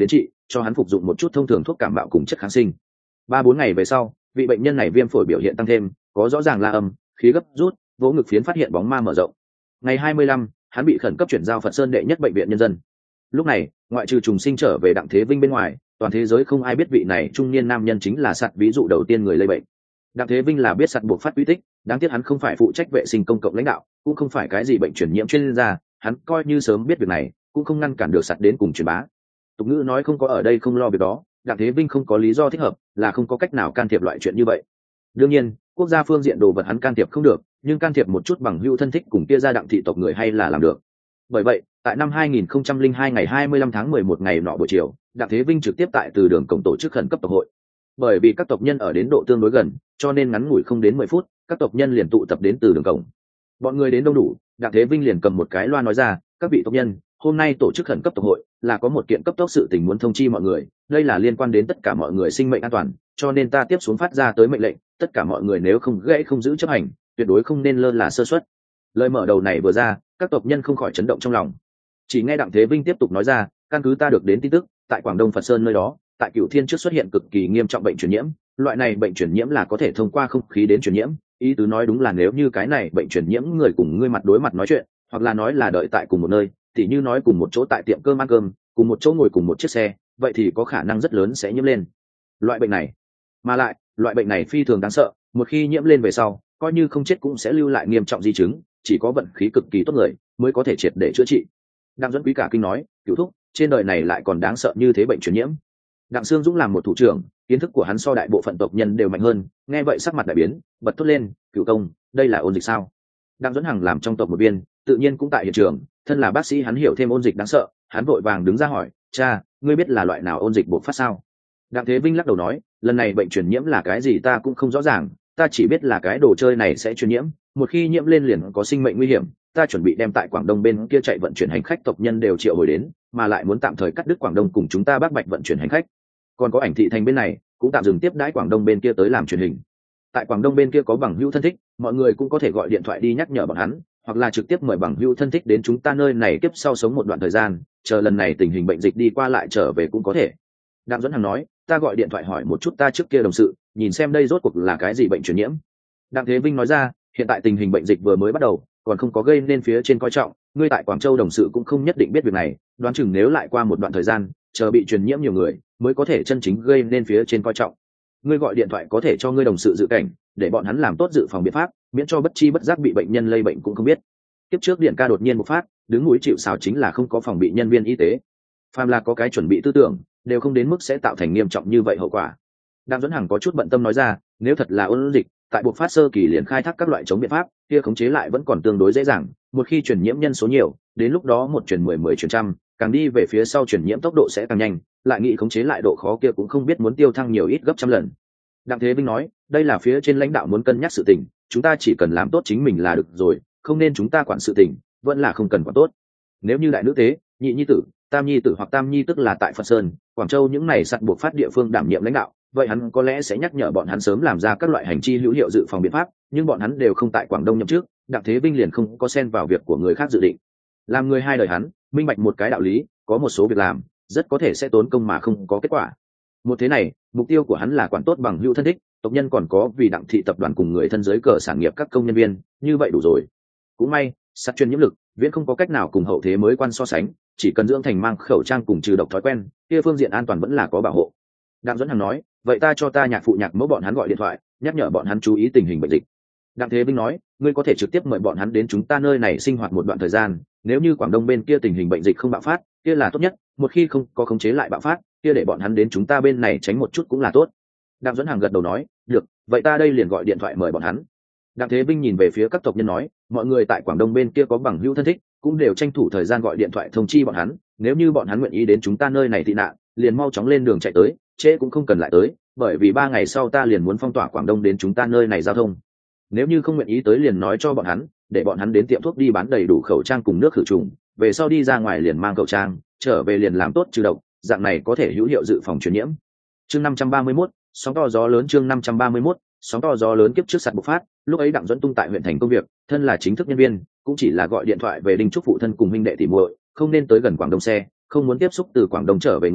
[SPEAKER 1] cho hắn phục dụng một chút thông thường thuốc cảm bạo cùng chất kháng sinh. Ba bốn ngày về sau, vị bệnh nhân này viêm phổi biểu hiện tăng thêm, có rõ ràng la âm, khí gấp rút, vỗ ngực phiến phát hiện bóng ma mở rộng. Ngày hai mươi lăm, hắn bị khẩn cấp chuyển giao Phật Sơn đệ nhất bệnh viện nhân dân. Lúc này, ngoại trừ trùng sinh trở về Đặng Thế Vinh bên ngoài, toàn thế giới không ai biết vị này trung niên nam nhân chính là sạt ví dụ đầu tiên người lây bệnh. Đặng Thế Vinh là biết sạt buộc phát uy tích, đáng tiếc hắn không phải phụ trách vệ sinh công cộng lãnh đạo, cũng không phải cái gì bệnh truyền nhiễm chuyên gia, hắn coi như sớm biết việc này, cũng không ngăn cản được sạt đến cùng truyền bá. Tục ngữ nói không có ở đây không lo việc đó, Đặng Thế Vinh không có lý do thích hợp, là không có cách nào can thiệp loại chuyện như vậy. Đương nhiên, quốc gia phương diện đồ vật hắn can thiệp không được, nhưng can thiệp một chút bằng hữu thân thích cùng kia gia đặng thị tộc người hay là làm được. Bởi vậy, tại năm hai nghìn không trăm lẻ hai ngày hai mươi lăm tháng mười một ngày nọ buổi chiều, Đặng Thế Vinh trực tiếp tại từ đường cổng tổ chức khẩn cấp tộc hội. Bởi vì các tộc nhân ở đến độ tương đối gần, cho nên ngắn ngủi không đến mười phút, các tộc nhân liền tụ tập đến từ đường cổng. Bọn người đến đông đủ, Đặng Thế Vinh liền cầm một cái loa nói ra, các vị tộc nhân, hôm nay tổ chức khẩn cấp tộc hội là có một kiện cấp tốc sự tình muốn thông chi mọi người, đây là liên quan đến tất cả mọi người sinh mệnh an toàn, cho nên ta tiếp xuống phát ra tới mệnh lệnh, tất cả mọi người nếu không gãy không giữ chấp hành, tuyệt đối không nên lơ là sơ suất. Lời mở đầu này vừa ra, các tộc nhân không khỏi chấn động trong lòng. Chỉ nghe Đặng Thế Vinh tiếp tục nói ra, căn cứ ta được đến tin tức, tại Quảng Đông Phật Sơn nơi đó, tại Cửu Thiên trước xuất hiện cực kỳ nghiêm trọng bệnh truyền nhiễm, loại này bệnh truyền nhiễm là có thể thông qua không khí đến truyền nhiễm, ý tứ nói đúng là nếu như cái này bệnh truyền nhiễm người cùng ngươi mặt đối mặt nói chuyện, hoặc là nói là đợi tại cùng một nơi, tỉ như nói cùng một chỗ tại tiệm cơm ăn cơm, cùng một chỗ ngồi cùng một chiếc xe, vậy thì có khả năng rất lớn sẽ nhiễm lên loại bệnh này. Mà lại, loại bệnh này phi thường đáng sợ, một khi nhiễm lên về sau, coi như không chết cũng sẽ lưu lại nghiêm trọng di chứng, chỉ có vận khí cực kỳ tốt người mới có thể triệt để chữa trị. Đặng Duẫn Quý cả kinh nói, Cửu thúc, trên đời này lại còn đáng sợ như thế bệnh truyền nhiễm. Đặng Sương Dũng làm một thủ trưởng, kiến thức của hắn so đại bộ phận tộc nhân đều mạnh hơn, nghe vậy sắc mặt đại biến, bật thốt lên, Cửu công, đây là ôn dịch sao? Đặng Duẫn Hằng làm trong tộc một viên, tự nhiên cũng tại hiện trường, thân là bác sĩ hắn hiểu thêm ôn dịch đáng sợ, hắn vội vàng đứng ra hỏi, cha, ngươi biết là loại nào ôn dịch bộc phát sao? Đặng Thế Vinh lắc đầu nói, lần này bệnh truyền nhiễm là cái gì ta cũng không rõ ràng, ta chỉ biết là cái đồ chơi này sẽ truyền nhiễm, một khi nhiễm lên liền có sinh mệnh nguy hiểm, ta chuẩn bị đem tại Quảng Đông bên kia chạy vận chuyển hành khách tộc nhân đều triệu hồi đến, mà lại muốn tạm thời cắt đứt Quảng Đông cùng chúng ta Bắc Bạch vận chuyển hành khách. Còn có Ảnh Thị Thành bên này, cũng tạm dừng tiếp đãi Quảng Đông bên kia tới làm truyền hình. Tại Quảng Đông bên kia có bằng hữu thân thích, mọi người cũng có thể gọi điện thoại đi nhắc nhở bọn hắn, hoặc là trực tiếp mời bằng hữu thân thích đến chúng ta nơi này tiếp sau sống một đoạn thời gian, chờ lần này tình hình bệnh dịch đi qua lại trở về cũng có thể. Đặng Duẫn Hằng nói, ta gọi điện thoại hỏi một chút ta trước kia đồng sự, nhìn xem đây rốt cuộc là cái gì bệnh truyền nhiễm. Đặng Thế Vinh nói ra, hiện tại tình hình bệnh dịch vừa mới bắt đầu, còn không có gây nên phía trên coi trọng, ngươi tại Quảng Châu đồng sự cũng không nhất định biết việc này, đoán chừng nếu lại qua một đoạn thời gian, chờ bị truyền nhiễm nhiều người, mới có thể chân chính gây nên phía trên coi trọng. Ngươi gọi điện thoại có thể cho ngươi đồng sự dự cảnh, để bọn hắn làm tốt dự phòng biện pháp, miễn cho bất chi bất giác bị bệnh nhân lây bệnh cũng không biết. Tiếp trước điện ca đột nhiên bộc phát, đứng núi chịu sào chính là không có phòng bị nhân viên y tế. Phàm là có cái chuẩn bị tư tưởng, đều không đến mức sẽ tạo thành nghiêm trọng như vậy hậu quả. Đặng Duẫn Hằng có chút bận tâm nói ra, nếu thật là ôn dịch, tại bộc phát sơ kỳ liền khai thác các loại chống biện pháp, kia khống chế lại vẫn còn tương đối dễ dàng, một khi truyền nhiễm nhân số nhiều, đến lúc đó một truyền mười, mười truyền trăm, càng đi về phía sau truyền nhiễm tốc độ sẽ càng nhanh, lại nghĩ khống chế lại độ khó kia cũng không biết muốn tiêu thăng nhiều ít gấp trăm lần. Đặng Thế Vinh nói, đây là phía trên lãnh đạo muốn cân nhắc sự tình, chúng ta chỉ cần làm tốt chính mình là được rồi, không nên chúng ta quản sự tình, vẫn là không cần quản tốt. Nếu như đại nữ tế, nhị nhi tử, tam nhi tử hoặc tam nhi tức là tại Phật Sơn, Quảng Châu những này sạt buộc phát địa phương đảm nhiệm lãnh đạo, vậy hắn có lẽ sẽ nhắc nhở bọn hắn sớm làm ra các loại hành chi hữu hiệu dự phòng biện pháp, nhưng bọn hắn đều không tại Quảng Đông nhậm chức, Đặng Thế Vinh liền không có xen vào việc của người khác dự định. Làm người hai đời hắn, minh bạch một cái đạo lý, có một số việc làm, rất có thể sẽ tốn công mà không có kết quả. Một thế này, mục tiêu của hắn là quản tốt bằng hữu thân thích, tộc nhân còn có vì Đặng thị tập đoàn cùng người thân giới cờ sản nghiệp các công nhân viên, như vậy đủ rồi. Cũng may, sát chuyên nhiễm lực, viễn không có cách nào cùng hậu thế mới quan so sánh, chỉ cần dưỡng thành mang khẩu trang cùng trừ độc thói quen, kia phương diện an toàn vẫn là có bảo hộ. Đặng Duẫn Hằng nói, vậy ta cho ta nhạc phụ nhạc mẫu bọn hắn gọi điện thoại, nhắc nhở bọn hắn chú ý tình hình bệnh dịch. Đặng Thế Vinh nói, ngươi có thể trực tiếp mời bọn hắn đến chúng ta nơi này sinh hoạt một đoạn thời gian, nếu như Quảng Đông bên kia tình hình bệnh dịch không bạo phát, kia là tốt nhất, một khi không có khống chế lại bạo phát, kia để bọn hắn đến chúng ta bên này tránh một chút cũng là tốt. Đặng Duẫn Hằng gật đầu nói, được, vậy ta đây liền gọi điện thoại mời bọn hắn. Đặng Thế Vinh nhìn về phía các tộc nhân nói, mọi người tại Quảng Đông bên kia có bằng hữu thân thích, cũng đều tranh thủ thời gian gọi điện thoại thông chi bọn hắn, nếu như bọn hắn nguyện ý đến chúng ta nơi này tị nạn, liền mau chóng lên đường chạy tới, trễ cũng không cần lại tới, bởi vì ba ngày sau ta liền muốn phong tỏa Quảng Đông đến chúng ta nơi này giao thông. Nếu như không nguyện ý tới liền nói cho bọn hắn, để bọn hắn đến tiệm thuốc đi bán đầy đủ khẩu trang cùng nước khử trùng, về sau đi ra ngoài liền mang khẩu trang, trở về liền làm tốt trừ độc, dạng này có thể hữu hiệu dự phòng truyền nhiễm. Chương năm trăm ba mươi mốt, sóng to gió lớn. Chương năm trăm ba mươi mốt, sóng to gió lớn. Kiếp trước sạt bộc phát, lúc ấy Đặng Duẫn Tung tại huyện thành công việc, thân là chính thức nhân viên, cũng chỉ là gọi điện thoại về Đinh Trúc phụ thân cùng huynh đệ tỉ muội, không nên tới gần Quảng Đông xe, không muốn tiếp xúc từ Quảng Đông trở về người,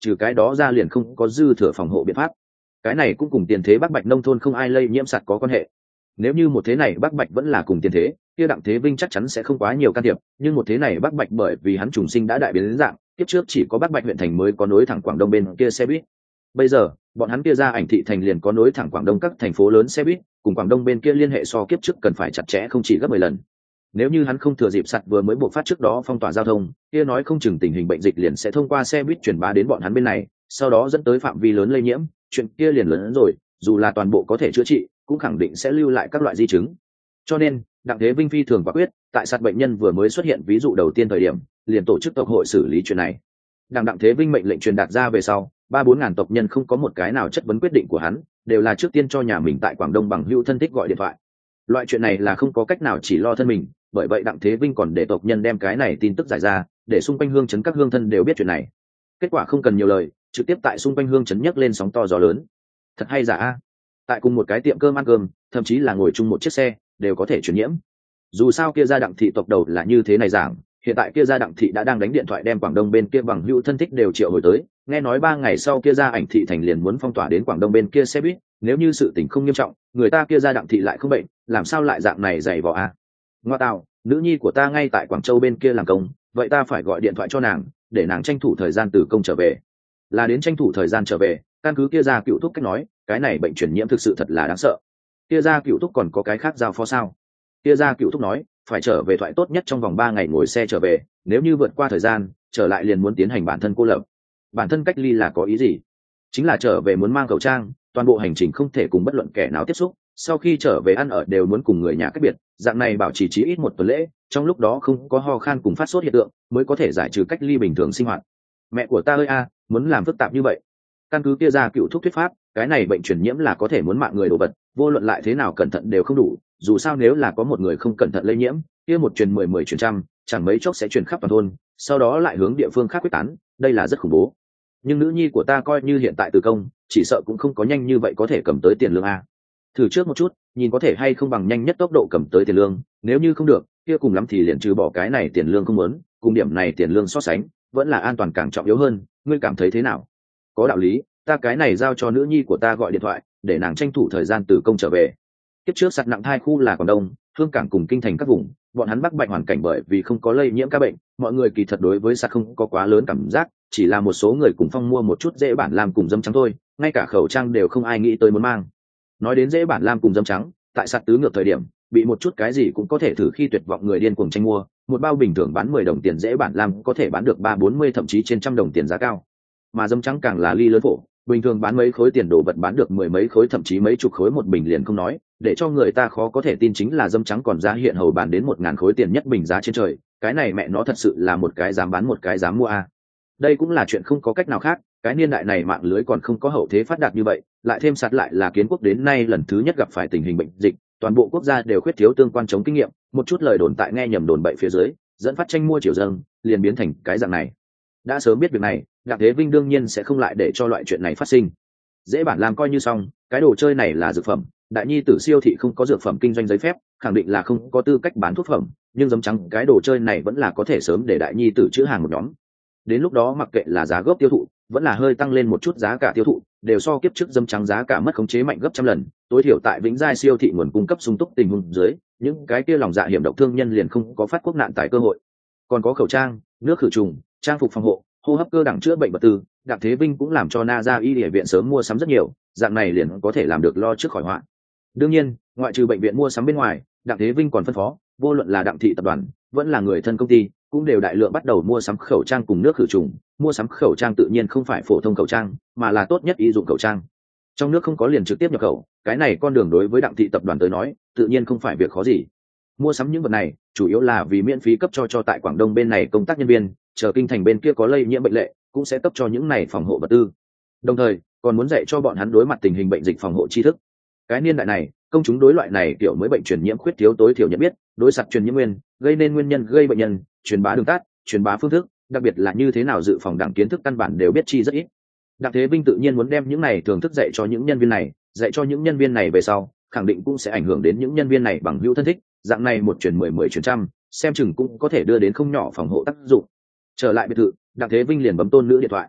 [SPEAKER 1] trừ cái đó ra liền không có dư thừa phòng hộ biện pháp. Cái này cũng cùng tiền thế Bắc Bạch nông thôn không ai lây nhiễm sạt có quan hệ. Nếu như một thế này Bắc Bạch vẫn là cùng tiền thế, kia Đặng Thế Vinh chắc chắn sẽ không quá nhiều can thiệp, nhưng một thế này Bắc Bạch bởi vì hắn trùng sinh đã đại biến đến dạng, tiếp trước chỉ có Bắc Bạch huyện thành mới có nối thẳng Quảng Đông bên kia xe buýt. Bây giờ, bọn hắn kia ra ảnh thị thành liền có nối thẳng Quảng Đông các thành phố lớn xe buýt, cùng Quảng Đông bên kia liên hệ so kiếp trước cần phải chặt chẽ không chỉ gấp mười lần. Nếu như hắn không thừa dịp sạt vừa mới buộc phát trước đó phong tỏa giao thông, kia nói không chừng tình hình bệnh dịch liền sẽ thông qua xe buýt truyền bá đến bọn hắn bên này, sau đó dẫn tới phạm vi lớn lây nhiễm, chuyện kia liền lớn hơn rồi, dù là toàn bộ có thể chữa trị, cũng khẳng định sẽ lưu lại các loại di chứng. Cho nên, Đặng Thế Vinh phi thường quả quyết, tại sạt bệnh nhân vừa mới xuất hiện ví dụ đầu tiên thời điểm, liền tổ chức tộc hội xử lý chuyện này. Đặng Đặng Thế Vinh mệnh lệnh truyền đạt ra về sau, ba bốn ngàn tộc nhân không có một cái nào chất vấn quyết định của hắn, đều là trước tiên cho nhà mình tại Quảng Đông bằng hữu thân thích gọi điện thoại. Loại chuyện này là không có cách nào chỉ lo thân mình, bởi vậy Đặng Thế Vinh còn để tộc nhân đem cái này tin tức giải ra, để xung quanh hương trấn các hương thân đều biết chuyện này. Kết quả không cần nhiều lời, trực tiếp tại xung quanh hương trấn nhấc lên sóng to gió lớn. Thật hay giả a? Tại cùng một cái tiệm cơm ăn cơm, thậm chí là ngồi chung một chiếc xe, đều có thể truyền nhiễm. Dù sao kia gia Đặng thị tộc đầu là như thế này giảng, hiện tại kia gia Đặng thị đã đang đánh điện thoại đem Quảng Đông bên kia bằng hữu thân thích đều triệu hồi tới, nghe nói ba ngày sau kia gia ảnh thị thành liền muốn phong tỏa đến Quảng Đông bên kia xe buýt, nếu như sự tình không nghiêm trọng, người ta kia gia Đặng thị lại không bệnh, làm sao lại dạng này dày vò a? Ngoa tạo, nữ nhi của ta ngay tại Quảng Châu bên kia làm công, vậy ta phải gọi điện thoại cho nàng, để nàng tranh thủ thời gian từ công trở về. Là đến tranh thủ thời gian trở về, căn cứ kia gia cựu thúc cách nói, cái này bệnh truyền nhiễm thực sự thật là đáng sợ. Kia gia cựu thúc còn có cái khác giao phó sao? Kia gia cựu thúc nói, phải trở về thoại tốt nhất trong vòng ba ngày ngồi xe trở về, nếu như vượt qua thời gian, trở lại liền muốn tiến hành bản thân cô lập. Bản thân cách ly là có ý gì? Chính là trở về muốn mang khẩu trang, toàn bộ hành trình không thể cùng bất luận kẻ nào tiếp xúc, sau khi trở về ăn ở đều muốn cùng người nhà cách biệt, dạng này bảo trì chí ít một tuần lễ, trong lúc đó không có ho khan cùng phát sốt hiện tượng, mới có thể giải trừ cách ly bình thường sinh hoạt. Mẹ của ta ơi a, muốn làm phức tạp như vậy. Căn cứ kia ra cựu thúc thuyết pháp, cái này bệnh truyền nhiễm là có thể muốn mạng người đồ vật, vô luận lại thế nào cẩn thận đều không đủ, dù sao nếu là có một người không cẩn thận lây nhiễm, kia một truyền mười mười truyền trăm, chẳng mấy chốc sẽ truyền khắp toàn thôn, sau đó lại hướng địa phương khác quyết tán, đây là rất khủng bố. Nhưng nữ nhi của ta coi như hiện tại từ công, chỉ sợ cũng không có nhanh như vậy có thể cầm tới tiền lương a. Thử trước một chút, nhìn có thể hay không bằng nhanh nhất tốc độ cầm tới tiền lương, nếu như không được, kia cùng lắm thì liền trừ bỏ cái này tiền lương không muốn, cùng điểm này tiền lương so sánh, vẫn là an toàn càng trọng yếu hơn, ngươi cảm thấy thế nào? Có đạo lý, ta cái này giao cho nữ nhi của ta gọi điện thoại, để nàng tranh thủ thời gian từ công trở về. Kiếp trước sạt nặng hai khu là Quảng Đông, Hương Cảng cùng kinh thành các vùng, bọn hắn Bắc Bạch hoàn cảnh bởi vì không có lây nhiễm các bệnh, mọi người kỳ thật đối với sạt không có quá lớn cảm giác, chỉ là một số người cùng phong mua một chút dễ bản làm cùng dâm trắng thôi, ngay cả khẩu trang đều không ai nghĩ tới muốn mang. Nói đến dễ bản làm cùng dâm trắng, tại sạt tứ ngược thời điểm, bị một chút cái gì cũng có thể thử khi tuyệt vọng người điên cuồng tranh mua, một bao bình thường bán mười đồng tiền dễ bản làm có thể bán được ba bốn mươi thậm chí trên trăm đồng tiền giá cao. Mà dâm trắng càng là ly lớn phổ, bình thường bán mấy khối tiền đồ vật bán được mười mấy khối thậm chí mấy chục khối một bình liền không nói, để cho người ta khó có thể tin chính là dâm trắng còn giá hiện hầu bán đến một ngàn khối tiền nhất bình giá trên trời, cái này mẹ nó thật sự là một cái dám bán một cái dám mua a. À. Đây cũng là chuyện không có cách nào khác, cái niên đại này mạng lưới còn không có hậu thế phát đạt như vậy, lại thêm sạt lại là kiến quốc đến nay lần thứ nhất gặp phải tình hình bệnh dịch, toàn bộ quốc gia đều khuyết thiếu tương quan chống kinh nghiệm, một chút lời đồn tại nghe nhầm đồn bậy phía dưới, dẫn phát tranh mua chiều dâng, liền biến thành cái dạng này. Đã sớm biết việc này, Đặng Thế Vinh đương nhiên sẽ không lại để cho loại chuyện này phát sinh. Dễ bản làm coi như xong, cái đồ chơi này là dược phẩm, đại nhi tử siêu thị không có dược phẩm kinh doanh giấy phép, khẳng định là không có tư cách bán thuốc phẩm, nhưng dấm trắng cái đồ chơi này vẫn là có thể sớm để đại nhi tử chữ hàng một nhóm. Đến lúc đó mặc kệ là giá gốc tiêu thụ, vẫn là hơi tăng lên một chút giá cả tiêu thụ, đều so kiếp trước dấm trắng giá cả mất khống chế mạnh gấp trăm lần, tối thiểu tại Vĩnh Giai siêu thị nguồn cung cấp sung túc tình huống dưới, những cái kia lòng dạ hiểm độc thương nhân liền không có phát quốc nạn tại cơ hội. Còn có khẩu trang, nước khử trùng, trang phục phòng hộ, hô hấp cơ đẳng chữa bệnh vật tư, Đặng Thế Vinh cũng làm cho Na Gia Y Địa viện sớm mua sắm rất nhiều, dạng này liền có thể làm được lo trước khỏi họa. Đương nhiên, ngoại trừ bệnh viện mua sắm bên ngoài, Đặng Thế Vinh còn phân phó, vô luận là Đặng thị tập đoàn, vẫn là người thân công ty, cũng đều đại lượng bắt đầu mua sắm khẩu trang cùng nước khử trùng, mua sắm khẩu trang tự nhiên không phải phổ thông khẩu trang, mà là tốt nhất y dụng khẩu trang. Trong nước không có liền trực tiếp nhập khẩu, cái này con đường đối với Đặng thị tập đoàn tới nói, tự nhiên không phải việc khó gì. Mua sắm những vật này, chủ yếu là vì miễn phí cấp cho cho tại Quảng Đông bên này công tác nhân viên, chờ kinh thành bên kia có lây nhiễm bệnh lệ, cũng sẽ cấp cho những này phòng hộ vật tư. Đồng thời, còn muốn dạy cho bọn hắn đối mặt tình hình bệnh dịch phòng hộ tri thức. Cái niên đại này, công chúng đối loại này kiểu mới bệnh truyền nhiễm khuyết thiếu tối thiểu nhận biết, đối sạt truyền nhiễm nguyên, gây nên nguyên nhân gây bệnh nhân, truyền bá đường tắt, truyền bá phương thức, đặc biệt là như thế nào dự phòng đẳng kiến thức căn bản đều biết chi rất ít. Đặng Thế Vinh tự nhiên muốn đem những này thưởng thức dạy cho những nhân viên này, dạy cho những nhân viên này về sau, khẳng định cũng sẽ ảnh hưởng đến những nhân viên này bằng hữu thân thích, dạng này một truyền mười mười truyền trăm, xem chừng cũng có thể đưa đến không nhỏ phòng hộ tác dụng. Trở lại biệt thự, Đặng Thế Vinh liền bấm tôn nữ điện thoại.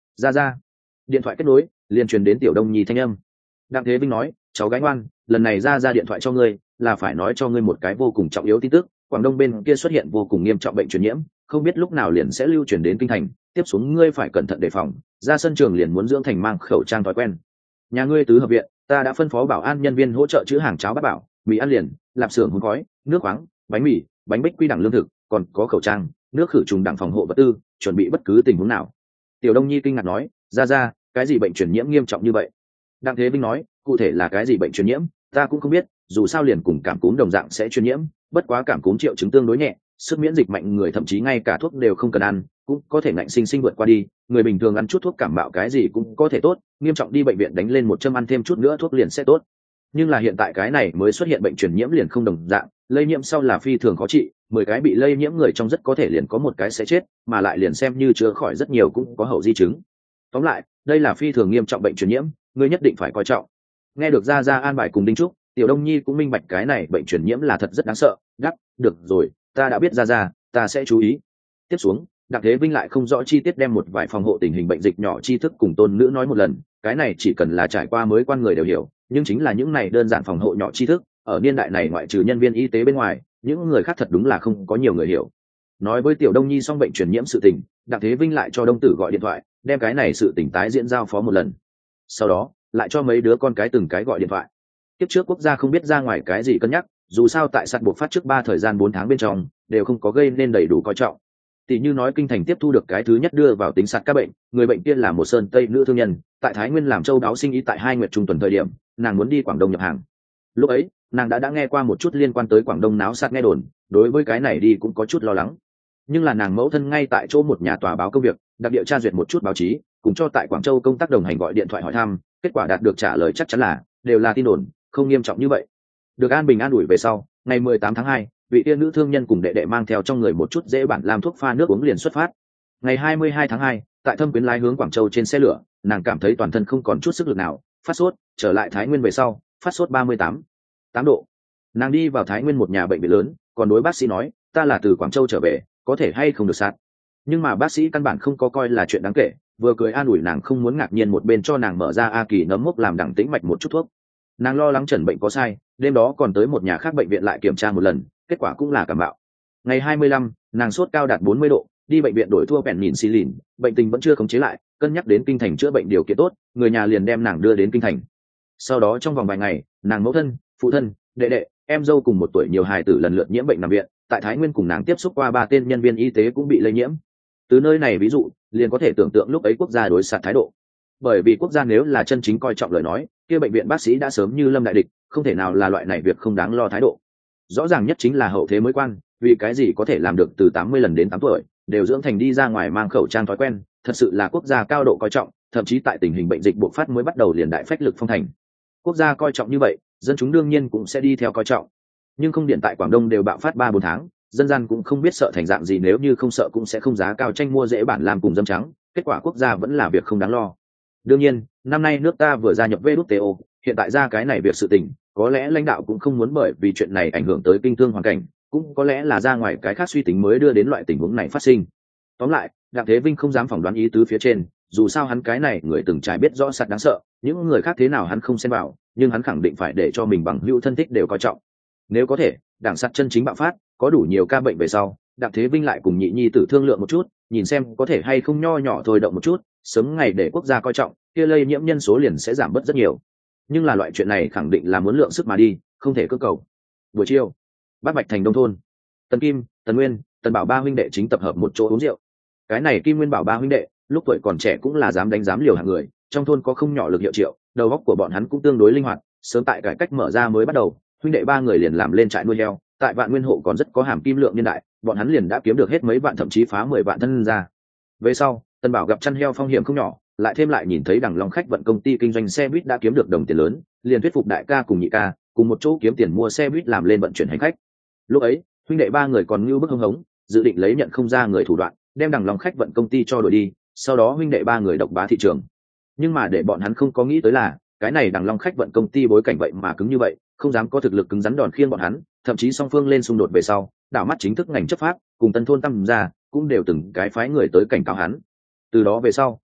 [SPEAKER 1] ra ra. Điện thoại kết nối, liền truyền đến Tiểu Đông Nhi thanh âm. Đặng Thế Vinh nói, cháu gái ngoan, lần này ra ra điện thoại cho ngươi là phải nói cho ngươi một cái vô cùng trọng yếu tin tức. Quảng Đông bên kia xuất hiện vô cùng nghiêm trọng bệnh truyền nhiễm, không biết lúc nào liền sẽ lưu truyền đến kinh thành, tiếp xuống ngươi phải cẩn thận đề phòng, ra sân trường liền muốn dưỡng thành mang khẩu trang thói quen. Nhà ngươi tứ hợp viện, ta đã phân phó bảo an nhân viên hỗ trợ chữ hàng cháo bát bảo, mì ăn liền, lạp xưởng hun khói, nước khoáng, bánh mì, bánh bích quy đẳng lương thực, còn có khẩu trang, nước khử trùng đẳng phòng hộ vật tư, chuẩn bị bất cứ tình huống nào. Tiểu Đông Nhi kinh ngạc nói, ra ra, cái gì bệnh truyền nhiễm nghiêm trọng như vậy? Đặng Thế Vinh nói, cụ thể là cái gì bệnh truyền nhiễm ta cũng không biết, dù sao liền cùng cảm cúm đồng dạng sẽ truyền nhiễm, bất quá cảm cúm triệu chứng tương đối nhẹ, sức miễn dịch mạnh người thậm chí ngay cả thuốc đều không cần ăn cũng có thể ngạnh sinh sinh vượt qua đi, người bình thường ăn chút thuốc cảm mạo cái gì cũng có thể tốt, nghiêm trọng đi bệnh viện đánh lên một châm ăn thêm chút nữa thuốc liền sẽ tốt. Nhưng là hiện tại cái này mới xuất hiện bệnh truyền nhiễm liền không đồng dạng, lây nhiễm sau là phi thường khó trị, mười cái bị lây nhiễm người trong rất có thể liền có một cái sẽ chết, mà lại liền xem như chữa khỏi rất nhiều cũng có hậu di chứng. Tóm lại, đây là phi thường nghiêm trọng bệnh truyền nhiễm, ngươi nhất định phải coi trọng. Nghe được ra ra an bài cùng đinh trúc, Tiểu Đông Nhi cũng minh bạch cái này bệnh truyền nhiễm là thật rất đáng sợ, đắc, được rồi, ta đã biết ra ra, ta sẽ chú ý. Tiếp xuống, Đặng Thế Vinh lại không rõ chi tiết đem một vài phòng hộ tình hình bệnh dịch nhỏ tri thức cùng tôn nữ nói một lần, cái này chỉ cần là trải qua mới quan người đều hiểu, nhưng chính là những này đơn giản phòng hộ nhỏ tri thức, ở niên đại này ngoại trừ nhân viên y tế bên ngoài, những người khác thật đúng là không có nhiều người hiểu. Nói với Tiểu Đông Nhi xong bệnh truyền nhiễm sự tình, Đặng Thế Vinh lại cho Đông Tử gọi điện thoại, đem cái này sự tình tái diễn giao phó một lần. Sau đó, lại cho mấy đứa con cái từng cái gọi điện thoại. Tiếp trước quốc gia không biết ra ngoài cái gì cân nhắc, dù sao tại sạt buộc phát trước ba thời gian bốn tháng bên trong đều không có gây nên đầy đủ coi trọng. Tỷ như nói kinh thành tiếp thu được cái thứ nhất đưa vào tính sạt các bệnh, người bệnh kia là một sơn tây nữ thương nhân, tại Thái Nguyên làm châu đáo sinh ý tại hai nguyệt trung tuần thời điểm, nàng muốn đi Quảng Đông nhập hàng. Lúc ấy, nàng đã đã nghe qua một chút liên quan tới Quảng Đông náo sạt nghe đồn, đối với cái này đi cũng có chút lo lắng. Nhưng là nàng mẫu thân ngay tại chỗ một nhà tòa báo công việc, đặc địa tra duyệt một chút báo chí, cùng cho tại Quảng Châu công tác đồng hành gọi điện thoại hỏi thăm, kết quả đạt được trả lời chắc chắn là đều là tin đồn, không nghiêm trọng như vậy. Được an bình an ủi về sau, ngày mười tám tháng hai, vị tiên nữ thương nhân cùng đệ đệ mang theo trong người một chút dễ bản làm thuốc pha nước uống liền xuất phát. Ngày hai mươi hai tháng hai, tại Thâm Quyến lái hướng Quảng Châu trên xe lửa, nàng cảm thấy toàn thân không còn chút sức lực nào, phát sốt, trở lại Thái Nguyên về sau, phát sốt ba mươi tám tám độ. Nàng đi vào Thái Nguyên một nhà bệnh viện lớn, còn đối bác sĩ nói, ta là từ Quảng Châu trở về, có thể hay không được sạt. Nhưng mà bác sĩ căn bản không có coi là chuyện đáng kể, vừa cười an ủi nàng không muốn ngạc nhiên một bên cho nàng mở ra A Kỳ nấm mốc làm đẳng tĩnh mạch một chút thuốc. Nàng lo lắng chẩn bệnh có sai, đêm đó còn tới một nhà khác bệnh viện lại kiểm tra một lần, kết quả cũng là cảm mạo. Ngày hai mươi lăm, nàng sốt cao đạt bốn mươi độ, đi bệnh viện đổi thuốc penicillin, bệnh tình vẫn chưa khống chế lại, cân nhắc đến kinh thành chữa bệnh điều kiện tốt, người nhà liền đem nàng đưa đến kinh thành. Sau đó trong vòng vài ngày, nàng mẫu thân, phụ thân, đệ đệ, em dâu cùng một tuổi nhiều hài tử lần lượt nhiễm bệnh nằm viện, tại Thái Nguyên cùng nàng tiếp xúc qua ba tên nhân viên y tế cũng bị lây nhiễm. Từ nơi này ví dụ, liền có thể tưởng tượng lúc ấy quốc gia đối sạt thái độ. Bởi vì quốc gia nếu là chân chính coi trọng lời nói, kia bệnh viện bác sĩ đã sớm như lâm đại địch, không thể nào là loại này việc không đáng lo thái độ. Rõ ràng nhất chính là hậu thế mới quan, vì cái gì có thể làm được từ tám mươi lần đến tám tuổi, đều dưỡng thành đi ra ngoài mang khẩu trang thói quen, thật sự là quốc gia cao độ coi trọng, thậm chí tại tình hình bệnh dịch bộc phát mới bắt đầu liền đại phách lực phong thành. Quốc gia coi trọng như vậy, dân chúng đương nhiên cũng sẽ đi theo coi trọng. Nhưng không điện tại Quảng Đông đều bạo phát ba bốn tháng, dân gian cũng không biết sợ thành dạng gì, nếu như không sợ cũng sẽ không giá cao tranh mua dễ bản làm cùng dâm trắng, kết quả quốc gia vẫn là việc không đáng lo. Đương nhiên, năm nay nước ta vừa gia nhập vê đê tê o, hiện tại ra cái này việc sự tình, có lẽ lãnh đạo cũng không muốn bởi vì chuyện này ảnh hưởng tới kinh thương hoàn cảnh, cũng có lẽ là ra ngoài cái khác suy tính mới đưa đến loại tình huống này phát sinh. Tóm lại, Đặng Thế Vinh không dám phỏng đoán ý tứ phía trên, dù sao hắn cái này người từng trải biết rõ sạt đáng sợ, những người khác thế nào hắn không xen vào, nhưng hắn khẳng định phải để cho mình bằng hữu thân thích đều coi trọng. Nếu có thể, đảng sạt chân chính bạo phát, có đủ nhiều ca bệnh về sau, Đặng Thế Vinh lại cùng nhị nhi tử thương lượng một chút, nhìn xem có thể hay không nho nhỏ thôi động một chút, sớm ngày để quốc gia coi trọng, kia lây nhiễm nhân số liền sẽ giảm bớt rất nhiều. Nhưng là loại chuyện này khẳng định là muốn lượng sức mà đi, không thể cơ cầu. Buổi chiều, Bát Bạch thành Đông thôn, Tần Kim, Tần Nguyên, Tần Bảo ba huynh đệ chính tập hợp một chỗ uống rượu. Cái này Kim Nguyên Bảo ba huynh đệ, lúc tuổi còn trẻ cũng là dám đánh dám liều hạng người, trong thôn có không nhỏ lực hiệu triệu, đầu óc của bọn hắn cũng tương đối linh hoạt, sớm tại cải cách mở ra mới bắt đầu, huynh đệ ba người liền làm lên trại nuôi heo, tại Vạn Nguyên hộ còn rất có hàm kim lượng niên đại, bọn hắn liền đã kiếm được hết mấy vạn thậm chí phá mười vạn thân ra. Về sau, Tần Bảo gặp chăn heo phong hiểm không nhỏ, lại thêm lại nhìn thấy Đằng Long khách vận công ty kinh doanh xe buýt đã kiếm được đồng tiền lớn, liền thuyết phục đại ca cùng nhị ca cùng một chỗ kiếm tiền mua xe buýt làm lên vận chuyển hành khách. Lúc ấy, huynh đệ ba người còn như bức hưng hống, dự định lấy nhận không ra người thủ đoạn, đem Đằng Long khách vận công ty cho đổi đi, sau đó huynh đệ ba người độc bá thị trường. Nhưng mà để bọn hắn không có nghĩ tới là, cái này Đằng Long khách vận công ty bối cảnh vậy mà cứng như vậy, không dám có thực lực cứng rắn đòn khiêng bọn hắn, thậm chí song phương lên xung đột về sau, đảo mắt chính thức ngành chấp pháp cùng Tân thôn Tâm ra cũng đều từng cái phái người tới cảnh cáo hắn. Từ đó về sau,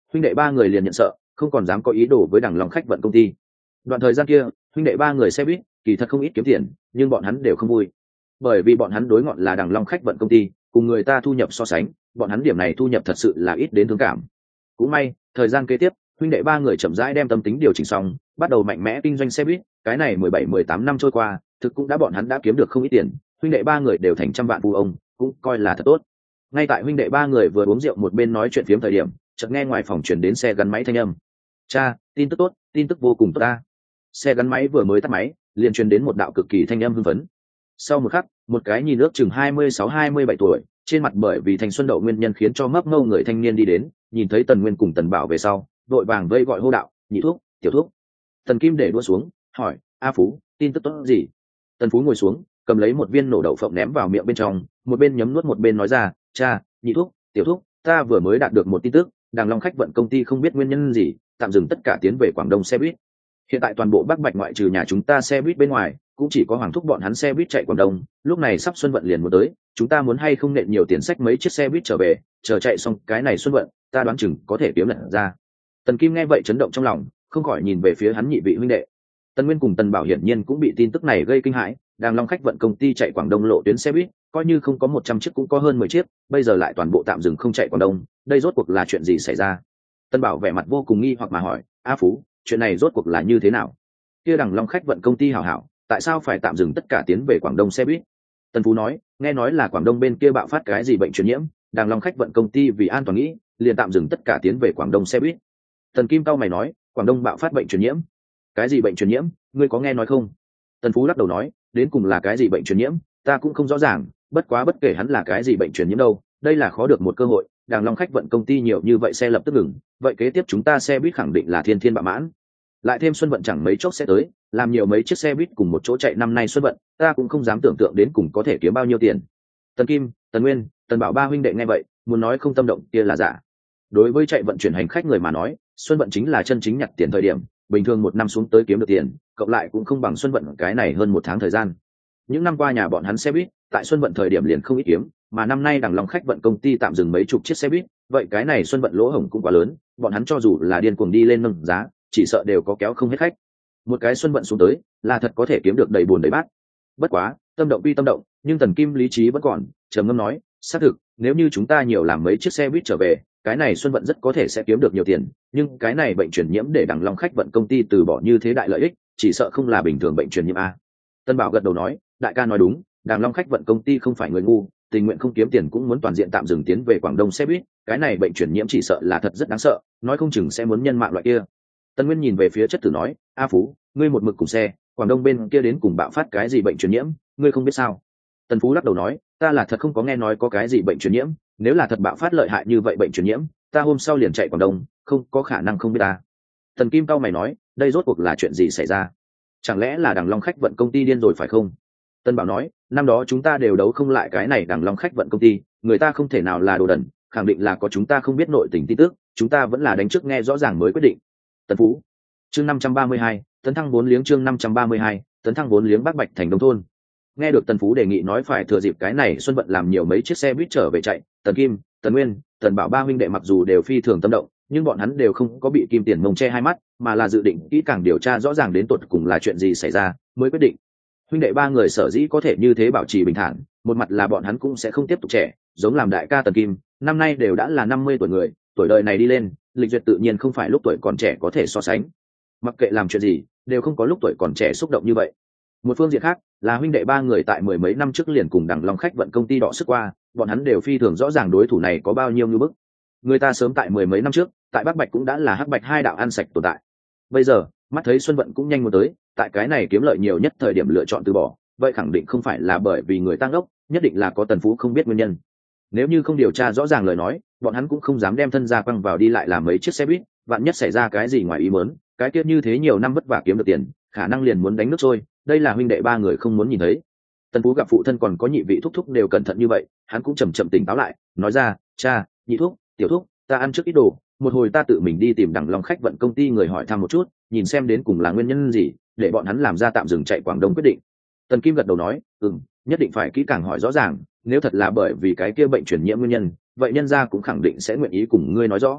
[SPEAKER 1] huynh đệ ba người liền nhận sợ, không còn dám có ý đồ với Đằng Long khách vận công ty. Đoạn thời gian kia huynh đệ ba người xe buýt kỳ thật không ít kiếm tiền, nhưng bọn hắn đều không vui, bởi vì bọn hắn đối ngọn là Đằng Long khách vận công ty, cùng người ta thu nhập so sánh, bọn hắn điểm này thu nhập thật sự là ít đến thương cảm. Cũng may thời gian kế tiếp huynh đệ ba người chậm rãi đem tâm tính điều chỉnh xong, bắt đầu mạnh mẽ kinh doanh xe buýt. Cái này mười bảy mười tám năm trôi qua, thực cũng đã bọn hắn đã kiếm được không ít tiền, huynh đệ ba người đều thành trăm vạn phú ông, cũng coi là thật tốt. Ngay tại huynh đệ ba người vừa uống rượu một bên nói chuyện phiếm thời điểm, chợt nghe ngoài phòng chuyển đến xe gắn máy thanh âm. Cha, tin tức tốt, tin tức vô cùng tốt ta. Xe gắn máy vừa mới tắt máy, liền truyền đến một đạo cực kỳ thanh âm hưng phấn. Sau một khắc, một cái nhìn ước chừng hai mươi sáu hai mươi bảy tuổi, trên mặt bởi vì thành xuân đậu nguyên nhân khiến cho mấp ngâu người thanh niên đi đến, nhìn thấy Tần Nguyên cùng Tần Bảo về sau, đội vàng vây gọi hô đạo, nhị thuốc, tiểu thuốc. Tần Kim để đua xuống, hỏi, A Phú, tin tức tốt gì? Tần Phú ngồi xuống, cầm lấy một viên nổ đậu phộng ném vào miệng bên trong, một bên nhấm nuốt một bên nói ra, cha, nhị thuốc, tiểu thuốc, ta vừa mới đạt được một tin tức, Đằng Long khách vận công ty không biết nguyên nhân gì, tạm dừng tất cả tiến về Quảng Đông xe buýt. Hiện tại toàn bộ Bắc Bạch ngoại trừ nhà chúng ta xe buýt bên ngoài, cũng chỉ có Hoàng thúc bọn hắn xe buýt chạy Quảng Đông, lúc này sắp xuân vận liền muốn tới, chúng ta muốn hay không nện nhiều tiền sách mấy chiếc xe buýt trở về, chờ chạy xong cái này xuân vận, ta đoán chừng có thể kiếm lận ra. Tần Kim nghe vậy chấn động trong lòng, không khỏi nhìn về phía hắn nhị vị huynh đệ. Tần Nguyên cùng Tần Bảo hiển nhiên cũng bị tin tức này gây kinh hãi, Đằng Long khách vận công ty chạy Quảng Đông lộ tuyến xe buýt, coi như không có một trăm chiếc cũng có hơn mười chiếc, bây giờ lại toàn bộ tạm dừng không chạy Quảng Đông, đây rốt cuộc là chuyện gì xảy ra? Tần Bảo vẻ mặt vô cùng nghi hoặc mà hỏi, A Phú, chuyện này rốt cuộc là như thế nào? Kia Đằng Long khách vận công ty hảo hảo, tại sao phải tạm dừng tất cả tiến về Quảng Đông xe buýt? Tần Phú nói, nghe nói là Quảng Đông bên kia bạo phát cái gì bệnh truyền nhiễm, Đằng Long khách vận công ty vì an toàn nghĩ, liền tạm dừng tất cả tiến về Quảng Đông xe buýt. Tần Kim cao mày nói, Quảng Đông bạo phát bệnh truyền nhiễm? Cái gì bệnh truyền nhiễm, ngươi có nghe nói không? Tần Phú lắc đầu nói, đến cùng là cái gì bệnh truyền nhiễm, ta cũng không rõ ràng, bất quá bất kể hắn là cái gì bệnh truyền nhiễm đâu, đây là khó được một cơ hội, Đằng Long khách vận công ty nhiều như vậy xe lập tức ngừng, vậy kế tiếp chúng ta xe buýt khẳng định là thiên thiên bạo mãn. Lại thêm xuân vận chẳng mấy chốc sẽ tới, làm nhiều mấy chiếc xe buýt cùng một chỗ chạy năm nay xuân vận, ta cũng không dám tưởng tượng đến cùng có thể kiếm bao nhiêu tiền. Tần Kim, Tần Nguyên, Tần Bảo ba huynh đệ nghe vậy, muốn nói không tâm động kia là giả. Đối với chạy vận chuyển hành khách người mà nói, xuân vận chính là chân chính nhặt tiền thời điểm, bình thường một năm xuống tới kiếm được tiền, cộng lại cũng không bằng xuân vận cái này hơn một tháng thời gian. Những năm qua nhà bọn hắn xe buýt, tại xuân vận thời điểm liền không ít kiếm, mà năm nay Đằng Long khách vận công ty tạm dừng mấy chục chiếc xe buýt, vậy cái này xuân vận lỗ hổng cũng quá lớn, bọn hắn cho dù là điên cuồng đi lên nâng giá, chỉ sợ đều có kéo không hết khách. Một cái xuân vận xuống tới, là thật có thể kiếm được đầy buồn đầy bát. Bất quá, tâm động quy tâm động, nhưng Tần Kim lý trí vẫn còn, trầm ngâm nói, xác thực, nếu như chúng ta nhiều làm mấy chiếc xe buýt trở về, cái này xuân vận rất có thể sẽ kiếm được nhiều tiền, nhưng cái này bệnh truyền nhiễm để Đằng Long khách vận công ty từ bỏ như thế đại lợi ích, chỉ sợ không là bình thường bệnh truyền nhiễm a. Tân Bảo gật đầu nói, đại ca nói đúng, Đằng Long khách vận công ty không phải người ngu, tình nguyện không kiếm tiền cũng muốn toàn diện tạm dừng tiến về Quảng Đông xe buýt, cái này bệnh truyền nhiễm chỉ sợ là thật rất đáng sợ, nói không chừng sẽ muốn nhân mạng loại kia. Tân Nguyên nhìn về phía chất tử nói, A Phú, ngươi một mực cùng xe, Quảng Đông bên kia đến cùng bạo phát cái gì bệnh truyền nhiễm, ngươi không biết sao? Tần Phú lắc đầu nói, ta là thật không có nghe nói có cái gì bệnh truyền nhiễm, nếu là thật bạo phát lợi hại như vậy bệnh truyền nhiễm, ta hôm sau liền chạy Quảng Đông, không có khả năng không biết ta. Tần Kim cao mày nói, đây rốt cuộc là chuyện gì xảy ra? Chẳng lẽ là Đằng Long khách vận công ty điên rồi phải không? Tân Bảo nói, năm đó chúng ta đều đấu không lại cái này Đằng Long khách vận công ty, người ta không thể nào là đồ đần, khẳng định là có chúng ta không biết nội tình tin tức, chúng ta vẫn là đánh trước nghe rõ ràng mới quyết định. Tần Phú, chương năm trăm ba mươi hai, tấn thăng vốn liếng chương năm trăm ba mươi hai, tấn thăng vốn liếng Bắc Bạch thành Đông thôn. Nghe được Tần Phú đề nghị nói phải thừa dịp cái này xuân vận làm nhiều mấy chiếc xe buýt trở về chạy, Tần Kim, Tần Nguyên, Tần Bảo ba huynh đệ mặc dù đều phi thường tâm động, nhưng bọn hắn đều không có bị kim tiền mông che hai mắt, mà là dự định kỹ càng điều tra rõ ràng đến tột cùng là chuyện gì xảy ra mới quyết định. Huynh đệ ba người sở dĩ có thể như thế bảo trì bình thản, một mặt là bọn hắn cũng sẽ không tiếp tục trẻ, giống làm đại ca Tần Kim, năm nay đều đã là năm mươi tuổi người, tuổi đời này đi lên, lịch duyệt tự nhiên không phải lúc tuổi còn trẻ có thể so sánh. Mặc kệ làm chuyện gì, đều không có lúc tuổi còn trẻ xúc động như vậy. Một phương diện khác, là huynh đệ ba người tại mười mấy năm trước liền cùng Đằng Long khách vận công ty đọ sức qua, bọn hắn đều phi thường rõ ràng đối thủ này có bao nhiêu như bức. Người ta sớm tại mười mấy năm trước, tại Bắc Bạch cũng đã là hắc bạch hai đạo ăn sạch tồn tại. Bây giờ, mắt thấy xuân vận cũng nhanh muốn tới, tại cái này kiếm lợi nhiều nhất thời điểm lựa chọn từ bỏ, vậy khẳng định không phải là bởi vì người tăng ốc, nhất định là có Tần Phú không biết nguyên nhân. Nếu như không điều tra rõ ràng lời nói, bọn hắn cũng không dám đem thân gia quăng vào đi lại làm mấy chiếc xe buýt, vạn nhất xảy ra cái gì ngoài ý muốn, cái tiết như thế nhiều năm vất vả kiếm được tiền, khả năng liền muốn đánh nước trôi, đây là huynh đệ ba người không muốn nhìn thấy. Tần Phú gặp phụ thân còn có nhị vị thúc thúc đều cẩn thận như vậy, hắn cũng chậm chậm tỉnh táo lại, nói ra, cha, nhị thúc, tiểu thúc, ta ăn trước ít đồ, một hồi ta tự mình đi tìm Đằng Long khách vận công ty người hỏi thăm một chút, nhìn xem đến cùng là nguyên nhân gì, để bọn hắn làm ra tạm dừng chạy Quảng Đông quyết định. Tần Kim gật đầu nói, ừm, nhất định phải kỹ càng hỏi rõ ràng, nếu thật là bởi vì cái kia bệnh truyền nhiễm nguyên nhân, vậy nhân gia cũng khẳng định sẽ nguyện ý cùng ngươi nói rõ.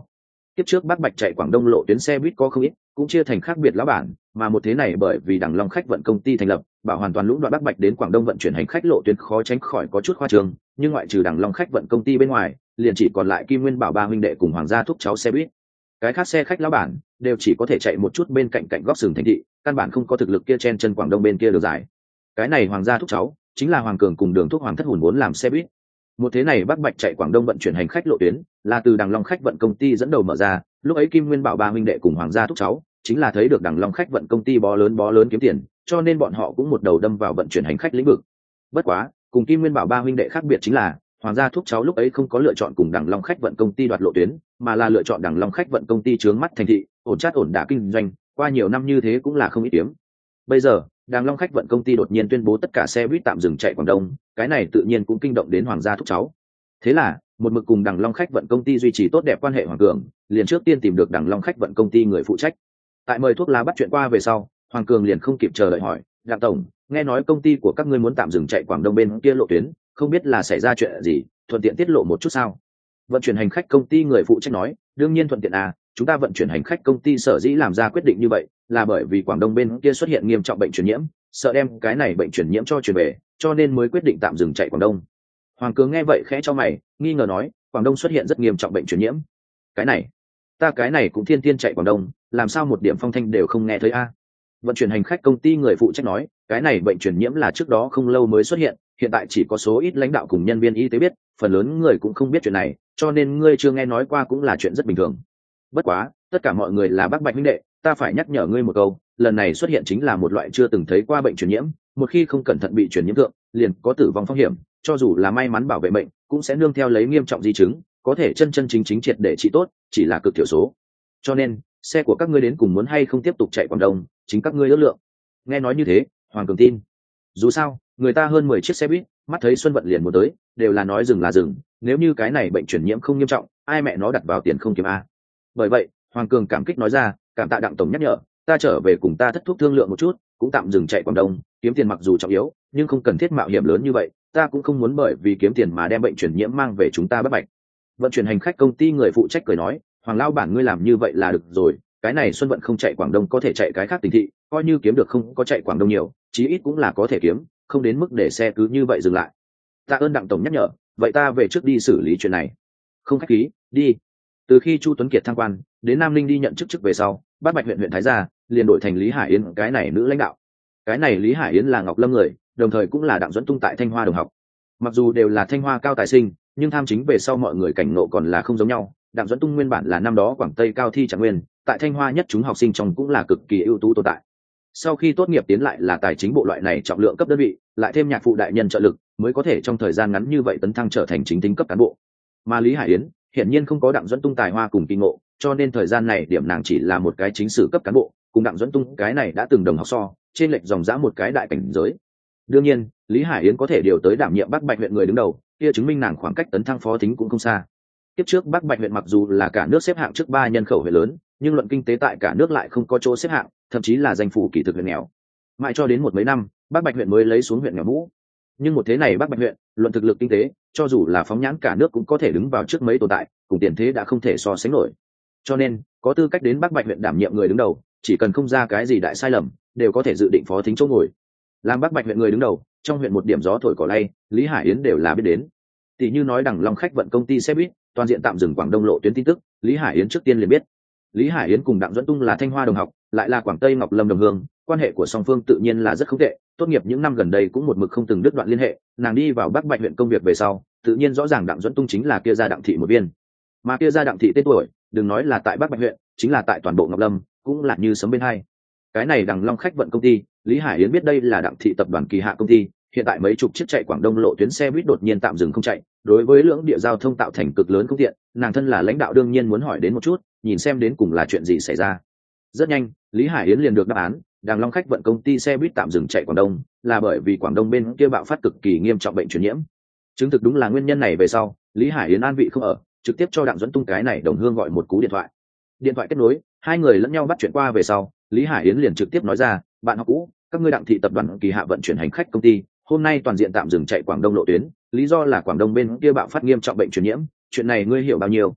[SPEAKER 1] Tiếp trước Bắc Bạch chạy Quảng Đông lộ tuyến xe buýt có không ít, cũng chia thành khác biệt lão bản, mà một thế này bởi vì Đằng Long khách vận công ty thành lập, bảo hoàn toàn lũng đoạn Bắc Bạch đến Quảng Đông vận chuyển hành khách lộ tuyến khó tránh khỏi có chút khoa trương, nhưng ngoại trừ Đằng Long khách vận công ty bên ngoài, liền chỉ còn lại Kim Nguyên Bảo ba huynh đệ cùng Hoàng gia thúc cháu xe buýt. Cái khác xe khách lão bản đều chỉ có thể chạy một chút bên cạnh cạnh góc sừng thành thị, căn bản không có thực lực kia chen chân Quảng Đông bên kia được giải. Cái này Hoàng gia thúc cháu chính là Hoàng Cường cùng Đường Thúc Hoàng thất hùn vốn làm xe buýt. Một thế này Bắc Bạch chạy Quảng Đông vận chuyển hành khách lộ tuyến là từ Đằng Long khách vận công ty dẫn đầu mở ra, lúc ấy Kim Nguyên Bảo ba huynh đệ cùng Hoàng gia thúc cháu chính là thấy được Đằng Long khách vận công ty bó lớn bó lớn kiếm tiền, cho nên bọn họ cũng một đầu đâm vào vận chuyển hành khách lĩnh vực. Bất quá, cùng Kim Nguyên Bảo ba huynh đệ khác biệt chính là, Hoàng gia thúc cháu lúc ấy không có lựa chọn cùng Đằng Long khách vận công ty đoạt lộ tuyến, mà là lựa chọn Đằng Long khách vận công ty chướng mắt thành thị, ổn chát ổn đả kinh doanh, qua nhiều năm như thế cũng là không ít kiếm. Bây giờ, Đằng Long khách vận công ty đột nhiên tuyên bố tất cả xe buýt tạm dừng chạy Quảng Đông, cái này tự nhiên cũng kinh động đến Hoàng gia thúc cháu. Thế là, một mực cùng Đằng Long khách vận công ty duy trì tốt đẹp quan hệ Hoàng Cường, liền trước tiên tìm được Đằng Long khách vận công ty người phụ trách. Tại mời thuốc lá bắt chuyện qua về sau, Hoàng Cường liền không kịp chờ đợi hỏi, "Đặng tổng, nghe nói công ty của các ngươi muốn tạm dừng chạy Quảng Đông bên kia lộ tuyến, không biết là xảy ra chuyện gì, thuận tiện tiết lộ một chút sao?" Vận chuyển hành khách công ty người phụ trách nói, "Đương nhiên thuận tiện à, chúng ta vận chuyển hành khách công ty sở dĩ làm ra quyết định như vậy, là bởi vì Quảng Đông bên kia xuất hiện nghiêm trọng bệnh truyền nhiễm, sợ đem cái này bệnh truyền nhiễm cho truyền về, cho nên mới quyết định tạm dừng chạy Quảng Đông." Hoàng Cường nghe vậy khẽ cho mày, nghi ngờ nói, "Quảng Đông xuất hiện rất nghiêm trọng bệnh truyền nhiễm? Cái này, ta cái này cũng thiên thiên chạy Quảng Đông, làm sao một điểm phong thanh đều không nghe thấy a?" Vận chuyển hành khách công ty người phụ trách nói, "Cái này bệnh truyền nhiễm là trước đó không lâu mới xuất hiện, hiện tại chỉ có số ít lãnh đạo cùng nhân viên y tế biết, phần lớn người cũng không biết chuyện này, cho nên ngươi chưa nghe nói qua cũng là chuyện rất bình thường. Bất quá, tất cả mọi người là Bắc Bạch huynh đệ, ta phải nhắc nhở ngươi một câu, lần này xuất hiện chính là một loại chưa từng thấy qua bệnh truyền nhiễm, một khi không cẩn thận bị truyền nhiễm thượng, liền có tử vong phong hiểm, cho dù là may mắn bảo vệ bệnh, cũng sẽ nương theo lấy nghiêm trọng di chứng, có thể chân chân chính chính triệt để trị tốt, chỉ là cực thiểu số. Cho nên, xe của các ngươi đến cùng muốn hay không tiếp tục chạy Quảng Đông, chính các ngươi ước lượng." Nghe nói như thế, Hoàng Cường tin. Dù sao, người ta hơn mười chiếc xe buýt, mắt thấy Xuân Vận liền muốn tới, đều là nói dừng là dừng, nếu như cái này bệnh truyền nhiễm không nghiêm trọng, ai mẹ nó đặt vào tiền không kiếm a. Bởi vậy, Hoàng Cường cảm kích nói ra, "Cảm tạ Đặng tổng nhắc nhở, ta trở về cùng ta thất thúc thương lượng một chút, cũng tạm dừng chạy Quảng Đông, kiếm tiền mặc dù trọng yếu, nhưng không cần thiết mạo hiểm lớn như vậy, ta cũng không muốn bởi vì kiếm tiền mà đem bệnh truyền nhiễm mang về chúng ta Bắc Bạch." Vận chuyển hành khách công ty người phụ trách cười nói, "Hoàng lão bản ngươi làm như vậy là được rồi, cái này Xuân Vận không chạy Quảng Đông có thể chạy cái khác tỉnh thị, coi như kiếm được không có chạy Quảng Đông nhiều, chí ít cũng là có thể kiếm, không đến mức để xe cứ như vậy dừng lại." "Tạ ơn Đặng tổng nhắc nhở, vậy ta về trước đi xử lý chuyện này." "Không khách khí, đi." Từ khi Chu Tuấn Kiệt thăng quan đến Nam Ninh đi nhận chức chức về sau, Bát Bạch huyện huyện Thái Gia liền đổi thành Lý Hải Yến cái này nữ lãnh đạo. Cái này Lý Hải Yến là Ngọc Lâm người, đồng thời cũng là Đặng Duẫn Tung tại Thanh Hoa đồng học. Mặc dù đều là Thanh Hoa cao tài sinh, nhưng tham chính về sau mọi người cảnh ngộ còn là không giống nhau. Đặng Duẫn Tung nguyên bản là năm đó Quảng Tây cao thi trạng nguyên, tại Thanh Hoa nhất chúng học sinh trong cũng là cực kỳ ưu tú tồn tại. Sau khi tốt nghiệp tiến lại là tài chính bộ loại này trọng lượng cấp đơn vị, lại thêm nhạc phụ đại nhân trợ lực, mới có thể trong thời gian ngắn như vậy tấn thăng trở thành chính tính cấp cán bộ. Mà Lý Hải Yến hiển nhiên không có Đặng Duẫn Tung tài hoa cùng kỳ ngộ, cho nên thời gian này điểm nàng chỉ là một cái chính sử cấp cán bộ, cùng Đặng Duẫn Tung cái này đã từng đồng học so, trên lệch dòng dã một cái đại cảnh giới. Đương nhiên, Lý Hải Yến có thể điều tới đảm nhiệm Bắc Bạch huyện người đứng đầu, kia chứng minh nàng khoảng cách tấn thăng phó thính cũng không xa. Tiếp trước Bắc Bạch huyện mặc dù là cả nước xếp hạng trước ba nhân khẩu huyện lớn, nhưng luận kinh tế tại cả nước lại không có chỗ xếp hạng, thậm chí là danh phủ kỳ thực huyện nghèo. Mãi cho đến một mấy năm, Bắc Bạch huyện mới lấy xuống huyện nghèo mũ. Nhưng một thế này Bắc Bạch huyện, luận thực lực kinh tế, cho dù là phóng nhãn cả nước cũng có thể đứng vào trước mấy tồn tại, cùng tiền thế đã không thể so sánh nổi. Cho nên, có tư cách đến Bắc Bạch huyện đảm nhiệm người đứng đầu, chỉ cần không ra cái gì đại sai lầm, đều có thể dự định phó thính chỗ ngồi. Làm Bắc Bạch huyện người đứng đầu, trong huyện một điểm gió thổi cỏ lay, Lý Hải Yến đều là biết đến. Tỷ như nói Đằng Long khách vận công ty xe buýt toàn diện tạm dừng Quảng Đông lộ tuyến tin tức, Lý Hải Yến trước tiên liền biết. Lý Hải Yến cùng Đặng Duẫn Tung là Thanh Hoa đồng học, lại là Quảng Tây Ngọc Lâm đồng hương, quan hệ của song phương tự nhiên là rất không tệ, tốt nghiệp những năm gần đây cũng một mực không từng đứt đoạn liên hệ. Nàng đi vào Bắc Bạch huyện công việc về sau, tự nhiên rõ ràng Đặng Duẫn Tung chính là kia gia Đặng thị một viên, mà kia gia Đặng thị tên tuổi, đừng nói là tại Bắc Bạch huyện, chính là tại toàn bộ Ngọc Lâm cũng là như sấm bên hai. Cái này Đằng Long khách vận công ty, Lý Hải Yến biết đây là Đặng thị tập đoàn kỳ hạ công ty, hiện tại mấy chục chiếc chạy Quảng Đông lộ tuyến xe buýt đột nhiên tạm dừng không chạy, đối với lưỡng địa giao thông tạo thành cực lớn không tiện, nàng thân là lãnh đạo đương nhiên muốn hỏi đến một chút, nhìn xem đến cùng là chuyện gì xảy ra. Rất nhanh, Lý Hải Yến liền được đáp án, Đằng Long khách vận công ty xe buýt tạm dừng chạy Quảng Đông, là bởi vì Quảng Đông bên kia bạo phát cực kỳ nghiêm trọng bệnh truyền nhiễm. Chứng thực đúng là nguyên nhân này về sau, Lý Hải Yến an vị không ở, trực tiếp cho Đặng Duẫn Tung cái này đồng hương gọi một cú điện thoại. Điện thoại kết nối, hai người lẫn nhau bắt chuyện qua về sau, Lý Hải Yến liền trực tiếp nói ra, bạn học cũ, các ngươi Đặng thị tập đoàn kỳ hạ vận chuyển hành khách công ty, hôm nay toàn diện tạm dừng chạy Quảng Đông lộ tuyến, lý do là Quảng Đông bên kia bạo phát nghiêm trọng bệnh truyền nhiễm, chuyện này ngươi hiểu bao nhiêu?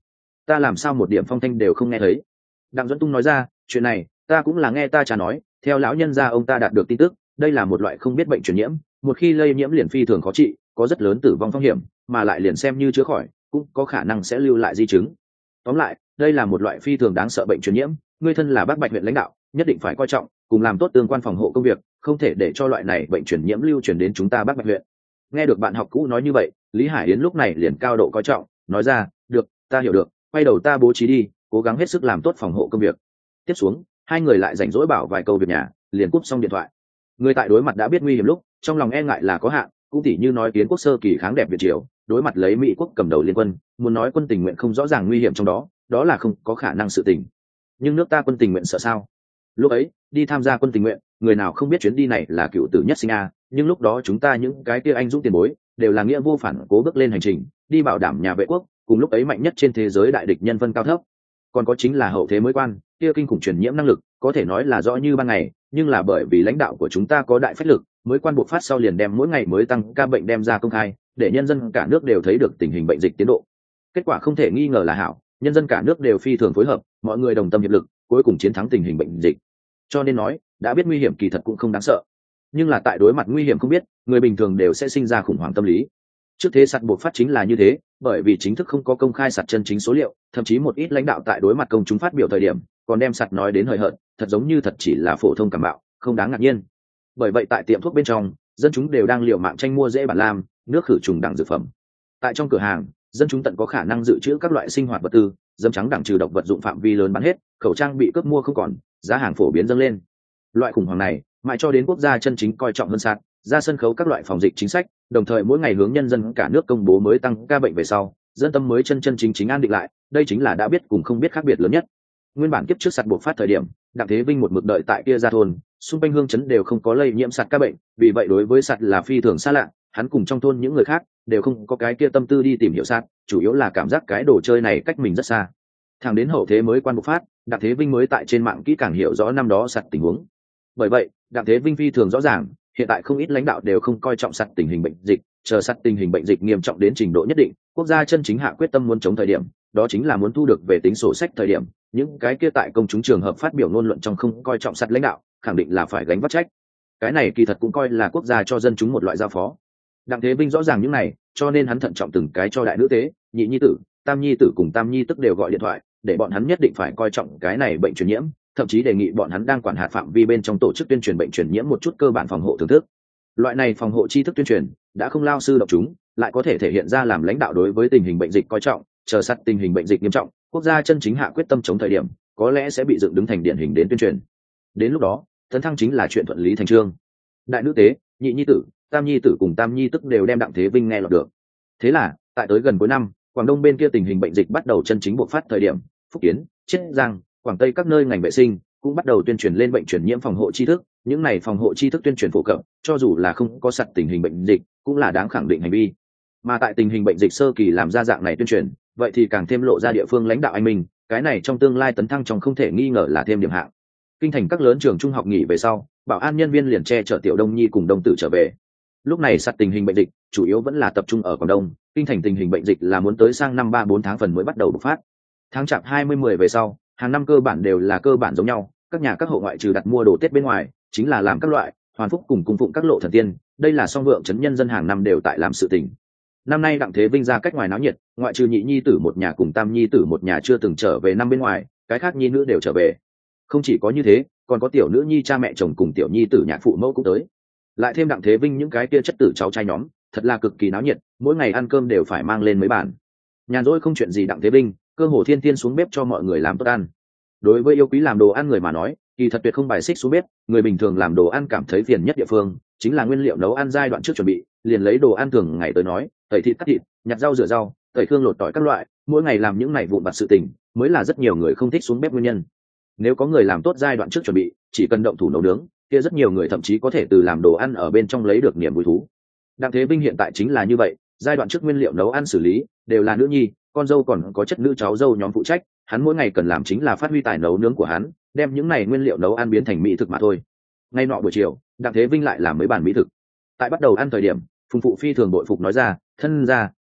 [SPEAKER 1] ta làm sao một điểm phong thanh đều không nghe thấy. Đặng Duẫn Tung nói ra, chuyện này ta cũng là nghe ta cha nói, theo lão nhân gia ông ta đạt được tin tức, đây là một loại không biết bệnh truyền nhiễm, một khi lây nhiễm liền phi thường khó trị, có rất lớn tử vong phong hiểm, mà lại liền xem như chữa khỏi cũng có khả năng sẽ lưu lại di chứng. Tóm lại, đây là một loại phi thường đáng sợ bệnh truyền nhiễm, ngươi thân là Bắc Bạch huyện lãnh đạo, nhất định phải coi trọng, cùng làm tốt tương quan phòng hộ công việc, không thể để cho loại này bệnh truyền nhiễm lưu truyền đến chúng ta Bắc Bạch huyện. Nghe được bạn học cũ nói như vậy, Lý Hải Yến lúc này liền cao độ coi trọng, nói ra, được, ta hiểu được, quay đầu ta bố trí đi, cố gắng hết sức làm tốt phòng hộ công việc. Tiếp xuống, hai người lại rảnh rỗi bảo vài câu việc nhà, liền cúp xong điện thoại. Người tại đối mặt đã biết nguy hiểm lúc, trong lòng e ngại là có hạn, cũng tỉ như nói Kiến quốc sơ kỳ kháng đẹp Việt triều, đối mặt lấy Mỹ quốc cầm đầu liên quân, muốn nói quân tình nguyện không rõ ràng nguy hiểm trong đó, đó là không có khả năng sự tình. Nhưng nước ta quân tình nguyện sợ sao? Lúc ấy đi tham gia quân tình nguyện, người nào không biết chuyến đi này là cựu tử nhất sinh a, nhưng lúc đó chúng ta những cái kia anh dũng tiền bối đều là nghĩa vô phản cố bước lên hành trình, đi bảo đảm nhà vệ quốc, cùng lúc ấy mạnh nhất trên thế giới đại địch nhân phân cao thấp. Còn có chính là hậu thế mới quan, kia kinh khủng truyền nhiễm năng lực, có thể nói là rõ như ban ngày, nhưng là bởi vì lãnh đạo của chúng ta có đại phách lực, mới quan buộc phát sau liền đem mỗi ngày mới tăng ca bệnh đem ra công khai, để nhân dân cả nước đều thấy được tình hình bệnh dịch tiến độ. Kết quả không thể nghi ngờ là hảo, nhân dân cả nước đều phi thường phối hợp, mọi người đồng tâm hiệp lực, cuối cùng chiến thắng tình hình bệnh dịch. Cho nên nói, đã biết nguy hiểm kỳ thật cũng không đáng sợ, nhưng là tại đối mặt nguy hiểm không biết, người bình thường đều sẽ sinh ra khủng hoảng tâm lý. Trước thế sạt buộc phát chính là như thế, bởi vì chính thức không có công khai sạt chân chính số liệu, thậm chí một ít lãnh đạo tại đối mặt công chúng phát biểu thời điểm, còn đem sạt nói đến hời hợt, thật giống như thật chỉ là phổ thông cảm mạo, không đáng ngạc nhiên. Bởi vậy tại tiệm thuốc bên trong, dân chúng đều đang liều mạng tranh mua dễ bản lam, nước khử trùng đẳng dược phẩm. Tại trong cửa hàng, dân chúng tận có khả năng dự trữ các loại sinh hoạt vật tư, dấm trắng đẳng trừ độc vật dụng phạm vi lớn bán hết, khẩu trang bị cướp mua không còn, giá hàng phổ biến dâng lên. Loại khủng hoảng này, mãi cho đến quốc gia chân chính coi trọng hơn sạt, ra sân khấu các loại phòng dịch chính sách, đồng thời mỗi ngày hướng nhân dân cả nước công bố mới tăng ca bệnh về sau, dân tâm mới chân chân chính chính an định lại, đây chính là đã biết cùng không biết khác biệt lớn nhất. Nguyên bản kiếp trước sạt buộc phát thời điểm, Đặng Thế Vinh một mực đợi tại kia ra thôn, xung quanh hương chấn đều không có lây nhiễm sạt ca bệnh, vì vậy đối với sạt là phi thường xa lạ, hắn cùng trong thôn những người khác đều không có cái kia tâm tư đi tìm hiểu sạt, chủ yếu là cảm giác cái đồ chơi này cách mình rất xa. Thẳng đến hậu thế mới quan bộc phát, Đặng Thế Vinh mới tại trên mạng kỹ càng hiểu rõ năm đó sạt tình huống. Bởi vậy, Đặng Thế Vinh phi thường rõ ràng, hiện tại không ít lãnh đạo đều không coi trọng sạt tình hình bệnh dịch, chờ sạt tình hình bệnh dịch nghiêm trọng đến trình độ nhất định, quốc gia chân chính hạ quyết tâm muốn chống thời điểm, đó chính là muốn thu được về tính sổ sách thời điểm, những cái kia tại công chúng trường hợp phát biểu ngôn luận trong không coi trọng sạt lãnh đạo, khẳng định là phải gánh vác trách. Cái này kỳ thật cũng coi là quốc gia cho dân chúng một loại giao phó. Đặng Thế Vinh rõ ràng những này, cho nên hắn thận trọng từng cái cho đại nữ tế, nhị nhi tử, tam nhi tử cùng tam nhi tức đều gọi điện thoại, để bọn hắn nhất định phải coi trọng cái này bệnh truyền nhiễm, thậm chí đề nghị bọn hắn đang quản hạt phạm vi bên trong tổ chức tuyên truyền bệnh truyền nhiễm một chút cơ bản phòng hộ thưởng thức. Loại này phòng hộ tri thức tuyên truyền đã không lao sư độc chúng, lại có thể thể hiện ra làm lãnh đạo đối với tình hình bệnh dịch coi trọng, chờ sát tình hình bệnh dịch nghiêm trọng, quốc gia chân chính hạ quyết tâm chống thời điểm, có lẽ sẽ bị dựng đứng thành điển hình đến tuyên truyền. Đến lúc đó, tấn thăng chính là chuyện thuận lý thành chương. Đại nữ tế, nhị nhi tử, tam nhi tử cùng tam nhi tức đều đem Đặng Thế Vinh nghe lọt được. Thế là, tại tới gần cuối năm, Quảng Đông bên kia tình hình bệnh dịch bắt đầu chân chính bộc phát thời điểm, Phúc Kiến, Chiết Giang, Quảng Tây các nơi ngành vệ sinh cũng bắt đầu tuyên truyền lên bệnh truyền nhiễm phòng hộ tri thức. Những này phòng hộ tri thức tuyên truyền phổ cập, cho dù là không có sạch tình hình bệnh dịch, cũng là đáng khẳng định hành vi. Mà tại tình hình bệnh dịch sơ kỳ làm ra dạng này tuyên truyền, vậy thì càng thêm lộ ra địa phương lãnh đạo anh minh, cái này trong tương lai tấn thăng trong không thể nghi ngờ là thêm điểm hạng. Kinh thành các lớn trường trung học nghỉ về sau, bảo an nhân viên liền che chở Tiểu Đông Nhi cùng Đông Tử trở về. Lúc này sạch tình hình bệnh dịch chủ yếu vẫn là tập trung ở Quảng Đông, kinh thành tình hình bệnh dịch là muốn tới sang năm ba bốn tháng phần mới bắt đầu bộc phát. Tháng chạp hai mươi mười về sau, hàng năm cơ bản đều là cơ bản giống nhau, các nhà các hộ ngoại trừ đặt mua đồ Tết bên ngoài, chính là làm các loại hoàn phúc cùng cung phụng các lộ thần tiên, đây là song vượng trấn nhân dân hàng năm đều tại làm sự tình. Năm nay Đặng Thế Vinh ra cách ngoài náo nhiệt, ngoại trừ nhị nhi tử một nhà cùng tam nhi tử một nhà chưa từng trở về năm bên ngoài, cái khác nhi nữ đều trở về. Không chỉ có như thế, còn có tiểu nữ nhi cha mẹ chồng cùng tiểu nhi tử nhạc phụ mẫu cũng tới. Lại thêm Đặng Thế Vinh những cái kia chất tử cháu trai nhóm, thật là cực kỳ náo nhiệt, mỗi ngày ăn cơm đều phải mang lên mấy bàn. Nhàn rỗi không chuyện gì Đặng Thế Vinh, cơ hồ thiên thiên xuống bếp cho mọi người làm tốt ăn. Đối với yêu quý làm đồ ăn người mà nói, kỳ thật tuyệt không bài xích xuống bếp, người bình thường làm đồ ăn cảm thấy phiền nhất địa phương chính là nguyên liệu nấu ăn giai đoạn trước chuẩn bị, liền lấy đồ ăn thường ngày tới nói, tẩy thịt cắt thịt, nhặt rau rửa rau, tẩy khương lột tỏi các loại, mỗi ngày làm những này vụn vặt sự tình, mới là rất nhiều người không thích xuống bếp nguyên nhân. Nếu có người làm tốt giai đoạn trước chuẩn bị, chỉ cần động thủ nấu nướng, kia rất nhiều người thậm chí có thể từ làm đồ ăn ở bên trong lấy được niềm vui thú. Đặng Thế Vinh hiện tại chính là như vậy, giai đoạn trước nguyên liệu nấu ăn xử lý đều là nữ nhi, con dâu còn có chất nữ cháu dâu nhóm phụ trách, hắn mỗi ngày cần làm chính là phát huy tài nấu nướng của hắn, đem những này nguyên liệu nấu ăn biến thành mỹ thực mà thôi. Ngay nọ buổi chiều, Đặng Thế Vinh lại làm mấy bàn mỹ thực. Tại bắt đầu ăn thời điểm, Phùng phụ phi thường bội phục nói ra, thân gia,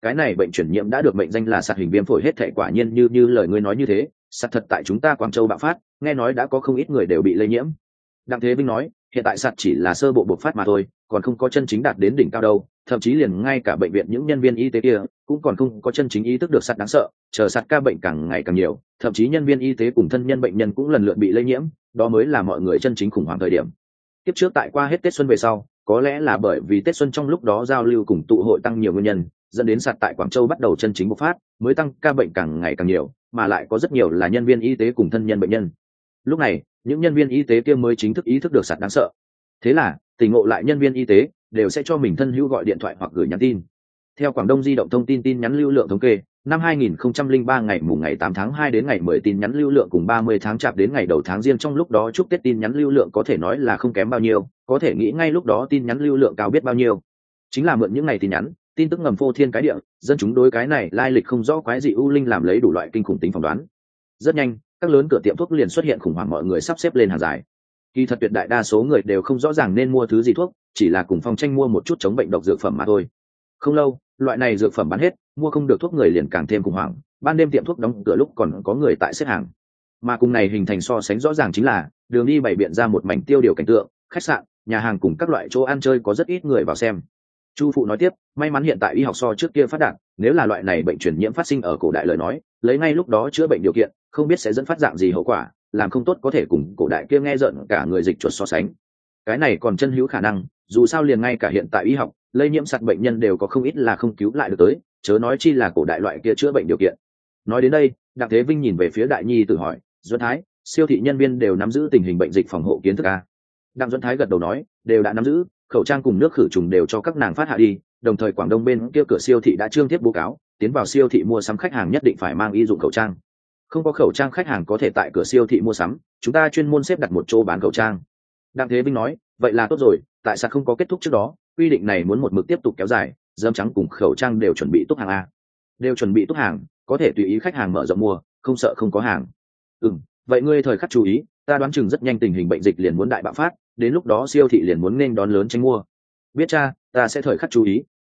[SPEAKER 1] cái này bệnh truyền nhiễm đã được mệnh danh là sạt hình viêm phổi hết thảy, quả nhiên như như lời ngươi nói như thế, sạt thật tại chúng ta Quảng Châu bạo phát, nghe nói đã có không ít người đều bị lây nhiễm. Đặng Thế Vinh nói, hiện tại sạt chỉ là sơ bộ bộc phát mà thôi, còn không có chân chính đạt đến đỉnh cao đâu, thậm chí liền ngay cả bệnh viện những nhân viên y tế kia cũng còn không có chân chính ý thức được sạt đáng sợ, chờ sạt ca bệnh càng ngày càng nhiều, thậm chí nhân viên y tế cùng thân nhân bệnh nhân cũng lần lượt bị lây nhiễm, đó mới là mọi người chân chính khủng hoảng thời điểm. Tiếp trước tại qua hết Tết xuân về sau, có lẽ là bởi vì Tết xuân trong lúc đó giao lưu cùng tụ hội tăng nhiều nguyên nhân, dẫn đến sạt tại Quảng Châu bắt đầu chân chính bộc phát, mới tăng ca bệnh càng ngày càng nhiều, mà lại có rất nhiều là nhân viên y tế cùng thân nhân bệnh nhân. Lúc này, những nhân viên y tế kia mới chính thức ý thức được sạt đáng sợ. Thế là, tỉnh ngộ lại nhân viên y tế đều sẽ cho mình thân hữu gọi điện thoại hoặc gửi nhắn tin. Theo Quảng Đông di động thông tin tin nhắn lưu lượng thống kê, năm hai nghìn không trăm lẻ ba ngày mùng ngày tám tháng hai đến ngày mười tin nhắn lưu lượng cùng ba mươi tháng chạp đến ngày đầu tháng Giêng trong lúc đó chúc Tết tin nhắn lưu lượng có thể nói là không kém bao nhiêu, có thể nghĩ ngay lúc đó tin nhắn lưu lượng cao biết bao nhiêu. Chính là mượn những ngày tin nhắn, tin tức ngầm phô thiên cái địa, dân chúng đối cái này lai lịch không rõ quái dị u linh làm lấy đủ loại kinh khủng tính phỏng đoán. Rất nhanh, các lớn cửa tiệm thuốc liền xuất hiện khủng hoảng, mọi người sắp xếp lên hàng dài. Kỳ thật tuyệt đại đa số người đều không rõ ràng nên mua thứ gì thuốc, chỉ là cùng phong tranh mua một chút chống bệnh độc dược phẩm mà thôi. Không lâu, loại này dược phẩm bán hết, mua không được thuốc người liền càng thêm khủng hoảng, ban đêm tiệm thuốc đóng cửa lúc còn có người tại xếp hàng. Mà cùng này hình thành so sánh rõ ràng chính là, đường đi bày biện ra một mảnh tiêu điều cảnh tượng, khách sạn, nhà hàng cùng các loại chỗ ăn chơi có rất ít người vào xem. Chu phụ nói tiếp, may mắn hiện tại y học so trước kia phát đạt, nếu là loại này bệnh truyền nhiễm phát sinh ở cổ đại lời nói, lấy ngay lúc đó chữa bệnh điều kiện, không biết sẽ dẫn phát dạng gì hậu quả, làm không tốt có thể cùng cổ đại kia nghe giận cả người dịch chuột so sánh. Cái này còn chân hữu khả năng, dù sao liền ngay cả hiện tại y học, lây nhiễm sạt bệnh nhân đều có không ít là không cứu lại được tới, chớ nói chi là cổ đại loại kia chữa bệnh điều kiện. Nói đến đây, Đặng Thế Vinh nhìn về phía Đại Nhi tự hỏi, Duẫn Thái, siêu thị nhân viên đều nắm giữ tình hình bệnh dịch phòng hộ kiến thức à? Đặng Duẫn Thái gật đầu nói, đều đã nắm giữ, khẩu trang cùng nước khử trùng đều cho các nàng phát hạ đi, đồng thời Quảng Đông bên kia cửa siêu thị đã trương tiếp báo cáo, tiến vào siêu thị mua sắm khách hàng nhất định phải mang y dụng khẩu trang. Không có khẩu trang khách hàng có thể tại cửa siêu thị mua sắm, chúng ta chuyên môn xếp đặt một chỗ bán khẩu trang. Đặng Thế Vinh nói, vậy là tốt rồi, tại sao không có kết thúc trước đó, quy định này muốn một mực tiếp tục kéo dài, dơm trắng cùng khẩu trang đều chuẩn bị túc hàng a, đều chuẩn bị túc hàng, có thể tùy ý khách hàng mở rộng mua, không sợ không có hàng. Ừm, vậy ngươi thời khắc chú ý, ta đoán chừng rất nhanh tình hình bệnh dịch liền muốn đại bạo phát, đến lúc đó siêu thị liền muốn nên đón lớn tranh mua. Biết cha, ta sẽ thời khắc chú ý.